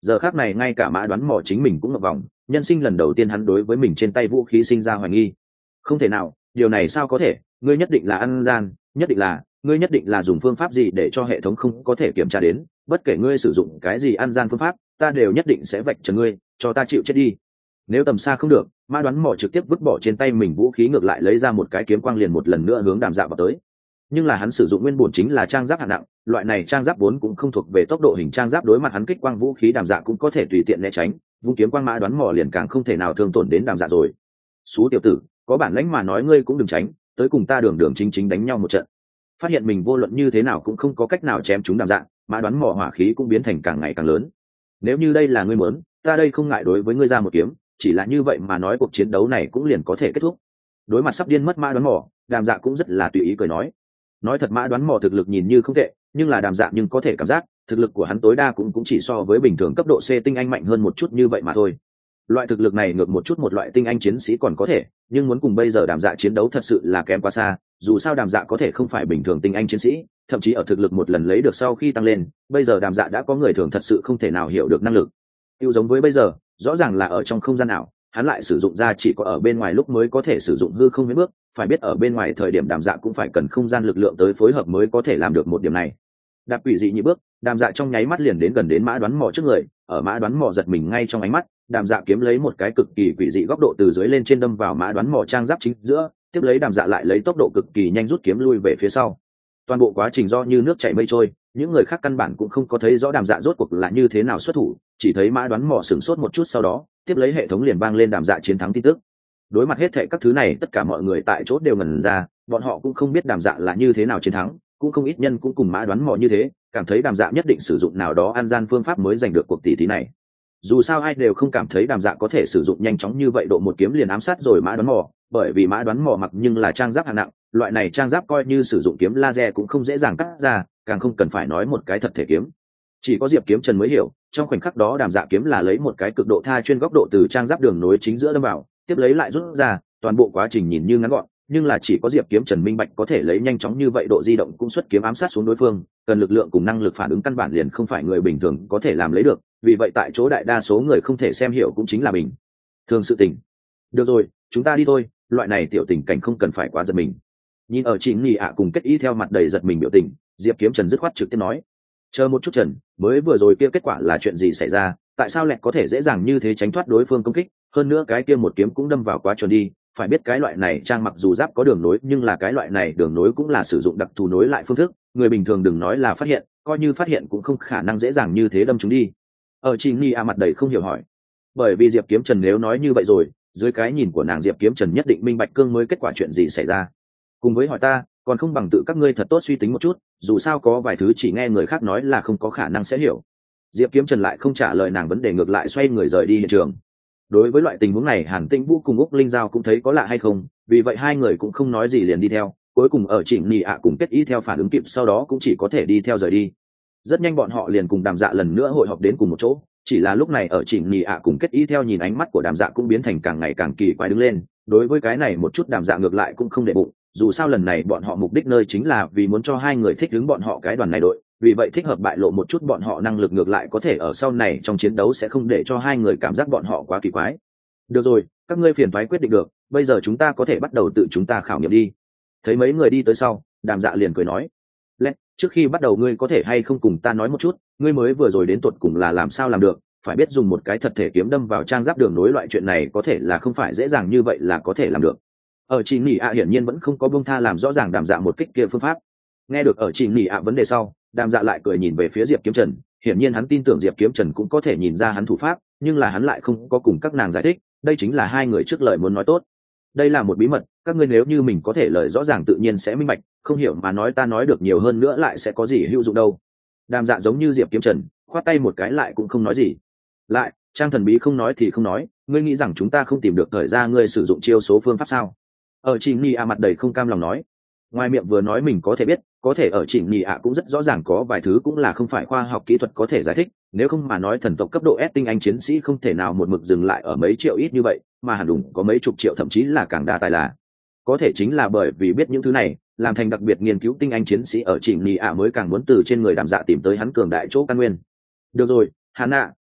giờ khác này ngay cả mã đoán mò chính mình cũng ngập vòng, nhân sinh lần đầu tiên hắn đối với mình trên tay vũ khí sinh ra hoài nghi. Không thể nào, điều này sao có thể, ngươi nhất định là ăn gian, ngươi nhất định là dùng phương pháp gì để cho hệ thống không có thể kiểm tra đến, bất kể ngươi sử dụng cái gì ăn gian phương pháp, ta đều nhất định sẽ vạch trần ngươi, cho ta chịu chết đi. Nếu tầm xa không được, mã đoán mò trực tiếp vứt bỏ trên tay mình vũ khí, ngược lại lấy ra một cái kiếm quang liền một lần nữa hướng Đàm Dạ vào tới. Nhưng là hắn sử dụng nguyên bổn chính là trang giáp hạng nặng, loại này trang giáp vốn cũng không thuộc về tốc độ hình trang giáp, đối mặt hắn kích quang vũ khí Đàm Dạ cũng có thể tùy tiện né tránh, vung kiếm quang mã đoán mò liền càng không thể nào thương tổn đến Đàm Dạ rồi. Xú tiểu tử, có bản lãnh mà nói ngươi cũng đừng tránh, tới cùng ta đường đường chính chính đánh nhau một trận. Phát hiện mình vô luận như thế nào cũng không có cách nào chém chúng Đàm Dạ, mã đoán mò hỏa khí cũng biến thành càng ngày càng lớn. Nếu như đây là ngươi muốn, ta đây không ngại đối với ngươi ra một kiếm, chỉ là như vậy mà nói cuộc chiến đấu này cũng liền có thể kết thúc. Đối mặt sắp điên mất mã đoán mò, Đàm Dạ cũng rất là tùy ý cười nói thật mã đoán mò thực lực nhìn như không tệ, nhưng là Đàm Dạ nhưng có thể cảm giác thực lực của hắn tối đa cũng chỉ so với bình thường cấp độ C tinh anh mạnh hơn một chút như vậy mà thôi. Loại thực lực này ngược một chút một loại tinh anh chiến sĩ còn có thể, nhưng muốn cùng bây giờ Đàm Dạ chiến đấu thật sự là kém quá xa. Dù sao Đàm Dạ có thể không phải bình thường tinh anh chiến sĩ, thậm chí ở thực lực một lần lấy được sau khi tăng lên, bây giờ Đàm Dạ đã có người thường thật sự không thể nào hiểu được năng lực. Tiêu giống với bây giờ, rõ ràng là ở trong không gian ảo, hắn lại sử dụng ra chỉ có ở bên ngoài lúc mới có thể sử dụng hư không miễn bước, phải biết ở bên ngoài thời điểm Đàm Dạ cũng phải cần không gian lực lượng tới phối hợp mới có thể làm được một điểm này. Đạp quỷ dị nhị bước, Đàm Dạ trong nháy mắt liền đến gần đến mã đoán mò trước người, ở mã đoán mò giật mình ngay trong ánh mắt, Đàm Dạ kiếm lấy một cái cực kỳ quỷ dị góc độ từ dưới lên trên đâm vào mã đoán mò trang giáp chính giữa, tiếp lấy Đàm Dạ lại lấy tốc độ cực kỳ nhanh rút kiếm lui về phía sau. Toàn bộ quá trình do như nước chảy mây trôi, những người khác căn bản cũng không có thấy rõ Đàm Dạ rốt cuộc là như thế nào xuất thủ, chỉ thấy mã đoán mò sửng sốt một chút, sau đó tiếp lấy hệ thống liền vang lên Đàm Dạ chiến thắng tin tức. Đối mặt hết thệ các thứ này, tất cả mọi người tại chỗ đều ngẩn ra, bọn họ cũng không biết Đàm Dạ là như thế nào chiến thắng, cũng không ít nhân cũng cùng mã đoán mò như thế, cảm thấy Đàm Dạ nhất định sử dụng nào đó ăn gian phương pháp mới giành được cuộc tỷ thí này. Dù sao ai đều không cảm thấy Đàm Dạ có thể sử dụng nhanh chóng như vậy, độ một kiếm liền ám sát rồi mã đoán mò, bởi vì mã đoán mò mặc nhưng là trang giáp hạng nặng, loại này trang giáp coi như sử dụng kiếm laser cũng không dễ dàng cắt ra, càng không cần phải nói một cái thật thể kiếm. Chỉ có Diệp Kiếm Trần mới hiểu, trong khoảnh khắc đó Đàm Dạ kiếm là lấy một cái cực độ tha chuyên góc độ từ trang giáp đường nối chính giữa đâm vào, tiếp lấy lại rút ra, toàn bộ quá trình nhìn như ngắn gọn, nhưng là chỉ có Diệp Kiếm Trần minh bạch có thể lấy nhanh chóng như vậy độ di động cũng xuất kiếm ám sát xuống đối phương, cần lực lượng cùng năng lực phản ứng căn bản liền không phải người bình thường có thể làm lấy được, vì vậy tại chỗ đại đa số người không thể xem hiểu cũng chính là mình thường sự tình. Được rồi, chúng ta đi thôi, loại này tiểu tình cảnh không cần phải quá giật mình. Nhìn ở Trịnh Nghị ạ cùng Kết Ý theo mặt đầy giật mình biểu tình, Diệp Kiếm Trần dứt khoát trực tiếp nói: chờ một chút Trần, mới vừa rồi kia kết quả là chuyện gì xảy ra, tại sao lẹt có thể dễ dàng như thế tránh thoát đối phương công kích, hơn nữa cái kia một kiếm cũng đâm vào quá chuẩn đi. Phải biết cái loại này trang mặc dù giáp có đường nối, nhưng là cái loại này đường nối cũng là sử dụng đặc thù nối lại phương thức, người bình thường đừng nói là phát hiện, coi như phát hiện cũng không khả năng dễ dàng như thế đâm chúng đi. Ở Trịnh Nghị ạ mặt đầy không hiểu hỏi, bởi vì Diệp Kiếm Trần nếu nói như vậy rồi, dưới cái nhìn của nàng Diệp Kiếm Trần nhất định minh bạch cương mới kết quả chuyện gì xảy ra. Cùng với hỏi ta, còn không bằng tự các ngươi thật tốt suy tính một chút, dù sao có vài thứ chỉ nghe người khác nói là không có khả năng sẽ hiểu. Diệp Kiếm Trần lại không trả lời nàng vấn đề, ngược lại xoay người rời đi hiện trường. Đối với loại tình huống này, Hàn Tĩnh Vũ cùng Úc Linh Giao cũng thấy có lạ hay không, vì vậy hai người cũng không nói gì liền đi theo. Cuối cùng ở Trịnh Nghị ạ cùng Kết Ý theo phản ứng kịp, sau đó cũng chỉ có thể đi theo rời đi. Rất nhanh bọn họ liền cùng Đàm Dạ lần nữa hội họp đến cùng một chỗ, chỉ là lúc này ở Trịnh Nghị ạ cùng Kết Ý theo nhìn ánh mắt của Đàm Dạ cũng biến thành càng ngày càng kỳ quái đứng lên. Đối với cái này một chút Đàm Dạ ngược lại cũng không để bụng, dù sao lần này bọn họ mục đích nơi chính là vì muốn cho hai người thích ứng bọn họ cái đoàn này đội, vì vậy thích hợp bại lộ một chút bọn họ năng lực, ngược lại có thể ở sau này trong chiến đấu sẽ không để cho hai người cảm giác bọn họ quá kỳ quái. Được rồi, các ngươi phiền toái quyết định được, bây giờ chúng ta có thể bắt đầu tự chúng ta khảo nghiệm đi. Thấy mấy người đi tới sau, Đàm Dạ liền cười nói: lẽ trước khi bắt đầu ngươi có thể hay không cùng ta nói một chút, ngươi mới vừa rồi đến tột cùng là làm sao làm được, phải biết dùng một cái thật thể kiếm đâm vào trang giáp đường nối loại chuyện này có thể là không phải dễ dàng như vậy là có thể làm được. Ở Trịnh Nghị ạ hiển nhiên vẫn không có buông tha làm rõ ràng Đàm Dạ một kích kia phương pháp. Nghe được ở Trịnh Nghị ạ vấn đề sau, Đàm Dạ lại cười nhìn về phía Diệp Kiếm Trần, hiển nhiên hắn tin tưởng Diệp Kiếm Trần cũng có thể nhìn ra hắn thủ pháp, nhưng là hắn lại không có cùng các nàng giải thích, đây chính là hai người trước lời muốn nói tốt. Đây là một bí mật, các ngươi nếu như mình có thể lời rõ ràng tự nhiên sẽ minh bạch, không hiểu mà nói ta nói được nhiều hơn nữa lại sẽ có gì hữu dụng đâu. Đàm Dạ giống như Diệp Kiếm Trần, khoát tay một cái lại cũng không nói gì. Lại, Trang thần bí không nói thì không nói, ngươi nghĩ rằng chúng ta không tìm được thời ra ngươi sử dụng chiêu số phương pháp sao? Ở Trịnh Nghị ạ mặt đầy không cam lòng nói. Ngoài miệng vừa nói mình có thể biết, có thể ở Trịnh Nghị ạ cũng rất rõ ràng có vài thứ cũng là không phải khoa học kỹ thuật có thể giải thích, nếu không mà nói thần tộc cấp độ S tinh anh chiến sĩ không thể nào một mực dừng lại ở mấy triệu ít như vậy, mà hẳn đúng có mấy chục triệu thậm chí là càng đa tài là. Có thể chính là bởi vì biết những thứ này, làm thành đặc biệt nghiên cứu tinh anh chiến sĩ ở Trịnh Nghị ạ mới càng muốn từ trên người Đàm Dạ tìm tới hắn cường đại chỗ căn nguyên. Được rồi, Hana,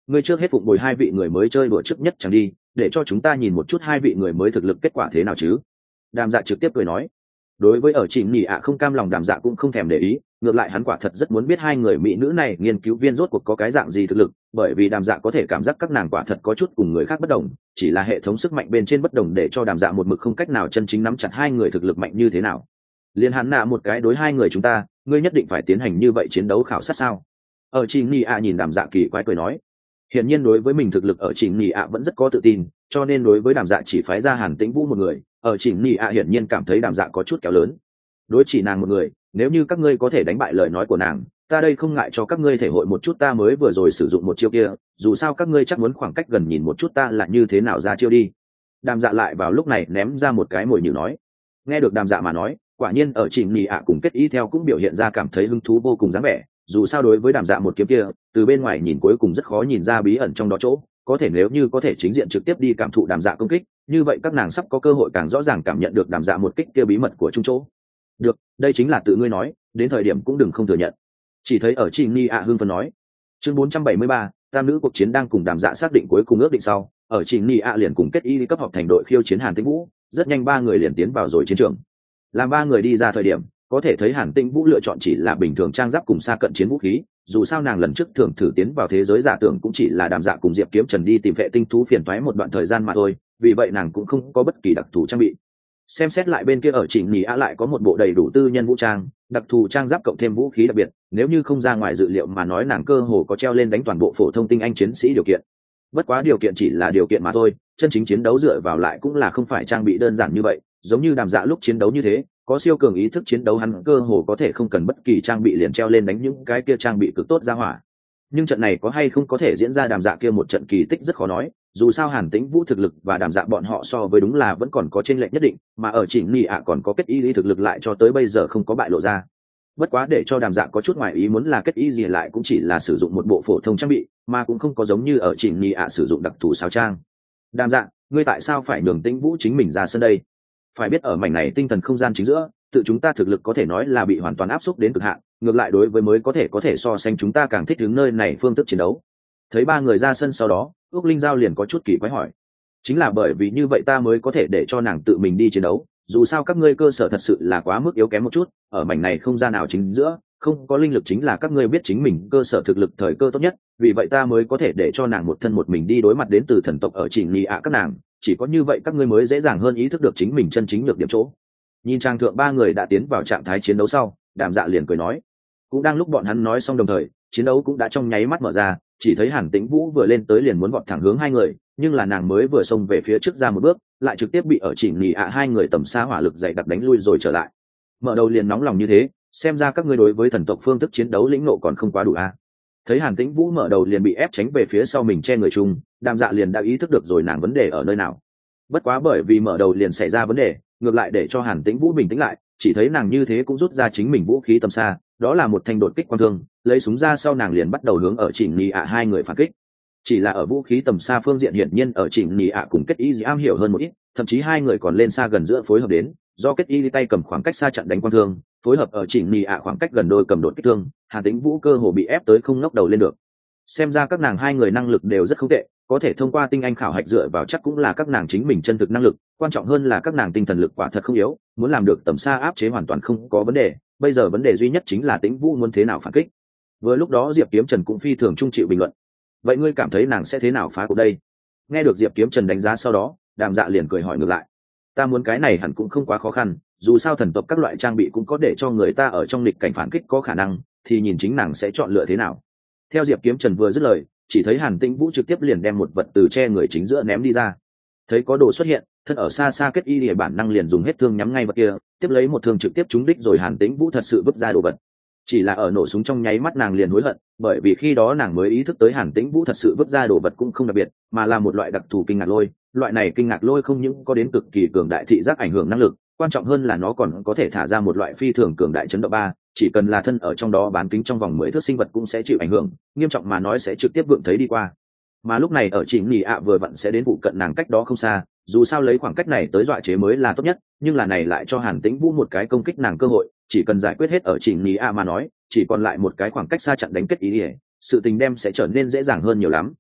ngươi trước hết phụng bồi hai vị người mới chơi đùa trước nhất chẳng đi, để cho chúng ta nhìn một chút hai vị người mới thực lực kết quả thế nào chứ. Đàm Dạ trực tiếp cười nói. Đối với ở Trịnh Nhị ạ không cam lòng, Đàm Dạ cũng không thèm để ý, ngược lại hắn quả thật rất muốn biết hai người mỹ nữ này nghiên cứu viên rốt cuộc có cái dạng gì thực lực, bởi vì Đàm Dạ có thể cảm giác các nàng quả thật có chút cùng người khác bất đồng, chỉ là hệ thống sức mạnh bên trên bất đồng để cho Đàm Dạ một mực không cách nào chân chính nắm chặt hai người thực lực mạnh như thế nào. Liên hắn nạ một cái đối hai người chúng ta, ngươi nhất định phải tiến hành như vậy chiến đấu khảo sát sao? Ở Trịnh Nhị ạ nhìn Đàm Dạ kỳ quái cười nói. Hiển nhiên đối với mình thực lực ở Trịnh Nhị ạ vẫn rất có tự tin, cho nên đối với Đàm Dạ chỉ phái ra Hàn Tĩnh Vũ một người, ở Trịnh Nhị ạ hiển nhiên cảm thấy Đàm Dạ có chút kéo lớn. Đối chỉ nàng một người, nếu như các ngươi có thể đánh bại lời nói của nàng, ta đây không ngại cho các ngươi thể hội một chút ta mới vừa rồi sử dụng một chiêu kia, dù sao các ngươi chắc muốn khoảng cách gần nhìn một chút ta là như thế nào ra chiêu đi. Đàm Dạ lại vào lúc này ném ra một cái mồi nhử nói. Nghe được Đàm Dạ mà nói, quả nhiên ở Trịnh Nhị ạ cùng Kết Y theo cũng biểu hiện ra cảm thấy hứng thú vô cùng dáng vẻ, dù sao đối với Đàm Dạ một kiếm kia, từ bên ngoài nhìn cuối cùng rất khó nhìn ra bí ẩn trong đó chỗ, có thể nếu như có thể chính diện trực tiếp đi cảm thụ Đàm Dạ công kích, như vậy các nàng sắp có cơ hội càng rõ ràng cảm nhận được Đàm Dạ một kích kia bí mật của trung chỗ. Được, đây chính là tự ngươi nói, đến thời điểm cũng đừng không thừa nhận. Chỉ thấy ở Trịnh Ni ạ hưng phấn nói. Chương 473, tam nữ cuộc chiến đang cùng Đàm Dạ xác định cuối cùng ước định sau, ở Trịnh Ni ạ liền cùng Kết Y cấp học thành đội khiêu chiến Hàn Tĩnh Vũ, rất nhanh ba người liền tiến vào rồi chiến trường. Làm ba người đi ra thời điểm, có thể thấy Hàn Tĩnh Vũ lựa chọn chỉ là bình thường trang giáp cùng xa cận chiến vũ khí, dù sao nàng lần trước thường thử tiến vào thế giới giả tưởng cũng chỉ là Đàm Dạ cùng Diệp Kiếm Trần đi tìm vệ tinh thú phiền toái một đoạn thời gian mà thôi, vì vậy nàng cũng không có bất kỳ đặc thù trang bị. Xem xét lại bên kia ở Trịnh Nhị Á lại có một bộ đầy đủ tư nhân vũ trang, đặc thù trang giáp cộng thêm vũ khí đặc biệt, nếu như không ra ngoài dự liệu mà nói nàng cơ hồ có treo lên đánh toàn bộ phổ thông tinh anh chiến sĩ điều kiện. Bất quá điều kiện chỉ là điều kiện mà thôi, chân chính chiến đấu dựa vào lại cũng là không phải trang bị đơn giản như vậy, giống như Đàm Dạ lúc chiến đấu như thế, có siêu cường ý thức chiến đấu hắn cơ hồ có thể không cần bất kỳ trang bị liền treo lên đánh những cái kia trang bị cực tốt ra hỏa. Nhưng trận này có hay không có thể diễn ra Đàm Dạ kia một trận kỳ tích rất khó nói, dù sao Hàn Tĩnh Vũ thực lực và Đàm Dạ bọn họ so với đúng là vẫn còn có chênh lệch nhất định, mà ở Trịnh Nhị ạ còn có Kết Y lý thực lực lại cho tới bây giờ không có bại lộ ra. Bất quá để cho Đàm Dạ có chút ngoài ý muốn là Kết Y gì lại cũng chỉ là sử dụng một bộ phổ thông trang bị, mà cũng không có giống như ở Trịnh Nhị ạ sử dụng đặc thù sao trang. Đàm Dạ, ngươi tại sao phải nhường Tĩnh Vũ chính mình ra sân đây? Phải biết ở mảnh này tinh thần không gian chính giữa, tự chúng ta thực lực có thể nói là bị hoàn toàn áp suất đến cực hạn, ngược lại đối với mới có thể so sánh chúng ta càng thích ứng nơi này phương thức chiến đấu. Thấy ba người ra sân sau đó, Úc Linh Giao liền có chút kỳ quái hỏi. Chính là bởi vì như vậy ta mới có thể để cho nàng tự mình đi chiến đấu, dù sao các ngươi cơ sở thật sự là quá mức yếu kém một chút, ở mảnh này không gian nào chính giữa, không có linh lực chính là các ngươi biết chính mình cơ sở thực lực thời cơ tốt nhất, vì vậy ta mới có thể để cho nàng một thân một mình đi đối mặt đến từ thần tộc ở Trịnh Nhị ạ các nàng, chỉ có như vậy các ngươi mới dễ dàng hơn ý thức được chính mình chân chính nhược điểm chỗ. Nhìn trang thượng ba người đã tiến vào trạng thái chiến đấu sau, Đàm Dạ liền cười nói. Cũng đang lúc bọn hắn nói xong đồng thời, chiến đấu cũng đã trong nháy mắt mở ra, chỉ thấy Hàn Tĩnh Vũ vừa lên tới liền muốn vọt thẳng hướng hai người, nhưng là nàng mới vừa xông về phía trước ra một bước, lại trực tiếp bị ở Trịnh Nhị ạ hai người tầm xa hỏa lực dày đặc đánh lui rồi trở lại. Mở đầu liền nóng lòng như thế, xem ra các ngươi đối với thần tộc phương thức chiến đấu lĩnh ngộ còn không quá đủ a. Thấy Hàn Tĩnh Vũ mở đầu liền bị ép tránh về phía sau mình che người chung, Đàm Dạ liền đã ý thức được rồi nàng vấn đề ở nơi nào. Bất quá bởi vì mở đầu liền xảy ra vấn đề, ngược lại để cho Hàn Tĩnh Vũ bình tĩnh lại, chỉ thấy nàng như thế cũng rút ra chính mình vũ khí tầm xa, đó là một thanh đột kích quang thương, lấy súng ra sau nàng liền bắt đầu hướng ở Trịnh Nhị ạ hai người phản kích. Chỉ là ở vũ khí tầm xa phương diện hiển nhiên ở Trịnh Nhị ạ cùng Kết Y am hiểu hơn một ít, thậm chí hai người còn lên xa gần giữa phối hợp đến, do Kết Y tay cầm khoảng cách xa chặn đánh quang thương, phối hợp ở Trịnh Nhị ạ khoảng cách gần đôi cầm đột kích thương, Hàn Tĩnh Vũ cơ hồ bị ép tới không ngóc đầu lên được. Xem ra các nàng hai người năng lực đều rất không tệ, có thể thông qua tinh anh khảo hạch dựa vào chắc cũng là các nàng chính mình chân thực năng lực, quan trọng hơn là các nàng tinh thần lực quả thật không yếu, muốn làm được tầm xa áp chế hoàn toàn không có vấn đề, bây giờ vấn đề duy nhất chính là Tĩnh Vũ muốn thế nào phản kích. Vừa lúc đó Diệp Kiếm Trần cũng phi thường trung chịu bình luận. Vậy ngươi cảm thấy nàng sẽ thế nào phá cuộc đây? Nghe được Diệp Kiếm Trần đánh giá sau đó, Đàm Dạ liền cười hỏi ngược lại. Ta muốn cái này hẳn cũng không quá khó khăn, dù sao thần tộc các loại trang bị cũng có để cho người ta ở trong lịch cảnh phản kích có khả năng, thì nhìn chính nàng sẽ chọn lựa thế nào. Theo Diệp Kiếm Trần vừa dứt lời, chỉ thấy Hàn Tĩnh Vũ trực tiếp liền đem một vật từ che người chính giữa ném đi ra. Thấy có đồ xuất hiện, thân ở xa xa Kết Y lìa bản năng liền dùng hết thương nhắm ngay vật kia, tiếp lấy một thương trực tiếp trúng đích rồi Hàn Tĩnh Vũ thật sự vứt ra đồ vật. Chỉ là ở nổ súng trong nháy mắt nàng liền hối hận, bởi vì khi đó nàng mới ý thức tới Hàn Tĩnh Vũ thật sự vứt ra đồ vật cũng không đặc biệt, mà là một loại đặc thù kinh ngạc lôi. Loại này kinh ngạc lôi không những có đến cực kỳ cường đại thị giác ảnh hưởng năng lực, quan trọng hơn là nó còn có thể thả ra một loại phi thường cường đại chấn động ba, chỉ cần là thân ở trong đó bán kính trong vòng 10 thước sinh vật cũng sẽ chịu ảnh hưởng, nghiêm trọng mà nói sẽ trực tiếp vượng thấy đi qua. Mà lúc này ở Trịnh Nhị ạ vừa vặn sẽ đến phụ cận nàng cách đó không xa, dù sao lấy khoảng cách này tới dọa chế mới là tốt nhất, nhưng là này lại cho Hàn Tĩnh Vũ một cái công kích nàng cơ hội, chỉ cần giải quyết hết ở Trịnh Nhị ạ mà nói, chỉ còn lại một cái khoảng cách xa chặn đánh Kết Y, sự tình đem sẽ trở nên dễ dàng hơn nhiều lắm.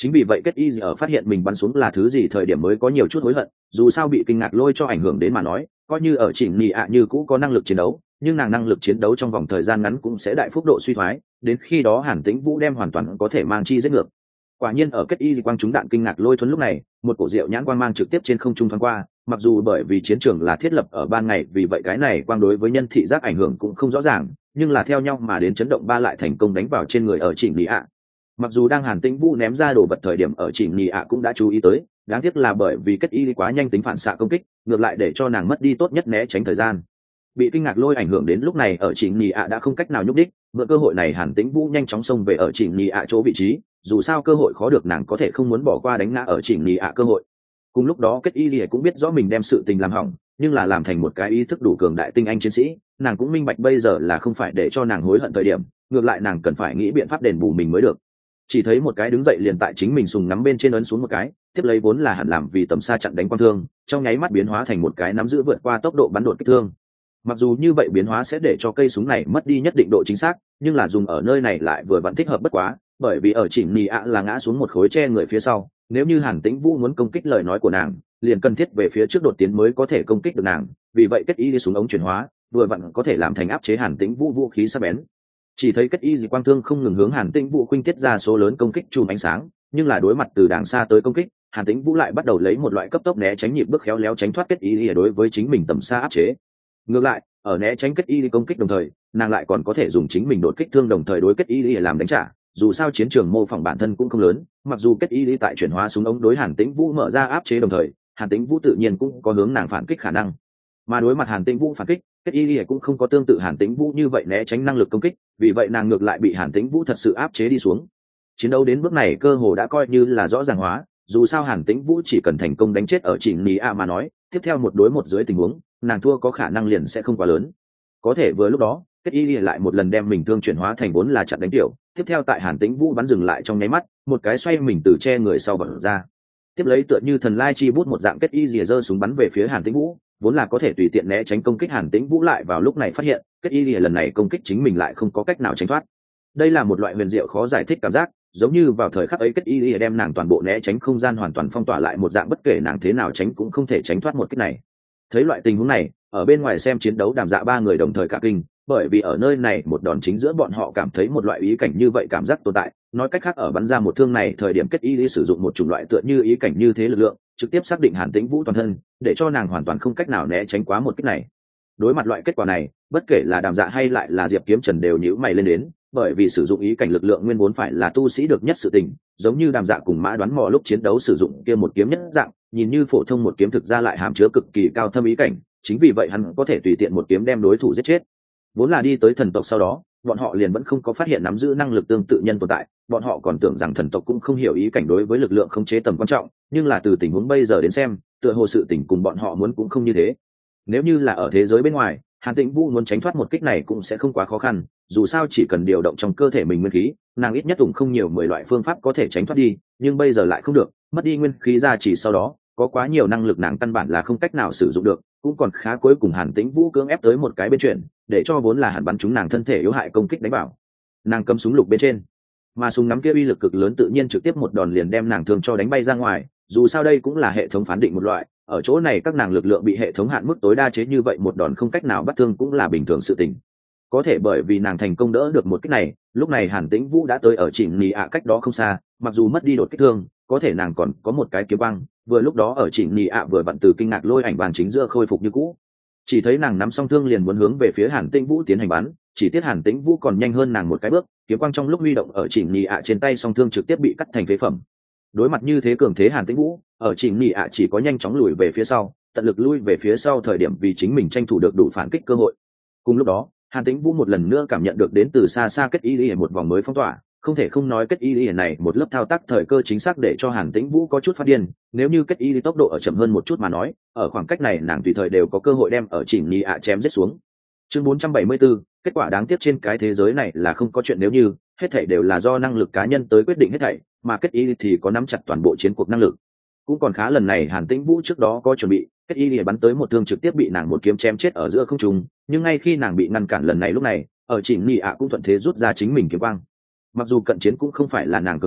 Chính vì vậy kết y ở phát hiện mình bắn xuống là thứ gì thời điểm mới có nhiều chút hối hận, dù sao bị kinh ngạc lôi cho ảnh hưởng đến mà nói, coi như ở chỉnh nhị ạ như cũ có năng lực chiến đấu, nhưng nàng năng lực chiến đấu trong vòng thời gian ngắn cũng sẽ đại phúc độ suy thoái, đến khi đó Hàn Tĩnh Vũ đem hoàn toàn có thể mang chi giết ngược. Quả nhiên ở kết y quang trúng đạn kinh ngạc lôi thuấn lúc này, một cổ diệu nhãn quang mang trực tiếp trên không trung thoáng qua, mặc dù bởi vì chiến trường là thiết lập ở ban ngày, vì vậy cái này quang đối với nhân thị giác ảnh hưởng cũng không rõ ràng, nhưng là theo nhau mà đến chấn động ba lại thành công đánh vào trên người ở chỉnh nhị ạ. Mặc dù đang Hàn Tĩnh Vũ ném ra đồ vật thời điểm ở chỉnh nhị ạ cũng đã chú ý tới, đáng tiếc là bởi vì kết y quá nhanh tính phản xạ công kích, ngược lại để cho nàng mất đi tốt nhất né tránh thời gian. Bị kinh ngạc lôi ảnh hưởng đến lúc này ở chỉnh nhị ạ đã không cách nào nhúc đích, mượn cơ hội này Hàn Tĩnh Vũ nhanh chóng xông về ở chỉnh nhị ạ chỗ vị trí, dù sao cơ hội khó được, nàng có thể không muốn bỏ qua đánh ngã ở chỉnh nhị ạ cơ hội. Cùng lúc đó kết y lìa cũng biết rõ mình đem sự tình làm hỏng, nhưng là làm thành một cái ý thức đủ cường đại tinh anh chiến sĩ, nàng cũng minh bạch bây giờ là không phải để cho nàng hối hận thời điểm, ngược lại nàng cần phải nghĩ biện pháp đền bù mình mới được. Chỉ thấy một cái đứng dậy liền tại chính mình sùng nắm bên trên ấn xuống một cái, tiếp lấy vốn là hẳn làm vì tầm xa chặn đánh quang thương, trong nháy mắt biến hóa thành một cái nắm giữ vượt qua tốc độ bắn đột kích thương. Mặc dù như vậy biến hóa sẽ để cho cây súng này mất đi nhất định độ chính xác, nhưng là dùng ở nơi này lại vừa vẫn thích hợp bất quá, bởi vì ở chỉnh nhị ạ là ngã xuống một khối che người phía sau, nếu như Hàn Tĩnh Vũ muốn công kích lời nói của nàng, liền cần thiết về phía trước đột tiến mới có thể công kích được nàng, vì vậy kết y đi xuống ống chuyển hóa, vừa vặn có thể làm thành áp chế Hàn Tĩnh Vũ vũ khí sắc bén. Chỉ thấy kết y dị quang thương không ngừng hướng Hàn Tĩnh Vũ khuynh tiết ra số lớn công kích chùm ánh sáng, nhưng là đối mặt từ đàng xa tới công kích, Hàn Tĩnh Vũ lại bắt đầu lấy một loại cấp tốc né tránh nhịp bước khéo léo tránh thoát kết y đối với chính mình tầm xa áp chế. Ngược lại, ở né tránh kết y công kích đồng thời, nàng lại còn có thể dùng chính mình đột kích thương đồng thời đối kết y làm đánh trả, dù sao chiến trường mô phỏng bản thân cũng không lớn, mặc dù kết y tại chuyển hóa súng ống đối Hàn Tĩnh Vũ mở ra áp chế đồng thời, Hàn Tĩnh Vũ tự nhiên cũng có hướng nàng phản kích khả năng. Mà đối mặt Hàn Tĩnh Vũ phản kích, kết y cũng không có tương tự Hàn Tĩnh Vũ như vậy né tránh năng lực công kích, vì vậy nàng ngược lại bị Hàn Tĩnh Vũ thật sự áp chế đi xuống. Chiến đấu đến bước này cơ hồ đã coi như là rõ ràng hóa, dù sao Hàn Tĩnh Vũ chỉ cần thành công đánh chết ở chỉnh nhị ạ mà nói, tiếp theo một đối một dưới tình huống, nàng thua có khả năng liền sẽ không quá lớn. Có thể vừa lúc đó, kết y lại một lần đem mình thương chuyển hóa thành vốn là chặn đánh tiểu, tiếp theo tại Hàn Tĩnh Vũ bắn dừng lại trong nháy mắt, một cái xoay mình từ che người sau bật ra, tiếp lấy tựa như thần lai chi bút một dạng kết y giơ súng bắn về phía Hàn Tĩnh Vũ, vốn là có thể tùy tiện né tránh công kích Hàn Tĩnh Vũ lại vào lúc này phát hiện kết y lần này công kích chính mình lại không có cách nào tránh thoát. Đây là một loại huyền diệu khó giải thích cảm giác, giống như vào thời khắc ấy kết y đem nàng toàn bộ né tránh không gian hoàn toàn phong tỏa lại một dạng, bất kể nàng thế nào tránh cũng không thể tránh thoát một kích này. Thấy loại tình huống này, ở bên ngoài xem chiến đấu Đàm Dạ ba người đồng thời cả kinh, bởi vì ở nơi này một đòn chính giữa bọn họ cảm thấy một loại ý cảnh như vậy cảm giác tồn tại, nói cách khác ở bắn ra một thương này thời điểm kết y sử dụng một chủng loại tựa như ý cảnh như thế lực lượng, trực tiếp xác định Hàn Tĩnh Vũ toàn thân, để cho nàng hoàn toàn không cách nào né tránh quá một kích này. Đối mặt loại kết quả này, bất kể là Đàm Dạ hay lại là Diệp Kiếm Trần đều nhíu mày lên đến, bởi vì sử dụng ý cảnh lực lượng nguyên vốn phải là tu sĩ được nhất sự tình, giống như Đàm Dạ cùng Mã Đoán Mò lúc chiến đấu sử dụng kia một kiếm nhất dạng, nhìn như phổ thông một kiếm thực ra lại hàm chứa cực kỳ cao thâm ý cảnh, chính vì vậy hắn có thể tùy tiện một kiếm đem đối thủ giết chết. Vốn là đi tới thần tộc sau đó, bọn họ liền vẫn không có phát hiện nắm giữ năng lực tương tự nhân tồn tại, bọn họ còn tưởng rằng thần tộc cũng không hiểu ý cảnh đối với lực lượng khống chế tầm quan trọng, nhưng là từ tình huống bây giờ đến xem, tựa hồ sự tình cùng bọn họ muốn cũng không như thế. Nếu như là ở thế giới bên ngoài, Hàn Tĩnh Vũ muốn tránh thoát một kích này cũng sẽ không quá khó khăn, dù sao chỉ cần điều động trong cơ thể mình nguyên khí, nàng ít nhất cũng không nhiều 10 loại phương pháp có thể tránh thoát đi, nhưng bây giờ lại không được, mất đi nguyên khí ra chỉ sau đó, có quá nhiều năng lực nàng căn bản là không cách nào sử dụng được, cũng còn khá cuối cùng Hàn Tĩnh Vũ cưỡng ép tới một cái bên chuyển, để cho vốn là hẳn bắn trúng nàng thân thể yếu hại công kích đánh vào. Nàng cầm súng lục bên trên, mà súng nắm kia uy lực cực lớn tự nhiên trực tiếp một đòn liền đem nàng thương cho đánh bay ra ngoài, dù sao đây cũng là hệ thống phán định một loại, ở chỗ này các nàng lực lượng bị hệ thống hạn mức tối đa chế như vậy một đòn không cách nào bắt thương cũng là bình thường sự tình. Có thể bởi vì nàng thành công đỡ được một kích này, lúc này Hàn Tĩnh Vũ đã tới ở chỉnh nhị ạ cách đó không xa, mặc dù mất đi đột kích thương, có thể nàng còn có một cái kiếm băng, vừa lúc đó ở chỉnh nhị ạ vừa vặn từ kinh ngạc lôi ảnh vàng chính giữa khôi phục như cũ. Chỉ thấy nàng nắm song thương liền muốn hướng về phía Hàn Tĩnh Vũ tiến hành bắn, chỉ tiếc Hàn Tĩnh Vũ còn nhanh hơn nàng một cái bước, kiếm quang trong lúc huy động ở chỉnh nhị ạ trên tay song thương trực tiếp bị cắt thành phế phẩm. Đối mặt như thế cường thế Hàn Tĩnh Vũ, ở chỉnh nhị ạ chỉ có nhanh chóng lùi về phía sau, tận lực lui về phía sau thời điểm vì chính mình tranh thủ được đủ phản kích cơ hội. Cùng lúc đó, Hàn Tĩnh Vũ một lần nữa cảm nhận được đến từ xa xa kết y một vòng mới phong tỏa, không thể không nói kết y này một lớp thao tác thời cơ chính xác để cho Hàn Tĩnh Vũ có chút phát điên, nếu như kết y tốc độ ở chậm hơn một chút mà nói, ở khoảng cách này nàng tùy thời đều có cơ hội đem ở chỉnh nhị ạ chém giết xuống. Chương 474, kết quả đáng tiếc trên cái thế giới này là không có chuyện nếu như, hết thảy đều là do năng lực cá nhân tới quyết định hết thảy, mà kết y thì có nắm chặt toàn bộ chiến cuộc năng lực. Cũng còn khá lần này Hàn Tĩnh Vũ trước đó có chuẩn bị, kết y bắn tới một thương trực tiếp bị nàng một kiếm chém chết ở giữa không trung, nhưng ngay khi nàng bị ngăn cản lần này lúc này, ở chỉnh nhị ạ cũng thuận thế rút ra chính mình kiếm quang. Mặc dù cận chiến cũng không phải là nàng cường hạng,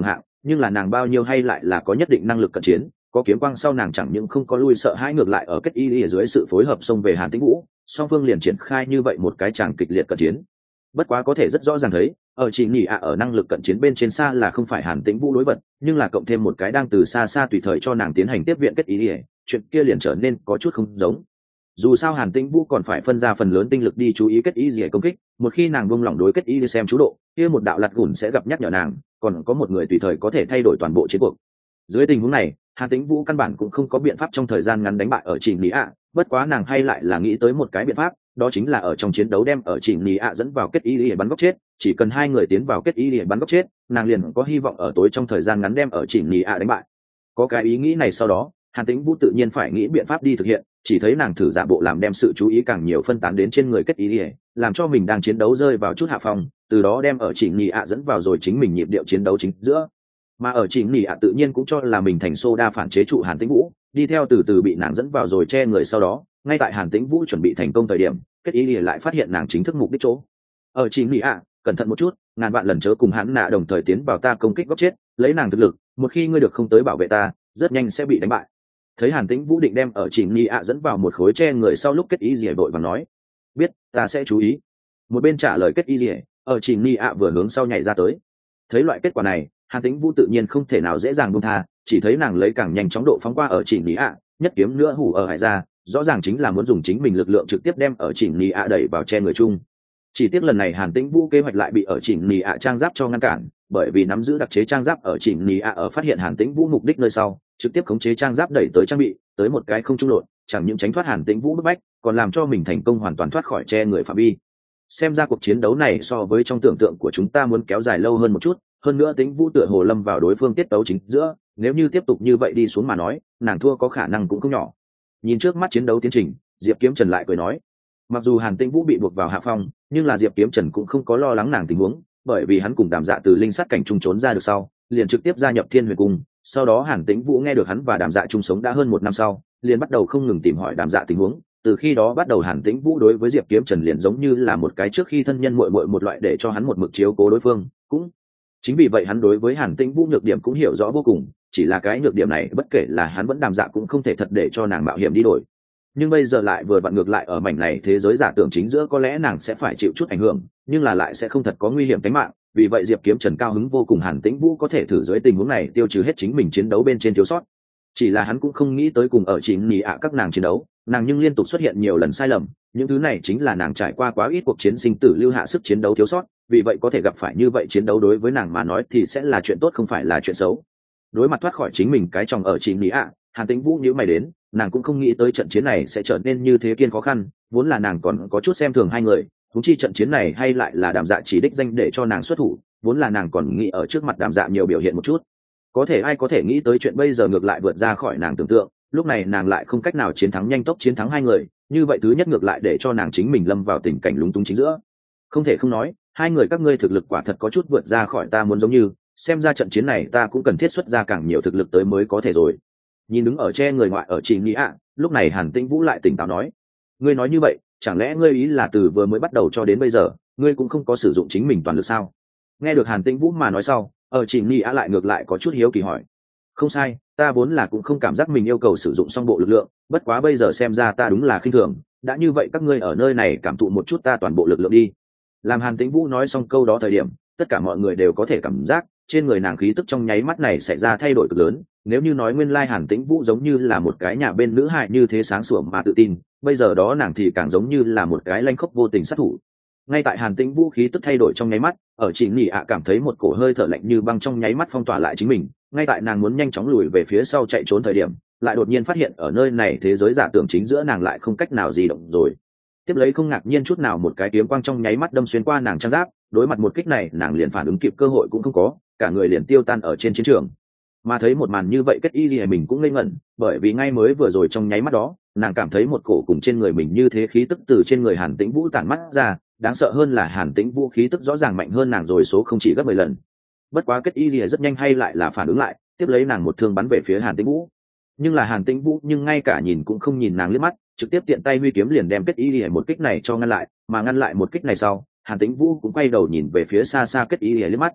nhưng là nàng bao nhiêu hay lại là có nhất định năng lực cận chiến, có kiếm quang sau nàng chẳng những không có lui sợ hãi, ngược lại ở kết y ở dưới sự phối hợp xông về Hàn Tĩnh Vũ, song phương liền triển khai như vậy một cái tràng kịch liệt cận chiến. Bất quá có thể rất rõ ràng thấy ở chị nhỉ ạ ở năng lực cận chiến bên trên xa là không phải Hàn Tĩnh Vũ đối vật, nhưng là cộng thêm một cái đang từ xa xa tùy thời cho nàng tiến hành tiếp viện kết y, chuyện kia liền trở nên có chút không giống. Dù sao Hàn Tĩnh Vũ còn phải phân ra phần lớn tinh lực đi chú ý kết y gì công kích, một khi nàng buông lỏng đối kết y đi xem chú độ, kia một đạo lật gùn sẽ gặp nhắc nhở nàng, còn có một người tùy thời có thể thay đổi toàn bộ chiến cuộc. Dưới tình huống này, Hàn Tĩnh Vũ căn bản cũng không có biện pháp trong thời gian ngắn đánh bại ở Trịnh Lý ạ, bất quá nàng hay lại là nghĩ tới một cái biện pháp, đó chính là ở trong chiến đấu đem ở Trịnh Lý ạ dẫn vào kết y để bắn góc chết, chỉ cần hai người tiến vào kết y để bắn góc chết, nàng liền có hy vọng ở tối trong thời gian ngắn đem ở Trịnh Lý ạ đánh bại. Có cái ý nghĩ này sau đó, Hàn Tĩnh Vũ tự nhiên phải nghĩ biện pháp đi thực hiện, chỉ thấy nàng thử giả bộ làm đem sự chú ý càng nhiều phân tán đến trên người kết y, làm cho mình đang chiến đấu rơi vào chút hạ phong, từ đó đem ở Trịnh Lý ạ dẫn vào rồi chính mình nhịp điệu chiến đấu chính giữa. Mà ở Trịnh Nỉ ạ tự nhiên cũng cho là mình thành xô đa phản chế trụ Hàn Tĩnh Vũ, đi theo từ từ bị nàng dẫn vào rồi che người, sau đó ngay tại Hàn Tĩnh Vũ chuẩn bị thành công thời điểm, kết y lại phát hiện nàng chính thức mục đích chỗ. Ở Trịnh Nỉ ạ, cẩn thận một chút, ngàn vạn lần chớ cùng hắn nạ đồng thời tiến vào ta công kích góc chết, lấy nàng thực lực, một khi ngươi được không tới bảo vệ ta, rất nhanh sẽ bị đánh bại. Thấy Hàn Tĩnh Vũ định đem ở Trịnh Nỉ ạ dẫn vào một khối che người, sau lúc kết y rỉa vội vàng nói, biết, ta sẽ chú ý. Một bên trả lời kết y rỉa, ở Trịnh Nỉ ạ vừa hướng sau nhảy ra tới. Thấy loại kết quả này, Hàn Tĩnh Vũ tự nhiên không thể nào dễ dàng buông tha, chỉ thấy nàng lấy càng nhanh chóng độ phóng qua ở Trịnh Lý ạ, nhất kiếm nữa hủ ở hải ra, rõ ràng chính là muốn dùng chính mình lực lượng trực tiếp đem ở Trịnh Lý ạ đẩy vào che người chung. Chỉ tiếc lần này Hàn Tĩnh Vũ kế hoạch lại bị ở Trịnh Lý ạ trang giáp cho ngăn cản, bởi vì nắm giữ đặc chế trang giáp ở Trịnh Lý ạ ở phát hiện Hàn Tĩnh Vũ mục đích nơi sau, trực tiếp khống chế trang giáp đẩy tới trang bị, tới một cái không trung lộn, chẳng những tránh thoát Hàn Tĩnh Vũ bức bách, còn làm cho mình thành công hoàn toàn thoát khỏi che người phạm vi. Xem ra cuộc chiến đấu này so với trong tưởng tượng của chúng ta muốn kéo dài lâu hơn một chút, hơn nữa Tĩnh Vũ tựa hồ lâm vào đối phương tiết tấu chính giữa, nếu như tiếp tục như vậy đi xuống mà nói, nàng thua có khả năng cũng không nhỏ. Nhìn trước mắt chiến đấu tiến trình, Diệp Kiếm Trần lại cười nói, mặc dù Hàn Tĩnh Vũ bị buộc vào hạ phong, nhưng là Diệp Kiếm Trần cũng không có lo lắng nàng tình huống, bởi vì hắn cùng Đàm Dạ từ linh sát cảnh trung trốn ra được sau, liền trực tiếp gia nhập Thiên Huyền Cung. Sau đó Hàn Tĩnh Vũ nghe được hắn và Đàm Dạ chung sống đã hơn một năm sau, liền bắt đầu không ngừng tìm hỏi Đàm Dạ tình huống. Từ khi đó bắt đầu Hàn Tĩnh Vũ đối với Diệp Kiếm Trần liền giống như là một cái trước khi thân nhân muội muội một loại, để cho hắn một mực chiếu cố đối phương. Cũng chính vì vậy hắn đối với Hàn Tĩnh Vũ nhược điểm cũng hiểu rõ vô cùng, chỉ là cái nhược điểm này bất kể là hắn vẫn Đàm Dạ cũng không thể thật để cho nàng mạo hiểm đi đổi. Nhưng bây giờ lại vừa vặn ngược lại, ở mảnh này thế giới giả tưởng chính giữa có lẽ nàng sẽ phải chịu chút ảnh hưởng, nhưng là lại sẽ không thật có nguy hiểm tính mạng. Vì vậy Diệp Kiếm Trần cao hứng vô cùng Hàn Tĩnh Vũ có thể thử dưới tình huống này tiêu trừ hết chính mình chiến đấu bên trên thiếu sót. Chỉ là hắn cũng không nghĩ tới cùng ở Trịnh Nỉ ạ các nàng chiến đấu, nàng nhưng liên tục xuất hiện nhiều lần sai lầm, những thứ này chính là nàng trải qua quá ít cuộc chiến sinh tử lưu hạ sức chiến đấu thiếu sót, vì vậy có thể gặp phải như vậy chiến đấu đối với nàng mà nói thì sẽ là chuyện tốt không phải là chuyện xấu. Đối mặt thoát khỏi chính mình cái chồng ở Trịnh Nỉ ạ, Hàn Tĩnh Vũ nhíu mày đến, nàng cũng không nghĩ tới trận chiến này sẽ trở nên như thế kiên khó khăn, vốn là nàng còn có chút xem thường hai người, huống chi trận chiến này hay lại là Đàm Dạ chỉ đích danh để cho nàng xuất thủ, vốn là nàng còn nghĩ ở trước mặt Đàm Dạ nhiều biểu hiện một chút. Có thể ai có thể nghĩ tới chuyện bây giờ ngược lại vượt ra khỏi nàng tưởng tượng, lúc này nàng lại không cách nào chiến thắng nhanh tốc chiến thắng hai người, như vậy thứ nhất ngược lại để cho nàng chính mình lâm vào tình cảnh lúng túng chính giữa. Không thể không nói, hai người các ngươi thực lực quả thật có chút vượt ra khỏi ta muốn, giống như xem ra trận chiến này ta cũng cần thiết xuất ra càng nhiều thực lực tới mới có thể rồi. Nhìn đứng ở che người ngoại ở Trịnh Nghĩ ạ, lúc này Hàn Tĩnh Vũ lại tỉnh táo nói, ngươi nói như vậy chẳng lẽ ngươi ý là từ vừa mới bắt đầu cho đến bây giờ ngươi cũng không có sử dụng chính mình toàn lực sao? Nghe được Hàn Tĩnh Vũ mà nói sau, ở Trịnh Nghĩ ạ lại ngược lại có chút hiếu kỳ hỏi, không sai, ta vốn là cũng không cảm giác mình yêu cầu sử dụng xong bộ lực lượng, bất quá bây giờ xem ra ta đúng là khinh thường, đã như vậy các ngươi ở nơi này cảm thụ một chút ta toàn bộ lực lượng đi. Làm Hàn Tĩnh Vũ nói xong câu đó thời điểm, tất cả mọi người đều có thể cảm giác trên người nàng khí tức trong nháy mắt này xảy ra thay đổi cực lớn. Nếu như nói nguyên lai Hàn Tĩnh Vũ giống như là một cái nhà bên nữ hài như thế sáng sủa mà tự tin, bây giờ đó nàng thì càng giống như là một cái lanh khốc vô tình sát thủ. Ngay tại Hàn Tĩnh Vũ khí tức thay đổi trong nháy mắt, ở Trịnh Nghĩ ạ cảm thấy một cổ hơi thở lạnh như băng trong nháy mắt phong tỏa lại chính mình. Ngay tại nàng muốn nhanh chóng lùi về phía sau chạy trốn thời điểm, lại đột nhiên phát hiện ở nơi này thế giới giả tưởng chính giữa nàng lại không cách nào di động rồi. Tiếp lấy không ngạc nhiên chút nào, một cái kiếm quang trong nháy mắt đâm xuyên qua nàng trang giáp, đối mặt một kích này nàng liền phản ứng kịp cơ hội cũng không có, cả người liền tiêu tan ở trên chiến trường. Mà thấy một màn như vậy Kết Y Lìa mình cũng ngây ngẩn, bởi vì ngay mới vừa rồi trong nháy mắt đó nàng cảm thấy một cổ cùng trên người mình như thế khí tức từ trên người Hàn Tĩnh Vũ tản mắt ra, đáng sợ hơn là Hàn Tĩnh Vũ khí tức rõ ràng mạnh hơn nàng rồi số không chỉ gấp 10 lần. Bất quá Kết Y Lìa rất nhanh hay lại là phản ứng lại, tiếp lấy nàng một thương bắn về phía Hàn Tĩnh Vũ. Nhưng là Hàn Tĩnh Vũ nhưng ngay cả nhìn cũng không nhìn nàng liếc mắt, trực tiếp tiện tay huy kiếm liền đem Kết Y Lìa một kích này cho ngăn lại, mà ngăn lại một kích này sau, Hàn Tĩnh Vũ cũng quay đầu nhìn về phía xa xa Kết Y Lìa liếc mắt.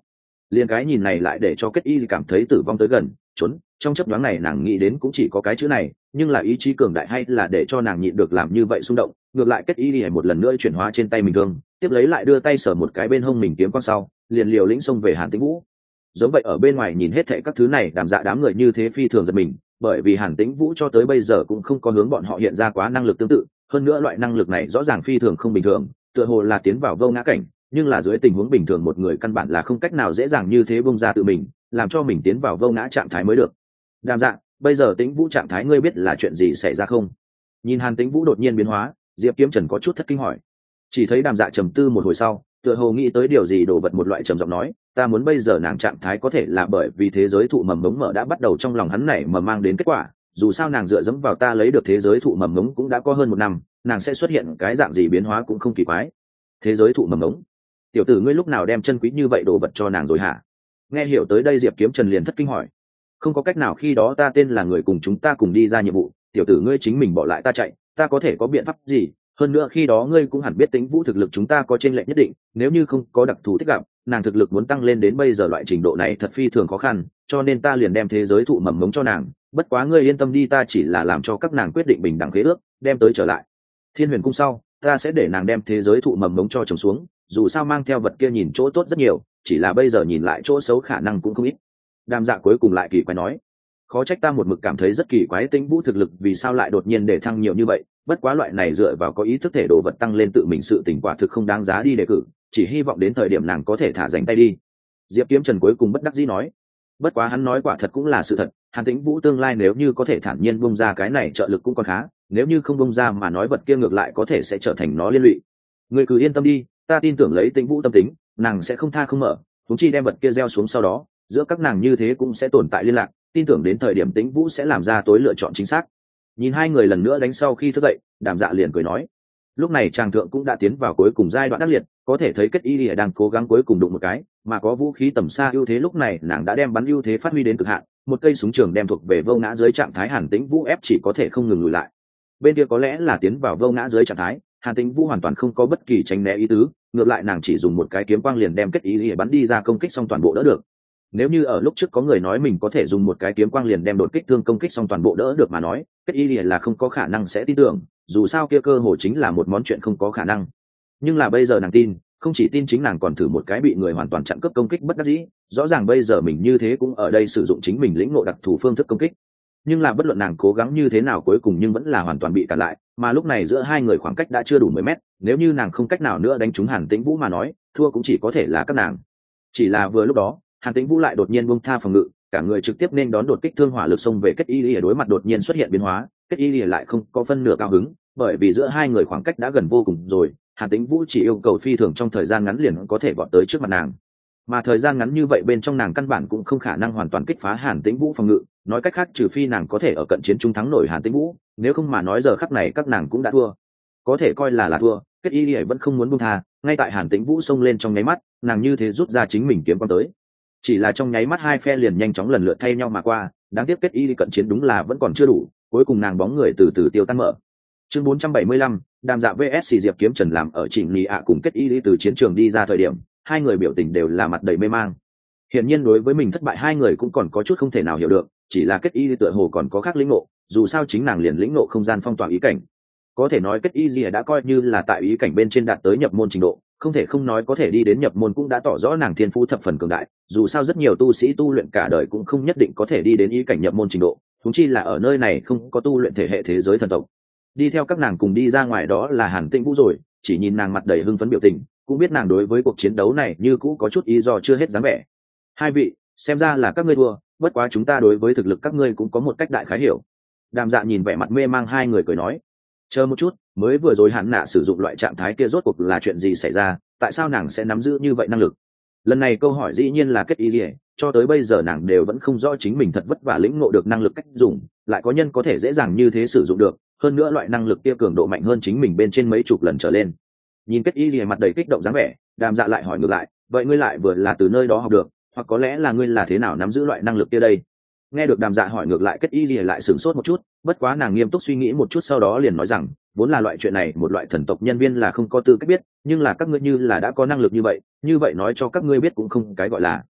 liền cái nhìn này lại để cho Kết Y cảm thấy tử vong tới gần, trốn. Trong chớp nhoáng này nàng nghĩ đến cũng chỉ có cái chữ này, nhưng là ý chí cường đại hay là để cho nàng nhịn được làm như vậy xung động. Ngược lại Kết Y một lần nữa chuyển hóa trên tay mình thương, tiếp lấy lại đưa tay sờ một cái bên hông mình kiếm quang sau, liền liều lĩnh xông về Hàn Tĩnh Vũ. Giống vậy ở bên ngoài nhìn hết thảy các thứ này, Đàm Dạ đám người như thế phi thường giật mình, bởi vì Hàn Tĩnh Vũ cho tới bây giờ cũng không có hướng bọn họ hiện ra quá năng lực tương tự, hơn nữa loại năng lực này rõ ràng phi thường không bình thường, tựa hồ là tiến vào vô ngã cảnh, nhưng là dưới tình huống bình thường một người căn bản là không cách nào dễ dàng như thế bung ra tự mình, làm cho mình tiến vào vô ngã trạng thái mới được. Đàm Dạ, bây giờ Tĩnh Vũ trạng thái ngươi biết là chuyện gì xảy ra không? Nhìn Hàn Tĩnh Vũ đột nhiên biến hóa, Diệp Kiếm Trần có chút thất kinh hỏi. Chỉ thấy Đàm Dạ trầm tư một hồi sau, tựa hồ nghĩ tới điều gì đồ vật một loại trầm giọng nói, ta muốn bây giờ nàng trạng thái có thể là bởi vì thế giới thụ mầm mống mở đã bắt đầu trong lòng hắn này mà mang đến kết quả, dù sao nàng dựa dẫm vào ta lấy được thế giới thụ mầm mống cũng đã có hơn 1 năm, nàng sẽ xuất hiện cái dạng gì biến hóa cũng không kỳ quái. Thế giới thụ mầm mống? Tiểu tử ngươi lúc nào đem chân quý như vậy đồ vật cho nàng rồi hả? Nghe hiểu tới đây Diệp Kiếm Trần liền thất kinh hỏi. Không có cách nào, khi đó ta tên là người cùng chúng ta cùng đi ra nhiệm vụ, tiểu tử ngươi chính mình bỏ lại ta chạy, ta có thể có biện pháp gì? Hơn nữa khi đó ngươi cũng hẳn biết Tĩnh Vũ thực lực chúng ta có chênh lệch nhất định, nếu như không có đặc thù thích gặp, nàng thực lực muốn tăng lên đến bây giờ loại trình độ này thật phi thường khó khăn, cho nên ta liền đem thế giới thụ mầm mống cho nàng. Bất quá ngươi yên tâm đi, ta chỉ là làm cho các nàng quyết định bình đẳng khế ước, đem tới trở lại Thiên Huyền cung sau, ta sẽ để nàng đem thế giới thụ mầm mống cho trồng xuống, dù sao mang theo vật kia nhìn chỗ tốt rất nhiều, chỉ là bây giờ nhìn lại chỗ xấu khả năng cũng không ít. Đàm Dạ cuối cùng lại kỳ quái nói, khó trách ta một mực cảm thấy rất kỳ quái, Tĩnh Vũ thực lực vì sao lại đột nhiên để thăng nhiều như vậy, bất quá loại này dựa vào có ý thức thể đồ vật tăng lên tự mình sự tình quả thực không đáng giá đi đề cử, chỉ hy vọng đến thời điểm nàng có thể thả dành tay đi. Diệp Kiếm Trần cuối cùng bất đắc dĩ nói. Bất quá hắn nói quả thật cũng là sự thật, Hàn Tĩnh Vũ tương lai nếu như có thể thản nhiên bung ra cái này trợ lực cũng còn khá, nếu như không bung ra mà nói vật kia ngược lại có thể sẽ trở thành nó liên lụy. Ngươi cứ yên tâm đi, ta tin tưởng lấy Tĩnh Vũ tâm tính, nàng sẽ không tha không mở, chúng chi đem vật kia gieo xuống sau đó, giữa các nàng như thế cũng sẽ tồn tại liên lạc, tin tưởng đến thời điểm Tĩnh Vũ sẽ làm ra tối lựa chọn chính xác. Nhìn hai người lần nữa đánh sau khi thức dậy, Đàm Dạ liền cười nói, lúc này tràng thượng cũng đã tiến vào cuối cùng giai đoạn đắc liệt, có thể thấy Kết Y Lìa đang cố gắng cuối cùng đụng một cái, mà có vũ khí tầm xa ưu thế, lúc này nàng đã đem bắn ưu thế phát huy đến cực hạn, một cây súng trường đem thuộc về vô ngã dưới trạng thái Hàn Tĩnh Vũ ép chỉ có thể không ngừng lùi lại. Bên kia có lẽ là tiến vào vô ngã dưới trạng thái, Hàn Tĩnh Vũ hoàn toàn không có bất kỳ tránh né ý tứ, ngược lại nàng chỉ dùng một cái kiếm quang liền đem Kết Y Lìa bắn đi ra công kích xong toàn bộ đỡ được. Nếu như ở lúc trước có người nói mình có thể dùng một cái kiếm quang liền đem đột kích thương công kích xong toàn bộ đỡ được mà nói, Kết Y Lìa là không có khả năng sẽ tin tưởng, dù sao kia cơ hội chính là một món chuyện không có khả năng. Nhưng là bây giờ nàng tin, không chỉ tin chính nàng còn thử một cái bị người hoàn toàn chặn cướp công kích bất đắc dĩ, rõ ràng bây giờ mình như thế cũng ở đây sử dụng chính mình lĩnh ngộ đặc thù phương thức công kích. Nhưng là bất luận nàng cố gắng như thế nào cuối cùng nhưng vẫn là hoàn toàn bị cản lại, mà lúc này giữa hai người khoảng cách đã chưa đủ 10 mét, nếu như nàng không cách nào nữa đánh trúng Hàn Tĩnh Vũ mà nói, thua cũng chỉ có thể là các nàng. Chỉ là vừa lúc đó, Hàn Tĩnh Vũ lại đột nhiên buông tha phòng ngự, cả người trực tiếp nên đón đột kích thương hỏa lực xông về Kết Y Lìa, đối mặt đột nhiên xuất hiện biến hóa, Kết Y Lìa lại không có phân nửa cao hứng, bởi vì giữa hai người khoảng cách đã gần vô cùng rồi, Hàn Tĩnh Vũ chỉ yêu cầu phi thường trong thời gian ngắn liền có thể vọt tới trước mặt nàng, mà thời gian ngắn như vậy bên trong nàng căn bản cũng không khả năng hoàn toàn kích phá Hàn Tĩnh Vũ phòng ngự, nói cách khác trừ phi nàng có thể ở cận chiến trung thắng nổi Hàn Tĩnh Vũ, nếu không mà nói giờ khắc này các nàng cũng đã thua, có thể coi là thua. Kết Y Lìa vẫn không muốn buông tha, ngay tại Hàn Tĩnh Vũ xông lên trong nháy mắt, nàng như thế rút ra chính mình kiếm quang tới, chỉ là trong nháy mắt hai phe liền nhanh chóng lần lượt thay nhau mà qua, đáng tiếc Kết Y cận chiến đúng là vẫn còn chưa đủ, cuối cùng nàng bóng người từ từ tiêu tan mở. Chương 475, Đàm Dạ vs Diệp Kiếm Trần. Làm ở Trịnh Nhị ạ cùng Kết Y từ chiến trường đi ra thời điểm, hai người biểu tình đều là mặt đầy mê mang. Hiển nhiên đối với mình thất bại hai người cũng còn có chút không thể nào hiểu được, chỉ là Kết Y tựa hồ còn có khác lĩnh ngộ, dù sao chính nàng liền lĩnh ngộ không gian phong tỏa ý cảnh. Có thể nói Kết Y đã coi như là tại ý cảnh bên trên đạt tới nhập môn trình độ, không thể không nói có thể đi đến nhập môn cũng đã tỏ rõ nàng thiên phú thập phần cường đại, dù sao rất nhiều tu sĩ tu luyện cả đời cũng không nhất định có thể đi đến ý cảnh nhập môn trình độ, huống chi là ở nơi này không có tu luyện thể hệ thế giới thần tộc. Đi theo các nàng cùng đi ra ngoài đó là Hàn Tĩnh Vũ rồi, chỉ nhìn nàng mặt đầy hưng phấn biểu tình, cũng biết nàng đối với cuộc chiến đấu này như cũ có chút ý do chưa hết dáng vẻ. Hai vị, xem ra là các ngươi thua, bất quá chúng ta đối với thực lực các ngươi cũng có một cách đại khái hiểu. Đàm Dạ nhìn vẻ mặt mê mang hai người cười nói, chờ một chút, mới vừa rồi Hàn Nạ sử dụng loại trạng thái kia rốt cuộc là chuyện gì xảy ra, tại sao nàng sẽ nắm giữ như vậy năng lực? Lần này câu hỏi dĩ nhiên là Kết Y Lìa, cho tới bây giờ nàng đều vẫn không rõ chính mình thật vất vả lĩnh ngộ được năng lực cách dùng, lại có nhân có thể dễ dàng như thế sử dụng được, hơn nữa loại năng lực kia cường độ mạnh hơn chính mình bên trên mấy chục lần trở lên. Nhìn Kết Y Lìa mặt đầy kích động dáng vẻ, Đàm Dạ lại hỏi ngược lại, vậy ngươi lại vừa là từ nơi đó học được, hoặc có lẽ là ngươi là thế nào nắm giữ loại năng lực kia đây? Nghe được Đàm Dạ hỏi ngược lại, Kết Y Lìa lại sửng sốt một chút, bất quá nàng nghiêm túc suy nghĩ một chút sau đó liền nói rằng, vốn là loại chuyện này một loại thần tộc nhân viên là không có tư cách biết, nhưng là các ngươi như là đã có năng lực như vậy nói cho các ngươi biết cũng không cái gọi là.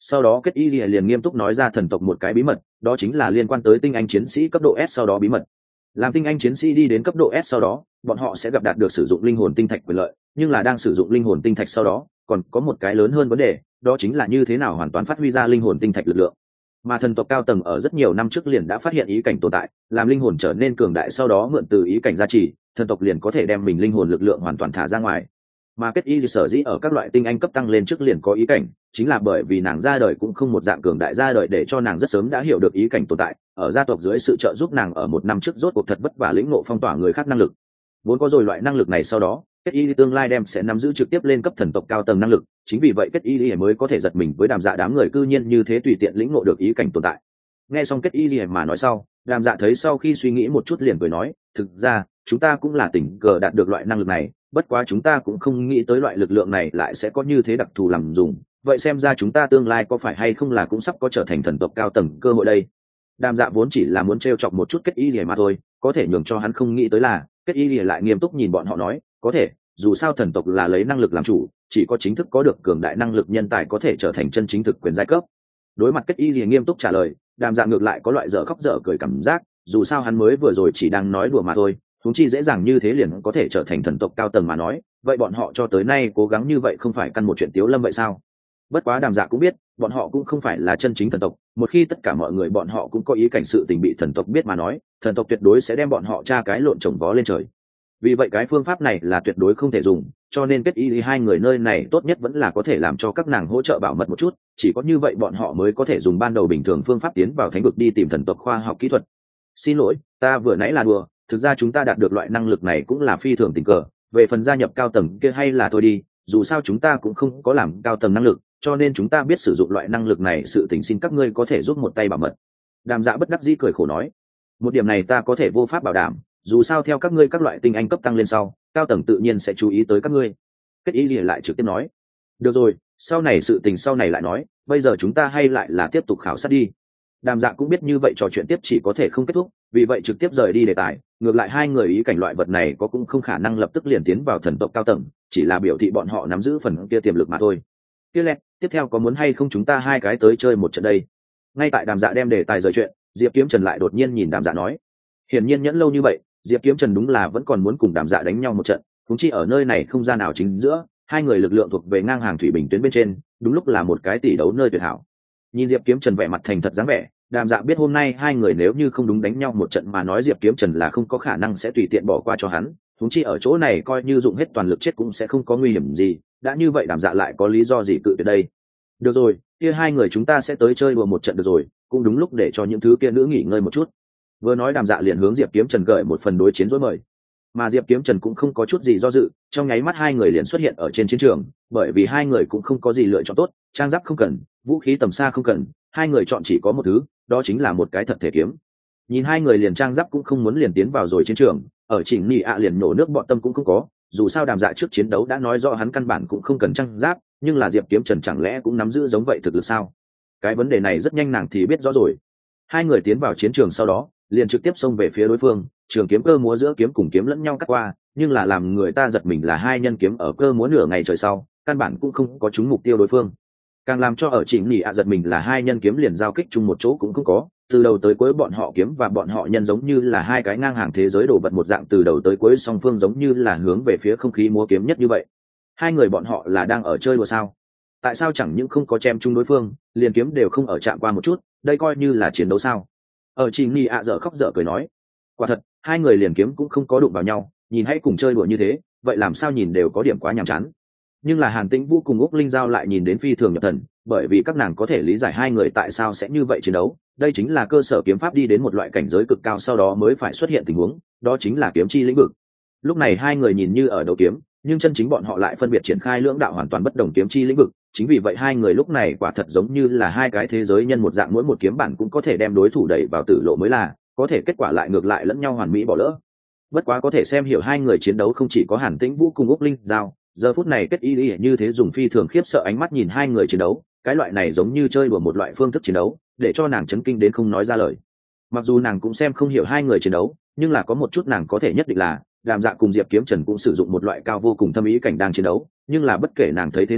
Sau đó Kết Y liền nghiêm túc nói ra thần tộc một cái bí mật, đó chính là liên quan tới tinh anh chiến sĩ cấp độ S sau đó bí mật. Làm tinh anh chiến sĩ đi đến cấp độ S sau đó, bọn họ sẽ gặp đạt được sử dụng linh hồn tinh thạch quyền lợi, nhưng là đang sử dụng linh hồn tinh thạch sau đó, còn có một cái lớn hơn vấn đề, đó chính là như thế nào hoàn toàn phát huy ra linh hồn tinh thạch lực lượng. Mà thần tộc cao tầng ở rất nhiều năm trước liền đã phát hiện ý cảnh tồn tại, làm linh hồn trở nên cường đại sau đó mượn từ ý cảnh gia trì, thần tộc liền có thể đem mình linh hồn lực lượng hoàn toàn thả ra ngoài. Mà Kết Y sở dĩ ở các loại tinh anh cấp tăng lên trước liền có ý cảnh, chính là bởi vì nàng ra đời cũng không một dạng cường đại ra đời để cho nàng rất sớm đã hiểu được ý cảnh tồn tại, ở gia tộc dưới sự trợ giúp nàng ở một năm trước rốt cuộc thật vất vả lĩnh ngộ phong tỏa người khác năng lực. Vốn có rồi loại năng lực này sau đó, Kết Y tương lai đem sẽ nắm giữ trực tiếp lên cấp thần tộc cao tầng năng lực, chính vì vậy Kết Y mới có thể giật mình với Đàm Dạ đám người cư nhiên như thế tùy tiện lĩnh ngộ được ý cảnh tồn tại. Nghe xong Kết Y mà nói sau, Đàm Dạ thấy sau khi suy nghĩ một chút liền cười nói, thực ra chúng ta cũng là tình cờ đạt được loại năng lực này, bất quá chúng ta cũng không nghĩ tới loại lực lượng này lại sẽ có như thế đặc thù làm dùng, vậy xem ra chúng ta tương lai có phải hay không là cũng sắp có trở thành thần tộc cao tầng cơ hội đây. Đàm Dạ vốn chỉ là muốn trêu chọc một chút Kết Y mà thôi, có thể nhường cho hắn không nghĩ tới là Kết Y lại nghiêm túc nhìn bọn họ nói, có thể, dù sao thần tộc là lấy năng lực làm chủ, chỉ có chính thức có được cường đại năng lực nhân tài có thể trở thành chân chính thực quyền giai cấp. Đối mặt Kết Y nghiêm túc trả lời, Đàm Dạ ngược lại có loại dở khóc dở cười cảm giác, dù sao hắn mới vừa rồi chỉ đang nói đùa mà thôi, huống chi dễ dàng như thế liền có thể trở thành thần tộc cao tầng mà nói, vậy bọn họ cho tới nay cố gắng như vậy không phải căn một chuyện tiếu lâm vậy sao? Bất quá Đàm Dạ cũng biết, bọn họ cũng không phải là chân chính thần tộc, một khi tất cả mọi người bọn họ cũng có ý cảnh sự tình bị thần tộc biết mà nói, thần tộc tuyệt đối sẽ đem bọn họ tra cái lộn trồng vó lên trời. Vì vậy cái phương pháp này là tuyệt đối không thể dùng, cho nên Kết Y hai người nơi này tốt nhất vẫn là có thể làm cho các nàng hỗ trợ bảo mật một chút, chỉ có như vậy bọn họ mới có thể dùng ban đầu bình thường phương pháp tiến vào thánh vực đi tìm thần tộc khoa học kỹ thuật. Xin lỗi, ta vừa nãy là đùa, thực ra chúng ta đạt được loại năng lực này cũng là phi thường tình cờ, về phần gia nhập cao tầng kia hay là thôi đi, dù sao chúng ta cũng không có làm cao tầng năng lực, cho nên chúng ta biết sử dụng loại năng lực này, sự tình xin các ngươi có thể giúp một tay bảo mật. Đàm Dạ bất đắc dĩ cười khổ nói, một điểm này ta có thể vô pháp bảo đảm, dù sao theo các ngươi các loại tinh anh cấp tăng lên sau, cao tầng tự nhiên sẽ chú ý tới các ngươi. Kết Y lại trực tiếp nói, được rồi, sau này sự tình sau này lại nói, bây giờ chúng ta hay lại là tiếp tục khảo sát đi. Đàm Dạ cũng biết như vậy trò chuyện tiếp chỉ có thể không kết thúc, vì vậy trực tiếp rời đi đề tài, ngược lại hai người ý cảnh loại vật này có cũng không khả năng lập tức liền tiến vào thần tộc cao tầng, chỉ là biểu thị bọn họ nắm giữ phần kia tiềm lực mà thôi. Kia lẹ, tiếp theo có muốn hay không chúng ta hai cái tới chơi một trận đây? Ngay tại Đàm Dạ đem đề tài rời chuyện, Diệp Kiếm Trần lại đột nhiên nhìn Đàm Dạ nói, hiển nhiên nhẫn lâu như vậy, Diệp Kiếm Trần đúng là vẫn còn muốn cùng Đàm Dạ đánh nhau một trận, cũng chỉ ở nơi này không gian nào chính giữa, hai người lực lượng thuộc về ngang hàng thủy bình tuyến bên trên, đúng lúc là một cái tỷ đấu nơi tuyệt hảo. Nhìn Diệp Kiếm Trần vẻ mặt thành thật dáng vẻ, Đàm Dạ biết hôm nay hai người nếu như không đúng đánh nhau một trận mà nói Diệp Kiếm Trần là không có khả năng sẽ tùy tiện bỏ qua cho hắn, huống chi ở chỗ này coi như dụng hết toàn lực chết cũng sẽ không có nguy hiểm gì, đã như vậy Đàm Dạ lại có lý do gì cự tuyệt đây. Được rồi, kia hai người chúng ta sẽ tới chơi đùa một trận được rồi, cũng đúng lúc để cho những thứ kia nữ nghỉ ngơi một chút. Vừa nói Đàm Dạ liền hướng Diệp Kiếm Trần gợi một phần đối chiến rối mời, mà Diệp Kiếm Trần cũng không có chút gì do dự, trong nháy mắt hai người liền xuất hiện ở trên chiến trường, bởi vì hai người cũng không có gì lựa chọn tốt, trang giáp không cần, vũ khí tầm xa không cần, hai người chọn chỉ có một thứ, đó chính là một cái thật thể kiếm. Nhìn hai người liền trang giáp cũng không muốn liền tiến vào rồi chiến trường, ở Chỉnh Nhị ạ liền nổ nước bọn tâm cũng không có, dù sao Đàm Dạ trước chiến đấu đã nói rõ hắn căn bản cũng không cần trang giáp, nhưng là Diệp Kiếm Trần chẳng lẽ cũng nắm giữ giống vậy thực lực sao? Cái vấn đề này rất nhanh nàng thì biết rõ rồi. Hai người tiến vào chiến trường sau đó, liền trực tiếp xông về phía đối phương, trường kiếm cơ múa giữa kiếm cùng kiếm lẫn nhau cắt qua, nhưng là làm người ta giật mình là hai nhân kiếm ở cơ múa nửa ngày trời sau, căn bản cũng không có trúng mục tiêu đối phương. Càng làm cho ở Chỉnh Nhị ạ giật mình là hai nhân kiếm liền giao kích chung một chỗ cũng không có, từ đầu tới cuối bọn họ kiếm và bọn họ nhân giống như là hai cái ngang hàng thế giới đồ vật một dạng, từ đầu tới cuối song phương giống như là hướng về phía không khí múa kiếm nhất như vậy. Hai người bọn họ là đang ở chơi đùa sao? Tại sao chẳng những không có chém chung đối phương, liền kiếm đều không ở chạm qua một chút, đây coi như là chiến đấu sao? Ở Chỉnh Nhị ạ dở khóc dở cười nói, quả thật, hai người liền kiếm cũng không có đụng vào nhau, nhìn hãy cùng chơi đùa như thế, vậy làm sao nhìn đều có điểm quá nhàm chán. Nhưng là Hàn Tĩnh Vũ cùng Úc Linh Giao lại nhìn đến phi thường nhập thần, bởi vì các nàng có thể lý giải hai người tại sao sẽ như vậy chiến đấu, đây chính là cơ sở kiếm pháp đi đến một loại cảnh giới cực cao sau đó mới phải xuất hiện tình huống, đó chính là kiếm chi lĩnh vực. Lúc này hai người nhìn như ở đấu kiếm, nhưng chân chính bọn họ lại phân biệt triển khai lưỡng đạo hoàn toàn bất đồng kiếm chi lĩnh vực, chính vì vậy hai người lúc này quả thật giống như là hai cái thế giới nhân một dạng, mỗi một kiếm bản cũng có thể đem đối thủ đẩy vào tử lộ mới là, có thể kết quả lại ngược lại lẫn nhau hoàn mỹ bỏ lỡ. Bất quá có thể xem hiểu hai người chiến đấu không chỉ có Hàn Tĩnh Vũ cùng Úc Linh Giao, giờ phút này Kết Y như thế dùng phi thường khiếp sợ ánh mắt nhìn hai người chiến đấu, cái loại này giống như chơi đùa một loại phương thức chiến đấu, để cho nàng chấn kinh đến không nói ra lời. Mặc dù nàng cũng xem không hiểu hai người chiến đấu, nhưng là có một chút nàng có thể nhất định là Đàm Dạ cùng Diệp Kiếm Trần cũng sử dụng một loại cao vô cùng thâm ý cảnh đang chiến đấu, nhưng là bất kể nàng thấy thế nào,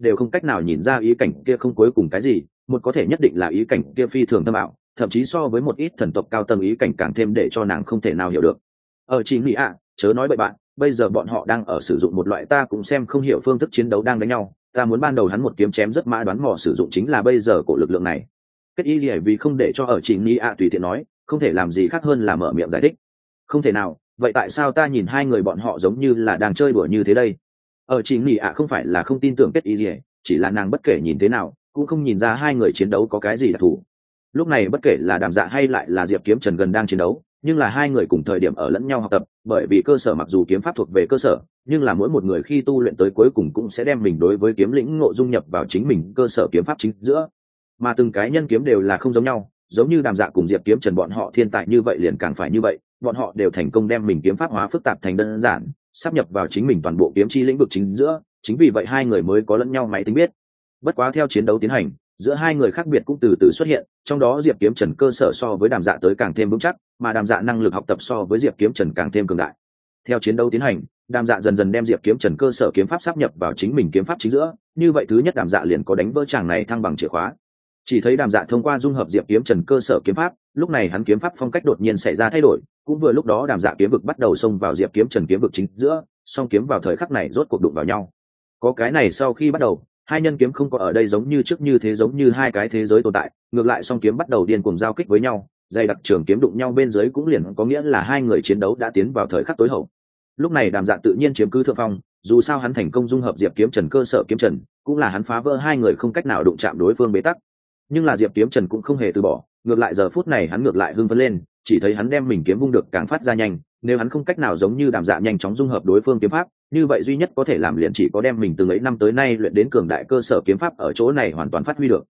đều không cách nào nhìn ra ý cảnh kia không cuối cùng cái gì, một có thể nhất định là ý cảnh kia phi thường thâm ảo, thậm chí so với một ít thần tộc cao tầng ý cảnh càng thêm để cho nàng không thể nào hiểu được. Ở chị nghĩ chớ nói bậy bạn, bây giờ bọn họ đang ở sử dụng một loại ta cũng xem không hiểu phương thức chiến đấu đang đánh nhau, ta muốn ban đầu hắn một kiếm chém rất mã đoán mò sử dụng chính là bây giờ của lực lượng này. Kết y lìa vì không để cho ở chị nghĩ tùy tiện nói, không thể làm gì khác hơn là mở miệng giải thích. Không thể nào, vậy tại sao ta nhìn hai người bọn họ giống như là đang chơi đùa như thế đây? Ở chị nghĩ không phải là không tin tưởng kết y lìa, chỉ là nàng bất kể nhìn thế nào cũng không nhìn ra hai người chiến đấu có cái gì đặc thù. Lúc này bất kể là Đàm Dạ hay lại là Diệp Kiếm Trần gần đang chiến đấu, nhưng là hai người cùng thời điểm ở lẫn nhau học tập, bởi vì cơ sở mặc dù kiếm pháp thuộc về cơ sở, nhưng là mỗi một người khi tu luyện tới cuối cùng cũng sẽ đem mình đối với kiếm lĩnh ngộ dung nhập vào chính mình cơ sở kiếm pháp chính giữa. Mà từng cái nhân kiếm đều là không giống nhau, giống như Đàm Dạ cùng Diệp Kiếm Trần bọn họ thiên tài như vậy liền càng phải như vậy, bọn họ đều thành công đem mình kiếm pháp hóa phức tạp thành đơn giản, sắp nhập vào chính mình toàn bộ kiếm chi lĩnh vực chính giữa, chính vì vậy hai người mới có lẫn nhau máy tính biết. Bất quá theo chiến đấu tiến hành, giữa hai người khác biệt cũng từ từ xuất hiện, trong đó Diệp Kiếm Trần cơ sở so với Đàm Dạ tới càng thêm vững chắc, mà Đàm Dạ năng lực học tập so với Diệp Kiếm Trần càng thêm cường đại. Theo chiến đấu tiến hành, Đàm Dạ dần dần đem Diệp Kiếm Trần cơ sở kiếm pháp sáp nhập vào chính mình kiếm pháp chính giữa, như vậy thứ nhất Đàm Dạ liền có đánh vỡ chàng này thăng bằng chìa khóa. Chỉ thấy Đàm Dạ thông qua dung hợp Diệp Kiếm Trần cơ sở kiếm pháp, lúc này hắn kiếm pháp phong cách đột nhiên xảy ra thay đổi, cũng vừa lúc đó Đàm Dạ kiếm vực bắt đầu xông vào Diệp Kiếm Trần kiếm vực chính giữa, song kiếm vào thời khắc này rốt cuộc đụng vào nhau. Có cái này sau khi bắt đầu, hai nhân kiếm không có ở đây giống như trước như thế giống như hai cái thế giới tồn tại, ngược lại song kiếm bắt đầu điên cuồng giao kích với nhau, dày đặc trường kiếm đụng nhau bên dưới cũng liền có nghĩa là hai người chiến đấu đã tiến vào thời khắc tối hậu. Lúc này Đàm Dạ tự nhiên chiếm cứ thượng phong, dù sao hắn thành công dung hợp Diệp Kiếm Trần cơ sở kiếm trần, cũng là hắn phá vỡ hai người không cách nào đụng chạm đối phương bế tắc. Nhưng là Diệp Kiếm Trần cũng không hề từ bỏ, ngược lại giờ phút này hắn ngược lại hưng phấn lên, chỉ thấy hắn đem mình kiếm vung được càng phát ra nhanh, nếu hắn không cách nào giống như Đàm Dạ nhanh chóng dung hợp đối phương kiếm pháp, như vậy duy nhất có thể làm liền chỉ có đem mình từ ấy năm tới nay luyện đến cường đại cơ sở kiếm pháp ở chỗ này hoàn toàn phát huy được.